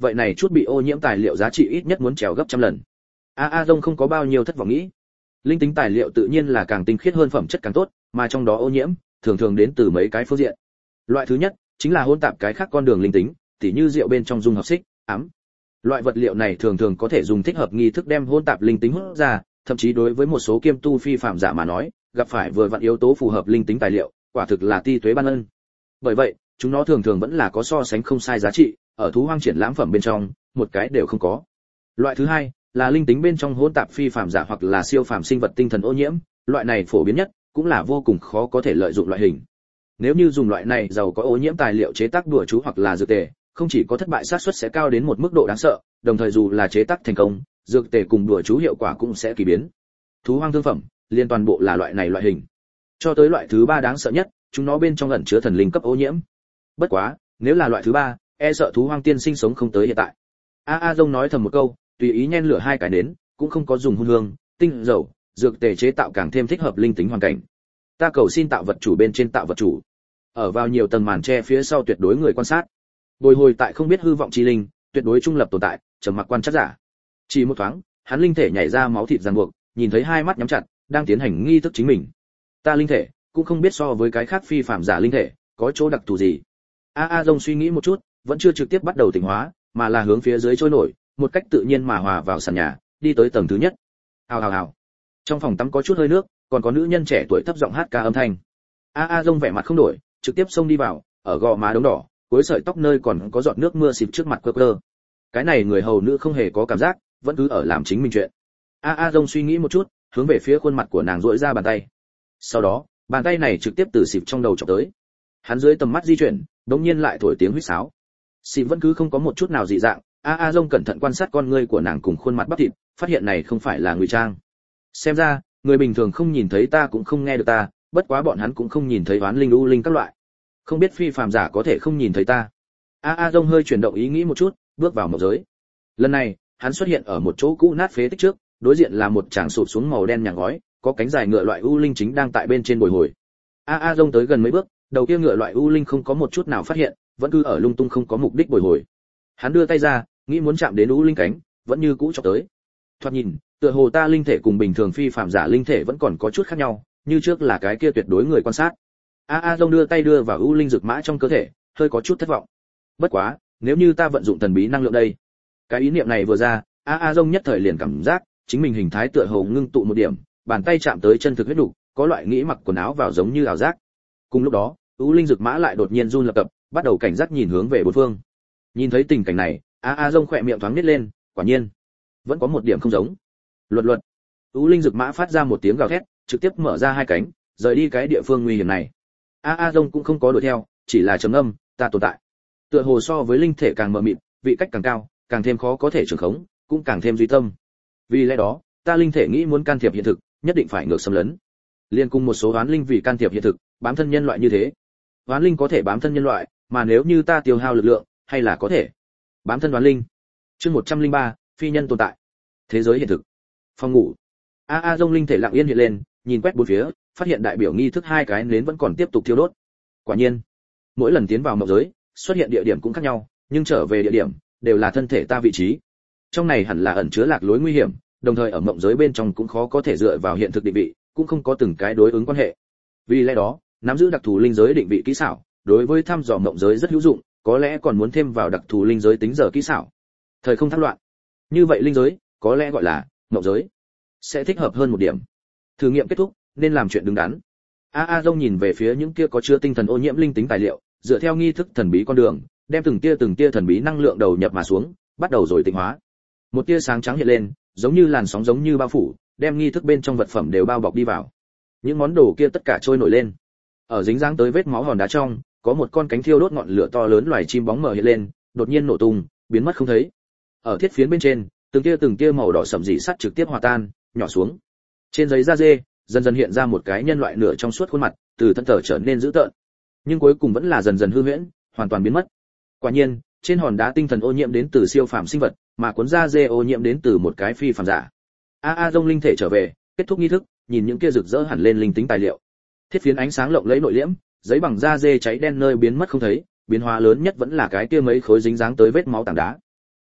vậy này chút bị ô nhiễm tài liệu giá trị ít nhất muốn trèo gấp trăm lần. Dông không có bao nhiêu thất vọng nghĩ. Linh tính tài liệu tự nhiên là càng tinh khiết hơn phẩm chất càng tốt, mà trong đó ô nhiễm thường thường đến từ mấy cái phương diện. Loại thứ nhất chính là hỗn tạp cái khác con đường linh tính, tỉ như rượu bên trong dung hợp xích, ám. Loại vật liệu này thường thường có thể dùng thích hợp nghi thức đem hỗn tạp linh tính hút ra, thậm chí đối với một số kiêm tu phi phạm giả mà nói, gặp phải vừa vặn yếu tố phù hợp linh tính tài liệu, quả thực là ti tuế ban ân. Bởi vậy, chúng nó thường thường vẫn là có so sánh không sai giá trị, ở thú hoang triển lãm phẩm bên trong, một cái đều không có. Loại thứ hai là linh tính bên trong hỗn tạp phi phạm giả hoặc là siêu phàm sinh vật tinh thần ô nhiễm, loại này phổ biến nhất, cũng là vô cùng khó có thể lợi dụng loại hình. Nếu như dùng loại này giàu có ô nhiễm tài liệu chế tác đùa chú hoặc là dược tề, không chỉ có thất bại xác suất sẽ cao đến một mức độ đáng sợ, đồng thời dù là chế tác thành công, dược tề cùng đùa chú hiệu quả cũng sẽ kỳ biến. Thú hoang thương phẩm, liên toàn bộ là loại này loại hình. Cho tới loại thứ ba đáng sợ nhất, chúng nó bên trong ẩn chứa thần linh cấp ô nhiễm. Bất quá, nếu là loại thứ ba, e sợ thú hoang tiên sinh sống không tới hiện tại. Dông nói thầm một câu, tùy ý nhen lửa hai cái nến, cũng không có dùng hun hương, tinh dầu, dược tề chế tạo càng thêm thích hợp linh tính hoàn cảnh. Ta cầu xin tạo vật chủ bên trên tạo vật chủ. Ở vào nhiều tầng màn che phía sau tuyệt đối người quan sát. Bồi hồi tại không biết hư vọng chi linh, tuyệt đối trung lập tồn tại, trầm mặc quan chắc giả. Chỉ một thoáng, hắn linh thể nhảy ra máu thịt ràng buộc, nhìn thấy hai mắt nhắm chặt, đang tiến hành nghi thức chính mình. Ta linh thể, cũng không biết so với cái khác phi phạm giả linh thể, có chỗ đặc thù gì. Dông suy nghĩ một chút, vẫn chưa trực tiếp bắt đầu tỉnh hóa, mà là hướng phía dưới trôi nổi, một cách tự nhiên mà hòa vào sàn nhà, đi tới tầng thứ nhất. Hào hào hào. Trong phòng tắm có chút hơi nước, còn có nữ nhân trẻ tuổi thấp giọng hát ca âm thanh. Dông vẻ mặt không đổi, trực tiếp xông đi vào, ở gò má đống đỏ, cuối sợi tóc nơi còn có giọt nước mưa xịt trước mặt cơ cơ. Cái này người hầu nữ không hề có cảm giác, vẫn cứ ở làm chính mình chuyện. Dông suy nghĩ một chút, hướng về phía khuôn mặt của nàng duỗi ra bàn tay. Sau đó, bàn tay này trực tiếp từ xịt trong đầu chọc tới. Hắn dưới tầm mắt di chuyển, đống nhiên lại thổi tiếng huýt sáo. Xịt vẫn cứ không có một chút nào dị dạng. Dông cẩn thận quan sát con ngươi của nàng cùng khuôn mặt bắp thịt, phát hiện này không phải là ngụy trang. Xem ra, người bình thường không nhìn thấy ta cũng không nghe được ta, bất quá bọn hắn cũng không nhìn thấy oán linh u linh các loại. Không biết phi phàm giả có thể không nhìn thấy ta. Dông hơi chuyển động ý nghĩ một chút, bước vào mộng giới. Lần này, hắn xuất hiện ở một chỗ cũ nát phế tích trước, đối diện là một tràng sụp xuống màu đen nhà ngói, có cánh dài ngựa loại u linh chính đang tại bên trên bồi hồi. Dông tới gần mấy bước, đầu kia ngựa loại u linh không có một chút nào phát hiện, vẫn cứ ở lung tung không có mục đích bồi hồi. Hắn đưa tay ra, nghĩ muốn chạm đến u linh cánh, vẫn như cũ chọc tới. Thoạt nhìn, tựa hồ ta linh thể cùng bình thường phi phàm giả linh thể vẫn còn có chút khác nhau, như trước là cái kia tuyệt đối người quan sát. Dông đưa tay đưa vào u linh dược mã trong cơ thể, hơi có chút thất vọng. Bất quá, nếu như ta vận dụng thần bí năng lượng đây. Cái ý niệm này vừa ra, Dông nhất thời liền cảm giác chính mình hình thái tựa hồ ngưng tụ một điểm, bàn tay chạm tới chân thực huyết đủ, có loại nghĩ mặc quần áo vào giống như ảo giác. Cùng lúc đó, u linh dược mã lại đột nhiên run lập cập, bắt đầu cảnh giác nhìn hướng về bốn phương. Nhìn thấy tình cảnh này, Dông khỏe miệng thoáng nít lên, quả nhiên, vẫn có một điểm không giống. Luật. U linh dược mã phát ra một tiếng gào thét, trực tiếp mở ra hai cánh, rời đi cái địa phương nguy hiểm này. Dông cũng không có đuổi theo, chỉ là trầm ngâm, ta tồn tại. Tựa hồ so với linh thể càng mờ mịt, vị cách càng cao, càng thêm khó có thể trường khống, cũng càng thêm duy tâm. Vì lẽ đó, ta linh thể nghĩ muốn can thiệp hiện thực, nhất định phải ngược xâm lấn. Liên cùng một số oán linh vì can thiệp hiện thực, bám thân nhân loại như thế. Oán linh có thể bám thân nhân loại, mà nếu như ta tiêu hao lực lượng, hay là có thể bám thân oán linh. Chương 103, phi nhân tồn tại. Thế giới hiện thực. Phòng ngủ. Dông linh thể lặng yên hiện lên, nhìn quét bốn phía, phát hiện đại biểu nghi thức hai cái nến vẫn còn tiếp tục thiêu đốt. Quả nhiên, mỗi lần tiến vào mộng giới, xuất hiện địa điểm cũng khác nhau, nhưng trở về địa điểm đều là thân thể ta vị trí. Trong này hẳn là ẩn chứa lạc lối nguy hiểm, đồng thời ở mộng giới bên trong cũng khó có thể dựa vào hiện thực định vị, cũng không có từng cái đối ứng quan hệ. Vì lẽ đó, nắm giữ đặc thù linh giới định vị kỹ xảo, đối với thăm dò mộng giới rất hữu dụng, có lẽ còn muốn thêm vào đặc thù linh giới tính giờ kỹ xảo. Thời không thác loạn. Như vậy linh giới, có lẽ gọi là mộng giới, sẽ thích hợp hơn một điểm. Thử nghiệm kết thúc, nên làm chuyện đứng đắn. Dông nhìn về phía những kia có chứa tinh thần ô nhiễm linh tính tài liệu, dựa theo nghi thức thần bí con đường, đem từng tia thần bí năng lượng đầu nhập mà xuống, bắt đầu rồi tịnh hóa. Một tia sáng trắng hiện lên, giống như làn sóng giống như bao phủ, đem nghi thức bên trong vật phẩm đều bao bọc đi vào. Những món đồ kia tất cả trôi nổi lên. Ở dính dáng tới vết máu hòn đá trong, có một con cánh thiêu đốt ngọn lửa to lớn loài chim bóng mờ hiện lên, đột nhiên nổ tung, biến mất không thấy. Ở thiết phiến bên trên, từng tia màu đỏ sẫm dị sắt trực tiếp hòa tan, nhỏ xuống. Trên giấy da dê, dần dần hiện ra một cái nhân loại nửa trong suốt khuôn mặt, từ thân thể trở nên dữ tợn, nhưng cuối cùng vẫn là dần dần hư huyễn, hoàn toàn biến mất. Quả nhiên, trên hòn đá tinh thần ô nhiễm đến từ siêu phàm sinh vật, mà cuốn da dê ô nhiễm đến từ một cái phi phàm giả. Dông linh thể trở về, kết thúc nghi thức, nhìn những kia rực rỡ hẳn lên linh tính tài liệu. Thiết phiến ánh sáng lộng lẫy nội liễm, giấy bằng da dê cháy đen nơi biến mất không thấy, biến hóa lớn nhất vẫn là cái kia mấy khối dính dáng tới vết máu tảng đá.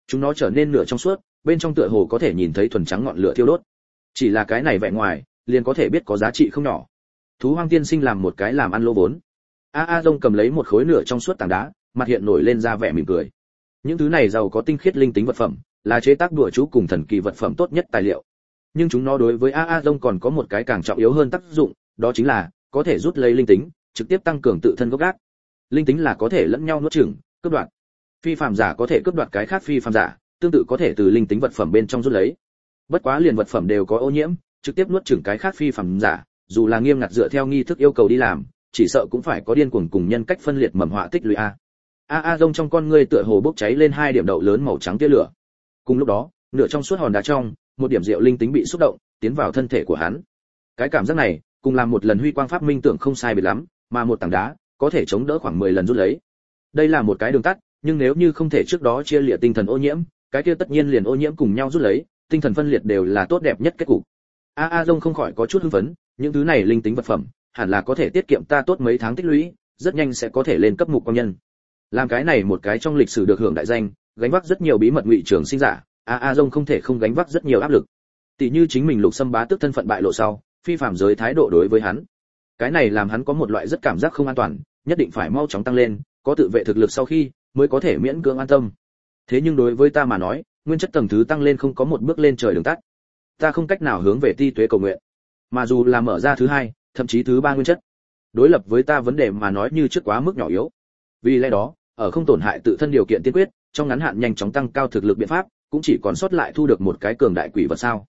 Chúng nó trở nên nửa trong suốt, bên trong tựa hồ có thể nhìn thấy thuần trắng ngọn lửa thiêu đốt. Chỉ là cái này vẻ ngoài, liền có thể biết có giá trị không nhỏ. Thú hoang tiên sinh làm một cái làm ăn lỗ vốn. A Dông cầm lấy một khối nửa trong suốt tảng đá, mặt hiện nổi lên ra vẻ mỉm cười. Những thứ này giàu có tinh khiết linh tính vật phẩm, là chế tác đùa chú cùng thần kỳ vật phẩm tốt nhất tài liệu. Nhưng chúng nó đối với A Dông còn có một cái càng trọng yếu hơn tác dụng, đó chính là có thể rút lấy linh tính, trực tiếp tăng cường tự thân gốc gác. Linh tính là có thể lẫn nhau nuốt chửng, cướp đoạt. Phi phàm giả có thể cướp đoạt cái khác phi phàm giả, tương tự có thể từ linh tính vật phẩm bên trong rút lấy. Bất quá liền vật phẩm đều có ô nhiễm, trực tiếp nuốt chửng cái khác phi phàm giả, dù là nghiêm ngặt dựa theo nghi thức yêu cầu đi làm, chỉ sợ cũng phải có điên cuồng cùng nhân cách phân liệt mầm họa tích lũy a. Dông trong con ngươi tựa hồ bốc cháy lên hai điểm đậu lớn màu trắng tia lửa. Cùng lúc đó, nửa trong suốt hòn đá trong, một điểm rượu linh tính bị xúc động, tiến vào thân thể của hắn. Cái cảm giác này, cùng làm một lần huy quang pháp minh tưởng không sai biệt lắm, mà một tảng đá có thể chống đỡ khoảng 10 lần rút lấy. Đây là một cái đường tắt, nhưng nếu như không thể trước đó chia liệt tinh thần ô nhiễm, cái kia tất nhiên liền ô nhiễm cùng nhau rút lấy, tinh thần phân liệt đều là tốt đẹp nhất kết cục. A Dông không khỏi có chút hưng phấn, những thứ này linh tính vật phẩm, hẳn là có thể tiết kiệm ta tốt mấy tháng tích lũy, rất nhanh sẽ có thể lên cấp mục quang nhân. Làm cái này một cái trong lịch sử được hưởng đại danh, gánh vác rất nhiều bí mật ngụy trường sinh giả, A Dông không thể không gánh vác rất nhiều áp lực. Tỷ như chính mình Lục Sâm bá tước thân phận bại lộ sau, phi phàm giới thái độ đối với hắn. Cái này làm hắn có một loại rất cảm giác không an toàn, nhất định phải mau chóng tăng lên, có tự vệ thực lực sau khi mới có thể miễn cưỡng an tâm. Thế nhưng đối với ta mà nói, nguyên chất tầng thứ tăng lên không có một bước lên trời đường tắt. Ta không cách nào hướng về ti tuế cầu nguyện. Mà dù là mở ra thứ hai, thậm chí thứ ba nguyên chất, đối lập với ta vấn đề mà nói như trước quá mức nhỏ yếu. Vì lẽ đó, ở không tổn hại tự thân điều kiện tiên quyết, trong ngắn hạn nhanh chóng tăng cao thực lực biện pháp, cũng chỉ còn sót lại thu được một cái cường đại quỷ vật sao?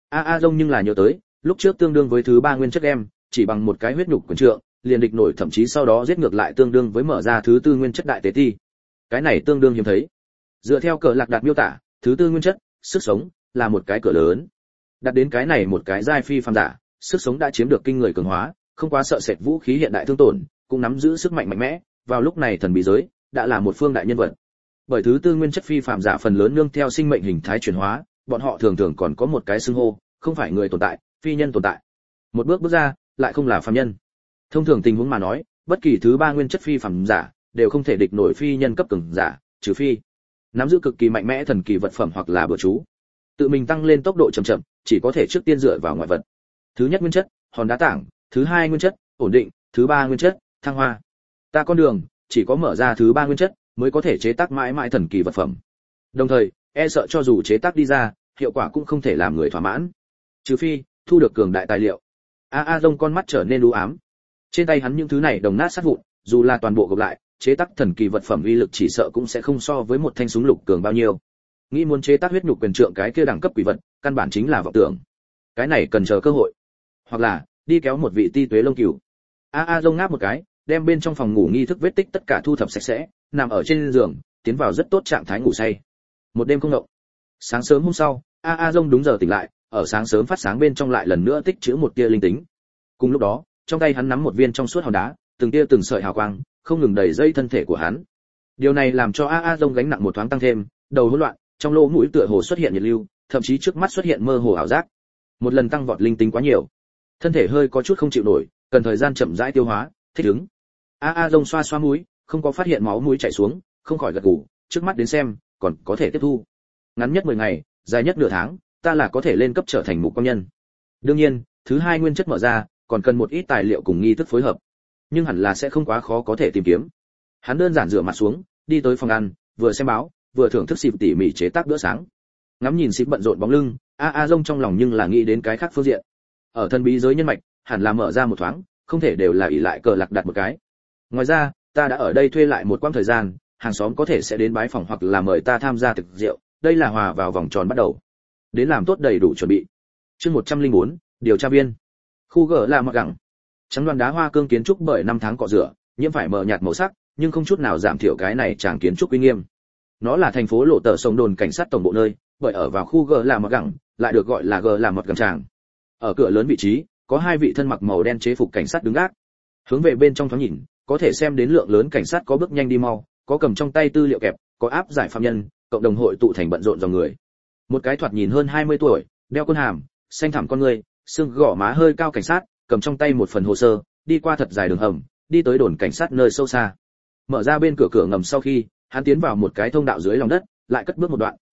A Dông nhưng là nhớ tới, lúc trước tương đương với thứ ba nguyên chất em, chỉ bằng một cái huyết nhục quyền trượng, liền địch nổi, thậm chí sau đó giết ngược lại tương đương với mở ra thứ tư nguyên chất đại tế ti. Cái này tương đương hiếm thấy. Dựa theo cờ lạc đạt miêu tả, thứ tư nguyên chất, sức sống là một cái cửa lớn. Đặt đến cái này một cái giai phi phàm giả, sức sống đã chiếm được kinh người cường hóa, không quá sợ sệt vũ khí hiện đại thương tổn, cũng nắm giữ sức mạnh mạnh mẽ, vào lúc này thần bí giới đã là một phương đại nhân vật. Bởi thứ tư nguyên chất phi phàm giả phần lớn nương theo sinh mệnh hình thái chuyển hóa, bọn họ thường thường còn có một cái xưng hô, không phải người tồn tại, phi nhân tồn tại. Một bước bước ra, lại không là phàm nhân. Thông thường tình huống mà nói, bất kỳ thứ ba nguyên chất phi phàm giả đều không thể địch nổi phi nhân cấp cường giả, trừ phi nắm giữ cực kỳ mạnh mẽ thần kỳ vật phẩm hoặc là bừa chú. Tự mình tăng lên tốc độ chậm chậm, chỉ có thể trước tiên dựa vào ngoại vật. Thứ nhất nguyên chất, hòn đá tảng, thứ hai nguyên chất, ổn định, thứ ba nguyên chất, thăng hoa. Ta con đường, chỉ có mở ra thứ ba nguyên chất mới có thể chế tác mãi mãi thần kỳ vật phẩm. Đồng thời, e sợ cho dù chế tác đi ra, hiệu quả cũng không thể làm người thỏa mãn. Trừ phi thu được cường đại tài liệu. A Dông con mắt trở nên u ám. Trên tay hắn những thứ này đồng nát sát vụn, dù là toàn bộ gộp lại, chế tác thần kỳ vật phẩm uy lực chỉ sợ cũng sẽ không so với một thanh súng lục cường bao nhiêu. Nghĩ muốn chế tác huyết nhục quyền trượng cái kia đẳng cấp quỷ vật, căn bản chính là vọng tưởng. Cái này cần chờ cơ hội, hoặc là đi kéo một vị ti tuế lông cừu. A Dông ngáp một cái, đem bên trong phòng ngủ nghi thức vết tích tất cả thu thập sạch sẽ, nằm ở trên giường, tiến vào rất tốt trạng thái ngủ say. Một đêm không ngộng. Sáng sớm hôm sau, A Dông đúng giờ tỉnh lại, ở sáng sớm phát sáng bên trong lại lần nữa tích trữ một tia linh tính. Cùng lúc đó, trong tay hắn nắm một viên trong suốt hòn đá, từng tia từng sợi hào quang, không ngừng đẩy dây thân thể của hắn. Điều này làm cho A Dông gánh nặng một thoáng tăng thêm, đầu hỗn loạn, trong lỗ mũi tựa hồ xuất hiện nhiệt lưu, thậm chí trước mắt xuất hiện mơ hồ ảo giác. Một lần tăng vọt linh tính quá nhiều, thân thể hơi có chút không chịu nổi, cần thời gian chậm rãi tiêu hóa, thích ứng. A Dông xoa xoa mũi, không có phát hiện máu mũi chảy xuống, không khỏi gật gù, trước mắt đến xem, còn có thể tiếp thu. Ngắn nhất 10 ngày, dài nhất nửa tháng, ta là có thể lên cấp trở thành mục quang nhân. Đương nhiên, thứ hai nguyên chất mở ra, còn cần một ít tài liệu cùng nghi thức phối hợp, nhưng hẳn là sẽ không quá khó có thể tìm kiếm. Hắn đơn giản rửa mặt xuống, đi tới phòng ăn, vừa xem báo, vừa thưởng thức xịp tỉ mỉ chế tác bữa sáng. Ngắm nhìn xịp bận rộn bóng lưng, A Dông trong lòng nhưng là nghĩ đến cái khác phương diện. Ở thân bí giới nhân mạch, hẳn là mở ra một thoáng, không thể đều là ỷ lại cờ lạc đặt một cái. Ngoài ra, ta đã ở đây thuê lại một quãng thời gian, hàng xóm có thể sẽ đến bái phòng hoặc là mời ta tham gia tiệc rượu, đây là hòa vào vòng tròn bắt đầu. Đến làm tốt đầy đủ chuẩn bị. Chương 104, điều tra viên. Khu gở là mặc gẳng. Trắng đoàn đá hoa cương kiến trúc bởi năm tháng cọ rửa, nhiễm phải mờ nhạt màu sắc, nhưng không chút nào giảm thiểu cái này tràng kiến trúc uy nghiêm. Nó là thành phố lộ tờ sông đồn cảnh sát tổng bộ nơi, bởi ở vào khu gở là mặc gẳng, lại được gọi là gở là mặc gẳng tràng. Ở cửa lớn vị trí, có hai vị thân mặc màu đen chế phục cảnh sát đứng gác. Hướng về bên trong thoáng nhìn, có thể xem đến lượng lớn cảnh sát có bước nhanh đi mau, có cầm trong tay tư liệu kẹp, có áp giải phạm nhân, cộng đồng hội tụ thành bận rộn dòng người. Một cái thoạt nhìn hơn 20 tuổi, đeo quân hàm, xanh thẳm con người, xương gò má hơi cao cảnh sát, cầm trong tay một phần hồ sơ, đi qua thật dài đường hầm, đi tới đồn cảnh sát nơi sâu xa. Mở ra bên cửa ngầm sau khi, hắn tiến vào một cái thông đạo dưới lòng đất, lại cất bước một đoạn,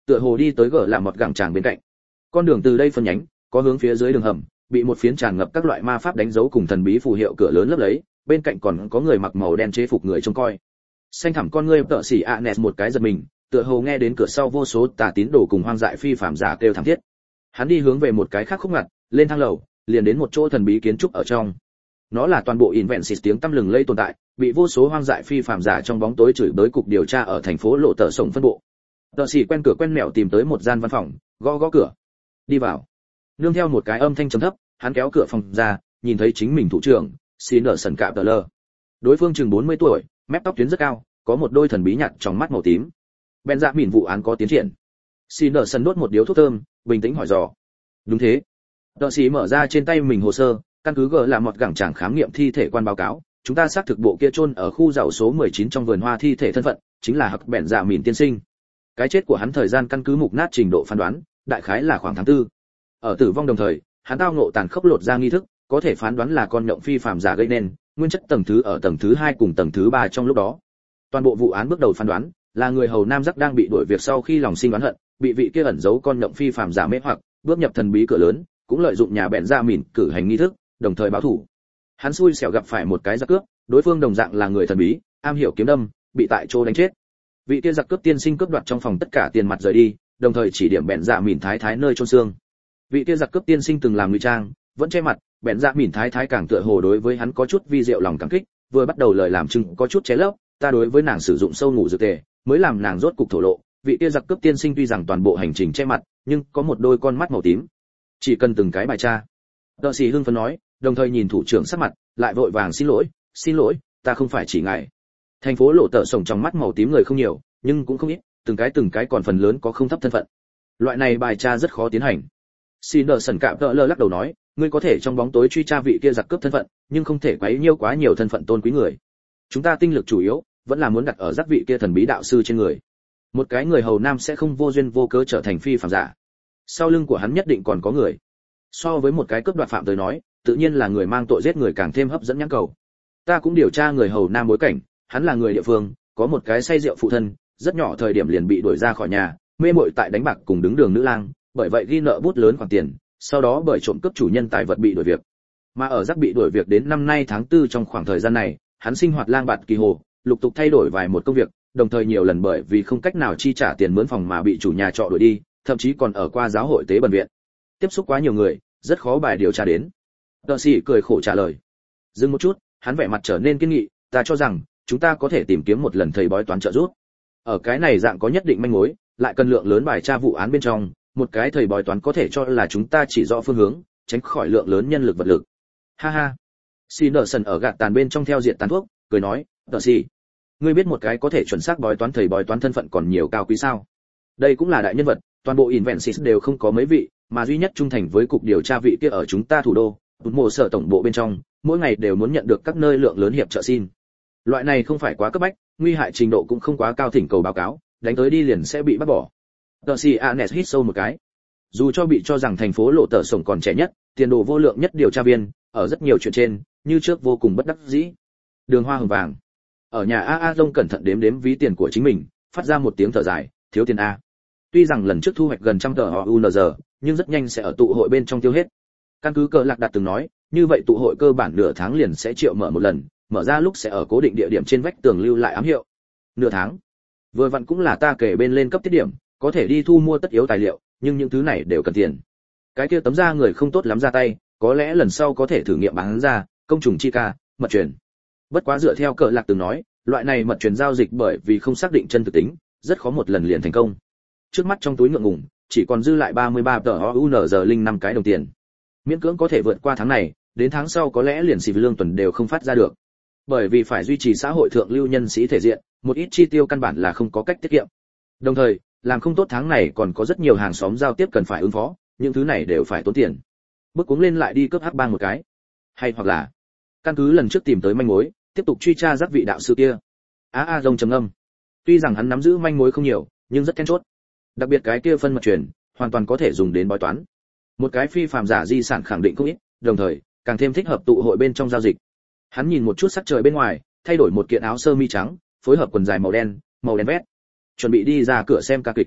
tựa hồ đi tới gở làm một gẳng tràng bên cạnh. Con đường từ đây phân nhánh, có hướng phía dưới đường hầm, bị một phiến tràn ngập các loại ma pháp đánh dấu cùng thần bí phù hiệu cửa lớn lấp lấy, bên cạnh còn có người mặc màu đen chế phục người trông coi. Xanh thẳm con ngươi tợ sĩ Anes một cái giật mình, tựa hồ nghe đến cửa sau vô số tà tín đồ cùng hoang dại phi phàm giả kêu thảm thiết. Hắn đi hướng về một cái khác khúc ngặt, lên thang lầu, liền đến một chỗ thần bí kiến trúc ở trong. Nó là toàn bộ Invensis tiếng tăm lừng lẫy tồn tại, bị vô số hoang dại phi phàm giả trong bóng tối chửi bới cục điều tra ở thành phố lộ tợ sổng phân bộ. Tợ sĩ quen cửa quen mẹo tìm tới một gian văn phòng, gõ gõ cửa. Đi vào. Nương theo một cái âm thanh trầm thấp, hắn kéo cửa phòng ra, nhìn thấy chính mình thủ trưởng, xin ở sần cạm tờ lơ. Đối phương chừng 40 tuổi, mép tóc tuyến rất cao, có một đôi thần bí nhạt trong mắt màu tím. Ben dạ mỉn vụ án có tiến triển. Xin ở sần đốt một điếu thuốc thơm, bình tĩnh hỏi dò. Đúng thế. Tợ sĩ mở ra trên tay mình hồ sơ, căn cứ gỡ làm một gẳng tràng khám nghiệm thi thể quan báo cáo, chúng ta xác thực bộ kia chôn ở khu giàu số 19 trong vườn hoa thi thể thân phận, chính là Hắc Bèn Dạ Mìn tiên sinh. Cái chết của hắn thời gian căn cứ mục nát trình độ phán đoán, đại khái là khoảng tháng 4. Ở tử vong đồng thời, hắn tao ngộ tàn khốc lột ra nghi thức, có thể phán đoán là con nhộng phi phàm giả gây nên, nguyên chất tầng thứ ở tầng thứ 2 cùng tầng thứ 3 trong lúc đó. Toàn bộ vụ án bước đầu phán đoán là người hầu nam giác đang bị đuổi việc sau khi lòng sinh oán hận, bị vị kia ẩn giấu con nhộng phi phàm giả mê hoặc, bước nhập thần bí cửa lớn, cũng lợi dụng nhà bèn Dạ Mìn cử hành nghi thức, đồng thời báo thủ. Hắn xui xẻo gặp phải một cái giặc cướp, đối phương đồng dạng là người thần bí, am hiểu kiếm đâm, bị tại chỗ đánh chết. Vị kia giặc cướp tiên sinh cướp đoạt trong phòng tất cả tiền mặt rời đi, đồng thời chỉ điểm bèn Dạ Mìn thái thái nơi chôn xương. Vị kia giặc cướp tiên sinh từng làm ngụy trang, vẫn che mặt, bèn Dạ Mìn thái thái càng tựa hồ đối với hắn có chút vi diệu lòng cảm kích, vừa bắt đầu lời làm chừng có chút chế lấp, ta đối với nàng sử dụng sâu ngủ dược tề, mới làm nàng rốt cục thổ lộ. Vị kia giặc cướp tiên sinh tuy rằng toàn bộ hành trình che mặt, nhưng có một đôi con mắt màu tím. Chỉ cần từng cái bài tra. Tợ sĩ hưng phấn nói, đồng thời nhìn thủ trưởng sắc mặt, lại vội vàng xin lỗi, ta không phải chỉ ngài. Thành phố lộ tợ sổng trong mắt màu tím người không nhiều, nhưng cũng không ít, từng cái còn phần lớn có không thấp thân phận. Loại này bài tra rất khó tiến hành. Xin đỡ sần cạm tợ lơ lắc đầu nói, ngươi có thể trong bóng tối truy tra vị kia giặc cướp thân phận, nhưng không thể quấy nhiêu quá nhiều thân phận tôn quý người. Chúng ta tinh lực chủ yếu vẫn là muốn đặt ở giác vị kia thần bí đạo sư trên người. Một cái người hầu nam sẽ không vô duyên vô cớ trở thành phi phàm giả. Sau lưng của hắn nhất định còn có người. So với một cái cướp đoạt phạm tới nói, tự nhiên là người mang tội giết người càng thêm hấp dẫn nhãn cầu. Ta cũng điều tra người hầu nam bối cảnh, hắn là người địa phương, có một cái say rượu phụ thân, rất nhỏ thời điểm liền bị đuổi ra khỏi nhà, mê muội tại đánh bạc cùng đứng đường nữ lang, bởi vậy ghi nợ bút lớn khoản tiền, sau đó bởi trộm cướp chủ nhân tài vật bị đuổi việc. Mà ở giác bị đuổi việc đến năm nay tháng 4 trong khoảng thời gian này, hắn sinh hoạt lang bạt kỳ hồ, lục tục thay đổi vài một công việc, đồng thời nhiều lần bởi vì không cách nào chi trả tiền mướn phòng mà bị chủ nhà trọ đuổi đi, thậm chí còn ở qua giáo hội tế bần viện. Tiếp xúc quá nhiều người, rất khó bài điều tra đến. Tợ sĩ cười khổ trả lời. Dừng một chút, hắn vẻ mặt trở nên kiên nghị, ta cho rằng chúng ta có thể tìm kiếm một lần thầy bói toán trợ giúp. Ở cái này dạng có nhất định manh mối, lại cần lượng lớn bài tra vụ án bên trong, một cái thầy bói toán có thể cho là chúng ta chỉ rõ phương hướng, tránh khỏi lượng lớn nhân lực vật lực. Ha ha. Sinderson ở gạt tàn bên trong theo diện tán thuốc, cười nói, tợ sĩ, ngươi biết một cái có thể chuẩn xác bói toán thầy bói toán thân phận còn nhiều cao quý sao? Đây cũng là đại nhân vật, toàn bộ Invensis đều không có mấy vị, mà duy nhất trung thành với cục điều tra vị kia ở chúng ta thủ đô, một sở tổng bộ bên trong, mỗi ngày đều muốn nhận được các nơi lượng lớn hiệp trợ xin. Loại này không phải quá cấp bách, nguy hại trình độ cũng không quá cao, thỉnh cầu báo cáo, đánh tới đi liền sẽ bị bắt bỏ. Percy Anes hít sâu một cái. Dù cho bị cho rằng thành phố lộ tờ sổng còn trẻ nhất, tiền đồ vô lượng nhất điều tra viên, ở rất nhiều chuyện trên, như trước vô cùng bất đắc dĩ. Đường hoa hồng vàng. Ở nhà A Dông cẩn thận đếm đếm ví tiền của chính mình, phát ra một tiếng thở dài, thiếu tiền a. Tuy rằng lần trước thu hoạch gần trăm tờ UNZ, nhưng rất nhanh sẽ ở tụ hội bên trong tiêu hết. Căn cứ cờ lạc đặt từng nói, như vậy tụ hội cơ bản nửa tháng liền sẽ triệu mở một lần, mở ra lúc sẽ ở cố định địa điểm trên vách tường lưu lại ám hiệu. Nửa tháng. Vừa vặn cũng là ta kể bên lên cấp tiết điểm, có thể đi thu mua tất yếu tài liệu, nhưng những thứ này đều cần tiền. Cái kia tấm da người không tốt lắm ra tay, có lẽ lần sau có thể thử nghiệm bán ra, công trùng chi ca, mật truyền. Bất quá dựa theo cờ lạc từng nói, loại này mật truyền giao dịch bởi vì không xác định chân thực tính, rất khó một lần liền thành công. Trước mắt trong túi ngượng ngùng, chỉ còn dư lại 33 tờ UNZ linh 5 cái đồng tiền. Miễn cưỡng có thể vượt qua tháng này, đến tháng sau có lẽ liền xì lương tuần đều không phát ra được. Bởi vì phải duy trì xã hội thượng lưu nhân sĩ thể diện, một ít chi tiêu căn bản là không có cách tiết kiệm. Đồng thời, làm không tốt tháng này còn có rất nhiều hàng xóm giao tiếp cần phải ứng phó, những thứ này đều phải tốn tiền. Bước cuống lên lại đi cướp hắc bang một cái. Hay hoặc là, căn cứ lần trước tìm tới manh mối, tiếp tục truy tra giác vị đạo sư kia. Rông trầm ngâm. Tuy rằng hắn nắm giữ manh mối không nhiều, nhưng rất then chốt. Đặc biệt cái kia phân mật truyền, hoàn toàn có thể dùng đến bói toán. Một cái phi phàm giả di sản khẳng định không ít, đồng thời, càng thêm thích hợp tụ hội bên trong giao dịch. Hắn nhìn một chút sắc trời bên ngoài, thay đổi một kiện áo sơ mi trắng, phối hợp quần dài màu đen vét, chuẩn bị đi ra cửa xem ca kịch.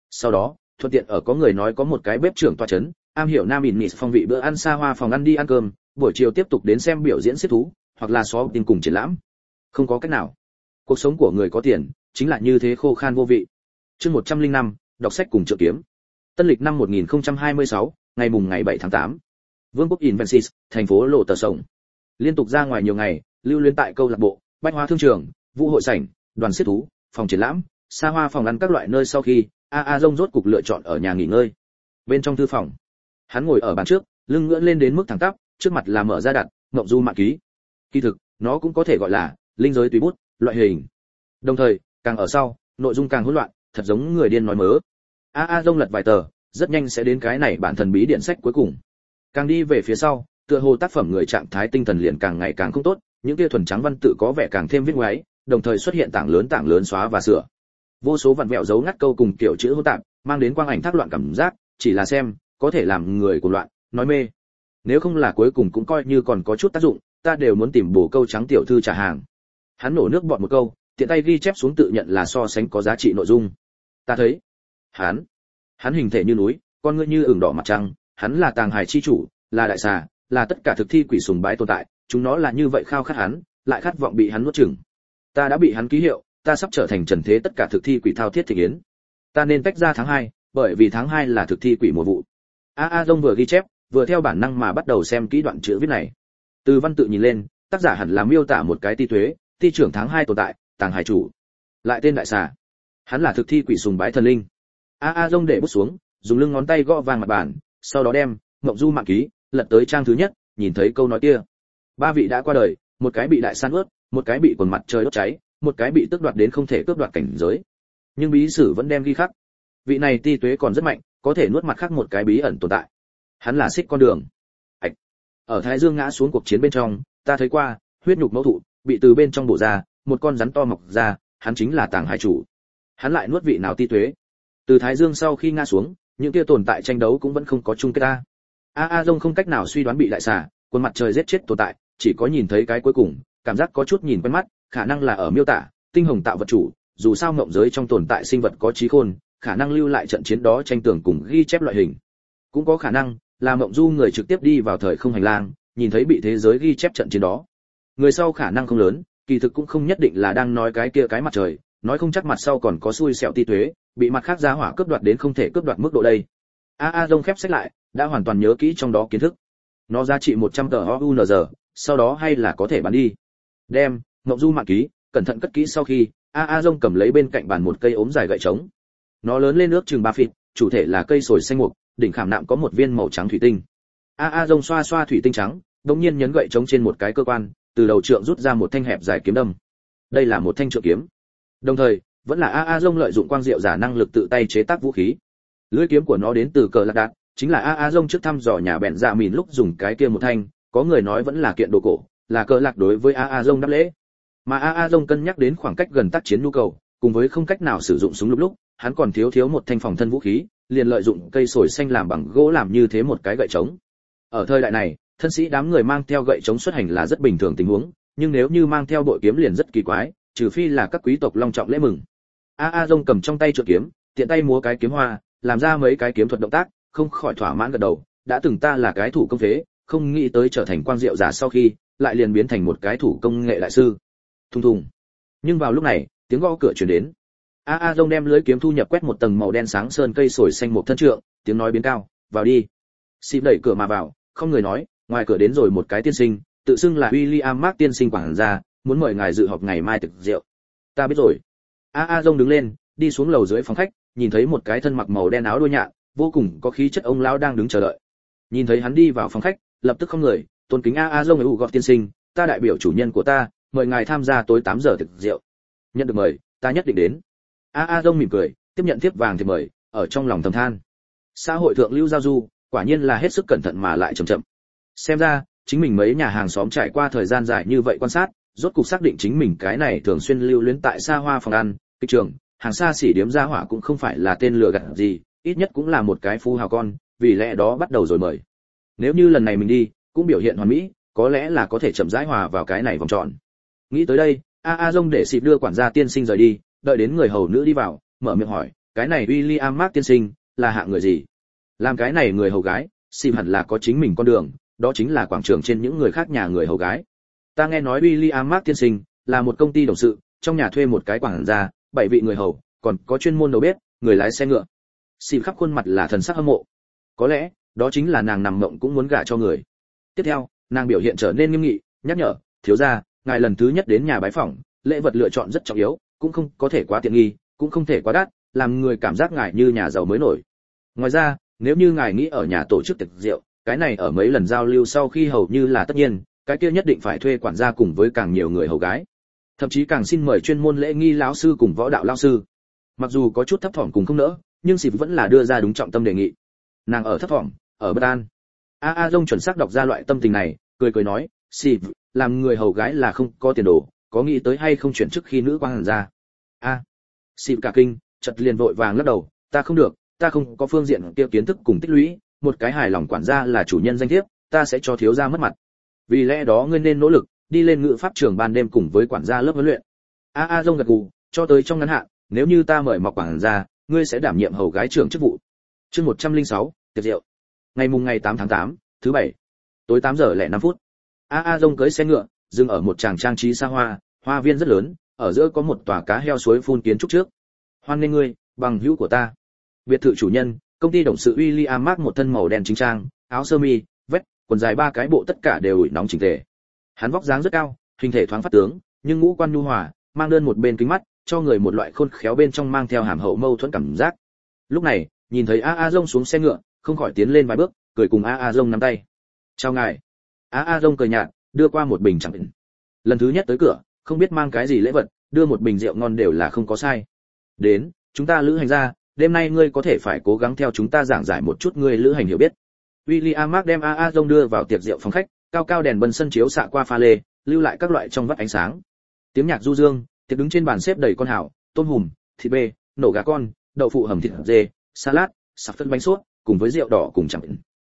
Sau đó thuận tiện ở có người nói có một cái bếp trưởng tọa chấn, am hiểu nam ỉn nịt phong vị bữa ăn xa hoa phòng ăn đi ăn cơm, buổi chiều tiếp tục đến xem biểu diễn xiết thú hoặc là xó tin cùng triển lãm. Không có cách nào, cuộc sống của người có tiền chính là như thế khô khan vô vị. Chương 105, đọc sách cùng trượng kiếm. Tân lịch năm 1026, ngày mùng ngày 7 tháng 8. Vương quốc Invensis, thành phố Lộ Tờ Sổng. Liên tục ra ngoài nhiều ngày, lưu luyến tại câu lạc bộ, bách hóa thương trường, vũ hội sảnh, đoàn xiết thú, phòng triển lãm, xa hoa phòng ăn các loại nơi sau khi, Dông rốt cục lựa chọn ở nhà nghỉ ngơi. Bên trong thư phòng, hắn ngồi ở bàn trước, lưng ngưỡng lên đến mức thẳng tắp, trước mặt là mở ra đặt ngộng du mạng ký. Kỳ thực, nó cũng có thể gọi là linh giới tùy bút loại hình. Đồng thời, càng ở sau, nội dung càng hỗn loạn, thật giống người điên nói mớ. Dông lật vài tờ, rất nhanh sẽ đến cái này bản thần bí điện sách cuối cùng. Càng đi về phía sau, tựa hồ tác phẩm người trạng thái tinh thần liền càng ngày càng không tốt, những kia thuần trắng văn tự có vẻ càng thêm viết ngoáy, đồng thời xuất hiện tảng lớn xóa và sửa. Vô số vặn vẹo dấu ngắt câu cùng kiểu chữ hỗn tạp, mang đến quang ảnh thác loạn cảm giác, chỉ là xem, có thể làm người cuồng loạn, nói mê. Nếu không là cuối cùng cũng coi như còn có chút tác dụng, ta đều muốn tìm bổ câu trắng tiểu thư trả hàng. Hắn nổ nước bọt một câu, tiện tay ghi chép xuống tự nhận là so sánh có giá trị nội dung. Ta thấy, hắn hình thể như núi, con ngươi như ửng đỏ mặt trăng, hắn là tàng hải chi chủ, là đại xà, là tất cả thực thi quỷ sùng bái tồn tại, chúng nó là như vậy khao khát hắn, lại khát vọng bị hắn nuốt chửng. Ta đã bị hắn ký hiệu, ta sắp trở thành trần thế tất cả thực thi quỷ thao thiết thị yến. Ta nên tách ra tháng 2, bởi vì tháng 2 là thực thi quỷ mùa vụ. Dông vừa ghi chép, vừa theo bản năng mà bắt đầu xem kỹ đoạn chữ viết này. Từ văn tự nhìn lên, tác giả hẳn là miêu tả một cái ti tuế, ti trưởng tháng 2 tồn tại, tàng hải chủ, lại tên đại xà. Hắn là thực thi quỷ sùng bái thần linh. Dông để bút xuống, dùng lưng ngón tay gõ vang mặt bàn, sau đó đem ngộng du mạng ký lật tới trang thứ nhất, nhìn thấy câu nói kia. 3 vị đã qua đời, một cái bị đại san ướt, một cái bị quần mặt trời đốt cháy, một cái bị tước đoạt đến không thể cướp đoạt cảnh giới. Nhưng bí sử vẫn đem ghi khắc. Vị này ti tuế còn rất mạnh, có thể nuốt mặt khác một cái bí ẩn tồn tại. Hắn là xích con đường. Ở Thái Dương ngã xuống cuộc chiến bên trong, ta thấy qua, huyết nhục mẫu thụ bị từ bên trong bổ ra, một con rắn to mọc ra, hắn chính là tàng hải chủ. Hắn lại nuốt vị nào ti tuế? Từ Thái Dương sau khi ngã xuống, những kia tồn tại tranh đấu cũng vẫn không có chung kết ta. Dông không cách nào suy đoán bị đại xà, quân mặt trời giết chết tồn tại, chỉ có nhìn thấy cái cuối cùng, cảm giác có chút nhìn quen mắt, khả năng là ở miêu tả tinh hồng tạo vật chủ, dù sao mộng giới trong tồn tại sinh vật có trí khôn, khả năng lưu lại trận chiến đó tranh tường cùng ghi chép loại hình. Cũng có khả năng là mộng du người trực tiếp đi vào thời không hành lang, nhìn thấy bị thế giới ghi chép trận chiến đó. Người sau khả năng không lớn, kỳ thực cũng không nhất định là đang nói cái kia cái mặt trời, nói không chắc mặt sau còn có xui xẻo ti tuế, bị mặt khác giá hỏa cướp đoạt đến không thể cướp đoạt mức độ đây. Dông khép sách lại, đã hoàn toàn nhớ kỹ trong đó kiến thức. Nó giá trị 100 tờ OUNZ, sau đó hay là có thể bán đi. Đem ngộng du mạng ký cẩn thận cất kỹ sau khi, Dông cầm lấy bên cạnh bàn một cây ốm dài gậy trống. Nó lớn lên ước chừng 3 feet, chủ thể là cây sồi xanh mục, đỉnh khảm nạm có một viên màu trắng thủy tinh. Dông xoa xoa thủy tinh trắng, đột nhiên nhấn gậy trống trên một cái cơ quan, từ đầu trượng rút ra một thanh hẹp dài kiếm đâm. Đây là một thanh trượng kiếm. Đồng thời, vẫn là Dông lợi dụng quang diệu giả năng lực tự tay chế tác vũ khí. Lưỡi kiếm của nó đến từ cờ lạc đạn, chính là Dông trước thăm dò nhà bèn dạ mìn lúc dùng cái kia một thanh, có người nói vẫn là kiện đồ cổ, là cờ lạc đối với Dông đáp lễ. Mà Dông cân nhắc đến khoảng cách gần tác chiến nhu cầu, cùng với không cách nào sử dụng súng lúc, hắn còn thiếu một thanh phòng thân vũ khí, liền lợi dụng cây sồi xanh làm bằng gỗ làm như thế một cái gậy trống. Ở thời đại này, thân sĩ đám người mang theo gậy trống xuất hành là rất bình thường tình huống, nhưng nếu như mang theo bội kiếm liền rất kỳ quái, trừ phi là các quý tộc long trọng lễ mừng. Dông cầm trong tay trượng kiếm, tiện tay múa cái kiếm hoa, làm ra mấy cái kiếm thuật động tác, không khỏi thỏa mãn gật đầu, đã từng ta là cái thủ công phế, không nghĩ tới trở thành quang diệu giả sau khi, lại liền biến thành một cái thủ công nghệ đại sư. Thùng thùng. Nhưng vào lúc này, tiếng gõ cửa truyền đến. Dông đem lưới kiếm thu nhập quét một tầng màu đen sáng sơn cây sồi xanh một thân trượng, tiếng nói biến cao, "Vào đi." Xịp đẩy cửa mà vào, không người nói, ngoài cửa đến rồi một cái tiên sinh, tự xưng là William Mark tiên sinh quảng gia, muốn mời ngài dự họp ngày mai tiệc rượu. "Ta biết rồi." Dông đứng lên, đi xuống lầu dưới phòng khách, nhìn thấy một cái thân mặc màu đen áo đuôi nhạn, vô cùng có khí chất ông lão đang đứng chờ đợi. Nhìn thấy hắn đi vào phòng khách, lập tức không người, tôn kính Dông ấy gọi tiên sinh, "Ta đại biểu chủ nhân của ta, mời ngài tham gia tối 8 giờ tiệc rượu." "Nhận được mời, ta nhất định đến." Dông mỉm cười, tiếp nhận thiếp vàng thì mời, ở trong lòng thầm than. Xã hội thượng lưu giao du, quả nhiên là hết sức cẩn thận mà lại chậm chậm. Xem ra, chính mình mấy nhà hàng xóm trải qua thời gian dài như vậy quan sát, rốt cục xác định chính mình cái này thường xuyên lưu luyến tại xa hoa phòng ăn, kịch trường, hàng xa xỉ điếm gia hỏa cũng không phải là tên lừa gạt gì, ít nhất cũng là một cái phú hào con, vì lẽ đó bắt đầu rồi mời. Nếu như lần này mình đi, cũng biểu hiện hoàn mỹ, có lẽ là có thể chậm rãi hòa vào cái này vòng tròn. Nghĩ tới đây, Dông để xịp đưa quản gia tiên sinh rời đi, đợi đến người hầu nữ đi vào, mở miệng hỏi, cái này William Mark tiên sinh là hạng người gì? Làm cái này người hầu gái, Sim hẳn là có chính mình con đường, đó chính là quảng trường trên những người khác nhà người hầu gái. Ta nghe nói William Mark tiên sinh là một công ty đồng sự, trong nhà thuê một cái quản gia, 7 vị người hầu, còn có chuyên môn đầu bếp, người lái xe ngựa. Sim khắp khuôn mặt là thần sắc hâm mộ. Có lẽ, đó chính là nàng nằm mộng cũng muốn gả cho người. Tiếp theo, nàng biểu hiện trở nên nghiêm nghị, nhắc nhở, thiếu gia, ngài lần thứ nhất đến nhà bái phỏng, lễ vật lựa chọn rất trọng yếu, cũng không có thể quá tiện nghi, cũng không thể quá đắt, làm người cảm giác ngài như nhà giàu mới nổi. Ngoài ra, nếu như ngài nghĩ ở nhà tổ chức tiệc rượu, cái này ở mấy lần giao lưu sau khi hầu như là tất nhiên, cái kia nhất định phải thuê quản gia cùng với càng nhiều người hầu gái. Thậm chí càng xin mời chuyên môn lễ nghi lão sư cùng võ đạo lão sư. Mặc dù có chút thấp thỏm cùng không nỡ, nhưng Sịp vẫn là đưa ra đúng trọng tâm đề nghị. Nàng ở thấp thỏm, ở bất an. A Dông chuẩn xác đọc ra loại tâm tình này, cười cười nói, Sịp, làm người hầu gái là không có tiền đồ, có nghĩ tới hay không chuyển chức khi nữ quan hàn gia? Sịp cả kinh, chợt liền vội vàng lắc đầu, ta không được, ta không có phương diện kia kiến thức cùng tích lũy, một cái hài lòng quản gia là chủ nhân danh thiếp, ta sẽ cho thiếu gia mất mặt. Vì lẽ đó ngươi nên nỗ lực, đi lên ngự pháp trường ban đêm cùng với quản gia lớp huấn luyện. A Dông gật gù, cho tới trong ngắn hạn, nếu như ta mời mọc quản gia, ngươi sẽ đảm nhiệm hầu gái trưởng chức vụ. Chương 106, tiệc rượu. Ngày 8 tháng 8, thứ bảy. Tối 8:05. A Dông cưỡi xe ngựa, dừng ở một tràng trang trí xa hoa, hoa viên rất lớn, ở giữa có một tòa cá heo suối phun kiến trúc trước. Hoan nghênh ngươi, bằng hữu của ta. Biệt thự chủ nhân, công ty đồng sự William Mark một thân màu đen chính trang, áo sơ mi, vest, quần dài 3 cái bộ tất cả đều ủi nóng chỉnh tề. Hắn vóc dáng rất cao, hình thể thoáng phát tướng, nhưng ngũ quan nhu hòa, mang đơn một bên kính mắt, cho người một loại khôn khéo bên trong mang theo hàm hậu mâu thuẫn cảm giác. Lúc này, nhìn thấy A Dông xuống xe ngựa, không khỏi tiến lên vài bước, cười cùng A Dông nắm tay. "Chào ngài." A Dông cười nhạt, đưa qua một bình chẳng định. Lần thứ nhất tới cửa, không biết mang cái gì lễ vật, đưa một bình rượu ngon đều là không có sai. "Đến, chúng ta lữ hành ra, đêm nay ngươi có thể phải cố gắng theo chúng ta giảng giải một chút ngươi lữ hành hiểu biết." William Mark đem A Dông đưa vào tiệc rượu phòng khách, cao cao đèn bần sân chiếu xạ qua pha lê, lưu lại các loại trong vắt ánh sáng. Tiếng nhạc du dương, tiệc đứng trên bàn xếp đầy con hảo, tôm hùm, thịt bê, nổ gà con, đậu phụ hầm thịt dê, salad, sặc phân bánh sốt, cùng với rượu đỏ cùng chẳng.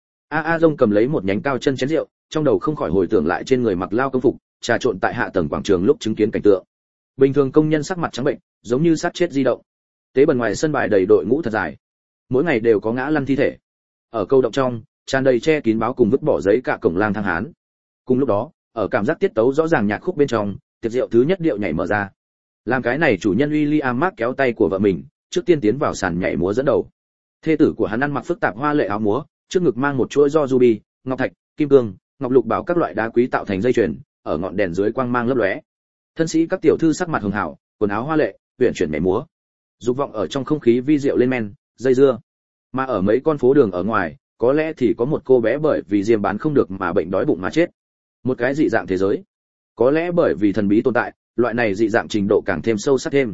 A Dông cầm lấy một nhánh cao chân chén rượu, trong đầu không khỏi hồi tưởng lại trên người mặc lao công phục, trà trộn tại hạ tầng quảng trường lúc chứng kiến cảnh tượng. Bình thường công nhân sắc mặt trắng bệnh, giống như sát chết di động. Tế bần ngoài sân bài đầy đội ngũ thật dài, mỗi ngày đều có ngã lăn thi thể. Ở câu động trong, tràn đầy che kín báo cùng vứt bỏ giấy cả cổng lang thang hán. Cùng lúc đó, ở cảm giác tiết tấu rõ ràng nhạc khúc bên trong, tiệc rượu thứ nhất điệu nhảy mở ra. Làm cái này chủ nhân William Mark kéo tay của vợ mình, trước tiên tiến vào sàn nhảy múa dẫn đầu. Thê tử của hắn ăn mặc phức tạp hoa lệ áo múa, trước ngực mang một chuỗi do ruby, ngọc thạch, kim cương, ngọc lục bảo các loại đá quý tạo thành dây chuyền, ở ngọn đèn dưới quang mang lấp lóe. Thân sĩ các tiểu thư sắc mặt hường hảo, quần áo hoa lệ, uyển chuyển nhảy múa. Dục vọng ở trong không khí vi diệu lên men, dây dưa. Mà ở mấy con phố đường ở ngoài, có lẽ thì có một cô bé bởi vì diêm bán không được mà bệnh đói bụng mà chết. Một cái dị dạng thế giới. Có lẽ bởi vì thần bí tồn tại, loại này dị dạng trình độ càng thêm sâu sắc thêm.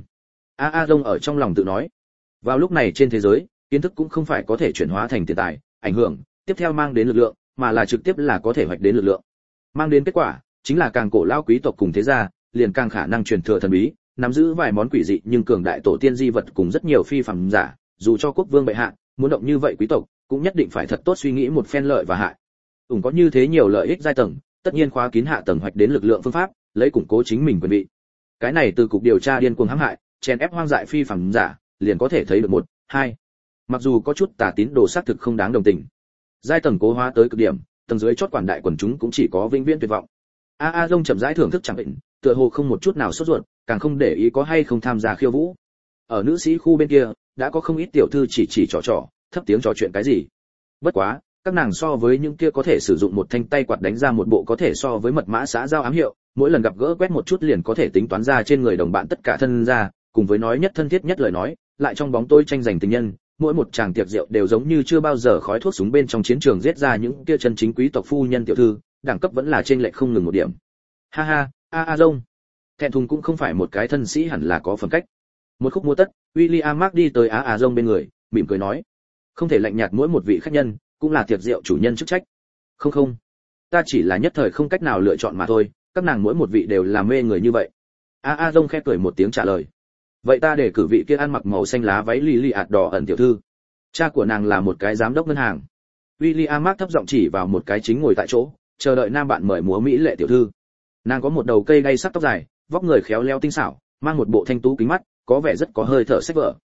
A Dông ở trong lòng tự nói. Vào lúc này trên thế giới, kiến thức cũng không phải có thể chuyển hóa thành tiền tài, ảnh hưởng, tiếp theo mang đến lực lượng, mà là trực tiếp là có thể hoạch đến lực lượng. Mang đến kết quả, chính là càng cổ lao quý tộc cùng thế gia, liền càng khả năng truyền thừa thần bí, nắm giữ vài món quỷ dị nhưng cường đại tổ tiên di vật cùng rất nhiều phi phàm giả, dù cho quốc vương bệ hạ, muốn động như vậy quý tộc, cũng nhất định phải thật tốt suy nghĩ một phen lợi và hại. Có như thế nhiều lợi ích giai tầng, tất nhiên khóa kín hạ tầng hoạch đến lực lượng phương pháp, lấy củng cố chính mình quyền vị. Cái này từ cục điều tra điên cuồng hãm hại, chèn ép hoang dại phi phàm giả, liền có thể thấy được 1, 2. Mặc dù có chút tà tín đồ xác thực không đáng đồng tình. Giai tầng cố hóa tới cực điểm, tầng dưới chót quản đại quần chúng cũng chỉ có vĩnh viễn tuyệt vọng. A Dông chậm rãi thưởng thức chẳng định, tựa hồ không một chút nào sốt ruột, càng không để ý có hay không tham gia khiêu vũ. Ở nữ sĩ khu bên kia, đã có không ít tiểu thư chỉ trò, thấp tiếng trò chuyện cái gì. Bất quá, các nàng so với những kia có thể sử dụng một thanh tay quạt đánh ra một bộ có thể so với mật mã xã giao ám hiệu, mỗi lần gặp gỡ quét một chút liền có thể tính toán ra trên người đồng bạn tất cả thân ra, cùng với nói nhất thân thiết nhất lời nói, lại trong bóng tối tranh giành tình nhân, mỗi một tràng tiệc rượu đều giống như chưa bao giờ khói thuốc súng bên trong chiến trường giết ra những kia chân chính quý tộc phu nhân tiểu thư, đẳng cấp vẫn là trên lệch không ngừng một điểm. Ha ha, A Dông. Thẹn thùng cũng không phải một cái thân sĩ hẳn là có phẩm cách. Một khúc múa tất, William Mark đi tới A Dông bên người, mỉm cười nói, không thể lạnh nhạt mỗi một vị khách nhân, cũng là tiệc rượu chủ nhân chức trách. Không, ta chỉ là nhất thời không cách nào lựa chọn mà thôi, các nàng mỗi một vị đều là mê người như vậy. A Dông khẽ cười một tiếng trả lời. Vậy ta để cử vị kia ăn mặc màu xanh lá váy lily ạt đỏ ẩn tiểu thư. Cha của nàng là một cái giám đốc ngân hàng. William Mark thấp giọng chỉ vào một cái chính ngồi tại chỗ, chờ đợi nam bạn mời múa mỹ lệ tiểu thư. Nàng có một đầu cây đay sắc tóc dài, vóc người khéo léo tinh xảo, mang một bộ thanh tú kính mắt, có vẻ rất có hơi thở sách vở.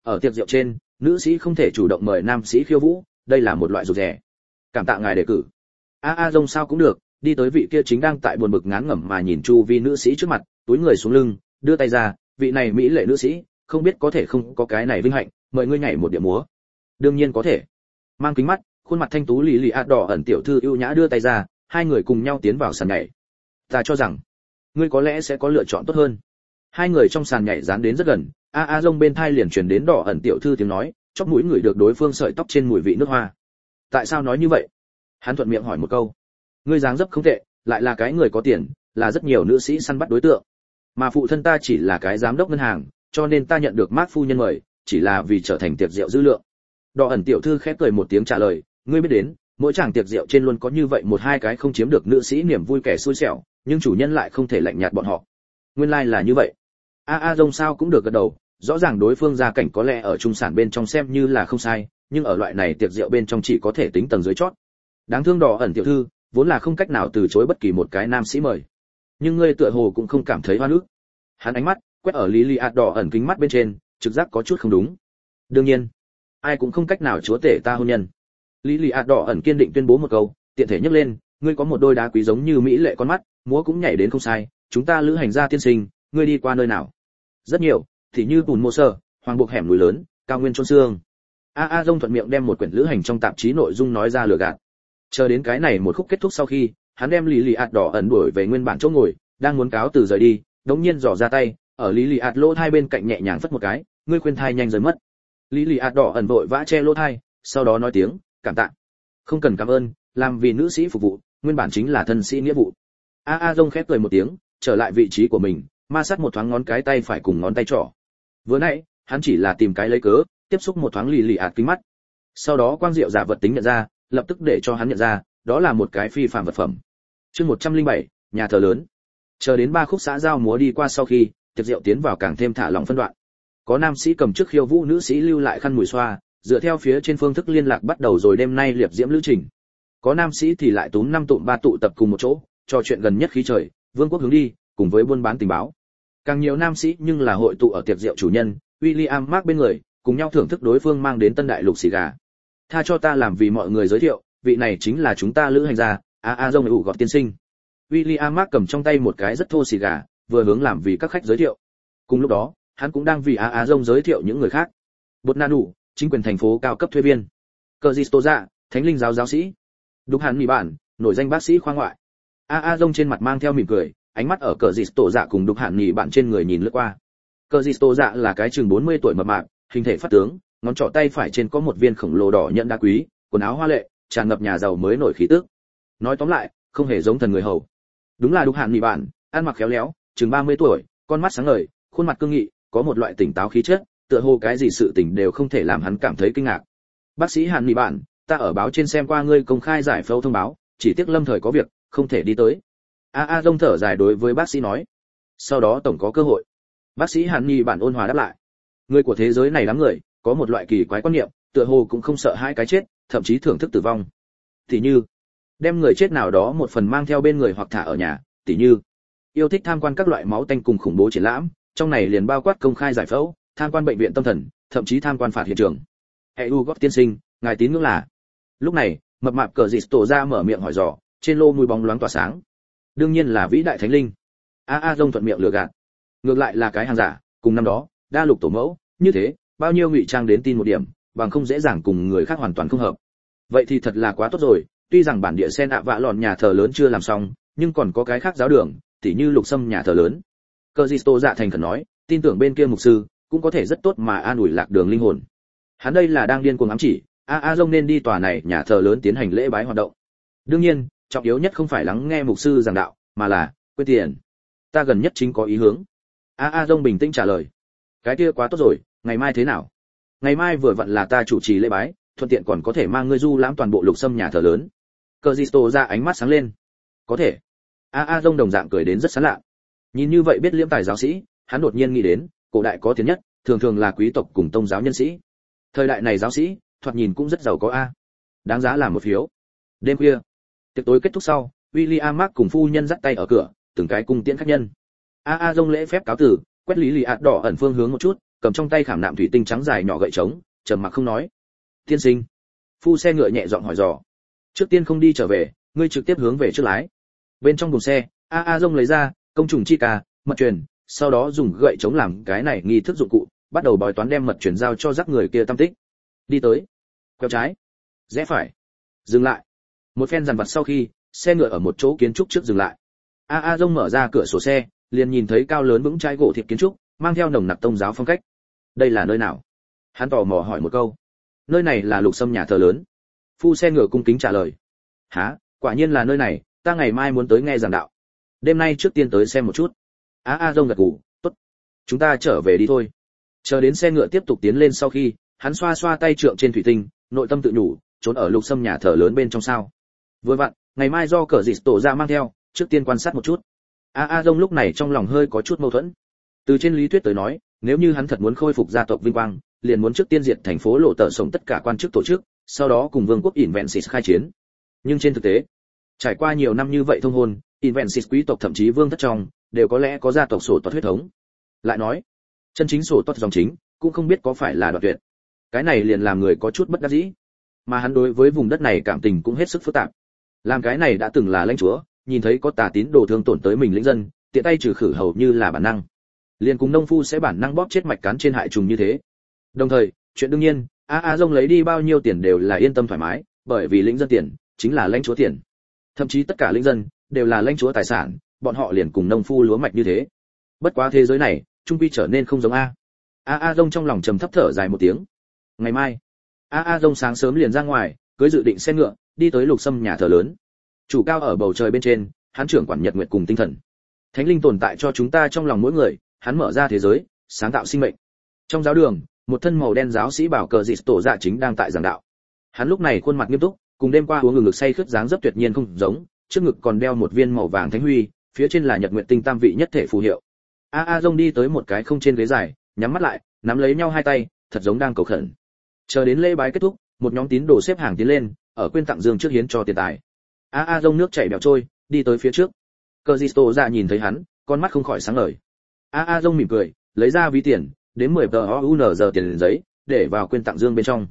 Ở tiệc rượu trên, nữ sĩ không thể chủ động mời nam sĩ khiêu vũ, đây là một loại rụt rè. Cảm tạ ngài đề cử. Dông sao cũng được, đi tới vị kia chính đang tại buồn bực ngán ngẩm mà nhìn chu vi nữ sĩ trước mặt, túi người xuống lưng, đưa tay ra, vị này mỹ lệ nữ sĩ, không biết có thể không có cái này vinh hạnh, mời ngươi nhảy một điệu múa. Đương nhiên có thể. Mang kính mắt, khuôn mặt thanh tú lì lì đỏ ẩn tiểu thư ưu nhã đưa tay ra, hai người cùng nhau tiến vào sàn nhảy. Ta cho rằng, ngươi có lẽ sẽ có lựa chọn tốt hơn. Hai người trong sàn nhảy dán đến rất gần, Dông bên thai liền truyền đến đỏ ẩn tiểu thư tiếng nói, chóp mũi người được đối phương sợi tóc trên mùi vị nước hoa. Tại sao nói như vậy? Hắn thuận miệng hỏi một câu. Ngươi dáng dấp không tệ, lại là cái người có tiền, là rất nhiều nữ sĩ săn bắt đối tượng. Mà phụ thân ta chỉ là cái giám đốc ngân hàng, cho nên ta nhận được Mark phu nhân mời, chỉ là vì trở thành tiệc rượu dư lượng. Đỏ ẩn tiểu thư khép cười một tiếng trả lời, ngươi biết đến, mỗi chàng tiệc rượu trên luôn có như vậy một hai cái không chiếm được nữ sĩ niềm vui kẻ xui xẻo, nhưng chủ nhân lại không thể lạnh nhạt bọn họ. Nguyên lai là như vậy. Dông sao cũng được gật đầu, rõ ràng đối phương gia cảnh có lẽ ở trung sản bên trong xem như là không sai, nhưng ở loại này tiệc rượu bên trong chỉ có thể tính tầng dưới chót. Đáng thương đỏ ẩn tiểu thư, vốn là không cách nào từ chối bất kỳ một cái nam sĩ mời. Nhưng ngươi tựa hồ cũng không cảm thấy hoa nước. Hắn ánh mắt quét ở Liliad đỏ ẩn kính mắt bên trên, trực giác có chút không đúng. Đương nhiên, ai cũng không cách nào chúa tể ta hôn nhân. Liliad đỏ ẩn kiên định tuyên bố một câu, tiện thể nhấc lên, ngươi có một đôi đá quý giống như mỹ lệ con mắt, múa cũng nhảy đến không sai, chúng ta lữ hành gia tiên sinh, ngươi đi qua nơi nào? Rất nhiều, thì như Bùn Mô Sơ, Hoàng buộc hẻm núi lớn, cao nguyên chôn xương. Dông thuận miệng đem một quyển lữ hành trong tạp chí nội dung nói ra lừa gạt. Chờ đến cái này một khúc kết thúc sau khi, hắn đem Liliad đỏ ẩn đuổi về nguyên bản chỗ ngồi, đang muốn cáo từ rời đi, đống nhiên dò ra tay, ở Liliad lỗ thai bên cạnh nhẹ nhàng phất một cái, ngươi khuyên thai nhanh rời mất. Liliad đỏ ẩn vội vã che lỗ thai, sau đó nói tiếng cảm tạ. Không cần cảm ơn, làm vì nữ sĩ phục vụ, nguyên bản chính là thân sĩ nghĩa vụ. Dông khép cười một tiếng, trở lại vị trí của mình, ma sát một thoáng ngón cái tay phải cùng ngón tay trỏ. Vừa nãy, hắn chỉ là tìm cái lấy cớ, tiếp xúc một thoáng Liliad kính mắt. Sau đó quang diệu giả vật tính nhận ra, lập tức để cho hắn nhận ra, đó là một cái phi phàm vật phẩm. Chương 107, nhà thờ lớn. Chờ đến ba khúc xã giao múa đi qua sau khi, tiệc rượu tiến vào càng thêm thả lỏng phân đoạn. Có nam sĩ cầm trước khiêu vũ, nữ sĩ lưu lại khăn mùi xoa, dựa theo phía trên phương thức liên lạc bắt đầu rồi đêm nay liệp diễm lữ trình. Có nam sĩ thì lại túm năm tụm ba tụ tập cùng một chỗ, trò chuyện gần nhất khí trời, vương quốc hướng đi, cùng với buôn bán tình báo. Càng nhiều nam sĩ nhưng là hội tụ ở tiệc rượu chủ nhân, William Mark bên người, cùng nhau thưởng thức đối phương mang đến tân đại lục xì gà. Tha cho ta làm vì mọi người giới thiệu, vị này chính là chúng ta lữ hành gia, Dông ủ gọt tiên sinh. William Mark cầm trong tay một cái rất thô xì gà, vừa hướng làm vì các khách giới thiệu. Cùng lúc đó, hắn cũng đang vì Dông giới thiệu những người khác. Bột Nanu, chính quyền thành phố cao cấp thuê viên. Cờ thánh linh giáo giáo sĩ. Đục Hàn Mị Bản, nổi danh bác sĩ khoa ngoại. Dông trên mặt mang theo mỉm cười, ánh mắt ở Cờ cùng Đục Hàn Mị Bản trên người nhìn lướt qua. Cờ là cái chừng 40 tuổi mập mạp, hình thể phát tướng, ngón trỏ tay phải trên có một viên khổng lồ đỏ nhẫn đá quý, quần áo hoa lệ, tràn ngập nhà giàu mới nổi khí tức. Nói tóm lại, không hề giống thần người hầu. Đúng là Đục Hàn Mị Bản, ăn mặc khéo léo, chừng 30 tuổi, con mắt sáng ngời, khuôn mặt cương nghị, có một loại tỉnh táo khí chất, tựa hồ cái gì sự tình đều không thể làm hắn cảm thấy kinh ngạc. Bác sĩ Hàn Mị Bản, ta ở báo trên xem qua ngươi công khai giải phẫu thông báo, chỉ tiếc lâm thời có việc, không thể đi tới. Dông thở dài đối với bác sĩ nói. Sau đó tổng có cơ hội. Bác sĩ Hàn Mị Bản ôn hòa đáp lại. Người của thế giới này lắm người, có một loại kỳ quái quan niệm, tựa hồ cũng không sợ hai cái chết, thậm chí thưởng thức tử vong. Tỉ như, đem người chết nào đó một phần mang theo bên người hoặc thả ở nhà, tỉ như, yêu thích tham quan các loại máu tanh cùng khủng bố triển lãm, trong này liền bao quát công khai giải phẫu, tham quan bệnh viện tâm thần, thậm chí tham quan phạt hiện trường. Gót tiên sinh, ngài tín ngưỡng là? Lúc này, mập mạp Cờ ra mở miệng hỏi dò, trên lô mùi bóng loáng tỏa sáng. Đương nhiên là vĩ đại thánh linh. Dông thuận miệng lừa gạt. Ngược lại là cái hàng giả, cùng năm đó, đa lục tổ mẫu, như thế, bao nhiêu ngụy trang đến tin một điểm, bằng không dễ dàng cùng người khác hoàn toàn không hợp. Vậy thì thật là quá tốt rồi, tuy rằng bản địa sen vạ lòn nhà thờ lớn chưa làm xong, nhưng còn có cái khác giáo đường, tỉ như lục sâm nhà thờ lớn. Cờ dạ thành khẩn nói, tin tưởng bên kia mục sư cũng có thể rất tốt mà an ủi lạc đường linh hồn. Hắn đây là đang điên cuồng ám chỉ, Dông nên đi tòa này nhà thờ lớn tiến hành lễ bái hoạt động. Đương nhiên, trọng yếu nhất không phải lắng nghe mục sư giảng đạo, mà là quên tiền. Ta gần nhất chính có ý hướng. Dông bình tĩnh trả lời. Cái kia quá tốt rồi, ngày mai thế nào? Ngày mai vừa vặn là ta chủ trì lễ bái, thuận tiện còn có thể mang ngươi du lãm toàn bộ lục sâm nhà thờ lớn. Cờ ra ánh mắt sáng lên. Có thể. Dông đồng dạng cười đến rất sán lạ. Nhìn như vậy biết liễm tài giáo sĩ, hắn đột nhiên nghĩ đến, cổ đại có tiền nhất, thường thường là quý tộc cùng tông giáo nhân sĩ. Thời đại này giáo sĩ, thoạt nhìn cũng rất giàu có đáng giá làm một phiếu. Đêm khuya, tiệc tối kết thúc sau, William Mark cùng phu nhân dắt tay ở cửa, từng cái cung tiễn khách nhân. Dông lễ phép cáo từ, quét Liliad đỏ ẩn phương hướng một chút, cầm trong tay khảm nạm thủy tinh trắng dài nhỏ gậy trống, trầm mặc không nói. Tiên sinh. Phu xe ngựa nhẹ giọng hỏi dò. Trước tiên không đi trở về, ngươi trực tiếp hướng về trước lái. Bên trong buồng xe, A Dông lấy ra công trùng chi ca, mật truyền, sau đó dùng gậy chống làm cái này nghi thức dụng cụ, bắt đầu bói toán đem mật truyền giao cho rắc người kia tâm tích. Đi tới, quẹo trái, rẽ phải, dừng lại. Một phen dằn vặt sau khi, xe ngựa ở một chỗ kiến trúc trước dừng lại. A Dông mở ra cửa sổ xe, liền nhìn thấy cao lớn vững chãi gỗ thiệp kiến trúc, mang theo nồng nặc tông giáo phong cách. Đây là nơi nào? Hắn tò mò hỏi một câu. Nơi này là Lục Sâm nhà thờ lớn. Phu xe ngựa cung kính trả lời. Hả, quả nhiên là nơi này, ta ngày mai muốn tới nghe giảng đạo. Đêm nay trước tiên tới xem một chút. A Dông gật gù, tốt. Chúng ta trở về đi thôi. Chờ đến xe ngựa tiếp tục tiến lên sau khi, hắn xoa xoa tay trượng trên thủy tinh, nội tâm tự nhủ, trốn ở Lục Sâm nhà thờ lớn bên trong sao? Vừa vặn, ngày mai do cờ dịt tổ ra mang theo, trước tiên quan sát một chút. A Dông lúc này trong lòng hơi có chút mâu thuẫn. Từ trên lý thuyết tới nói, nếu như hắn thật muốn khôi phục gia tộc vinh quang, liền muốn trước tiên diệt thành phố Lộ Tở Sống tất cả quan chức tổ chức, sau đó cùng vương quốc Invensis khai chiến. Nhưng trên thực tế, trải qua nhiều năm như vậy thông hôn, Invensis quý tộc thậm chí vương thất trong đều có lẽ có gia tộc sổ tọt huyết thống. Lại nói, chân chính sổ tọt dòng chính cũng không biết có phải là Đoạt Tuyệt. Cái này liền làm người có chút bất đắc dĩ. Mà hắn đối với vùng đất này cảm tình cũng hết sức phức tạp. Làm cái này đã từng là lãnh chúa, nhìn thấy có tà tín đồ thương tổn tới mình lĩnh dân, tiện tay trừ khử hầu như là bản năng. Liền cùng nông phu sẽ bản năng bóp chết mạch cán trên hại trùng như thế. Đồng thời, chuyện đương nhiên, A Dông lấy đi bao nhiêu tiền đều là yên tâm thoải mái, bởi vì lĩnh dân tiền chính là lãnh chúa tiền. Thậm chí tất cả lĩnh dân đều là lãnh chúa tài sản, bọn họ liền cùng nông phu lúa mạch như thế. Bất quá thế giới này, trung quy trở nên không giống A Dông trong lòng trầm thấp thở dài một tiếng. Ngày mai, A Dông sáng sớm liền ra ngoài, cưới dự định xe ngựa, đi tới Lục Sâm nhà thờ lớn. Chủ cao ở bầu trời bên trên, hắn trưởng quản nhật nguyệt cùng tinh thần. Thánh linh tồn tại cho chúng ta trong lòng mỗi người, hắn mở ra thế giới, sáng tạo sinh mệnh. Trong giáo đường, một thân màu đen giáo sĩ bảo cờ dịt tổ dạ chính đang tại giảng đạo. Hắn lúc này khuôn mặt nghiêm túc, cùng đêm qua uống ngực say khướt dáng dấp tuyệt nhiên không giống, trước ngực còn đeo một viên màu vàng thánh huy, phía trên là nhật nguyệt tinh tam vị nhất thể phù hiệu. A Dông đi tới một cái không trên ghế dài, nhắm mắt lại, nắm lấy nhau hai tay, thật giống đang cầu khẩn. Chờ đến lễ bái kết thúc, một nhóm tín đồ xếp hàng tiến lên, ở quên tặng dương trước hiến cho tiền tài. A Dông nước chảy bèo trôi, đi tới phía trước. Cờ dịt tổ dạ nhìn thấy hắn, con mắt không khỏi sáng ngời. A Dông mỉm cười, lấy ra ví tiền, đến 10 tờ OUNZ tiền giấy, để vào quên tặng dương bên trong.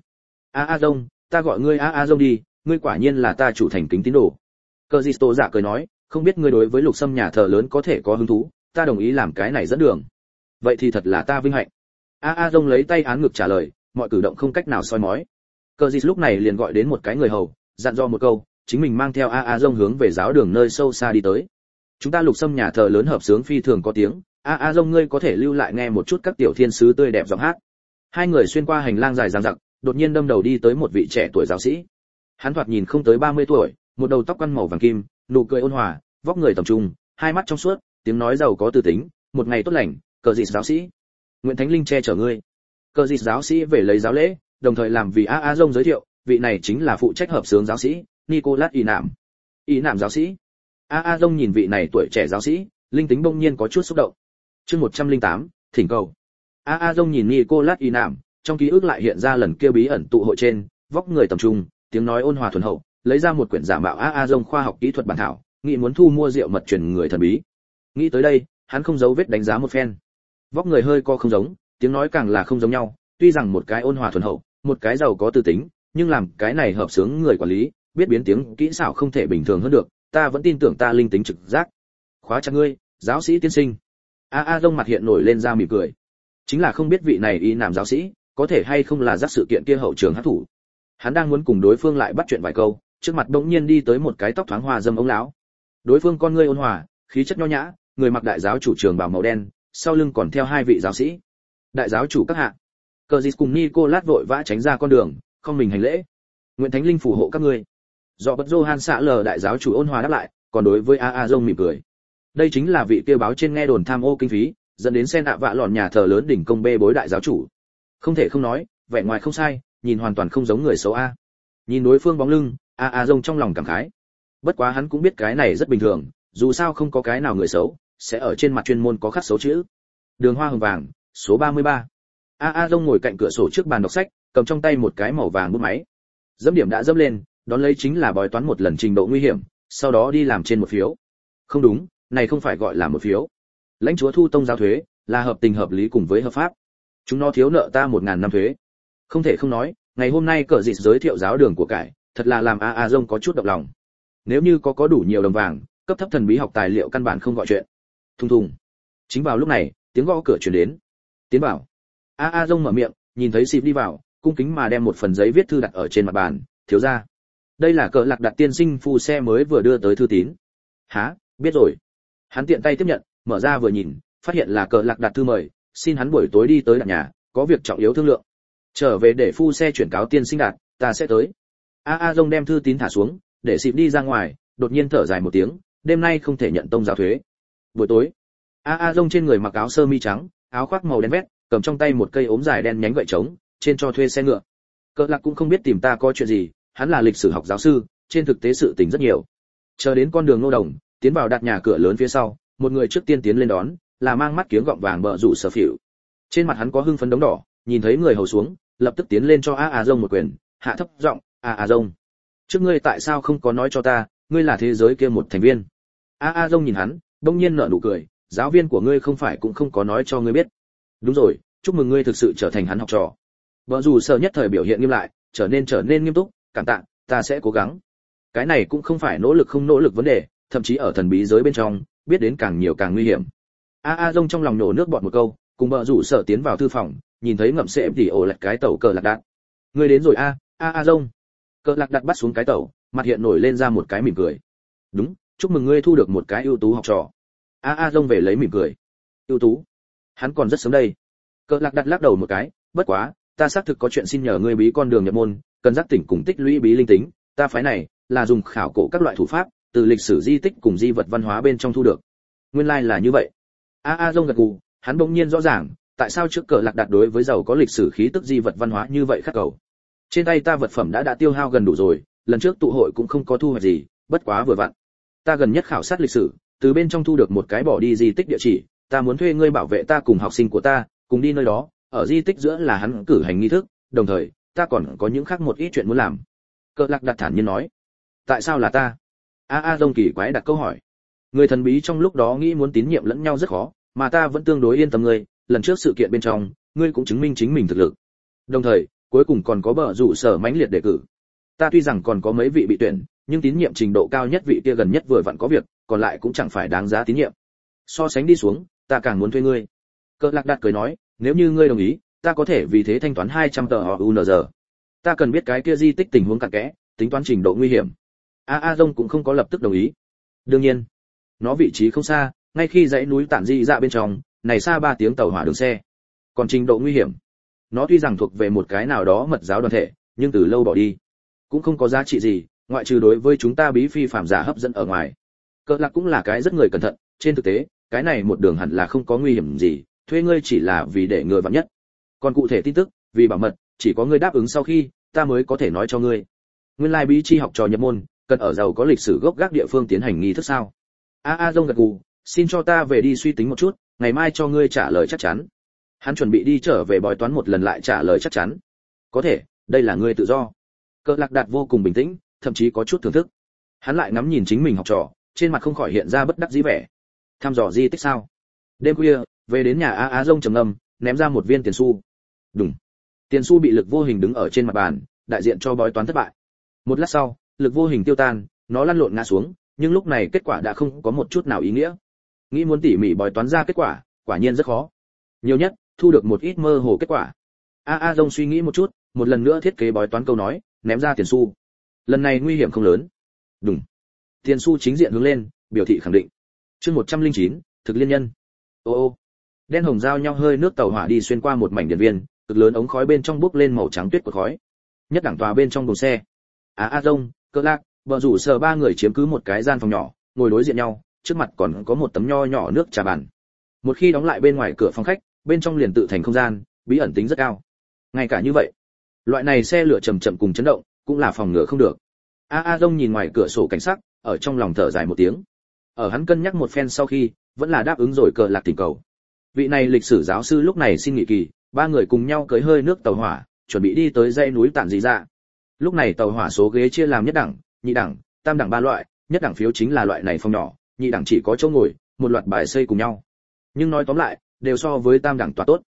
A Dông, ta gọi ngươi A Dông đi, ngươi quả nhiên là ta chủ thành kính tín đồ. Cờ dịt tổ dạ cười nói, không biết ngươi đối với Lục Sâm nhà thờ lớn có thể có hứng thú, ta đồng ý làm cái này dẫn đường. Vậy thì thật là ta vinh hạnh. A Dông lấy tay án ngực trả lời, mọi cử động không cách nào soi mói. Cờ dịt lúc này liền gọi đến một cái người hầu, dặn dò một câu, chính mình mang theo A Dông hướng về giáo đường nơi sâu xa đi tới. Chúng ta Lục Sâm nhà thờ lớn hợp sướng phi thường có tiếng, A Dông ngươi có thể lưu lại nghe một chút các tiểu thiên sứ tươi đẹp giọng hát. Hai người xuyên qua hành lang dài dằng dặc, đột nhiên đâm đầu đi tới một vị trẻ tuổi giáo sĩ. Hắn thoạt nhìn không tới 30 tuổi, một đầu tóc quăn màu vàng kim, nụ cười ôn hòa, vóc người tầm trung, hai mắt trong suốt, tiếng nói giàu có tư tính, một ngày tốt lành, cờ dịt giáo sĩ. Nguyện Thánh Linh che chở ngươi. Cờ dịt giáo sĩ về lấy giáo lễ, đồng thời làm vì A Dông giới thiệu, vị này chính là phụ trách hợp sướng giáo sĩ, Nicolas Y Nạm. Y Nạm giáo sĩ. A Dông nhìn vị này tuổi trẻ giáo sĩ, linh tính bỗng nhiên có chút xúc động. Chương 108, thỉnh cầu. A Dông nhìn Nicolas Y Nạm, trong ký ức lại hiện ra lần kia bí ẩn tụ hội trên, vóc người tầm trung, tiếng nói ôn hòa thuần hậu, lấy ra một quyển giả mạo A Dông khoa học kỹ thuật bản thảo, nghĩ muốn thu mua rượu mật truyền người thần bí. Nghĩ tới đây, hắn không giấu vết đánh giá một phen. Vóc người hơi co không giống, tiếng nói càng là không giống nhau, tuy rằng một cái ôn hòa thuần hậu, một cái giàu có tư tính, nhưng làm cái này hợp xướng người quản lý, biết biến tiếng kỹ xảo không thể bình thường hơn được, ta vẫn tin tưởng ta linh tính trực giác. Khóa chặt ngươi, giáo sĩ tiên sinh. A Dông mặt hiện nổi lên ra mỉm cười. Chính là không biết vị này Y Nạm giáo sĩ, có thể hay không là giác sự kiện kia hậu trường hắc thủ. Hắn đang muốn cùng đối phương lại bắt chuyện vài câu, trước mặt bỗng nhiên đi tới một cái tóc thoáng hoa dâm ống lão. Đối phương con ngươi ôn hòa, khí chất nho nhã, người mặc đại giáo chủ trường bào màu đen, sau lưng còn theo hai vị giáo sĩ. Đại giáo chủ các hạ. Cờ Dịt cùng Nicolas vội vã tránh ra con đường, không mình hành lễ. Nguyện Thánh Linh phù hộ các ngươi. Do bất Johan xạ lờ đại giáo chủ ôn hòa đáp lại, còn đối với A Dông mỉm cười. Đây chính là vị kêu báo trên nghe đồn tham ô kinh phí, dẫn đến sen ạ vạ lòn nhà thờ lớn đỉnh công bê bối đại giáo chủ. Không thể không nói, vẻ ngoài không sai, nhìn hoàn toàn không giống người xấu a. Nhìn đối phương bóng lưng, A Dông trong lòng cảm khái. Bất quá hắn cũng biết cái này rất bình thường, dù sao không có cái nào người xấu sẽ ở trên mặt chuyên môn có khắc xấu chữ. Đường Hoa Hồng Vàng, số 33. A Dông ngồi cạnh cửa sổ trước bàn đọc sách, cầm trong tay một cái màu vàng bút máy. Dẫm điểm đã dẫm lên, đón lấy chính là bói toán một lần trình độ nguy hiểm, sau đó đi làm trên một phiếu. Không đúng, này không phải gọi là một phiếu. Lãnh chúa thu tông giao thuế, là hợp tình hợp lý cùng với hợp pháp. Chúng nó thiếu nợ ta 1000 năm thuế. Không thể không nói, ngày hôm nay cờ dịch giới thiệu giáo đường của cải, thật là làm a dông có chút động lòng. Nếu như có đủ nhiều đồng vàng, cấp thấp thần bí học tài liệu căn bản không gọi chuyện. Thùng thùng. Chính vào lúc này, tiếng gõ cửa truyền đến. Tiến vào. A dông mở miệng, nhìn thấy Sịp đi vào, cung kính mà đem một phần giấy viết thư đặt ở trên mặt bàn, thiếu gia. Đây là cờ lạc đặt tiên sinh phu xe mới vừa đưa tới thư tín. Hả, biết rồi. Hắn tiện tay tiếp nhận, mở ra vừa nhìn, phát hiện là cờ lạc đặt thư mời, xin hắn buổi tối đi tới đặt nhà, có việc trọng yếu thương lượng. Trở về để phu xe chuyển cáo tiên sinh đạt, ta sẽ tới. A dông đem thư tín thả xuống, để Sịp đi ra ngoài, đột nhiên thở dài một tiếng, đêm nay không thể nhận tông giáo thuế. Buổi tối, A dông trên người mặc áo sơ mi trắng, áo khoác màu đen vét, cầm trong tay một cây ốm dài đen nhánh gậy trống, trên cho thuê xe ngựa. Cờ lạc cũng không biết tìm ta có chuyện gì, hắn là lịch sử học giáo sư, trên thực tế sự tình rất nhiều. Chờ đến con đường Ngô Đồng, tiến vào đặt nhà cửa lớn phía sau, một người trước tiên tiến lên đón, là mang mắt kiếng gọng vàng bợ rủ sở phỉu. Trên mặt hắn có hưng phấn đống đỏ, nhìn thấy người hầu xuống, lập tức tiến lên cho A dông một quyền, hạ thấp giọng, A dông, trước ngươi tại sao không có nói cho ta, ngươi là thế giới kia một thành viên. A dông nhìn hắn, đông nhiên nở nụ cười, giáo viên của ngươi không phải cũng không có nói cho ngươi biết. Đúng rồi, chúc mừng ngươi thực sự trở thành hắn học trò. Bợ rủ sở nhất thời biểu hiện nghiêm lại, trở nên nghiêm túc, cảm tạ, ta sẽ cố gắng. Cái này cũng không phải nỗ lực không nỗ lực vấn đề, thậm chí ở thần bí giới bên trong, biết đến càng nhiều càng nguy hiểm. A dông trong lòng nổ nước bọt một câu, cùng bợ rủ sở tiến vào thư phòng, nhìn thấy ngậm sệ tỉ ổ lật cái tẩu cờ lạc đạn. Ngươi đến rồi A dông. Cờ lạc đạn bắt xuống cái tẩu, mặt hiện nổi lên ra một cái mỉm cười. Đúng, chúc mừng ngươi thu được một cái ưu tú học trò. A dông về lấy mỉm cười. Ưu tú? Hắn còn rất sớm đây. Cờ lạc đạn lắc đầu một cái, bất quá, ta xác thực có chuyện xin nhờ ngươi bí con đường nhập môn, cần giác tỉnh cùng tích lũy bí linh tính, ta phái này là dùng khảo cổ các loại thủ pháp, từ lịch sử di tích cùng di vật văn hóa bên trong thu được. Nguyên lai là như vậy. A dông gật gù, hắn bỗng nhiên rõ ràng, tại sao trước cờ lạc đặt đối với giàu có lịch sử khí tức di vật văn hóa như vậy khắc cầu. Trên tay ta vật phẩm đã tiêu hao gần đủ rồi, lần trước tụ hội cũng không có thu hoạch gì, bất quá vừa vặn. Ta gần nhất khảo sát lịch sử, từ bên trong thu được một cái bỏ đi di tích địa chỉ, ta muốn thuê ngươi bảo vệ ta cùng học sinh của ta, cùng đi nơi đó, ở di tích giữa là hắn cử hành nghi thức, đồng thời, ta còn có những khác một ít chuyện muốn làm. Cờ lạc đặt thản nhiên nói. Tại sao là ta? A dông kỳ quái đặt câu hỏi. Người thần bí trong lúc đó nghĩ muốn tín nhiệm lẫn nhau rất khó, mà ta vẫn tương đối yên tâm ngươi, lần trước sự kiện bên trong, ngươi cũng chứng minh chính mình thực lực. Đồng thời, cuối cùng còn có bợ rủ sở mãnh liệt đề cử. Ta tuy rằng còn có mấy vị bị tuyển, nhưng tín nhiệm trình độ cao nhất vị kia gần nhất vừa vặn có việc, còn lại cũng chẳng phải đáng giá tín nhiệm. So sánh đi xuống, ta càng muốn thuê ngươi. Cờ lạc đặt cười nói, nếu như ngươi đồng ý, ta có thể vì thế thanh toán 200 tờ UNZ. Ta cần biết cái kia di tích tình huống cặn kẽ, tính toán trình độ nguy hiểm. A dông cũng không có lập tức đồng ý. Đương nhiên, nó vị trí không xa, ngay khi dãy núi tản di dạ bên trong, này xa 3 tiếng tàu hỏa đường xe. Còn trình độ nguy hiểm, nó tuy rằng thuộc về một cái nào đó mật giáo đoàn thể, nhưng từ lâu bỏ đi, cũng không có giá trị gì, ngoại trừ đối với chúng ta bí phi phạm giả hấp dẫn ở ngoài. Cờ lạc cũng là cái rất người cẩn thận, trên thực tế, cái này một đường hẳn là không có nguy hiểm gì, thuê ngươi chỉ là vì để người vặn nhất. Còn cụ thể tin tức, vì bảo mật, chỉ có ngươi đáp ứng sau khi, ta mới có thể nói cho ngươi. Nguyên lai bí chi học trò nhập môn, cần ở giàu có lịch sử gốc gác địa phương tiến hành nghi thức sao? A dông gật gù, xin cho ta về đi suy tính một chút, ngày mai cho ngươi trả lời chắc chắn. Hắn chuẩn bị đi trở về bói toán một lần lại trả lời chắc chắn. Có thể, đây là ngươi tự do. Cờ lạc đạt vô cùng bình tĩnh, thậm chí có chút thưởng thức. Hắn lại ngắm nhìn chính mình học trò, trên mặt không khỏi hiện ra bất đắc dĩ vẻ. Thăm dò di tích sao? Đêm khuya, về đến nhà A dông trầm ngâm, ném ra một viên tiền xu. Đùng. Tiền xu bị lực vô hình đứng ở trên mặt bàn, đại diện cho bói toán thất bại. Một lát sau, lực vô hình tiêu tan, nó lăn lộn ngã xuống, nhưng lúc này kết quả đã không có một chút nào ý nghĩa. Nghĩ muốn tỉ mỉ bói toán ra kết quả, quả nhiên rất khó. Nhiều nhất, thu được một ít mơ hồ kết quả. A dông suy nghĩ một chút, một lần nữa thiết kế bói toán câu nói, ném ra tiền xu. Lần này nguy hiểm không lớn. Đùng. Tiền xu chính diện hướng lên, biểu thị khẳng định. Chương 109, thực liên nhân. Ô. Đen hồng giao nhau hơi nước tàu hỏa đi xuyên qua một mảnh điện viên, cực lớn ống khói bên trong bốc lên màu trắng tuyết của khói. Nhất đẳng tòa bên trong buồng xe. A dông, Cờ lạc, bợ rủ sở 3 người chiếm cứ một cái gian phòng nhỏ, ngồi đối diện nhau, trước mặt còn có một tấm nho nhỏ nước trà bàn. Một khi đóng lại bên ngoài cửa phòng khách, bên trong liền tự thành không gian, bí ẩn tính rất cao. Ngay cả như vậy, loại này xe lửa chậm chậm cùng chấn động, cũng là phòng ngừa không được. A dông nhìn ngoài cửa sổ cảnh sắc, ở trong lòng thở dài một tiếng. Ở hắn cân nhắc một phen sau khi, vẫn là đáp ứng rồi Cờ lạc thỉnh cầu. Vị này lịch sử giáo sư lúc này xin nghỉ kỳ, 3 người cùng nhau cưỡi hơi nước tàu hỏa, chuẩn bị đi tới dãy núi tản dị dạ. Lúc này tàu hỏa số ghế chia làm nhất đẳng, nhị đẳng, tam đẳng 3 loại, nhất đẳng phiếu chính là loại này phòng nhỏ, nhị đẳng chỉ có chỗ ngồi, một loạt bài xây cùng nhau. Nhưng nói tóm lại, đều so với tam đẳng tòa tốt.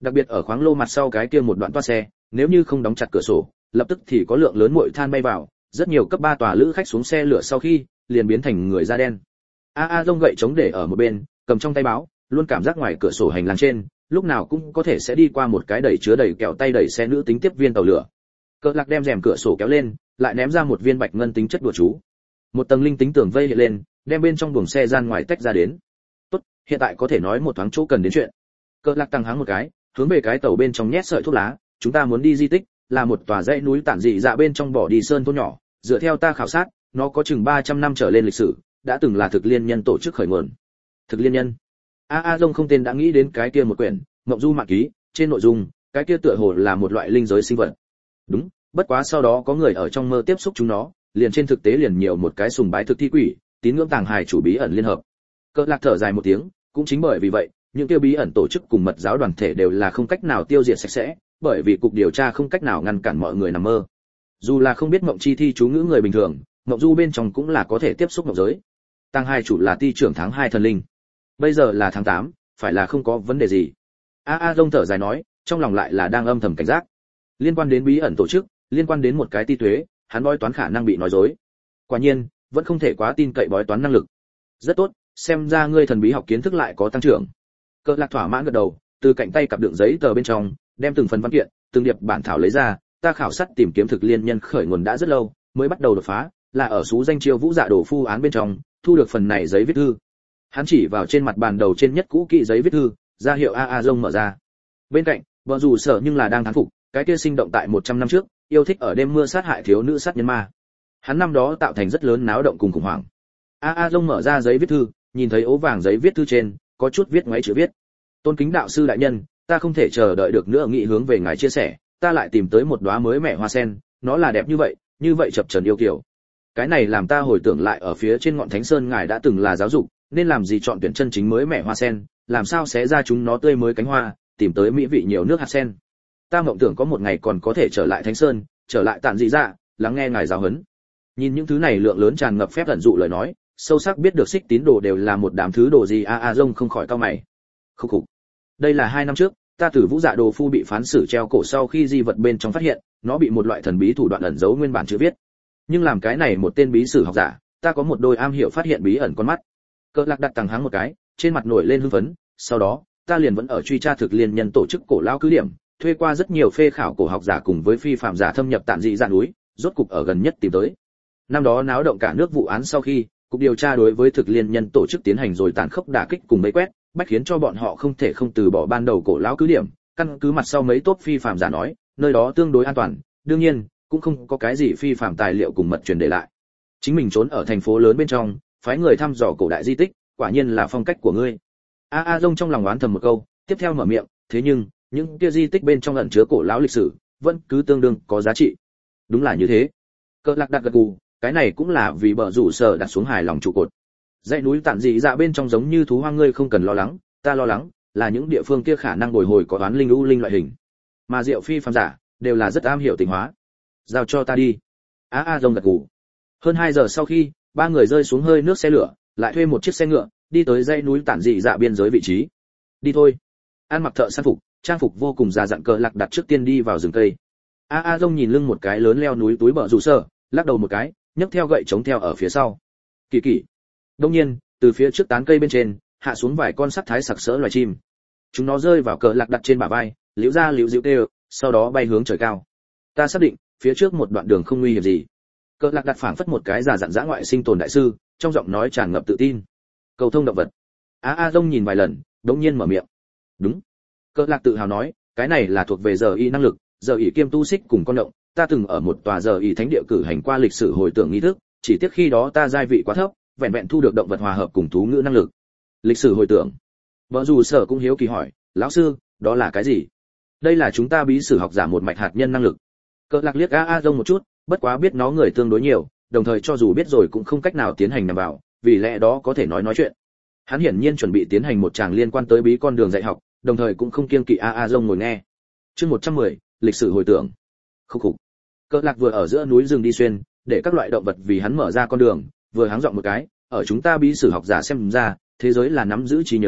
Đặc biệt ở khoáng lô mặt sau cái kia một đoạn toa xe, nếu như không đóng chặt cửa sổ, lập tức thì có lượng lớn muội than bay vào, rất nhiều cấp 3 tòa lữ khách xuống xe lửa sau khi liền biến thành người da đen. Rông gậy chống để ở một bên, cầm trong tay báo, luôn cảm giác ngoài cửa sổ hành lang trên, lúc nào cũng có thể sẽ đi qua một cái đẩy chứa đầy kẹo tay đẩy xe nữ tính tiếp viên tàu lửa. Cờ Lạc đem rèm cửa sổ kéo lên, lại ném ra một viên bạch ngân tính chất đùa chú. Một tầng linh tính tường vây hiện lên, đem bên trong buồng xe gian ngoài tách ra đến. Tốt, hiện tại có thể nói một thoáng chỗ cần đến chuyện. Cờ Lạc tăng háng một cái, hướng về cái tàu bên trong nhét sợi thuốc lá, chúng ta muốn đi di tích, là một tòa dãy núi tản dị dạ bên trong bỏ đi sơn thôn nhỏ, dựa theo ta khảo sát, nó có chừng 300 năm trở lên lịch sử, đã từng là thực liên nhân tổ chức khởi nguồn. Thực liên nhân? Rông không tên đã nghĩ đến cái kia một quyển Mộng Du Mạn Ký, trên nội dung, cái kia tựa hồ là một loại linh giới sinh vật. Đúng, bất quá sau đó có người ở trong mơ tiếp xúc chúng nó, liền trên thực tế liền nhiều một cái sùng bái thực thi quỷ, tín ngưỡng tàng hài chủ bí ẩn liên hợp. Cờ Lạc thở dài một tiếng, cũng chính bởi vì vậy, những kia bí ẩn tổ chức cùng mật giáo đoàn thể đều là không cách nào tiêu diệt sạch sẽ, bởi vì cục điều tra không cách nào ngăn cản mọi người nằm mơ. Dù là không biết mộng chi thi chú ngữ người bình thường, mộng du bên trong cũng là có thể tiếp xúc mộng giới. Tăng hai chủ là ty trưởng tháng 2 thần linh. Bây giờ là tháng 8, phải là không có vấn đề gì. Rông thở dài nói, trong lòng lại là đang âm thầm cảnh giác. Liên quan đến bí ẩn tổ chức, liên quan đến một cái ti tuế, hắn bói toán khả năng bị nói dối. Quả nhiên, vẫn không thể quá tin cậy bói toán năng lực. Rất tốt, xem ra ngươi thần bí học kiến thức lại có tăng trưởng. Cờ Lạc thỏa mãn gật đầu, từ cạnh tay cặp đựng giấy tờ bên trong, đem từng phần văn kiện, từng điệp bản thảo lấy ra, ta khảo sát tìm kiếm thực liên nhân khởi nguồn đã rất lâu, mới bắt đầu đột phá, là ở số danh chiêu Vũ Dạ Đồ phu án bên trong, thu được phần này giấy viết thư. Hắn chỉ vào trên mặt bàn đầu trên nhất cũ kỹ giấy viết thư, ra hiệu Rông mở ra. Bên cạnh, vợ dù sợ nhưng là đang thán phục, cái kia sinh động tại 100 năm trước, yêu thích ở đêm mưa sát hại thiếu nữ sát nhân ma. Hắn năm đó tạo thành rất lớn náo động cùng khủng hoảng. Rông mở ra giấy viết thư, nhìn thấy ố vàng giấy viết thư trên, có chút viết ngoáy chữ viết. Tôn kính đạo sư đại nhân, ta không thể chờ đợi được nữa nghị hướng về ngài chia sẻ, ta lại tìm tới một đóa mới mẻ hoa sen, nó là đẹp như vậy chập chờn yêu kiều. Cái này làm ta hồi tưởng lại ở phía trên ngọn Thánh Sơn ngài đã từng là giáo dục, nên làm gì chọn tuyển chân chính mới mẻ hoa sen, làm sao xé ra chúng nó tươi mới cánh hoa, tìm tới mỹ vị nhiều nước hạt sen. Ta mộng tưởng có một ngày còn có thể trở lại Thánh Sơn, trở lại Tản Dị Dạ, lắng nghe ngài giáo huấn. Nhìn những thứ này lượng lớn tràn ngập phép ẩn dụ lời nói, sâu sắc biết được Xích tín đồ đều là một đám thứ đồ gì. Rông không khỏi cau mày. Khục khục. Đây là 2 năm trước, ta từ Vũ Dạ Đồ phu bị phán xử treo cổ sau khi di vật bên trong phát hiện, nó bị một loại thần bí thủ đoạn ẩn giấu nguyên bản chữ viết. Nhưng làm cái này một tên bí sử học giả, ta có một đôi am hiểu phát hiện bí ẩn con mắt. Cờ Lạc đặt tàng háng một cái, trên mặt nổi lên hưng phấn, sau đó, ta liền vẫn ở truy tra thực liên nhân tổ chức cổ lao cứ điểm, thuê qua rất nhiều phê khảo cổ học giả cùng với phi phạm giả thâm nhập Tản Dị Dạ núi, rốt cục ở gần nhất tìm tới. Năm đó náo động cả nước vụ án sau khi, cục điều tra đối với thực liên nhân tổ chức tiến hành rồi tàn khốc đả kích cùng mấy quét, bách khiến cho bọn họ không thể không từ bỏ ban đầu cổ lão cứ điểm, căn cứ mặt sau mấy tốt phi phạm giả nói, nơi đó tương đối an toàn, đương nhiên, cũng không có cái gì phi phạm tài liệu cùng mật truyền để lại. Chính mình trốn ở thành phố lớn bên trong, phái người thăm dò cổ đại di tích, quả nhiên là phong cách của ngươi. Rông trong lòng oán thầm một câu, tiếp theo mở miệng, thế nhưng, những kia di tích bên trong ẩn chứa cổ lão lịch sử, vẫn cứ tương đương có giá trị. Đúng là như thế. Cờ Lạc đặt gật gù, cái này cũng là vì bờ rủ sở đặt xuống hài lòng trụ cột. Dãy núi Tản Dị Dạ bên trong giống như thú hoang ngươi không cần lo lắng, ta lo lắng là những địa phương kia khả năng bồi hồi có toán linh u linh loại hình. Mà Diệu Phi phàm giả đều là rất am hiểu tình hóa. Giao cho ta đi. Rông gật gù. Hơn 2 giờ sau khi, 3 người rơi xuống hơi nước xe lửa, lại thuê một chiếc xe ngựa, đi tới dãy núi Tản Dị Dạ biên giới vị trí. Đi thôi. An mặc thợ săn phục, trang phục vô cùng già dặn Cờ Lạc đặt trước tiên đi vào rừng cây. Rông nhìn lưng một cái lớn leo núi túi bờ rủ sở, lắc đầu một cái, nhấc theo gậy chống theo ở phía sau. Kỳ kỳ. Đông nhiên, từ phía trước tán cây bên trên, hạ xuống vài con sắc thái sặc sỡ loài chim. Chúng nó rơi vào Cờ Lạc đặt trên bả vai, liễu ra liễu dịu kêu, sau đó bay hướng trời cao. Ta xác định, phía trước một đoạn đường không nguy hiểm gì. Cờ Lạc đặt phảng phất một cái giả dặn dã ngoại sinh tồn đại sư, trong giọng nói tràn ngập tự tin. Cầu thông động vật. Rông nhìn vài lần, đống nhiên mở miệng. Đúng. Cờ Lạc tự hào nói, cái này là thuộc về giờ y năng lực, giờ y kiêm tu xích cùng con động, ta từng ở một tòa giờ y thánh địa cử hành qua lịch sử hồi tưởng nghi thức, chỉ tiếc khi đó ta giai vị quá thấp, vẹn vẹn thu được động vật hòa hợp cùng thú ngữ năng lực. Lịch sử hồi tưởng. Vợ dù sở cũng hiếu kỳ hỏi, lão sư, đó là cái gì? Đây là chúng ta bí sử học giả một mạch hạt nhân năng lực. Cờ Lạc liếc Rông một chút, bất quá biết nó người tương đối nhiều, đồng thời cho dù biết rồi cũng không cách nào tiến hành nằm vào, vì lẽ đó có thể nói chuyện. Hắn hiển nhiên chuẩn bị tiến hành một tràng liên quan tới bí con đường dạy học, đồng thời cũng không kiêng kỵ Rông ngồi nghe. Chương 110, lịch sử hồi tưởng. Khúc khục. Cờ Lạc vừa ở giữa núi rừng đi xuyên, để các loại động vật vì hắn mở ra con đường, vừa háng giọng một cái, ở chúng ta bí sử học giả xem ra, thế giới là nắm giữ trí nhớ,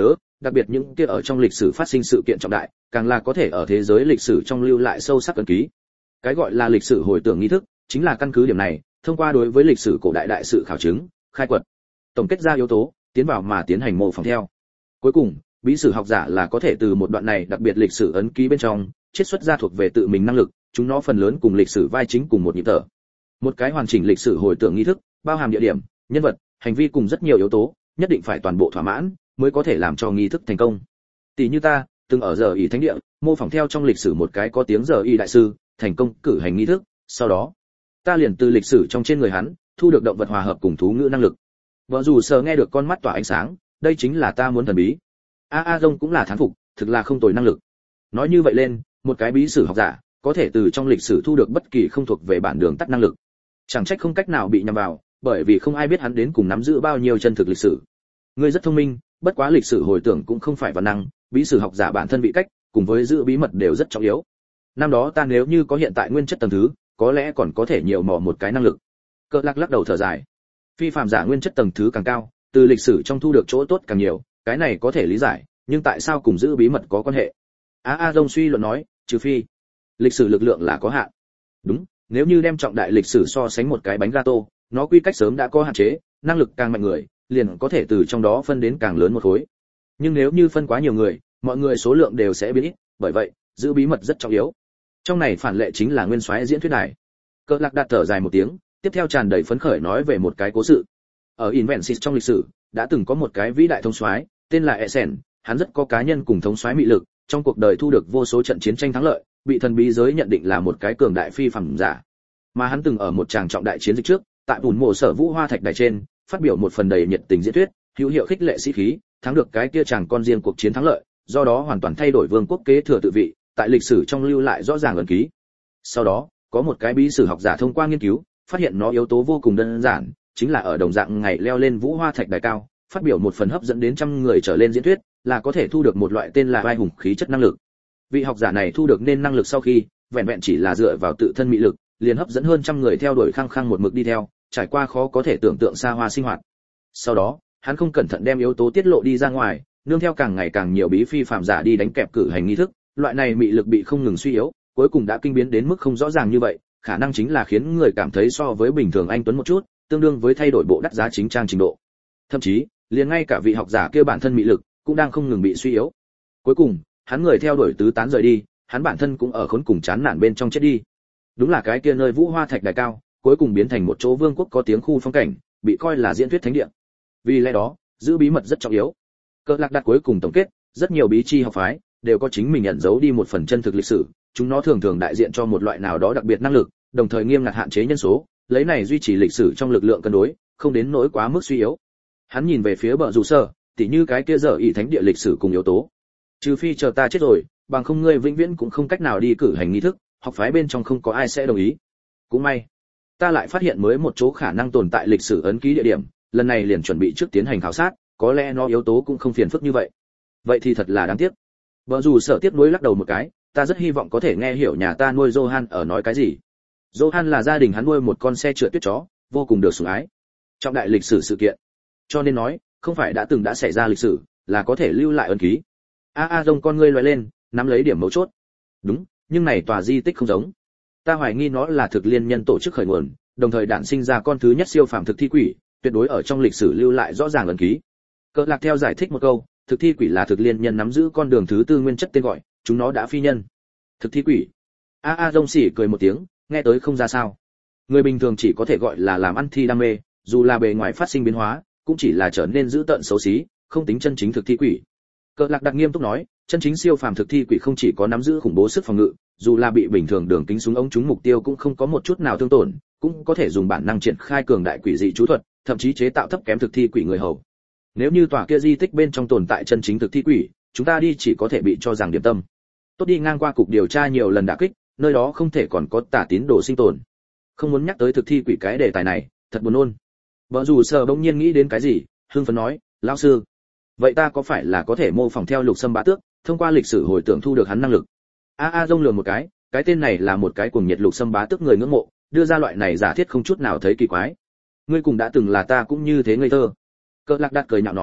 đặc biệt những kia ở trong lịch sử phát sinh sự kiện trọng đại, càng là có thể ở thế giới lịch sử trong lưu lại sâu sắc ấn ký. Cái gọi là lịch sử hồi tưởng nghi thức, chính là căn cứ điểm này, thông qua đối với lịch sử cổ đại đại sự khảo chứng, khai quật, tổng kết ra yếu tố, tiến vào mà tiến hành mô phỏng theo. Cuối cùng, bí sử học giả là có thể từ một đoạn này đặc biệt lịch sử ấn ký bên trong, chiết xuất ra thuộc về tự mình năng lực, chúng nó phần lớn cùng lịch sử vai chính cùng một nhịp thở. Một cái hoàn chỉnh lịch sử hồi tưởng nghi thức, bao hàm địa điểm, nhân vật, hành vi cùng rất nhiều yếu tố, nhất định phải toàn bộ thỏa mãn, mới có thể làm cho nghi thức thành công. Tỷ như ta, từng ở giờ y thánh địa, mô phỏng theo trong lịch sử một cái có tiếng giờ y đại sư, thành công cử hành nghi thức, sau đó, ta liền từ lịch sử trong trên người hắn, thu được động vật hòa hợp cùng thú ngữ năng lực. Vợ dù sờ nghe được con mắt tỏa ánh sáng, đây chính là ta muốn thần bí. A Dông cũng là thán phục, thực là không tồi năng lực. Nói như vậy lên, một cái bí sử học giả, có thể từ trong lịch sử thu được bất kỳ không thuộc về bản đường tắt năng lực. Chẳng trách không cách nào bị nhầm vào, bởi vì không ai biết hắn đến cùng nắm giữ bao nhiêu chân thực lịch sử. Ngươi rất thông minh, bất quá lịch sử hồi tưởng cũng không phải văn năng, bí sử học giả bản thân vị cách, cùng với giữ bí mật đều rất trọng yếu. Năm đó ta nếu như có hiện tại nguyên chất tầng thứ, có lẽ còn có thể nhiều mò một cái năng lực. Cờ Lạc lắc đầu thở dài. Phi phàm giả nguyên chất tầng thứ càng cao, từ lịch sử trong thu được chỗ tốt càng nhiều, cái này có thể lý giải, nhưng tại sao cùng giữ bí mật có quan hệ? A Dông suy luận nói, trừ phi lịch sử lực lượng là có hạn. Đúng, nếu như đem trọng đại lịch sử so sánh một cái bánh gato, nó quy cách sớm đã có hạn chế, năng lực càng mạnh người, liền có thể từ trong đó phân đến càng lớn một khối. Nhưng nếu như phân quá nhiều người, mọi người số lượng đều sẽ biến ít, bởi vậy, giữ bí mật rất trọng yếu. Trong này phản lệ chính là nguyên soái diễn thuyết đài. Cờ Lạc đặt thở dài một tiếng, tiếp theo tràn đầy phấn khởi nói về một cái cố sự. Ở Invensis trong lịch sử, đã từng có một cái vĩ đại thống soái, tên là Essen, hắn rất có cá nhân cùng thống soái mị lực, trong cuộc đời thu được vô số trận chiến tranh thắng lợi, bị thần bí giới nhận định là một cái cường đại phi phàm giả. Mà hắn từng ở một tràng trọng đại chiến dịch trước, tại bùn mộ sở Vũ Hoa Thạch đài trên, phát biểu một phần đầy nhiệt tình diễn thuyết, hữu hiệu khích lệ sĩ khí, thắng được cái kia chàng con riêng cuộc chiến thắng lợi, do đó hoàn toàn thay đổi vương quốc kế thừa tự vị, tại lịch sử trong lưu lại rõ ràng ấn ký. Sau đó, có một cái bí sử học giả thông qua nghiên cứu, phát hiện nó yếu tố vô cùng đơn giản, chính là ở đồng dạng ngày leo lên Vũ Hoa Thạch đài cao, phát biểu một phần hấp dẫn đến trăm người trở lên diễn thuyết, là có thể thu được một loại tên là vai hùng khí chất năng lực. Vị học giả này thu được nên năng lực sau khi, vẹn vẹn chỉ là dựa vào tự thân mị lực, liền hấp dẫn hơn trăm người theo đuổi khăng khăng một mực đi theo, trải qua khó có thể tưởng tượng xa hoa sinh hoạt. Sau đó, hắn không cẩn thận đem yếu tố tiết lộ đi ra ngoài, nương theo càng ngày càng nhiều bí phi phạm giả đi đánh kẹp cử hành nghi thức, loại này mị lực bị không ngừng suy yếu, cuối cùng đã kinh biến đến mức không rõ ràng như vậy, khả năng chính là khiến người cảm thấy so với bình thường anh tuấn một chút, tương đương với thay đổi bộ đắt giá chính trang trình độ. Thậm chí, liền ngay cả vị học giả kia bản thân mị lực cũng đang không ngừng bị suy yếu. Cuối cùng, hắn người theo đuổi tứ tán rời đi, hắn bản thân cũng ở khốn cùng chán nản bên trong chết đi. Đúng là cái kia nơi Vũ Hoa Thạch đài cao, cuối cùng biến thành một chỗ vương quốc có tiếng khu phong cảnh, bị coi là diễn thuyết thánh địa. Vì lẽ đó, giữ bí mật rất trọng yếu. Cờ Lạc đặt cuối cùng tổng kết, rất nhiều bí chi học phái đều có chính mình ẩn giấu đi một phần chân thực lịch sử, chúng nó thường thường đại diện cho một loại nào đó đặc biệt năng lực, đồng thời nghiêm ngặt hạn chế nhân số, lấy này duy trì lịch sử trong lực lượng cân đối, không đến nỗi quá mức suy yếu. Hắn nhìn về phía bờ rủ sở, tỉ như cái kia giờ ý thánh địa lịch sử cùng yếu tố. Trừ phi chờ ta chết rồi, bằng không ngươi vĩnh viễn cũng không cách nào đi cử hành nghi thức, học phái bên trong không có ai sẽ đồng ý. Cũng may, ta lại phát hiện mới một chỗ khả năng tồn tại lịch sử ấn ký địa điểm, lần này liền chuẩn bị trước tiến hành khảo sát, có lẽ nó yếu tố cũng không phiền phức như vậy. Vậy thì thật là đáng tiếc. Bờ rủ sở tiếc nuối lắc đầu một cái, ta rất hy vọng có thể nghe hiểu nhà ta nuôi Johan ở nói cái gì. Johan là gia đình hắn nuôi một con xe trượt tuyết chó, vô cùng được sủng ái. Trong đại lịch sử sự kiện, cho nên nói, không phải đã từng đã xảy ra lịch sử, là có thể lưu lại ấn ký. Dông con ngươi lóe lên, nắm lấy điểm mấu chốt. Đúng, nhưng này tòa di tích không giống. Ta hoài nghi nó là thực liên nhân tổ chức khởi nguồn, đồng thời đản sinh ra con thứ nhất siêu phàm thực thi quỷ, tuyệt đối ở trong lịch sử lưu lại rõ ràng ấn ký. Cờ Lạc theo giải thích một câu, thực thi quỷ là thực liên nhân nắm giữ con đường thứ tư nguyên chất tên gọi, chúng nó đã phi nhân. Thực thi quỷ. Dông xỉ cười một tiếng, nghe tới không ra sao. Người bình thường chỉ có thể gọi là làm ăn thi đam mê, dù là bề ngoài phát sinh biến hóa, cũng chỉ là trở nên dữ tợn xấu xí, không tính chân chính thực thi quỷ. Cờ Lạc đặc nghiêm túc nói, chân chính siêu phàm thực thi quỷ không chỉ có nắm giữ khủng bố sức phòng ngự, dù là bị bình thường đường kính súng ống trúng mục tiêu cũng không có một chút nào thương tổn, cũng có thể dùng bản năng triển khai cường đại quỷ dị chú thuật, thậm chí chế tạo thấp kém thực thi quỷ người hầu. Nếu như tòa kia di tích bên trong tồn tại chân chính thực thi quỷ, chúng ta đi chỉ có thể bị cho rằng điểm tâm. Tốt đi ngang qua cục điều tra nhiều lần đả kích, nơi đó không thể còn có tà tín đồ sinh tồn. Không muốn nhắc tới thực thi quỷ cái đề tài này, thật buồn nôn. Vợ dù sợ bỗng nhiên nghĩ đến cái gì, hưng phấn nói, lão sư, vậy ta có phải là có thể mô phỏng theo Lục Sâm Bá Tước, thông qua lịch sử hồi tưởng thu được hắn năng lực? Dông lườm một cái tên này là một cái cuồng nhiệt Lục Sâm Bá Tước người ngưỡng mộ, đưa ra loại này giả thiết không chút nào thấy kỳ quái. Ngươi cùng đã từng là ta cũng như thế ngây thơ. Cờ Lạc Đạt cười nhạo nói,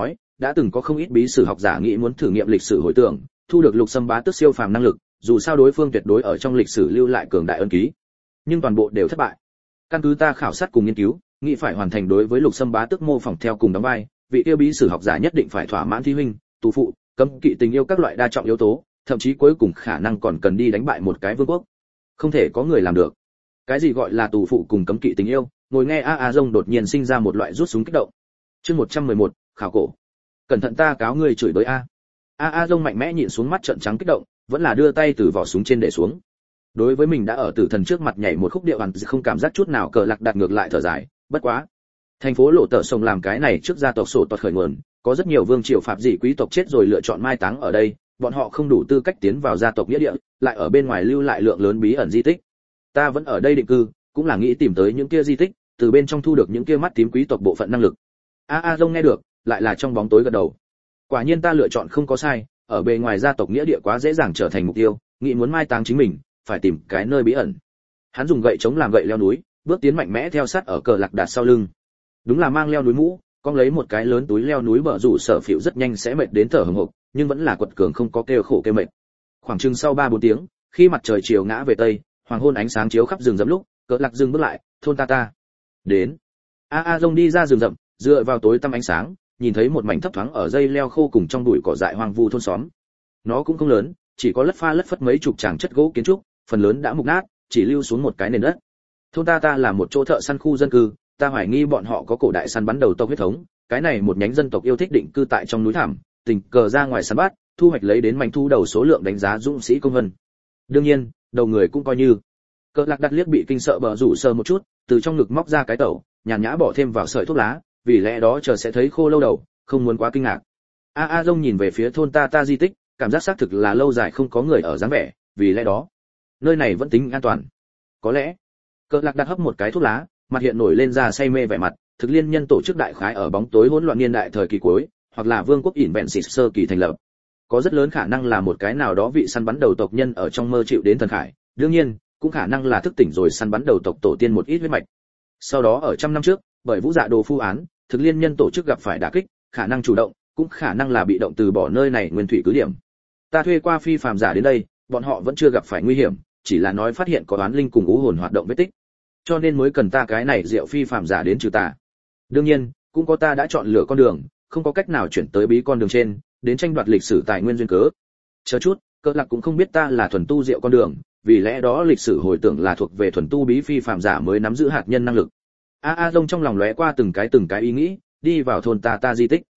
đã từng có không ít bí sử học giả nghĩ muốn thử nghiệm lịch sử hồi tưởng, thu được Lục Sâm Bá Tước siêu phàm năng lực, dù sao đối phương tuyệt đối ở trong lịch sử lưu lại cường đại ân ký, nhưng toàn bộ đều thất bại. Căn cứ ta khảo sát cùng nghiên cứu, nghĩ phải hoàn thành đối với Lục Sâm Bá Tước mô phỏng theo cùng đóng vai, vị yêu bí sử học giả nhất định phải thỏa mãn thi huynh, tù phụ, cấm kỵ tình yêu các loại đa trọng yếu tố, thậm chí cuối cùng khả năng còn cần đi đánh bại một cái vương quốc. Không thể có người làm được. Cái gì gọi là tù phụ cùng cấm kỵ tình yêu? Ngồi nghe A Dông đột nhiên sinh ra một loại rút súng kích động. Chương 111, khảo cổ. Cẩn thận ta cáo ngươi chửi bới a. A Dông mạnh mẽ nhịn xuống mắt trợn trắng kích động, vẫn là đưa tay từ vỏ súng trên để xuống. Đối với mình đã ở tử thần trước mặt nhảy một khúc điệu hoàn không cảm giác chút nào, cờ lạc đặt ngược lại thở dài, bất quá. Thành phố Lộ Tở Sông làm cái này trước gia tộc sổ toạt khởi nguồn, có rất nhiều vương triều pháp dị quý tộc chết rồi lựa chọn mai táng ở đây, bọn họ không đủ tư cách tiến vào gia tộc nghĩa địa, lại ở bên ngoài lưu lại lượng lớn bí ẩn di tích. Ta vẫn ở đây định cư, cũng là nghĩ tìm tới những kia di tích, từ bên trong thu được những kia mắt tím quý tộc bộ phận năng lực. A Dông nghe được, lại là trong bóng tối gật đầu. Quả nhiên ta lựa chọn không có sai, ở bề ngoài gia tộc nghĩa địa quá dễ dàng trở thành mục tiêu, nghĩ muốn mai táng chính mình, phải tìm cái nơi bí ẩn. Hắn dùng gậy chống làm gậy leo núi, bước tiến mạnh mẽ theo sát ở cờ lạc đạt sau lưng. Đúng là mang leo núi mũ, con lấy một cái lớn túi leo núi bờ rủ sở phịu rất nhanh sẽ mệt đến thở hổn hộc, nhưng vẫn là quật cường không có kêu khổ kêu mệt. Khoảng chừng sau 3-4 tiếng, khi mặt trời chiều ngã về tây, hoàng hôn ánh sáng chiếu khắp rừng rậm lúc, cờ lạc dừng bước lại, thôn ta. Đến. A Dông đi ra rừng rậm, dựa vào tối tăm ánh sáng, nhìn thấy một mảnh thấp thoáng ở dây leo khô cùng trong bụi cỏ dại hoang vu thôn xóm. Nó cũng không lớn, chỉ có lất pha lất phất mấy chục tràng chất gỗ kiến trúc, phần lớn đã mục nát, chỉ lưu xuống một cái nền đất. Thôn ta là một chỗ thợ săn khu dân cư, ta hoài nghi bọn họ có cổ đại săn bắn đầu tộc huyết thống, cái này một nhánh dân tộc yêu thích định cư tại trong núi thảm, tình cờ ra ngoài săn bắt, thu hoạch lấy đến mảnh thu đầu số lượng đánh giá dũng sĩ công vân. Đương nhiên, đầu người cũng coi như. Cờ lạc đặt liếc bị kinh sợ bờ rủ sờ một chút, từ trong ngực móc ra cái tẩu, nhàn nhã bỏ thêm vào sợi thuốc lá, vì lẽ đó chờ sẽ thấy khô lâu đầu, không muốn quá kinh ngạc. A Dông nhìn về phía thôn ta di tích, cảm giác xác thực là lâu dài không có người ở dáng vẻ, vì lẽ đó, nơi này vẫn tính an toàn. Có lẽ, Cờ lạc đặt hấp một cái thuốc lá, mặt hiện nổi lên ra say mê vẻ mặt, thực liên nhân tổ chức đại khái ở bóng tối hỗn loạn niên đại thời kỳ cuối, hoặc là vương quốc ỉn vẹn xịt sơ kỳ thành lập. Có rất lớn khả năng là một cái nào đó vị săn bắn đầu tộc nhân ở trong mơ chịu đến thần khải, đương nhiên, cũng khả năng là thức tỉnh rồi săn bắn đầu tộc tổ tiên một ít huyết mạch. Sau đó ở trăm năm trước, bởi Vũ Dạ Đồ phu án, thực liên nhân tổ chức gặp phải đả kích, khả năng chủ động, cũng khả năng là bị động từ bỏ nơi này nguyên thủy cứ điểm. Ta thuê qua phi phàm giả đến đây, bọn họ vẫn chưa gặp phải nguy hiểm, chỉ là nói phát hiện có oán linh cùng u hồn hoạt động vết tích, cho nên mới cần ta cái này diệu phi phàm giả đến trừ tà. Đương nhiên, cũng có ta đã chọn lựa con đường, không có cách nào chuyển tới bí con đường trên, đến tranh đoạt lịch sử tài nguyên duyên cớ. Chờ chút, Cờ lạc cũng không biết ta là thuần tu diệu con đường, vì lẽ đó lịch sử hồi tưởng là thuộc về thuần tu bí phi phàm giả mới nắm giữ hạt nhân năng lực. A Dông trong lòng lóe qua từng cái ý nghĩ, đi vào thôn ta di tích.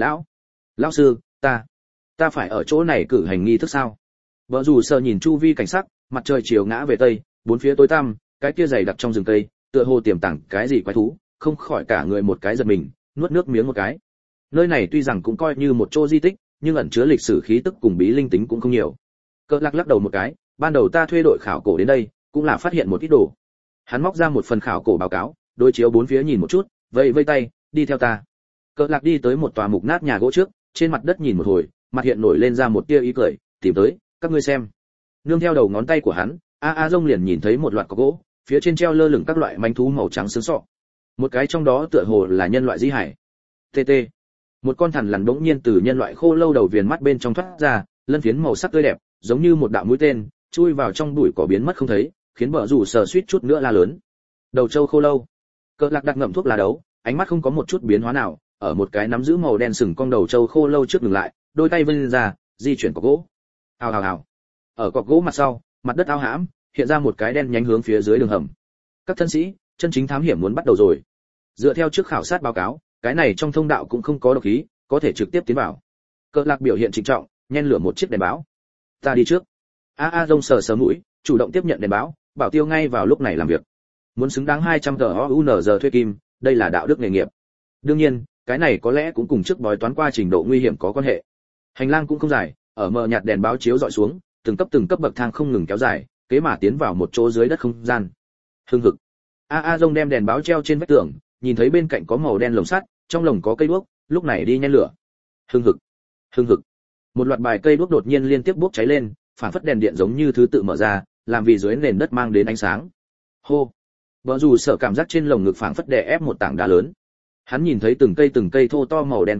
Lão sư, ta phải ở chỗ này cử hành nghi thức sao? Vợ dù sợ nhìn chu vi cảnh sắc, mặt trời chiều ngã về tây, bốn phía tối tăm, cái kia dày đặc trong rừng cây, tựa hồ tiềm tàng cái gì quái thú, không khỏi cả người một cái giật mình, nuốt nước miếng một cái. Nơi này tuy rằng cũng coi như một chỗ di tích, nhưng ẩn chứa lịch sử khí tức cùng bí linh tính cũng không nhiều. Cờ lạc lắc đầu một cái, ban đầu ta thuê đội khảo cổ đến đây, cũng là phát hiện một ít đồ. Hắn móc ra một phần khảo cổ báo cáo, đối chiếu bốn phía nhìn một chút, vây tay, đi theo ta. Cờ lạc đi tới một tòa mục nát nhà gỗ trước, trên mặt đất nhìn một hồi, mặt hiện nổi lên ra một tia ý cười, tìm tới, các ngươi xem. Nương theo đầu ngón tay của hắn, A Dông liền nhìn thấy một loạt cọc gỗ, phía trên treo lơ lửng các loại manh thú màu trắng xương sọ. Một cái trong đó tựa hồ là nhân loại di hải. TT. Một con thằn lằn bỗng nhiên từ nhân loại khô lâu đầu viền mắt bên trong thoát ra, lân phiến màu sắc tươi đẹp, giống như một đạo mũi tên, chui vào trong bụi cỏ biến mất không thấy, khiến bờ rủ sờ suýt chút nữa la lớn. Đầu trâu khô lâu. Cờ lạc đặt ngậm thuốc lá đấu, ánh mắt không có một chút biến hóa nào, ở một cái nắm giữ màu đen sừng con đầu trâu khô lâu trước ngừng lại, đôi tay vươn ra, di chuyển cọc gỗ. Hào. Ở cọc gỗ mặt sau, mặt đất ao hãm, hiện ra một cái đen nhánh hướng phía dưới đường hầm. Các thân sĩ, chân chính thám hiểm muốn bắt đầu rồi. Dựa theo trước khảo sát báo cáo, cái này trong thông đạo cũng không có độc khí, có thể trực tiếp tiến vào. Cờ lạc biểu hiện trịnh trọng, nhen lửa một chiếc đèn báo. Ta đi trước. A Dông sờ mũi, chủ động tiếp nhận đèn báo, bảo tiêu ngay vào lúc này làm việc. Muốn xứng đáng 200 giờ thuê kim, đây là đạo đức nghề nghiệp. Đương nhiên, cái này có lẽ cũng cùng trước bói toán qua trình độ nguy hiểm có quan hệ. Hành lang cũng không dài, ở mờ nhạt đèn báo chiếu dọi xuống, từng cấp bậc thang không ngừng kéo dài, kế mà tiến vào một chỗ dưới đất không gian. Hương hực. A Dông đem đèn báo treo trên vách tường, nhìn thấy bên cạnh có màu đen lồng sắt, trong lồng có cây đuốc, lúc này đi nhen lửa. Hương hực. Một loạt bài cây đuốc đột nhiên liên tiếp bốc cháy lên, phản phất đèn điện giống như thứ tự mở ra, làm vì dưới nền đất mang đến ánh sáng. Hô. Bờ rủ sợ cảm giác trên lồng ngực phảng phất đè ép một tảng đá lớn. Hắn nhìn thấy từng cây thô to màu đen của đá,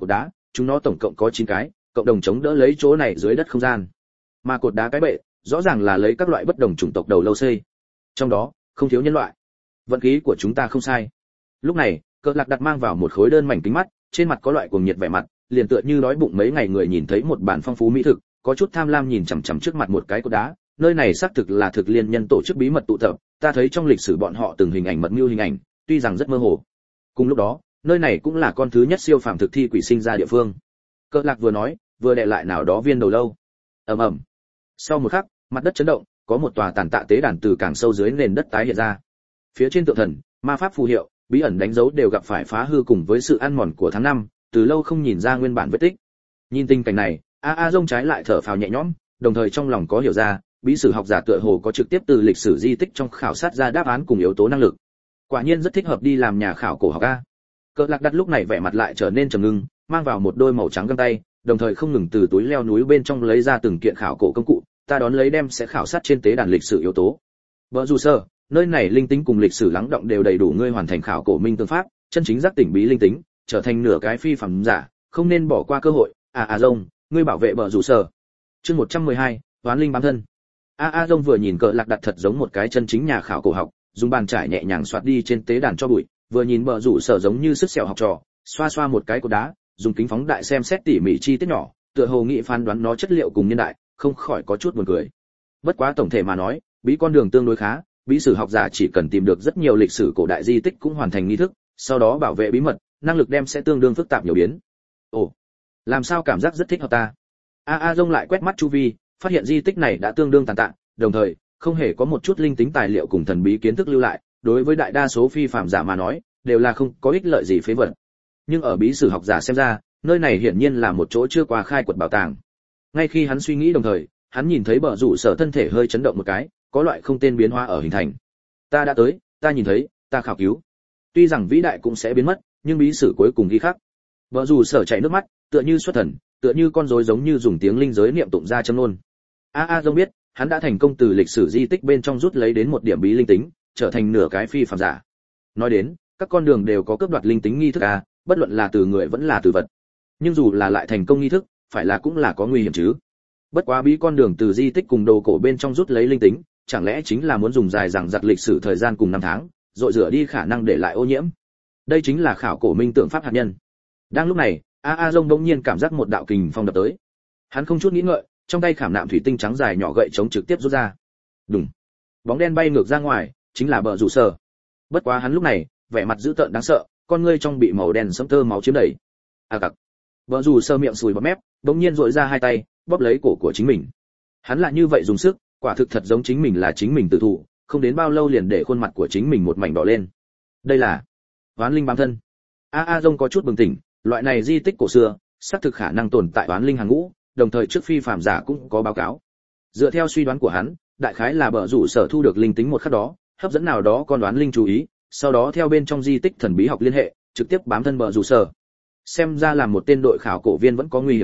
chúng nó tổng cộng có 9 cái, cộng đồng chống đỡ lấy chỗ này dưới đất không gian. Mà cột đá cái bệ, rõ ràng là lấy các loại bất đồng chủng tộc đầu lâu xây. Trong đó, không thiếu nhân loại. Vận khí của chúng ta không sai. Lúc này, Cờ Lạc đặt mang vào một khối đơn mảnh kính mắt, trên mặt có loại cuồng nhiệt vẻ mặt, liền tựa như đói bụng mấy ngày người nhìn thấy một bản phong phú mỹ thực, có chút tham lam nhìn chằm chằm trước mặt một cái cột đá. Nơi này xác thực là thực liên nhân tổ chức bí mật tụ tập, ta thấy trong lịch sử bọn họ từng hình ảnh mật mưu hình ảnh, tuy rằng rất mơ hồ. Cùng lúc đó, nơi này cũng là con thứ nhất siêu phàm thực thi quỷ sinh ra địa phương. Cờ Lạc vừa nói, vừa đè lại nào đó viên đầu lâu. Ầm ầm. Sau một khắc, mặt đất chấn động, có một tòa tàn tạ tế đàn từ càng sâu dưới nền đất tái hiện ra. Phía trên tượng thần, ma pháp phù hiệu, bí ẩn đánh dấu đều gặp phải phá hư cùng với sự ăn mòn của tháng năm, từ lâu không nhìn ra nguyên bản vết tích. Nhìn tình cảnh này, Rông trái lại thở phào nhẹ nhõm, đồng thời trong lòng có hiểu ra, bí sử học giả tựa hồ có trực tiếp từ lịch sử di tích trong khảo sát ra đáp án cùng yếu tố năng lực. Quả nhiên rất thích hợp đi làm nhà khảo cổ học a. Cờ Lạc đặt lúc này vẻ mặt lại trở nên trầm ngưng, mang vào một đôi màu trắng găng tay, đồng thời không ngừng từ túi leo núi bên trong lấy ra từng kiện khảo cổ công cụ, ta đón lấy đem sẽ khảo sát trên tế đàn lịch sử yếu tố. Vợ dù sơ, nơi này linh tính cùng lịch sử lắng động đều đầy đủ ngươi hoàn thành khảo cổ minh tương pháp, chân chính giác tỉnh bí linh tính, trở thành nửa cái phi phàm giả, không nên bỏ qua cơ hội. Rông, ngươi bảo vệ vợ dù sơ. Chương 112, Toán linh bám thân. Rông vừa nhìn Cờ Lạc đặt thật giống một cái chân chính nhà khảo cổ học, dùng bàn trải nhẹ nhàng xoát đi trên tế đàn cho bụi, vừa nhìn vợ rủ sở giống như sức sẹo học trò, xoa xoa một cái cột đá, dùng kính phóng đại xem xét tỉ mỉ chi tiết nhỏ, tựa hồ nghĩ phán đoán nó chất liệu cùng niên đại, không khỏi có chút buồn cười. Bất quá tổng thể mà nói, bí con đường tương đối khá, bí sử học giả chỉ cần tìm được rất nhiều lịch sử cổ đại di tích cũng hoàn thành nghi thức, sau đó bảo vệ bí mật, năng lực đem sẽ tương đương phức tạp nhiều biến. Ồ, làm sao cảm giác rất thích hợp ta. Rông lại quét mắt chu vi, phát hiện di tích này đã tương đương tàn tạ, đồng thời không hề có một chút linh tính tài liệu cùng thần bí kiến thức lưu lại, đối với đại đa số phi phàm giả mà nói, đều là không có ích lợi gì phế vật. Nhưng ở bí sử học giả xem ra, nơi này hiển nhiên là một chỗ chưa qua khai quật bảo tàng. Ngay khi hắn suy nghĩ đồng thời, hắn nhìn thấy bờ rủ sở thân thể hơi chấn động một cái, có loại không tên biến hóa ở hình thành. Ta đã tới, ta nhìn thấy, ta khảo cứu. Tuy rằng vĩ đại cũng sẽ biến mất, nhưng bí sử cuối cùng ghi khắc. Bờ rủ sở chảy nước mắt, tựa như xuất thần, tựa như con rối giống như dùng tiếng linh giới niệm tụng ra châm ngôn. Rông biết, hắn đã thành công từ lịch sử di tích bên trong rút lấy đến một điểm bí linh tính, trở thành nửa cái phi phàm giả. Nói đến, các con đường đều có cướp đoạt linh tính nghi thức bất luận là từ người vẫn là từ vật. Nhưng dù là lại thành công nghi thức, phải là cũng là có nguy hiểm chứ. Bất quá bí con đường từ di tích cùng đồ cổ bên trong rút lấy linh tính, chẳng lẽ chính là muốn dùng dài dằng dặc lịch sử thời gian cùng năm tháng, rồi rửa đi khả năng để lại ô nhiễm. Đây chính là khảo cổ minh tượng pháp hạt nhân. Đang lúc này, Rông bỗng nhiên cảm giác một đạo kình phong đập tới. Hắn không chút nghĩ ngợi, trong tay khảm nạm thủy tinh trắng dài nhỏ gậy chống trực tiếp rút ra. Đùng. Bóng đen bay ngược ra ngoài, chính là bờ rủ sở. Bất quá hắn lúc này, vẻ mặt dữ tợn đáng sợ, con ngươi trong bị màu đen sẫm tơ máu chiếm đầy. Cặc. Bờ rủ sở miệng sùi bọt mép, bỗng nhiên rỗi ra hai tay, bóp lấy cổ của chính mình. Hắn lại như vậy dùng sức, quả thực thật giống chính mình là chính mình tự thụ, không đến bao lâu liền để khuôn mặt của chính mình một mảnh đỏ lên. Đây là oán linh bám thân. Rông có chút bừng tỉnh, loại này di tích cổ xưa, xác thực khả năng tồn tại oán linh hàng ngũ, đồng thời trước phi phàm giả cũng có báo cáo. Dựa theo suy đoán của hắn, đại khái là bờ rủ sở thu được linh tính một khắc đó, hấp dẫn nào đó con đoán linh chú ý, sau đó theo bên trong di tích thần bí học liên hệ, trực tiếp bám thân bờ rủ sở. Xem ra là một tên đội khảo cổ viên vẫn có nguy hiểm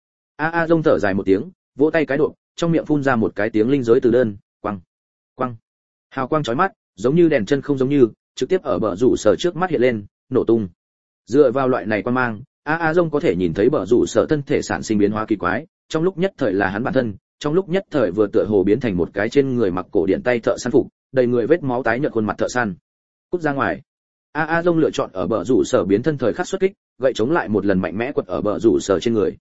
a. Rông thở dài một tiếng, vỗ tay cái độ, trong miệng phun ra một cái tiếng linh giới từ đơn, quăng, quăng. Hào quang chói mắt, giống như đèn chân không giống như, trực tiếp ở bờ rủ sở trước mắt hiện lên, nổ tung. Dựa vào loại này quang mang, Rông có thể nhìn thấy bờ rủ sở thân thể sản sinh biến hóa kỳ quái, trong lúc nhất thời là hắn bản thân, trong lúc nhất thời vừa tựa hồ biến thành một cái trên người mặc cổ điện tay thợ săn phục, đầy người vết máu tái nhợt khuôn mặt thợ săn. Cút ra ngoài. Rông lựa chọn ở bờ rủ sở biến thân thời khắc xuất kích, gậy chống lại một lần mạnh mẽ quật ở bờ rủ sở trên người.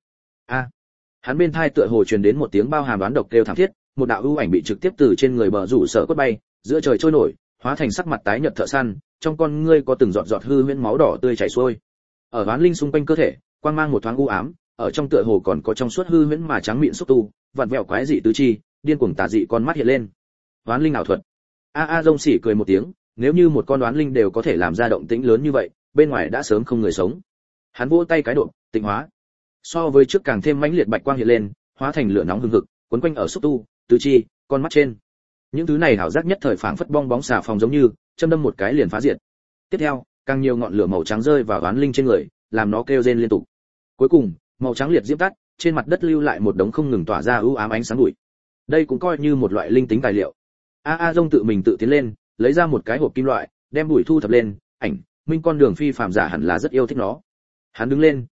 Hắn bên thai tựa hồ truyền đến một tiếng bao hàm đoán độc kêu thảm thiết, một đạo ưu ảnh bị trực tiếp từ trên người bờ rủ sở quất bay, giữa trời trôi nổi, hóa thành sắc mặt tái nhợt thợ săn, trong con ngươi có từng giọt giọt hư huyễn máu đỏ tươi chảy xuôi. Ở đoán linh xung quanh cơ thể, quang mang một thoáng u ám, ở trong tựa hồ còn có trong suốt hư huyễn mà trắng mịn xúc tu, vặn vẹo quái dị tứ chi, điên cuồng tà dị con mắt hiện lên. Đoán linh ảo thuật. Rông sỉ cười một tiếng, nếu như một con đoán linh đều có thể làm ra động tĩnh lớn như vậy, bên ngoài đã sớm không người sống. Hắn vỗ tay cái độ, tịnh hóa. So với trước càng thêm mãnh liệt bạch quang hiện lên, hóa thành lửa nóng hừng hực, quấn quanh ở xúc tu, tứ chi, con mắt trên. Những thứ này hảo giác nhất thời phảng phất bong bóng xà phòng giống như, châm đâm một cái liền phá diệt. Tiếp theo, càng nhiều ngọn lửa màu trắng rơi vào đoán linh trên người, làm nó kêu rên liên tục. Cuối cùng, màu trắng liệt diễm tắt, trên mặt đất lưu lại một đống không ngừng tỏa ra u ám ánh sáng bụi. Đây cũng coi như một loại linh tính tài liệu. Rông tự mình tự tiến lên, lấy ra một cái hộp kim loại, đem bụi thu thập lên, ảnh, minh con đường phi phàm giả hẳn là rất yêu thích nó. Hắn đứng lên,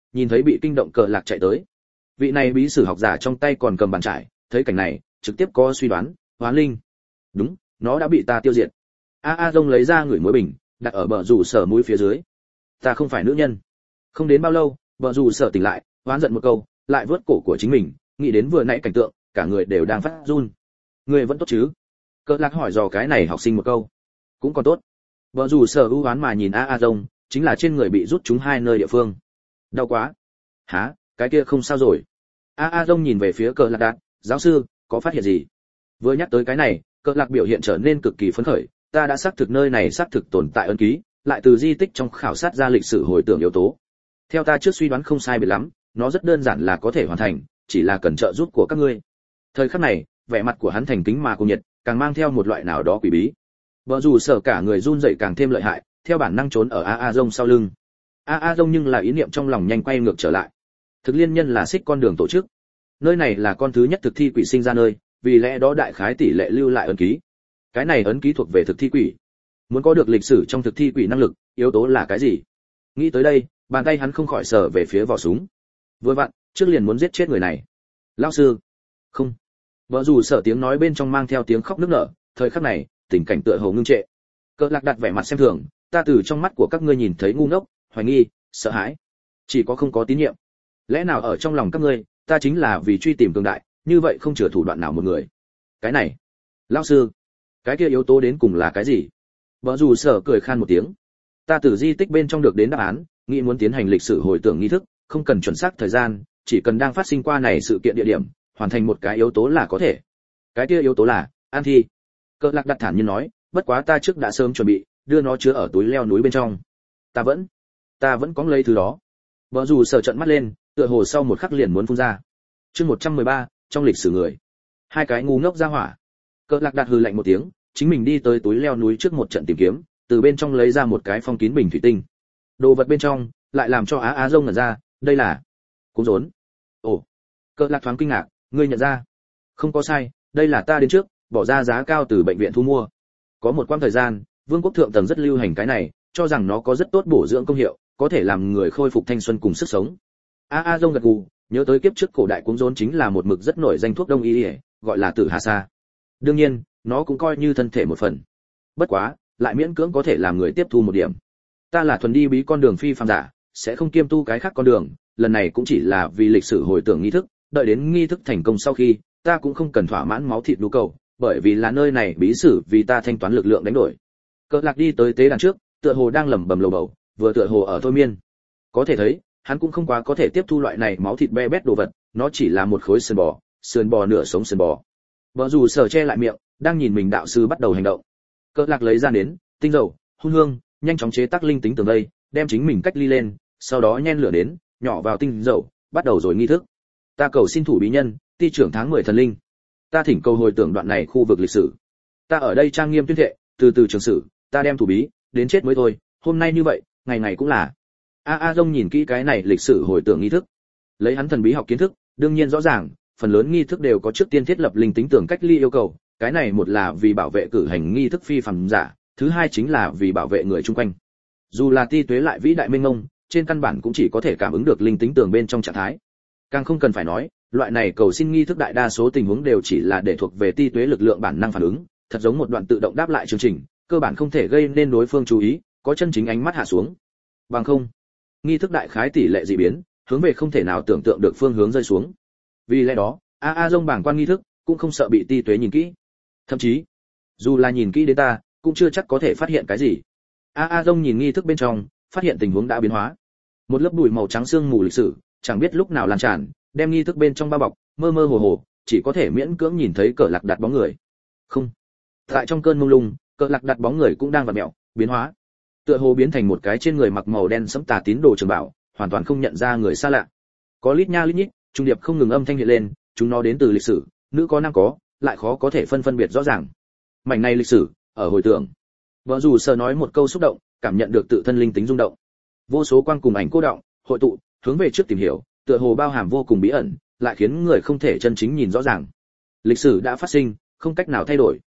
nhìn thấy bị kinh động cờ lạc chạy tới. Vị này bí sử học giả trong tay còn cầm bàn trải, thấy cảnh này trực tiếp có suy đoán, hoán linh. Đúng, nó đã bị ta tiêu diệt. A Dông lấy ra người muối bình, đặt ở bờ rủ sở mũi phía dưới. Ta không phải nữ nhân. Không đến bao lâu, bờ rủ sở tỉnh lại, hoán giận một câu, lại vớt cổ của chính mình, nghĩ đến vừa nãy cảnh tượng, cả người đều đang phát run. Người vẫn tốt chứ? Cờ lạc hỏi dò cái này học sinh một câu. Cũng còn tốt. Bờ rủ sở ưu hoán mà nhìn A Dông, chính là trên người bị rút trúng 2 nơi địa phương. Đau quá. Hả, cái kia không sao rồi. A Dông nhìn về phía Cờ lạc đạt, giáo sư, có phát hiện gì? Vừa nhắc tới cái này, Cờ lạc biểu hiện trở nên cực kỳ phấn khởi. Ta đã xác thực nơi này xác thực tồn tại ấn ký, lại từ di tích trong khảo sát ra lịch sử hồi tưởng yếu tố. Theo ta trước suy đoán không sai biệt lắm, nó rất đơn giản là có thể hoàn thành, chỉ là cần trợ giúp của các ngươi. Thời khắc này, vẻ mặt của hắn thành kính mà cuồng nhiệt, càng mang theo một loại nào đó quỷ bí. Bờ rủ sở cả người run rẩy càng thêm lợi hại, theo bản năng trốn ở A Dông sau lưng. A Dông nhưng là ý niệm trong lòng nhanh quay ngược trở lại. Thực liên nhân là xích con đường tổ chức. Nơi này là con thứ nhất thực thi quỷ sinh ra nơi, vì lẽ đó đại khái tỷ lệ lưu lại ấn ký. Cái này ấn ký thuộc về thực thi quỷ. Muốn có được lịch sử trong thực thi quỷ năng lực, yếu tố là cái gì? Nghĩ tới đây, bàn tay hắn không khỏi sờ về phía vỏ súng. Vừa vặn, trước liền muốn giết chết người này. Lão sư. Không. Vợ dù sợ tiếng nói bên trong mang theo tiếng khóc nức nở, thời khắc này, tình cảnh tựa hồ ngưng trệ. Cờ lạc đặt vẻ mặt xem thường, ta từ trong mắt của các ngươi nhìn thấy ngu ngốc, hoài nghi, sợ hãi, chỉ có không có tín nhiệm. Lẽ nào ở trong lòng các ngươi, ta chính là vì truy tìm cường đại, như vậy không chừa thủ đoạn nào một người. Cái này, lão sư, cái kia yếu tố đến cùng là cái gì? Vợ dù sợ cười khan một tiếng. Ta từ di tích bên trong được đến đáp án, nghĩ muốn tiến hành lịch sử hồi tưởng nghi thức, không cần chuẩn xác thời gian, chỉ cần đang phát sinh qua này sự kiện địa điểm, hoàn thành một cái yếu tố là có thể. Cái kia yếu tố là an thi. Cờ lạc đặt thản nhiên nói, bất quá ta trước đã sớm chuẩn bị, đưa nó chứa ở túi leo núi bên trong. Ta vẫn có lấy thứ đó. Vợ dù sợ trợn mắt lên, tựa hồ sau một khắc liền muốn phun ra. Chương 113, trong lịch sử người. Hai cái ngu ngốc ra hỏa. Cờ lạc đặt hừ lạnh một tiếng, chính mình đi tới túi leo núi trước một trận tìm kiếm, từ bên trong lấy ra một cái phong kín bình thủy tinh. Đồ vật bên trong lại làm cho Á Dông ngẩn ra, đây là cuốn rốn. Ồ. Cờ lạc thoáng kinh ngạc, ngươi nhận ra? Không có sai, đây là ta đến trước, bỏ ra giá cao từ bệnh viện thu mua. Có một quãng thời gian, vương quốc thượng tầng rất lưu hành cái này, cho rằng nó có rất tốt bổ dưỡng công hiệu, có thể làm người khôi phục thanh xuân cùng sức sống. A Dông gật gù, nhớ tới kiếp trước cổ đại cuốn rốn chính là một mực rất nổi danh thuốc đông y, gọi là tử hà sa. Đương nhiên, nó cũng coi như thân thể một phần. Bất quá, lại miễn cưỡng có thể làm người tiếp thu một điểm. Ta là thuần đi bí con đường phi phàm giả, sẽ không kiêm tu cái khác con đường, lần này cũng chỉ là vì lịch sử hồi tưởng nghi thức, đợi đến nghi thức thành công sau khi, ta cũng không cần thỏa mãn máu thịt nhu cầu, bởi vì là nơi này bí sử vì ta thanh toán lực lượng đánh đổi. Cờ lạc đi tới tế đàn trước, tựa hồ đang lẩm bẩm lầu bầu, vừa tựa hồ ở thôi miên. Có thể thấy, hắn cũng không quá có thể tiếp thu loại này máu thịt be bét đồ vật, nó chỉ là một khối sườn bò nửa sống sườn bò. Vợ dù sở che lại miệng, đang nhìn mình đạo sư bắt đầu hành động. Cờ lạc lấy ra nến, tinh dầu, hun hương, nhanh chóng chế tác linh tính tường đây, đem chính mình cách ly lên, sau đó nhen lửa đến, nhỏ vào tinh dầu, bắt đầu rồi nghi thức. Ta cầu xin thủ bí nhân, ti trưởng tháng 10 thần linh. Ta thỉnh cầu hồi tưởng đoạn này khu vực lịch sử. Ta ở đây trang nghiêm tuyên thệ, từ từ trường sử, ta đem thủ bí, đến chết mới thôi, hôm nay như vậy, ngày ngày cũng là. A Dông nhìn kỹ cái này lịch sử hồi tưởng nghi thức. Lấy hắn thần bí học kiến thức, đương nhiên rõ ràng, phần lớn nghi thức đều có trước tiên thiết lập linh tính tưởng cách ly yêu cầu, cái này một là vì bảo vệ cử hành nghi thức phi phàm giả, thứ hai chính là vì bảo vệ người chung quanh. Dù là ti tuế lại vĩ đại mênh mông, trên căn bản cũng chỉ có thể cảm ứng được linh tính tưởng bên trong trạng thái. Càng không cần phải nói, loại này cầu xin nghi thức đại đa số tình huống đều chỉ là để thuộc về ti tuế lực lượng bản năng phản ứng, thật giống một đoạn tự động đáp lại chương trình, cơ bản không thể gây nên đối phương chú ý, có chân chính ánh mắt hạ xuống. Bằng không, nghi thức đại khái tỷ lệ dị biến, hướng về không thể nào tưởng tượng được phương hướng rơi xuống. Vì lẽ đó, A Dông bảng quan nghi thức cũng không sợ bị ti tuế nhìn kỹ. Thậm chí, dù là nhìn kỹ đến ta, cũng chưa chắc có thể phát hiện cái gì. A Dông nhìn nghi thức bên trong, phát hiện tình huống đã biến hóa. Một lớp bụi màu trắng sương mù lịch sử, chẳng biết lúc nào lan tràn, đem nghi thức bên trong bao bọc, mơ mơ hồ hồ, chỉ có thể miễn cưỡng nhìn thấy Cờ lạc đặt bóng người. Không. Tại trong cơn mông lung, Cờ lạc đặt bóng người cũng đang vặn mèo, biến hóa. Tựa hồ biến thành một cái trên người mặc màu đen sẫm tà tín đồ trường bảo, hoàn toàn không nhận ra người xa lạ. Có lít nha lít nhít, trung điệp không ngừng âm thanh hiện lên, chúng nó đến từ lịch sử, nữ có nam có, lại khó có thể phân biệt rõ ràng. Mảnh này lịch sử, ở hồi tưởng. Vợ dù sờ nói một câu xúc động, cảm nhận được tự thân linh tính rung động. Vô số quang cùng ảnh cô động, hội tụ, hướng về trước tìm hiểu, tựa hồ bao hàm vô cùng bí ẩn, lại khiến người không thể chân chính nhìn rõ ràng. Lịch sử đã phát sinh, không cách nào thay đổi.